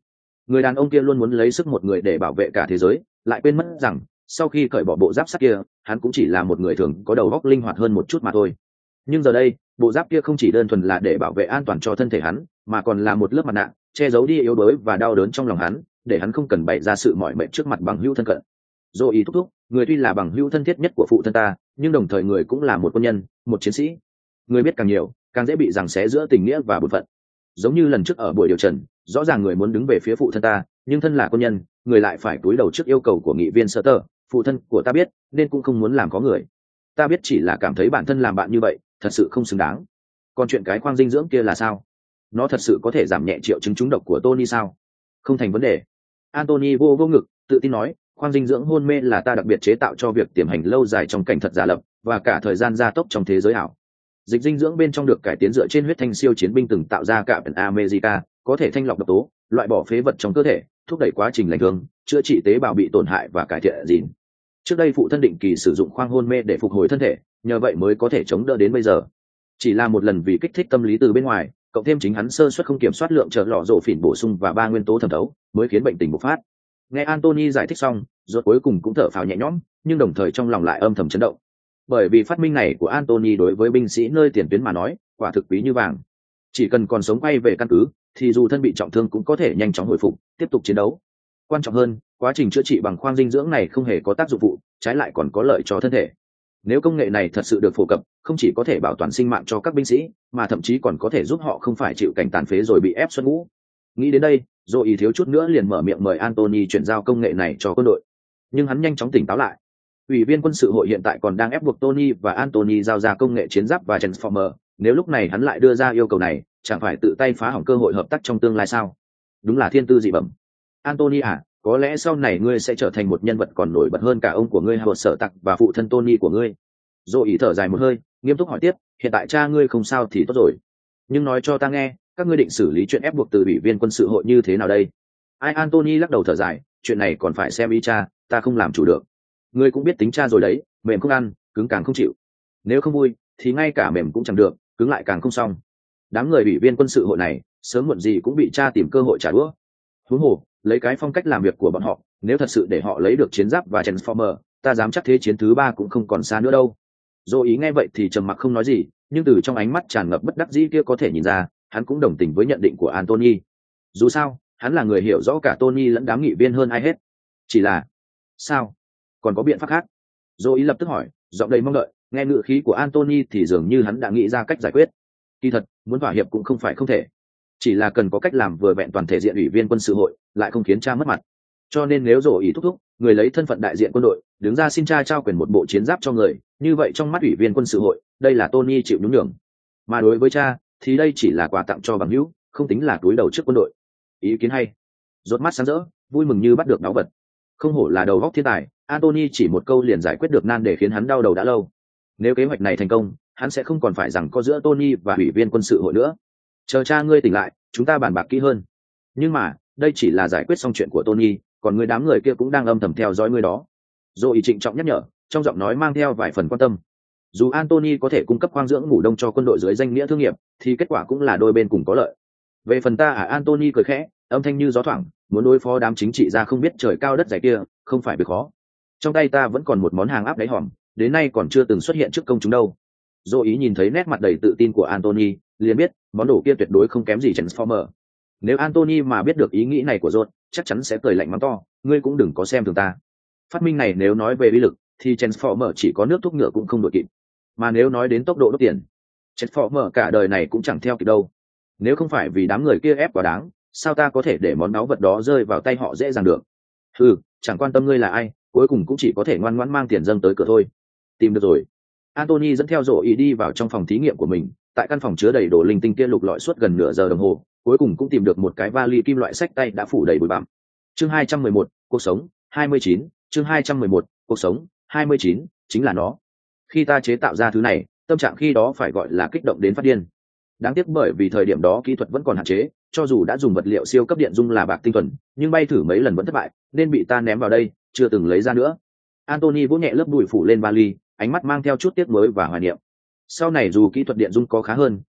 Người đàn ông kia luôn muốn lấy sức một người để bảo vệ cả thế giới, lại quên mất rằng sau khi cởi bỏ bộ giáp sắt kia, hắn cũng chỉ là một người thường có đầu óc linh hoạt hơn một chút mà thôi. Nhưng giờ đây, bộ giáp kia không chỉ đơn thuần là để bảo vệ an toàn cho thân thể hắn, mà còn là một lớp mặt nạ, che giấu đi yếu đuối và đau đớn trong lòng hắn, để hắn không cần bày ra sự mỏi mệt trước mặt bằng hữu thân cận. Dô ý thúc thúc, người tuy là bằng hữu thân thiết nhất của phụ thân ta, nhưng đồng thời người cũng là một quân nhân, một chiến sĩ. Người biết càng nhiều, càng dễ bị giằng xé giữa tình nghĩa và bổn phận. Giống như lần trước ở buổi điều trần, rõ ràng người muốn đứng về phía phụ thân ta, nhưng thân là quân nhân, người lại phải cúi đầu trước yêu cầu của nghị viên sở tờ. Phụ thân của ta biết, nên cũng không muốn làm có người. Ta biết chỉ là cảm thấy bản thân làm bạn như vậy, thật sự không xứng đáng. Còn chuyện cái khoang dinh dưỡng kia là sao? Nó thật sự có thể giảm nhẹ triệu chứng trúng độc của Tony sao? Không thành vấn đề. Anthony vô vô ngực, tự tin nói, khoang dinh dưỡng hôn mê là ta đặc biệt chế tạo cho việc tiềm hành lâu dài trong cảnh thật giả lập và cả thời gian gia tốc trong thế giới ảo. Dịch dinh dưỡng bên trong được cải tiến dựa trên huyết thanh siêu chiến binh từng tạo ra cả Captain America, có thể thanh lọc độc tố, loại bỏ phế vật trong cơ thể, thúc đẩy quá trình lành thương, chữa trị tế bào bị tổn hại và cải thiện gìn. Trước đây phụ thân định kỳ sử dụng khoang hôn mê để phục hồi thân thể, nhờ vậy mới có thể chống đỡ đến bây giờ. Chỉ là một lần vì kích thích tâm lý từ bên ngoài, cộng thêm chính hắn sơ suất không kiểm soát lượng trợ lọ rổ phỉn bổ sung và ba nguyên tố thẩm thấu, mới khiến bệnh tình bộc phát. Nghe Anthony giải thích xong, rốt cuối cùng cũng thở phào nhẹ nhõm, nhưng đồng thời trong lòng lại âm thầm chấn động. Bởi vì phát minh này của Anthony đối với binh sĩ nơi tiền tuyến mà nói, quả thực quý như vàng. Chỉ cần còn sống quay về căn cứ, thì dù thân bị trọng thương cũng có thể nhanh chóng hồi phục, tiếp tục chiến đấu. Quan trọng hơn, quá trình chữa trị bằng khoang dinh dưỡng này không hề có tác dụng phụ, trái lại còn có lợi cho thân thể. Nếu công nghệ này thật sự được phổ cập, không chỉ có thể bảo toàn sinh mạng cho các binh sĩ, mà thậm chí còn có thể giúp họ không phải chịu cảnh tàn phế rồi bị ép xuất ngũ. Nghĩ đến đây, rồi thiếu chút nữa liền mở miệng mời Anthony chuyển giao công nghệ này cho quân đội. Nhưng hắn nhanh chóng tỉnh táo lại. Ủy viên quân sự hội hiện tại còn đang ép buộc Tony và Anthony giao ra công nghệ chiến giáp và Transformer, nếu lúc này hắn lại đưa ra yêu cầu này, chẳng phải tự tay phá hỏng cơ hội hợp tác trong tương lai sao? Đúng là thiên tư dị bẩm. Anthony à, có lẽ sau này ngươi sẽ trở thành một nhân vật còn nổi bật hơn cả ông của ngươi Howard Sở Tặc và phụ thân Tony của ngươi. Rồi ý thở dài một hơi, nghiêm túc hỏi tiếp, hiện tại cha ngươi không sao thì tốt rồi. Nhưng nói cho ta nghe, các ngươi định xử lý chuyện ép buộc từ ủy viên quân sự hội như thế nào đây? Ai Anthony lắc đầu thở dài, chuyện này còn phải xem ý cha, ta không làm chủ được. Ngươi cũng biết tính cha rồi đấy, mềm không ăn, cứng càng không chịu. Nếu không vui, thì ngay cả mềm cũng chẳng được, cứng lại càng không xong. Đám người ủy viên quân sự hội này, sớm muộn gì cũng bị cha tìm cơ hội trả đũa. Huống hồ, lấy cái phong cách làm việc của bọn họ, nếu thật sự để họ lấy được chiến giáp và Transformer, ta dám chắc thế chiến thứ ba cũng không còn xa nữa đâu. Dô ý nghe vậy thì trầm mặc không nói gì, nhưng từ trong ánh mắt tràn ngập bất đắc dĩ kia có thể nhìn ra, hắn cũng đồng tình với nhận định của Anthony. Dù sao, hắn là người hiểu rõ cả Tony lẫn đám nghị viên hơn ai hết. Chỉ là, sao? Còn có biện pháp khác? Dô ý lập tức hỏi, giọng đầy mong đợi, nghe ngữ khí của Anthony thì dường như hắn đã nghĩ ra cách giải quyết. Kỳ thật, muốn thỏa hiệp cũng không phải không thể. Chỉ là cần có cách làm vừa vẹn toàn thể diện ủy viên quân sự hội, lại không khiến cha mất mặt. Cho nên nếu Dô ý thúc thúc, người lấy thân phận đại diện quân đội, đứng ra xin cha trao quyền một bộ chiến giáp cho người, như vậy trong mắt ủy viên quân sự hội, đây là Tony chịu nhún nhường. Mà đối với cha, thì đây chỉ là quà tặng cho bằng hữu, không tính là túi đầu trước quân đội. Ý kiến hay. Rốt mắt sáng rỡ, vui mừng như bắt được báu vật. Không hổ là đầu góc thiên tài, Anthony chỉ một câu liền giải quyết được nan để khiến hắn đau đầu đã lâu. Nếu kế hoạch này thành công, hắn sẽ không còn phải rằng có giữa Tony và ủy viên quân sự hội nữa. Chờ cha ngươi tỉnh lại, chúng ta bàn bạc kỹ hơn. Nhưng mà, đây chỉ là giải quyết xong chuyện của Tony, còn người đám người kia cũng đang âm thầm theo dõi ngươi đó. Rồi trịnh trọng nhắc nhở, trong giọng nói mang theo vài phần quan tâm. Dù Anthony có thể cung cấp khoang dưỡng ngủ đông cho quân đội dưới danh nghĩa thương nghiệp, thì kết quả cũng là đôi bên cùng có lợi. Về phần ta à, Anthony cười khẽ, âm thanh như gió thoảng, muốn đối phó đám chính trị gia không biết trời cao đất dày kia, không phải việc khó. Trong tay ta vẫn còn một món hàng áp đáy hòm, đến nay còn chưa từng xuất hiện trước công chúng đâu. Dô ý nhìn thấy nét mặt đầy tự tin của Anthony, liền biết món đồ kia tuyệt đối không kém gì Transformer. Nếu Anthony mà biết được ý nghĩ này của Rốt, chắc chắn sẽ cười lạnh mắng to, ngươi cũng đừng có xem thường ta. Phát minh này nếu nói về uy lực, thì Transformer chỉ có nước thuốc ngựa cũng không đội kịp. Mà nếu nói đến tốc độ đốt tiền, Transformer cả đời này cũng chẳng theo kịp đâu. Nếu không phải vì đám người kia ép quá đáng, sao ta có thể để món báu vật đó rơi vào tay họ dễ dàng được? Ừ, chẳng quan tâm ngươi là ai, cuối cùng cũng chỉ có thể ngoan ngoãn mang tiền dâng tới cửa thôi. Tìm được rồi. Anthony dẫn theo Rỗ ý đi vào trong phòng thí nghiệm của mình, tại căn phòng chứa đầy đồ linh tinh kia lục lọi suốt gần nửa giờ đồng hồ, cuối cùng cũng tìm được một cái vali kim loại xách tay đã phủ đầy bụi bặm. Chương hai trăm mười một, cuộc sống, hai mươi chín, chương hai trăm mười một, cuộc sống, hai mươi chín, chính là nó. Khi ta chế tạo ra thứ này, tâm trạng khi đó phải gọi là kích động đến phát điên. Đáng tiếc bởi vì thời điểm đó kỹ thuật vẫn còn hạn chế, cho dù đã dùng vật liệu siêu cấp điện dung là bạc tinh thuần, nhưng bay thử mấy lần vẫn thất bại, nên bị ta ném vào đây, chưa từng lấy ra nữa. Anthony vỗ nhẹ lớp bụi phủ lên vali, ánh mắt mang theo chút tiếc mới và hoài niệm. Sau này dù kỹ thuật điện dung có khá hơn,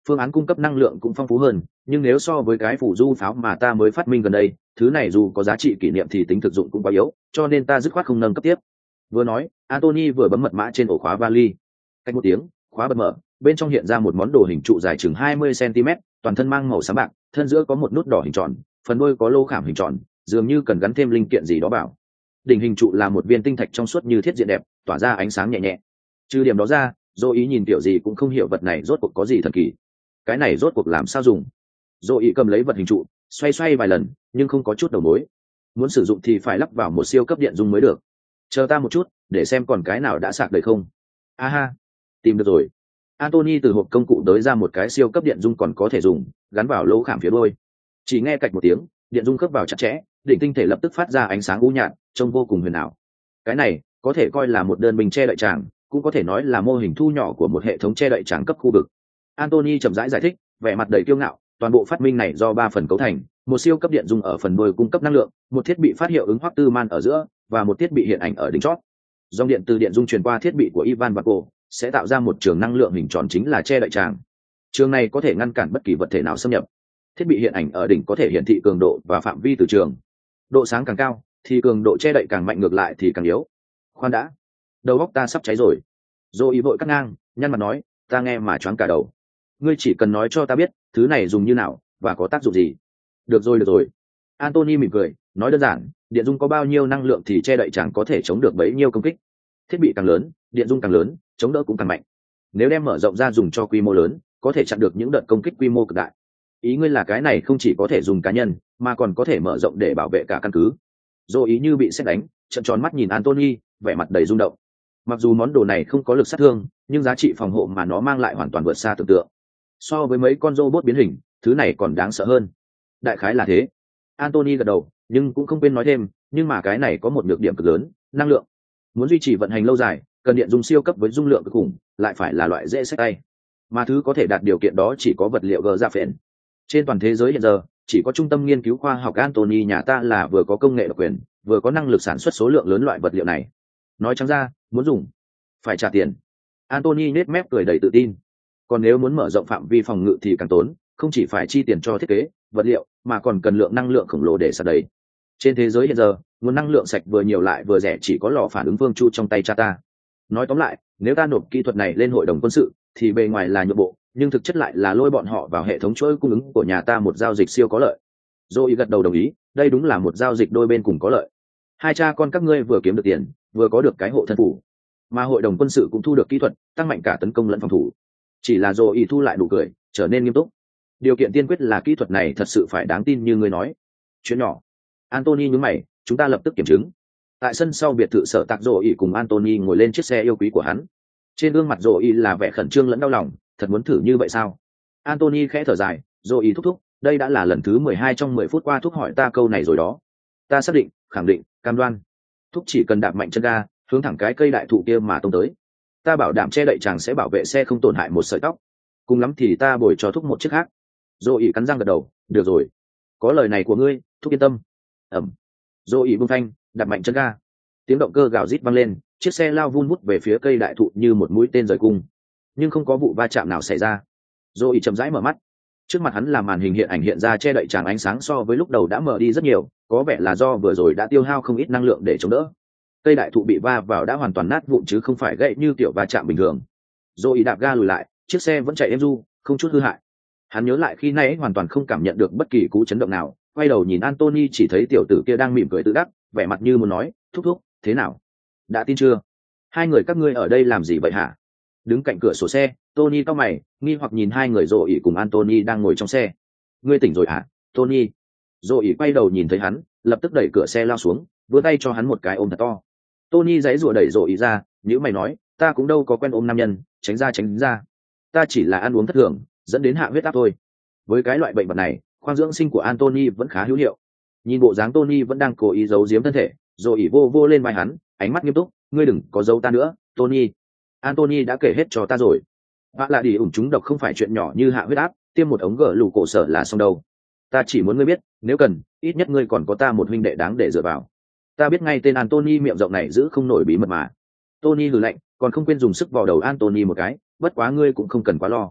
phương án cung cấp năng lượng cũng phong phú hơn, nhưng nếu so với cái phủ du pháo mà ta mới phát minh gần đây, thứ này dù có giá trị kỷ niệm thì tính thực dụng cũng quá yếu, cho nên ta dứt khoát không nâng cấp tiếp. Vừa nói, Anthony vừa bấm mật mã trên ổ khóa vali. Cách một tiếng, khóa bật mở, bên trong hiện ra một món đồ hình trụ dài chừng hai mươi xăng-ti-mét, toàn thân mang màu xám bạc, thân giữa có một nút đỏ hình tròn, phần đuôi có lô khảm hình tròn, dường như cần gắn thêm linh kiện gì đó vào. Đỉnh hình trụ là một viên tinh thạch trong suốt như thiết diện đẹp, tỏa ra ánh sáng nhẹ nhẹ. Trừ điểm đó ra, Dô ý nhìn kiểu gì cũng không hiểu vật này rốt cuộc có gì thần kỳ. Cái này rốt cuộc làm sao dùng? Dô ý cầm lấy vật hình trụ, xoay xoay vài lần, nhưng không có chút đầu mối. Muốn sử dụng thì phải lắp vào một siêu cấp điện dung mới được. Chờ ta một chút, để xem còn cái nào đã sạc đầy không. A ha, tìm được rồi. Anthony từ hộp công cụ tới ra một cái siêu cấp điện dung còn có thể dùng, gắn vào lỗ khảm phía đuôi. Chỉ nghe cạch một tiếng, điện dung khớp vào chặt chẽ, đỉnh tinh thể lập tức phát ra ánh sáng u nhạt, trông vô cùng huyền ảo. Cái này có thể coi là một đơn bình che đậy tràng, cũng có thể nói là mô hình thu nhỏ của một hệ thống che đậy tràng cấp khu vực. Anthony chậm rãi giải thích, vẻ mặt đầy kiêu ngạo, toàn bộ phát minh này do ba phần cấu thành, một siêu cấp điện dung ở phần đuôi cung cấp năng lượng, một thiết bị phát hiệu ứng hoắc tư man ở giữa, và một thiết bị hiện ảnh ở đỉnh chót. Dòng điện từ điện dung truyền qua thiết bị của Ivan và cô sẽ tạo ra một trường năng lượng hình tròn chính là che đậy tràng. Trường này có thể ngăn cản bất kỳ vật thể nào xâm nhập. Thiết bị hiện ảnh ở đỉnh có thể hiển thị cường độ và phạm vi từ trường. Độ sáng càng cao thì cường độ che đậy càng mạnh, ngược lại thì càng yếu. Khoan đã, đầu óc ta sắp cháy rồi. Dô ý vội cắt ngang, nhăn mặt nói, ta nghe mà choáng cả đầu. Ngươi chỉ cần nói cho ta biết thứ này dùng như nào và có tác dụng gì. Được rồi được rồi. Anthony mỉm cười, nói đơn giản, điện dung có bao nhiêu năng lượng thì che đậy chẳng có thể chống được bấy nhiêu công kích. Thiết bị càng lớn, điện dung càng lớn, chống đỡ cũng càng mạnh. Nếu đem mở rộng ra dùng cho quy mô lớn, có thể chặn được những đợt công kích quy mô cực đại. Ý ngươi là cái này không chỉ có thể dùng cá nhân, mà còn có thể mở rộng để bảo vệ cả căn cứ. Dô ý như bị sét đánh, trợn tròn mắt nhìn Anthony, vẻ mặt đầy rung động. Mặc dù món đồ này không có lực sát thương, nhưng giá trị phòng hộ mà nó mang lại hoàn toàn vượt xa tưởng tượng. So với mấy con robot biến hình, thứ này còn đáng sợ hơn. Đại khái là thế. Anthony gật đầu, nhưng cũng không quên nói thêm, nhưng mà cái này có một nhược điểm cực lớn, năng lượng. Muốn duy trì vận hành lâu dài, cần điện dung siêu cấp với dung lượng cực khủng, lại phải là loại dễ xách tay. Mà thứ có thể đạt điều kiện đó chỉ có vật liệu gờ ra phện. Trên toàn thế giới hiện giờ, chỉ có trung tâm nghiên cứu khoa học Anthony nhà ta là vừa có công nghệ độc quyền, vừa có năng lực sản xuất số lượng lớn loại vật liệu này. Nói trắng ra, muốn dùng, phải trả tiền. Anthony nết mép cười đầy tự tin. Còn nếu muốn mở rộng phạm vi phòng ngự thì càng tốn, không chỉ phải chi tiền cho thiết kế, vật liệu, mà còn cần lượng năng lượng khổng lồ để sạc đầy. Trên thế giới hiện giờ, nguồn năng lượng sạch vừa nhiều lại vừa rẻ chỉ có lò phản ứng Vương Chu trong tay cha ta. Nói tóm lại, nếu ta nộp kỹ thuật này lên hội đồng quân sự, thì bề ngoài là nhượng bộ, nhưng thực chất lại là lôi bọn họ vào hệ thống chuỗi cung ứng của nhà ta, một giao dịch siêu có lợi. Joey gật đầu đồng ý, đây đúng là một giao dịch đôi bên cùng có lợi. Hai cha con các ngươi vừa kiếm được tiền, vừa có được cái hộ thân phủ, mà hội đồng quân sự cũng thu được kỹ thuật, tăng mạnh cả tấn công lẫn phòng thủ. Chỉ là Joey thu lại nụ cười, trở nên nghiêm túc. Điều kiện tiên quyết là kỹ thuật này thật sự phải đáng tin như ngươi nói. Chuyện nhỏ. Anthony nhướng mày, chúng ta lập tức kiểm chứng. Tại sân sau biệt thự sở tạc Joey cùng Anthony ngồi lên chiếc xe yêu quý của hắn. Trên gương mặt Joey là vẻ khẩn trương lẫn đau lòng, thật muốn thử như vậy sao? Anthony khẽ thở dài, Joey thúc thúc, đây đã là lần thứ mười hai trong mười phút qua thúc hỏi ta câu này rồi đó. Ta xác định, khẳng định, cam đoan. Thúc chỉ cần đạp mạnh chân ga, hướng thẳng cái cây đại thụ kia mà tông tới. Ta bảo đảm che đậy chàng sẽ bảo vệ xe không tổn hại một sợi tóc. Cùng lắm thì ta bồi cho thúc một chiếc khác. Joey cắn răng gật đầu, được rồi. Có lời này của ngươi, thúc yên tâm. Ẩm. Joey buông phanh, đạp mạnh chân ga. Tiếng động cơ gào rít vang lên, chiếc xe lao vun vút về phía cây đại thụ như một mũi tên rời cung, nhưng không có vụ va chạm nào xảy ra. Joey chậm rãi mở mắt. Trước mặt hắn là màn hình hiện ảnh hiện ra che đậy tràng ánh sáng so với lúc đầu đã mờ đi rất nhiều, có vẻ là do vừa rồi đã tiêu hao không ít năng lượng để chống đỡ. Cây đại thụ bị va vào đã hoàn toàn nát vụn chứ không phải gãy như kiểu va chạm bình thường. Joey đạp ga lùi lại, chiếc xe vẫn chạy êm du, không chút hư hại. Hắn nhớ lại khi nãy hoàn toàn không cảm nhận được bất kỳ cú chấn động nào, quay đầu nhìn Anthony chỉ thấy tiểu tử kia đang mỉm cười tự đắc, vẻ mặt như muốn nói, thúc thúc, thế nào? Đã tin chưa? Hai người các ngươi ở đây làm gì vậy hả? Đứng cạnh cửa sổ xe, Tony cau mày, nghi hoặc nhìn hai người Joey cùng Anthony đang ngồi trong xe. Ngươi tỉnh rồi hả, Tony? Joey quay đầu nhìn thấy hắn, lập tức đẩy cửa xe lao xuống, vươn tay cho hắn một cái ôm thật to. Tony giãy giụa đẩy Joey ra, nhíu mày nói, ta cũng đâu có quen ôm nam nhân, tránh ra tránh ra. Ta chỉ là ăn uống thất thường, dẫn đến hạ huyết áp thôi. Với cái loại bệnh vật này, khoang dưỡng sinh của Anthony vẫn khá hữu hiệu. Nhìn bộ dáng Tony vẫn đang cố ý giấu giếm thân thể, Joey vô vô lên vai hắn, ánh mắt nghiêm túc, ngươi đừng có giấu ta nữa, Tony. Anthony đã kể hết cho ta rồi. Vạ lạ đi ủng chúng độc không phải chuyện nhỏ như hạ huyết áp, tiêm một ống gỡ lù cổ sở là xong đâu. Ta chỉ muốn ngươi biết, nếu cần, ít nhất ngươi còn có ta một huynh đệ đáng để dựa vào. Ta biết ngay tên Anthony miệng rộng này giữ không nổi bí mật mà. Tony hừ lạnh, còn không quên dùng sức vào đầu Anthony một cái, bất quá ngươi cũng không cần quá lo.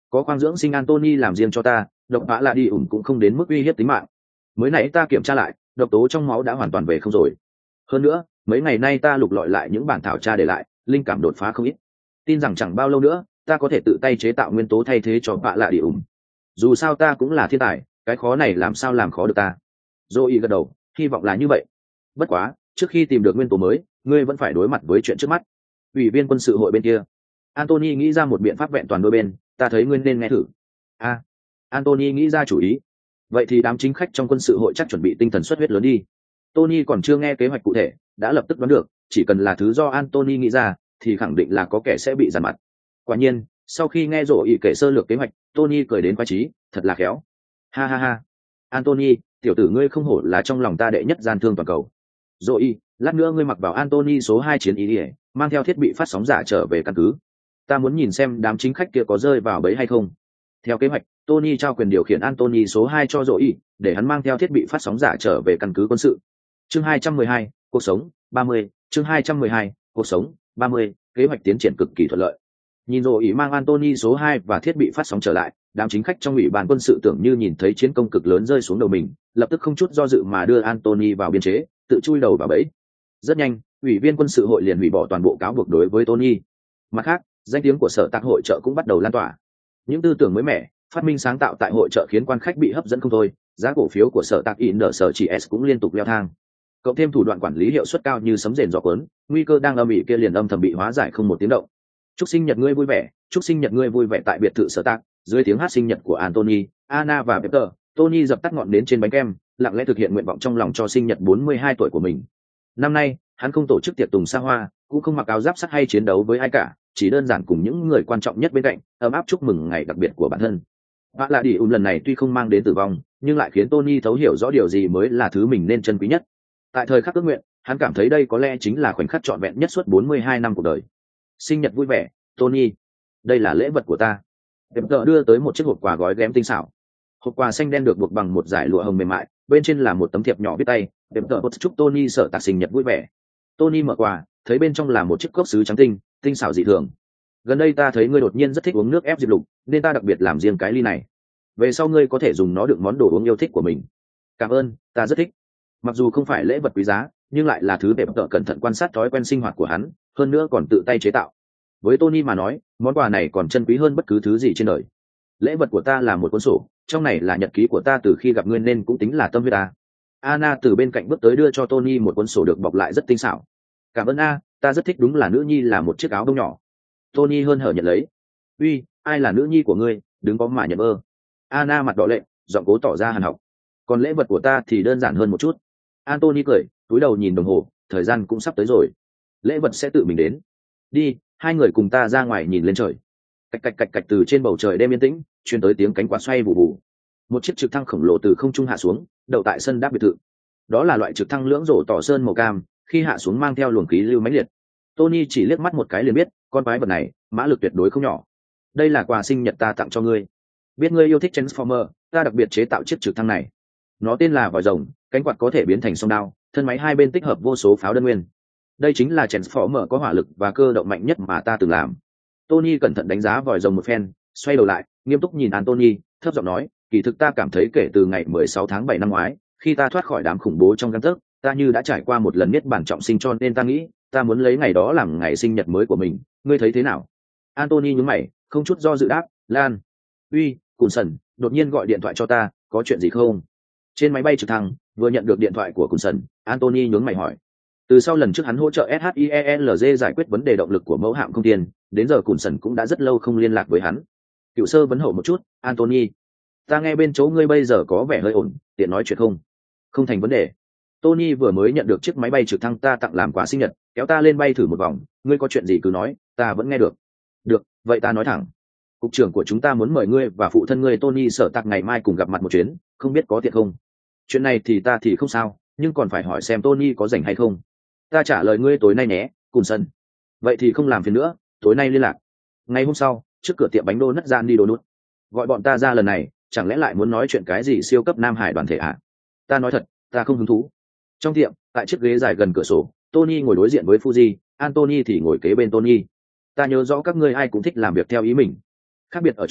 có khoang dưỡng sinh Anthony làm riêng cho ta, độc bã là đi ủng cũng không đến mức uy hiếp tính mạng. Mới nãy ta kiểm tra lại, độc tố trong máu đã hoàn toàn về không rồi. Hơn nữa, mấy ngày nay ta lục lọi lại những bản thảo tra để lại, linh cảm đột phá không ít. Tin rằng chẳng bao lâu nữa, ta có thể tự tay chế tạo nguyên tố thay thế cho bạ lạ đi ủng. Dù sao ta cũng là thiên tài, cái khó này làm sao làm khó được ta. Zoe gật đầu, hy vọng là như vậy. Bất quá, trước khi tìm được nguyên tố mới, ngươi vẫn phải đối mặt với chuyện trước mắt. Ủy viên quân sự hội bên kia, Anthony nghĩ ra một biện pháp vẹn toàn đôi bên, ta thấy ngươi nên nghe thử. A, à, Anthony nghĩ ra chủ ý. Vậy thì đám chính khách trong quân sự hội chắc chuẩn bị tinh thần xuất huyết lớn đi. Tony còn chưa nghe kế hoạch cụ thể, đã lập tức đoán được, chỉ cần là thứ do Anthony nghĩ ra, thì khẳng định là có kẻ sẽ bị giàn mặt. Quả nhiên, sau khi nghe rộ ý kể sơ lược kế hoạch, Tony cười đến khoái chí, thật là khéo. Ha ha ha. Anthony, tiểu tử ngươi không hổ là trong lòng ta đệ nhất gian thương toàn cầu. Rộ ý, lát nữa ngươi mặc vào Anthony số hai chiến ý đi, mang theo thiết bị phát sóng giả trở về căn cứ. Ta muốn nhìn xem đám chính khách kia có rơi vào bẫy hay không. Theo kế hoạch, Tony trao quyền điều khiển Anthony số hai cho Zoe, để hắn mang theo thiết bị phát sóng giả trở về căn cứ quân sự. Chương hai trăm mười hai, cuộc sống, ba mươi, chương hai trăm mười hai, cuộc sống, ba mươi, kế hoạch tiến triển cực kỳ thuận lợi. Nhìn Zoe mang Anthony số hai và thiết bị phát sóng trở lại, đám chính khách trong ủy ban quân sự tưởng như nhìn thấy chiến công cực lớn rơi xuống đầu mình, lập tức không chút do dự mà đưa Anthony vào biên chế, tự chui đầu vào bẫy. Rất nhanh, ủy viên quân sự hội liền hủy bỏ toàn bộ cáo buộc đối với Tony. Mặt khác, danh tiếng của sở tạc hội trợ cũng bắt đầu lan tỏa. Những tư tưởng mới mẻ, phát minh sáng tạo tại hội trợ khiến quan khách bị hấp dẫn không thôi, giá cổ phiếu của sở tạc in sở chỉ s cũng liên tục leo thang. Cộng thêm thủ đoạn quản lý hiệu suất cao như sấm rền gió cuốn, nguy cơ đang âm ỉ kia liền âm thầm bị hóa giải không một tiếng động. Chúc sinh nhật ngươi vui vẻ, chúc sinh nhật ngươi vui vẻ tại biệt thự sở tạc, dưới tiếng hát sinh nhật của Anthony, Anna và Peter, Tony dập tắt ngọn nến trên bánh kem, lặng lẽ thực hiện nguyện vọng trong lòng cho sinh nhật bốn mươi hai tuổi của mình. Năm nay, hắn không tổ chức tiệc tùng xa hoa, cũng không mặc áo giáp sắt hay chiến đấu với ai cả, chỉ đơn giản cùng những người quan trọng nhất bên cạnh, ấm áp chúc mừng ngày đặc biệt của bản thân. Và là đi ùn lần này tuy không mang đến tử vong, nhưng lại khiến Tony thấu hiểu rõ điều gì mới là thứ mình nên trân quý nhất. Tại thời khắc ước nguyện, hắn cảm thấy đây có lẽ chính là khoảnh khắc trọn vẹn nhất suốt bốn mươi hai năm cuộc đời. Sinh nhật vui vẻ, Tony. Đây là lễ vật của ta. Em tợ đưa tới một chiếc hộp quà gói ghém tinh xảo. Hộp quà xanh đen được buộc bằng một dải lụa hồng mềm mại, bên trên là một tấm thiệp nhỏ viết tay. Em tợ chúc Tony sở tạc sinh nhật vui vẻ. Tony mở quà, thấy bên trong là một chiếc cốc sứ trắng tinh, tinh xảo dị thường. Gần đây ta thấy ngươi đột nhiên rất thích uống nước ép diệp lục, nên ta đặc biệt làm riêng cái ly này. Về sau ngươi có thể dùng nó đựng món đồ uống yêu thích của mình. Cảm ơn, ta rất thích. Mặc dù không phải lễ vật quý giá, nhưng lại là thứ đẹp tợ cẩn thận quan sát thói quen sinh hoạt của hắn, hơn nữa còn tự tay chế tạo. Với Tony mà nói, món quà này còn chân quý hơn bất cứ thứ gì trên đời. Lễ vật của ta là một cuốn sổ, trong này là nhật ký của ta từ khi gặp ngươi nên cũng tính là tâm huyết ta. Anna từ bên cạnh bước tới đưa cho Tony một cuốn sổ được bọc lại rất tinh xảo. Cảm ơn a, ta rất thích, đúng là nữ nhi là một chiếc áo bông nhỏ. Tony hơn hở nhận lấy. Uy, ai là nữ nhi của ngươi, đừng có mà nhận ơ. Anna mặt đỏ lệ, giọng cố tỏ ra hàn học. Còn lễ vật của ta thì đơn giản hơn một chút. Anthony cười, cúi đầu nhìn đồng hồ, thời gian cũng sắp tới rồi. Lễ vật sẽ tự mình đến. Đi, hai người cùng ta ra ngoài nhìn lên trời. Cạch cạch cạch cạch, từ trên bầu trời đêm yên tĩnh, truyền tới tiếng cánh quạt xoay vù vù. Một chiếc trực thăng khổng lồ từ không trung hạ xuống, đậu tại sân đáp biệt thự. Đó là loại trực thăng lưỡng rổ tỏ sơn màu cam, khi hạ xuống mang theo luồng khí lưu mãnh liệt. Tony chỉ liếc mắt một cái liền biết, con quái vật này, mã lực tuyệt đối không nhỏ. Đây là quà sinh nhật ta tặng cho ngươi. Biết ngươi yêu thích Transformer, ta đặc biệt chế tạo chiếc trực thăng này. Nó tên là vòi rồng, cánh quạt có thể biến thành song đao, thân máy hai bên tích hợp vô số pháo đơn nguyên. Đây chính là Transformer có hỏa lực và cơ động mạnh nhất mà ta từng làm. Tony cẩn thận đánh giá vòi rồng một phen, xoay đầu lại, nghiêm túc nhìn Anthony, thấp giọng nói, kỳ thực ta cảm thấy kể từ ngày mười sáu tháng bảy năm ngoái, khi ta thoát khỏi đám khủng bố trong gang tấc, ta như đã trải qua một lần niết bàn trọng sinh, cho nên ta nghĩ, ta muốn lấy ngày đó làm ngày sinh nhật mới của mình, ngươi thấy thế nào? Anthony nhướng mày, không chút do dự đáp, Lan. Uy, Cùn Sần, đột nhiên gọi điện thoại cho ta, có chuyện gì không? Trên máy bay trực thăng, vừa nhận được điện thoại của Cùn Sần, Anthony nhướng mày hỏi. Từ sau lần trước hắn hỗ trợ ét hát i e lờ giê giải quyết vấn đề động lực của mẫu hạm không tiền, đến giờ Cùn Sần cũng đã rất lâu không liên lạc với hắn. Cựu sơ vấn hậu một chút, Anthony, ta nghe bên chỗ ngươi bây giờ có vẻ hơi ổn, tiện nói chuyện không? Không thành vấn đề. Tony vừa mới nhận được chiếc máy bay trực thăng ta tặng làm quà sinh nhật, kéo ta lên bay thử một vòng, ngươi có chuyện gì cứ nói, ta vẫn nghe được. Được, vậy ta nói thẳng. Cục trưởng của chúng ta muốn mời ngươi và phụ thân ngươi Tony Sở Tạc ngày mai cùng gặp mặt một chuyến, không biết có tiện không? Chuyện này thì ta thì không sao, nhưng còn phải hỏi xem Tony có rảnh hay không. Ta trả lời ngươi tối nay nhé, Cùn Sân. Vậy thì không làm phiền nữa, tối nay liên lạc. Ngày hôm sau, trước cửa tiệm bánh đô nất gian đi đồ nút. Gọi bọn ta ra lần này, chẳng lẽ lại muốn nói chuyện cái gì siêu cấp Nam Hải đoàn thể à? Ta nói thật, ta không hứng thú. Trong tiệm, tại chiếc ghế dài gần cửa sổ, Tony ngồi đối diện với Fuji, Anthony thì ngồi kế bên Tony. Ta nhớ rõ các ngươi ai cũng thích làm việc theo ý mình. Khác biệt ở chỗ,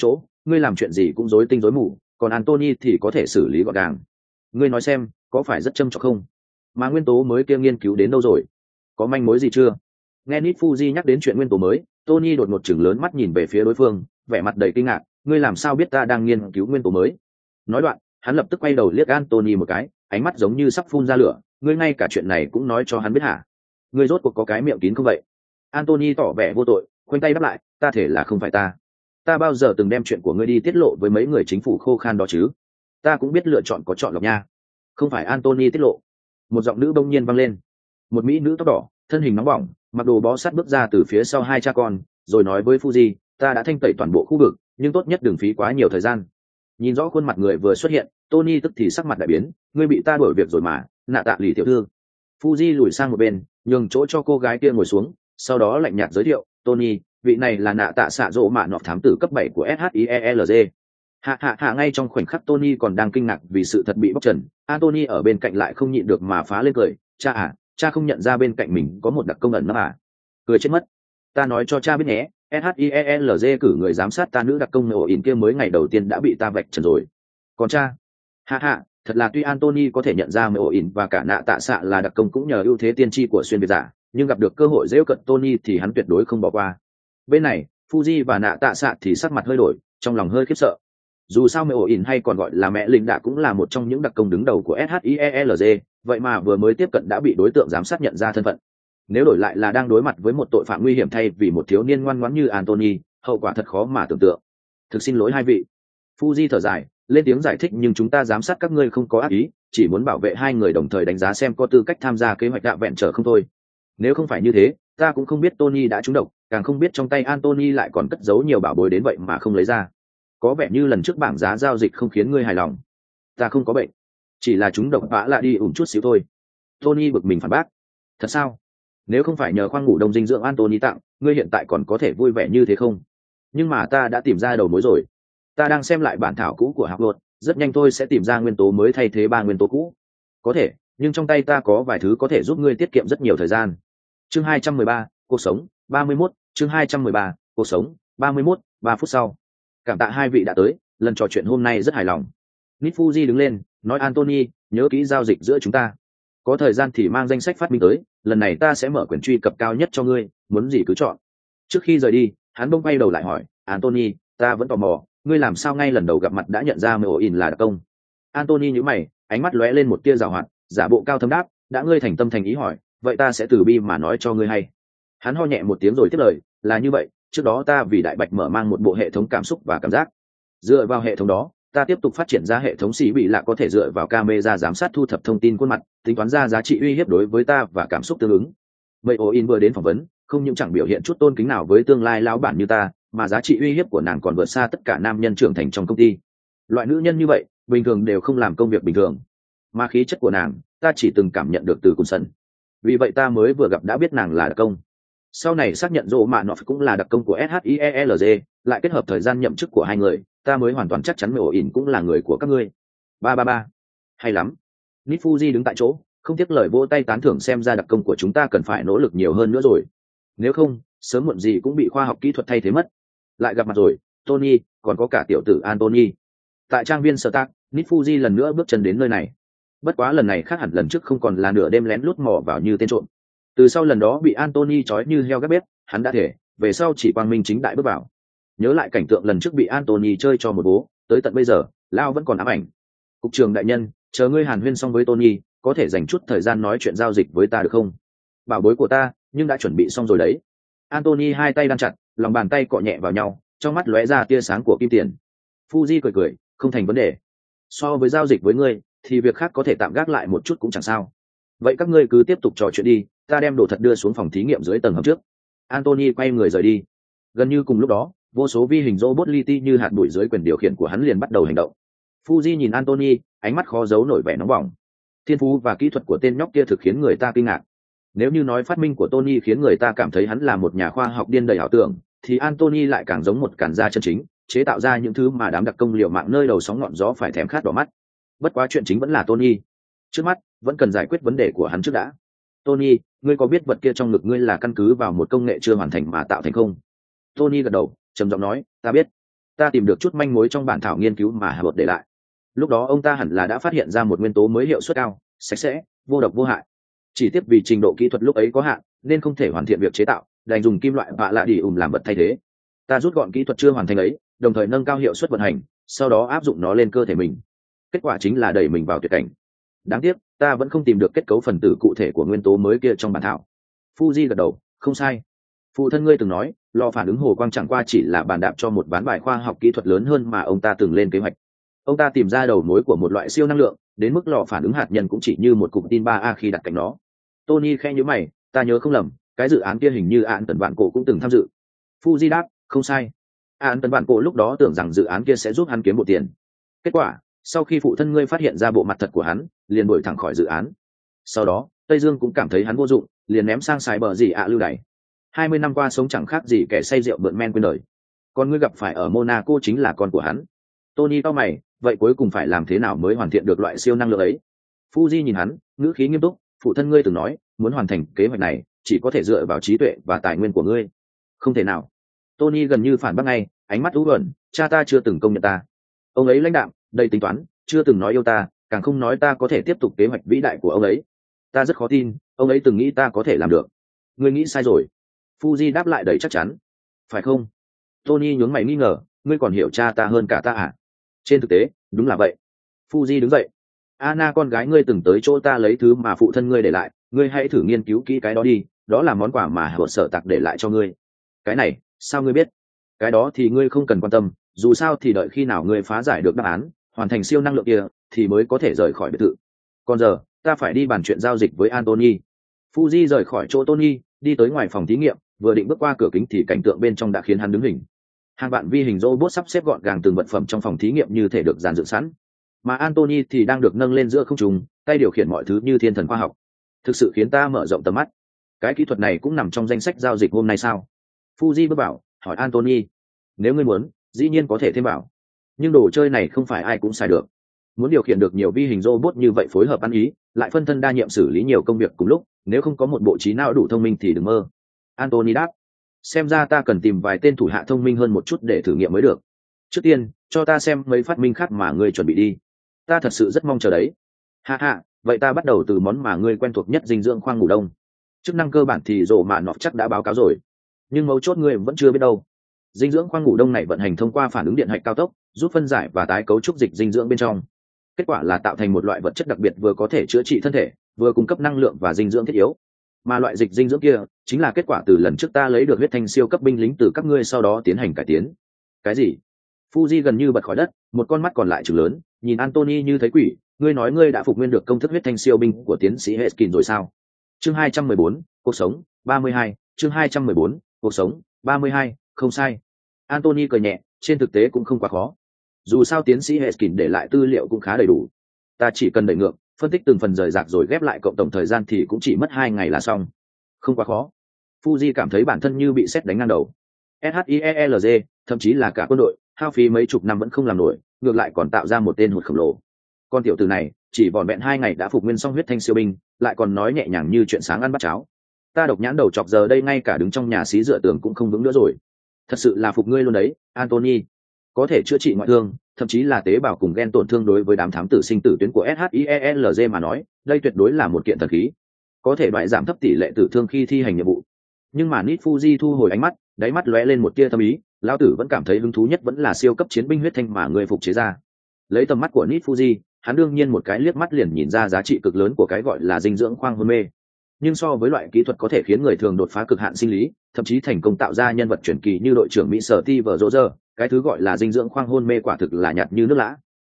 ngươi làm chuyện gì cũng rối tinh rối mù, còn Anthony thì có thể xử lý gọn gàng. Ngươi nói xem, có phải rất châm chọc không? Mà nguyên tố mới kia nghiên cứu đến đâu rồi? Có manh mối gì chưa? Nghe Nit Fuji nhắc đến chuyện nguyên tố mới, Tony đột ngột chừng lớn mắt nhìn về phía đối phương, vẻ mặt đầy kinh ngạc. Ngươi làm sao biết ta đang nghiên cứu nguyên tố mới? Nói đoạn, hắn lập tức quay đầu liếc Anthony một cái, ánh mắt giống như sắp phun ra lửa. Ngươi ngay cả chuyện này cũng nói cho hắn biết hả? Ngươi rốt cuộc có cái miệng kín không vậy? Anthony tỏ vẻ vô tội, khoanh tay đáp lại, ta thể là không phải ta. Ta bao giờ từng đem chuyện của ngươi đi tiết lộ với mấy người chính phủ khô khan đó chứ? Ta cũng biết lựa chọn có chọn lọc nha. Không phải Anthony tiết lộ. Một giọng nữ bỗng nhiên vang lên. Một mỹ nữ tóc đỏ, thân hình nóng bỏng, mặc đồ bó sát bước ra từ phía sau hai cha con, rồi nói với Fuji, ta đã thanh tẩy toàn bộ khu vực, nhưng tốt nhất đừng phí quá nhiều thời gian. Nhìn rõ khuôn mặt người vừa xuất hiện, Tony tức thì sắc mặt đại biến, ngươi bị ta đuổi việc rồi mà, nạ tạ lì tiểu thư. Fuji lùi sang một bên, nhường chỗ cho cô gái kia ngồi xuống, sau đó lạnh nhạt giới thiệu, Tony, vị này là nạ tạ xạ rỗ mạ nọ thám tử cấp bảy của ét hát i e lờ giê. Hạ hạ hạ ngay trong khoảnh khắc Tony còn đang kinh ngạc vì sự thật bị bóc trần, Anthony ở bên cạnh lại không nhịn được mà phá lên cười, cha à, cha không nhận ra bên cạnh mình có một đặc công ẩn nấp à? Cười chết mất. Ta nói cho cha biết nhé, ét hát i e lờ giê cử người giám sát ta nữ đặc công ổ ỉn kia mới ngày đầu tiên đã bị ta vạch trần rồi. Còn cha, hạ hạ, thật là tuy Anthony có thể nhận ra ổ ỉn và cả nạ tạ xạ là đặc công cũng nhờ ưu thế tiên tri của xuyên việt giả, nhưng gặp được cơ hội giễu cận Tony thì hắn tuyệt đối không bỏ qua. Bên này, Fuji và nạ tạ xạ thì sắc mặt hơi đổi, trong lòng hơi khiếp sợ. Dù sao mẹ ổ ỉn hay còn gọi là mẹ linh đạ cũng là một trong những đặc công đứng đầu của ét hát i e lờ giê, vậy mà vừa mới tiếp cận đã bị đối tượng giám sát nhận ra thân phận. Nếu đổi lại là đang đối mặt với một tội phạm nguy hiểm thay vì một thiếu niên ngoan ngoãn như Anthony, hậu quả thật khó mà tưởng tượng. Thực xin lỗi hai vị. Fuji thở dài, lên tiếng giải thích, nhưng chúng ta giám sát các ngươi không có ác ý, chỉ muốn bảo vệ hai người đồng thời đánh giá xem có tư cách tham gia kế hoạch đạ vẹn trở không thôi. Nếu không phải như thế, ta cũng không biết Tony đã trúng độc, càng không biết trong tay Anthony lại còn cất giấu nhiều bảo bối đến vậy mà không lấy ra. Có vẻ như lần trước bảng giá giao dịch không khiến ngươi hài lòng. Ta không có bệnh, chỉ là chúng độc vã lại đi ủng chút xíu thôi. Tony bực mình phản bác. Thật sao? Nếu không phải nhờ khoang ngủ đông dinh dưỡng Anthony tặng, ngươi hiện tại còn có thể vui vẻ như thế không? Nhưng mà ta đã tìm ra đầu mối rồi. Ta đang xem lại bản thảo cũ của học luật, rất nhanh tôi sẽ tìm ra nguyên tố mới thay thế ba nguyên tố cũ. Có thể, nhưng trong tay ta có vài thứ có thể giúp ngươi tiết kiệm rất nhiều thời gian. Chương hai trăm mười ba, cuộc sống, ba mươi mốt, chương hai trăm mười ba, cuộc sống, ba mươi mốt, ba phút sau. Cảm tạ hai vị đã tới, lần trò chuyện hôm nay rất hài lòng. Nit Fuji đứng lên, nói Anthony, nhớ kỹ giao dịch giữa chúng ta. Có thời gian thì mang danh sách phát minh tới, lần này ta sẽ mở quyển truy cập cao nhất cho ngươi, muốn gì cứ chọn. Trước khi rời đi, hắn bỗng quay đầu lại hỏi, Anthony, ta vẫn tò mò, ngươi làm sao ngay lần đầu gặp mặt đã nhận ra Meo In là đặc công? Anthony nhíu mày, ánh mắt lóe lên một tia giảo hoạt, giả bộ cao thâm đáp, đã ngươi thành tâm thành ý hỏi, vậy ta sẽ từ bi mà nói cho ngươi hay. Hắn ho nhẹ một tiếng rồi tiếp lời, là như vậy, trước đó ta vì Đại Bạch mở mang một bộ hệ thống cảm xúc và cảm giác. Dựa vào hệ thống đó, ta tiếp tục phát triển ra hệ thống xì bị lạ có thể dựa vào camera giám sát thu thập thông tin khuôn mặt, tính toán ra giá trị uy hiếp đối với ta và cảm xúc tương ứng. Meo In vừa đến phỏng vấn, không những chẳng biểu hiện chút tôn kính nào với tương lai lão bản như ta, mà giá trị uy hiếp của nàng còn vượt xa tất cả nam nhân trưởng thành trong công ty. Loại nữ nhân như vậy, bình thường đều không làm công việc bình thường, mà khí chất của nàng, ta chỉ từng cảm nhận được từ Cùn Sân. Vì vậy ta mới vừa gặp đã biết nàng là đặc công. Sau này xác nhận Rô Mạ Nọt cũng là đặc công của ét hát i e lờ giê, lại kết hợp thời gian nhậm chức của hai người, ta mới hoàn toàn chắc chắn Meo In cũng là người của các ngươi. Ba ba ba, hay lắm. Nit Fuji đứng tại chỗ, không tiếc lời vỗ tay tán thưởng, xem ra đặc công của chúng ta cần phải nỗ lực nhiều hơn nữa rồi. Nếu không, sớm muộn gì cũng bị khoa học kỹ thuật thay thế mất. Lại gặp mặt rồi, Tony, còn có cả tiểu tử Anthony. Tại trang viên Stark, Nit Fuji lần nữa bước chân đến nơi này. Bất quá lần này khác hẳn lần trước, không còn là nửa đêm lén lút mò vào như tên trộm. Từ sau lần đó bị Anthony trói như heo gác bếp, hắn đã thể, về sau chỉ quang minh chính đại bước vào. Nhớ lại cảnh tượng lần trước bị Anthony chơi cho một bố, tới tận bây giờ, Lao vẫn còn ám ảnh. Cục trưởng đại nhân, chờ ngươi hàn huyên xong với Tony, có thể dành chút thời gian nói chuyện giao dịch với ta được không? Bảo bối của ta, nhưng đã chuẩn bị xong rồi đấy. Anthony hai tay đan chặt, lòng bàn tay cọ nhẹ vào nhau, trong mắt lóe ra tia sáng của kim tiền. Fuji cười cười, không thành vấn đề. So với giao dịch với ngươi, thì việc khác có thể tạm gác lại một chút cũng chẳng sao. Vậy các ngươi cứ tiếp tục trò chuyện đi, ta đem đồ thật đưa xuống phòng thí nghiệm dưới tầng hầm trước. Anthony quay người rời đi. Gần như cùng lúc đó, vô số vi hình robot li ti như hạt bụi dưới quyền điều khiển của hắn liền bắt đầu hành động. Fuji nhìn Anthony, ánh mắt khó giấu nổi vẻ nóng bỏng. Thiên phú và kỹ thuật của tên nhóc kia thực khiến người ta kinh ngạc. Nếu như nói phát minh của Tony khiến người ta cảm thấy hắn là một nhà khoa học điên đầy ảo tưởng, thì Anthony lại càng giống một cản gia chân chính, chế tạo ra những thứ mà đám đặc công liều mạng nơi đầu sóng ngọn gió phải thèm khát đỏ mắt. Bất quá chuyện chính vẫn là Tony. Trước mắt, vẫn cần giải quyết vấn đề của hắn trước đã. Tony, ngươi có biết vật kia trong ngực ngươi là căn cứ vào một công nghệ chưa hoàn thành mà tạo thành không? Tony gật đầu, trầm giọng nói, ta biết. Ta tìm được chút manh mối trong bản thảo nghiên cứu mà Hà Bột để lại. Lúc đó ông ta hẳn là đã phát hiện ra một nguyên tố mới hiệu suất cao, sạch sẽ, vô độc vô hại. Chỉ tiếc vì trình độ kỹ thuật lúc ấy có hạn nên không thể hoàn thiện việc chế tạo, đành dùng kim loại vạ lạ đi ùm làm vật thay thế. Ta rút gọn kỹ thuật chưa hoàn thành ấy, đồng thời nâng cao hiệu suất vận hành, sau đó áp dụng nó lên cơ thể mình. Kết quả chính là đẩy mình vào tuyệt cảnh. Đáng tiếc ta vẫn không tìm được kết cấu phần tử cụ thể của nguyên tố mới kia trong bản thảo. Fuji gật đầu, không sai. Phụ thân ngươi từng nói lò phản ứng hồ quang chẳng qua chỉ là bàn đạp cho một ván bài khoa học kỹ thuật lớn hơn mà ông ta từng lên kế hoạch. Ông ta tìm ra đầu mối của một loại siêu năng lượng, đến mức lò phản ứng hạt nhân cũng chỉ như một cục tin ba a khi đặt cạnh nó. Tony khẽ nhíu mày, ta nhớ không lầm cái dự án kia hình như án tần vạn cổ cũng từng tham dự. Fuji đáp, không sai. Án tần vạn cổ lúc đó tưởng rằng dự án kia sẽ giúp hắn kiếm một tiền. Kết quả sau khi phụ thân ngươi phát hiện ra bộ mặt thật của hắn, liền đuổi thẳng khỏi dự án. Sau đó Tây Dương cũng cảm thấy hắn vô dụng, liền ném sang xài bờ gì ạ lưu đày. Hai mươi năm qua sống chẳng khác gì kẻ say rượu bượn men quên đời. Còn ngươi gặp phải ở Monaco chính là con của hắn. Tony cau mày, vậy cuối cùng phải làm thế nào mới hoàn thiện được loại siêu năng lượng ấy? Fuji nhìn hắn, ngữ khí nghiêm túc, phụ thân ngươi từng nói muốn hoàn thành kế hoạch này chỉ có thể dựa vào trí tuệ và tài nguyên của ngươi. Không thể nào. Tony gần như phản bác ngay, ánh mắt u uẩn, cha ta chưa từng công nhận ta. Ông ấy lãnh đạm, đầy tính toán, chưa từng nói yêu ta, càng không nói ta có thể tiếp tục kế hoạch vĩ đại của ông ấy. Ta rất khó tin ông ấy từng nghĩ ta có thể làm được. Ngươi nghĩ sai rồi. Fuji đáp lại đầy chắc chắn. Phải không? Tony nhướng mày nghi ngờ, ngươi còn hiểu cha ta hơn cả ta à? Trên thực tế đúng là vậy. Fuji đứng dậy. Anna con gái ngươi từng tới chỗ ta lấy thứ mà phụ thân ngươi để lại, ngươi hãy thử nghiên cứu kỹ cái đó đi, đó là món quà mà Howard Sở Tạc để lại cho ngươi. Cái này sao ngươi biết? Cái đó thì ngươi không cần quan tâm, dù sao thì đợi khi nào ngươi phá giải được đáp án, hoàn thành siêu năng lượng kia thì mới có thể rời khỏi biệt thự. Còn giờ ta phải đi bàn chuyện giao dịch với Anthony. Fuji rời khỏi chỗ Tony, đi tới ngoài phòng thí nghiệm, vừa định bước qua cửa kính thì cảnh tượng bên trong đã khiến hắn đứng hình. Hàng vạn vi hình robot sắp xếp gọn gàng từng vật phẩm trong phòng thí nghiệm như thể được dàn dựng sẵn, mà Anthony thì đang được nâng lên giữa không trung, tay điều khiển mọi thứ như thiên thần khoa học. Thực sự khiến ta mở rộng tầm mắt. Cái kỹ thuật này cũng nằm trong danh sách giao dịch hôm nay sao? Fuji bước vào, hỏi Anthony. Nếu ngươi muốn, dĩ nhiên có thể thêm vào. Nhưng đồ chơi này không phải ai cũng xài được. Muốn điều khiển được nhiều vi hình robot như vậy phối hợp ăn ý, lại phân thân đa nhiệm xử lý nhiều công việc cùng lúc, nếu không có một bộ trí não đủ thông minh thì đừng mơ. Anthony đáp. Xem ra ta cần tìm vài tên thủ hạ thông minh hơn một chút để thử nghiệm mới được. Trước tiên cho ta xem mấy phát minh khác mà ngươi chuẩn bị đi. Ta thật sự rất mong chờ đấy. Ha ha, vậy ta bắt đầu từ món mà ngươi quen thuộc nhất, dinh dưỡng khoang ngủ đông. Chức năng cơ bản thì rổ mạ nọ chắc đã báo cáo rồi, nhưng mấu chốt ngươi vẫn chưa biết đâu. Dinh dưỡng khoang ngủ đông này vận hành thông qua phản ứng điện hạch cao tốc, giúp phân giải và tái cấu trúc dịch dinh dưỡng bên trong. Kết quả là tạo thành một loại vật chất đặc biệt vừa có thể chữa trị thân thể, vừa cung cấp năng lượng và dinh dưỡng thiết yếu. Mà loại dịch dinh dưỡng kia chính là kết quả từ lần trước ta lấy được huyết thanh siêu cấp binh lính từ các ngươi, sau đó tiến hành cải tiến. Cái gì? Fuji gần như bật khỏi đất, một con mắt còn lại trừng lớn, nhìn Anthony như thấy quỷ. Ngươi nói ngươi đã phục nguyên được công thức huyết thanh siêu binh của tiến sĩ Heskin rồi sao? Chương hai trăm mười bốn, cuộc sống, ba mươi hai, chương hai trăm mười bốn, cuộc sống, ba mươi hai, không sai. Anthony cười nhẹ, trên thực tế cũng không quá khó. Dù sao tiến sĩ Heskin để lại tư liệu cũng khá đầy đủ. Ta chỉ cần đẩy ngược, phân tích từng phần rời rạc rồi ghép lại cộng tổng thời gian thì cũng chỉ mất hai ngày là xong. Không quá khó. Fuji cảm thấy bản thân như bị sét đánh ngang đầu. SHIELZ, thậm chí là cả quân đội, hao phí mấy chục năm vẫn không làm nổi, ngược lại còn tạo ra một tên hụt khổng lồ. Con tiểu tử này chỉ vỏn vẹn hai ngày đã phục nguyên xong huyết thanh siêu binh, lại còn nói nhẹ nhàng như chuyện sáng ăn bát cháo. Ta độc nhãn đầu chọc giờ đây ngay cả đứng trong nhà xí dựa tường cũng không vững nữa rồi. Thật sự là phục ngươi luôn đấy, Anthony. Có thể chữa trị ngoại thương, thậm chí là tế bào cùng gen tổn thương. Đối với đám thám tử sinh tử tuyến của SHIELZ mà nói, đây tuyệt đối là một kiện thần khí. Có thể loại giảm thấp tỷ lệ tử thương khi thi hành nhiệm vụ. Nhưng mà Nit Fuji thu hồi ánh mắt, đáy mắt lóe lên một tia thâm ý. Lão tử vẫn cảm thấy hứng thú nhất vẫn là siêu cấp chiến binh huyết thanh mà người phục chế ra. Lấy tầm mắt của Nit Fuji, hắn đương nhiên một cái liếc mắt liền nhìn ra giá trị cực lớn của cái gọi là dinh dưỡng khoang hôn mê. Nhưng so với loại kỹ thuật có thể khiến người thường đột phá cực hạn sinh lý, thậm chí thành công tạo ra nhân vật truyền kỳ như đội trưởng Mỹ Sở Ti vở Rô Rơ, cái thứ gọi là dinh dưỡng khoang hôn mê quả thực là nhạt như nước lã.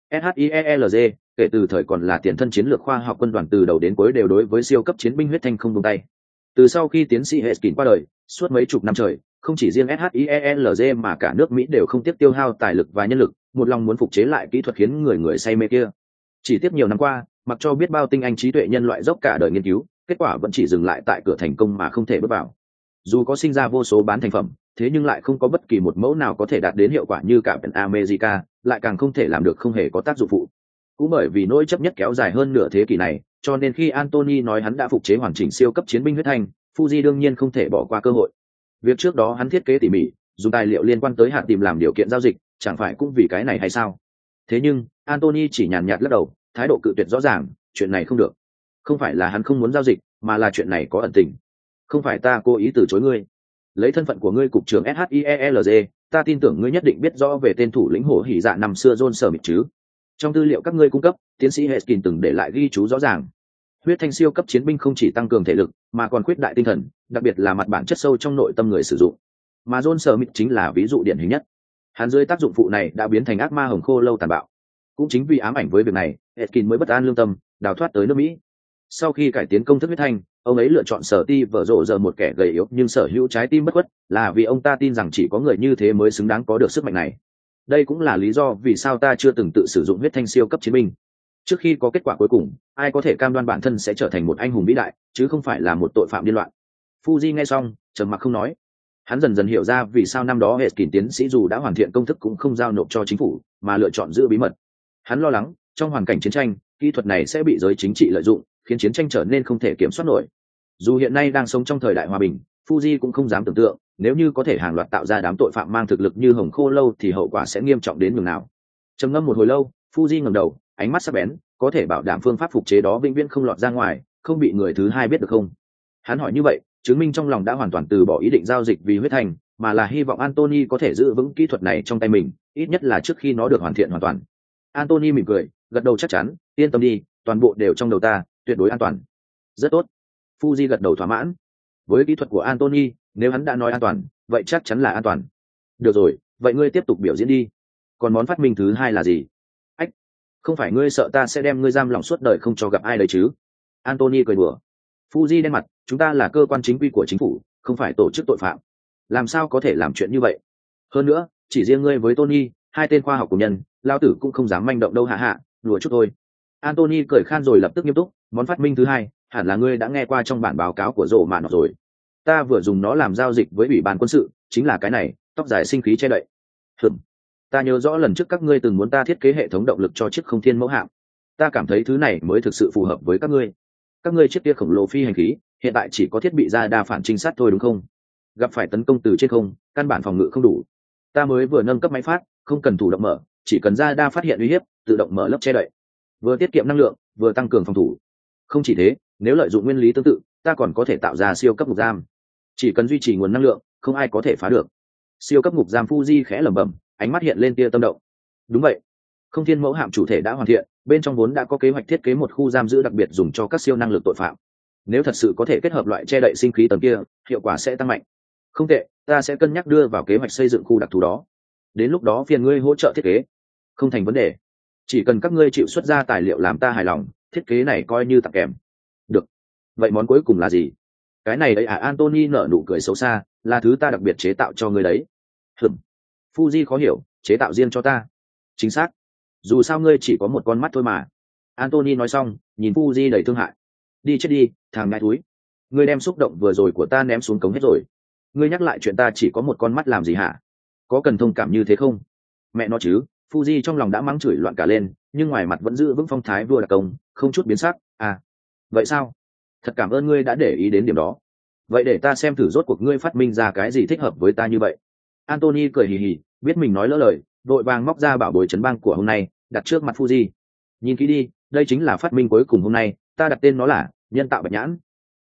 SHIELZ kể từ thời còn là tiền thân chiến lược khoa học quân đoàn, từ đầu đến cuối đều đối với siêu cấp chiến binh huyết thanh không buông tay. Từ sau khi tiến sĩ Heskin qua đời, suốt mấy chục năm trời, không chỉ riêng SHIELZ mà cả nước Mỹ đều không tiếc tiêu hao tài lực và nhân lực, một lòng muốn phục chế lại kỹ thuật khiến người người say mê kia. Chỉ tiếp nhiều năm qua, mặc cho biết bao tinh anh trí tuệ nhân loại dốc cả đời nghiên cứu, kết quả vẫn chỉ dừng lại tại cửa thành công mà không thể bước vào. Dù có sinh ra vô số bán thành phẩm, thế nhưng lại không có bất kỳ một mẫu nào có thể đạt đến hiệu quả như cả Pan America, lại càng không thể làm được không hề có tác dụng phụ. Cũng bởi vì nỗi chấp nhất kéo dài hơn nửa thế kỷ này, cho nên khi Anthony nói hắn đã phục chế hoàn chỉnh siêu cấp chiến binh huyết thanh, Fuji đương nhiên không thể bỏ qua cơ hội. Việc trước đó hắn thiết kế tỉ mỉ, dùng tài liệu liên quan tới hạt tìm làm điều kiện giao dịch, chẳng phải cũng vì cái này hay sao? Thế nhưng Anthony chỉ nhàn nhạt lắc đầu, thái độ cự tuyệt rõ ràng, chuyện này không được. Không phải là hắn không muốn giao dịch, mà là chuyện này có ẩn tình. Không phải ta cố ý từ chối ngươi. Lấy thân phận của ngươi cục trưởng ét hát i e lờ giê, ta tin tưởng ngươi nhất định biết rõ về tên thủ lĩnh hổ hỉ dạ năm xưa John Smith chứ. Trong tư liệu các ngươi cung cấp, tiến sĩ Heskin từng để lại ghi chú rõ ràng. Huyết thanh siêu cấp chiến binh không chỉ tăng cường thể lực, mà còn khuyết đại tinh thần, đặc biệt là mặt bản chất sâu trong nội tâm người sử dụng. Mà John Smith chính là ví dụ điển hình nhất. Hắn dưới tác dụng phụ này đã biến thành ác ma hồng khô lâu tàn bạo. Cũng chính vì ám ảnh với việc này, Heskin mới bất an lương tâm, đào thoát tới nước Mỹ. Sau khi cải tiến công thức huyết thanh, ông ấy lựa chọn sở ti vở rộ giờ một kẻ gầy yếu nhưng sở hữu trái tim bất khuất, là vì ông ta tin rằng chỉ có người như thế mới xứng đáng có được sức mạnh này. Đây cũng là lý do vì sao ta chưa từng tự sử dụng huyết thanh siêu cấp chiến binh. Trước khi có kết quả cuối cùng, ai có thể cam đoan bản thân sẽ trở thành một anh hùng vĩ đại, chứ không phải là một tội phạm điên loạn. Fuji nghe xong, trầm mặc không nói. Hắn dần dần hiểu ra vì sao năm đó hệ kỷ tiến sĩ dù đã hoàn thiện công thức cũng không giao nộp cho chính phủ, mà lựa chọn giữ bí mật. Hắn lo lắng, trong hoàn cảnh chiến tranh, kỹ thuật này sẽ bị giới chính trị lợi dụng, khiến chiến tranh trở nên không thể kiểm soát nổi. Dù hiện nay đang sống trong thời đại hòa bình, Fuji cũng không dám tưởng tượng, nếu như có thể hàng loạt tạo ra đám tội phạm mang thực lực như hồng khô lâu thì hậu quả sẽ nghiêm trọng đến nhường nào. Trầm ngâm một hồi lâu, Fuji ngẩng đầu, ánh mắt sắc bén, có thể bảo đảm phương pháp phục chế đó vĩnh viễn không lọt ra ngoài, không bị người thứ hai biết được không? Hắn hỏi như vậy, chứng minh trong lòng đã hoàn toàn từ bỏ ý định giao dịch vì huyết thành, mà là hy vọng Anthony có thể giữ vững kỹ thuật này trong tay mình, ít nhất là trước khi nó được hoàn thiện hoàn toàn. Anthony mỉm cười, gật đầu chắc chắn, yên tâm đi, toàn bộ đều trong đầu ta, tuyệt đối an toàn. Rất tốt. Fuji gật đầu thỏa mãn. Với kỹ thuật của Anthony, nếu hắn đã nói an toàn, vậy chắc chắn là an toàn. Được rồi, vậy ngươi tiếp tục biểu diễn đi. Còn món phát minh thứ hai là gì? Ách, không phải ngươi sợ ta sẽ đem ngươi giam lỏng suốt đời không cho gặp ai đấy chứ? Anthony cười đùa. Fuji đen mặt, chúng ta là cơ quan chính quy của chính phủ, không phải tổ chức tội phạm. Làm sao có thể làm chuyện như vậy? Hơn nữa, chỉ riêng ngươi với Tony, hai tên khoa học cùng nhân, lao tử cũng không dám manh động đâu hạ hạ, đùa chút thôi. Anthony cười khan rồi lập tức nghiêm túc, món phát minh thứ hai, hẳn là ngươi đã nghe qua trong bản báo cáo của rổ mà nó rồi. Ta vừa dùng nó làm giao dịch với ủy ban quân sự, chính là cái này, tóc dài sinh khí che đậy. Hừm, ta nhớ rõ lần trước các ngươi từng muốn ta thiết kế hệ thống động lực cho chiếc không thiên mẫu hạm. Ta cảm thấy thứ này mới thực sự phù hợp với các ngươi. Các ngươi chiếc kia khổng lồ phi hành khí, hiện tại chỉ có thiết bị ra đa phản trinh sát thôi đúng không? Gặp phải tấn công từ trên không, căn bản phòng ngự không đủ. Ta mới vừa nâng cấp máy phát, không cần thủ động mở, chỉ cần ra đa phát hiện uy hiếp, tự động mở lớp che đậy. Vừa tiết kiệm năng lượng, vừa tăng cường phòng thủ. Không chỉ thế, nếu lợi dụng nguyên lý tương tự, ta còn có thể tạo ra siêu cấp ngục giam. Chỉ cần duy trì nguồn năng lượng, không ai có thể phá được. Siêu cấp ngục giam Fuji khẽ lẩm bẩm, ánh mắt hiện lên tia tâm động. Đúng vậy, không thiên mẫu hạm chủ thể đã hoàn thiện, bên trong vốn đã có kế hoạch thiết kế một khu giam giữ đặc biệt dùng cho các siêu năng lực tội phạm. Nếu thật sự có thể kết hợp loại che đậy sinh khí tầng kia, hiệu quả sẽ tăng mạnh. Không tệ, ta sẽ cân nhắc đưa vào kế hoạch xây dựng khu đặc thù đó. Đến lúc đó phiền ngươi hỗ trợ thiết kế. Không thành vấn đề. Chỉ cần các ngươi chịu xuất ra tài liệu làm ta hài lòng, thiết kế này coi như tặng kèm. Được. Vậy món cuối cùng là gì? Cái này đấy à? Anthony nở nụ cười xấu xa, là thứ ta đặc biệt chế tạo cho ngươi đấy. Hừm. Fuji khó hiểu, chế tạo riêng cho ta. Chính xác. Dù sao ngươi chỉ có một con mắt thôi mà. Anthony nói xong, nhìn Fuji đầy thương hại. Đi chết đi, thằng ngại thúi. Ngươi đem xúc động vừa rồi của ta ném xuống cống hết rồi. Ngươi nhắc lại chuyện ta chỉ có một con mắt làm gì hả? Có cần thông cảm như thế không? Mẹ nó chứ. Fuji trong lòng đã mắng chửi loạn cả lên, nhưng ngoài mặt vẫn giữ vững phong thái vua đặc công, không chút biến sắc. À, vậy sao? Thật cảm ơn ngươi đã để ý đến điểm đó. Vậy để ta xem thử rốt cuộc ngươi phát minh ra cái gì thích hợp với ta như vậy. Anthony cười hì hì, biết mình nói lỡ lời, vội vàng móc ra bảo bối trấn bang của hôm nay, đặt trước mặt Fuji. Nhìn kỹ đi, đây chính là phát minh cuối cùng hôm nay, ta đặt tên nó là nhân tạo bạch nhãn.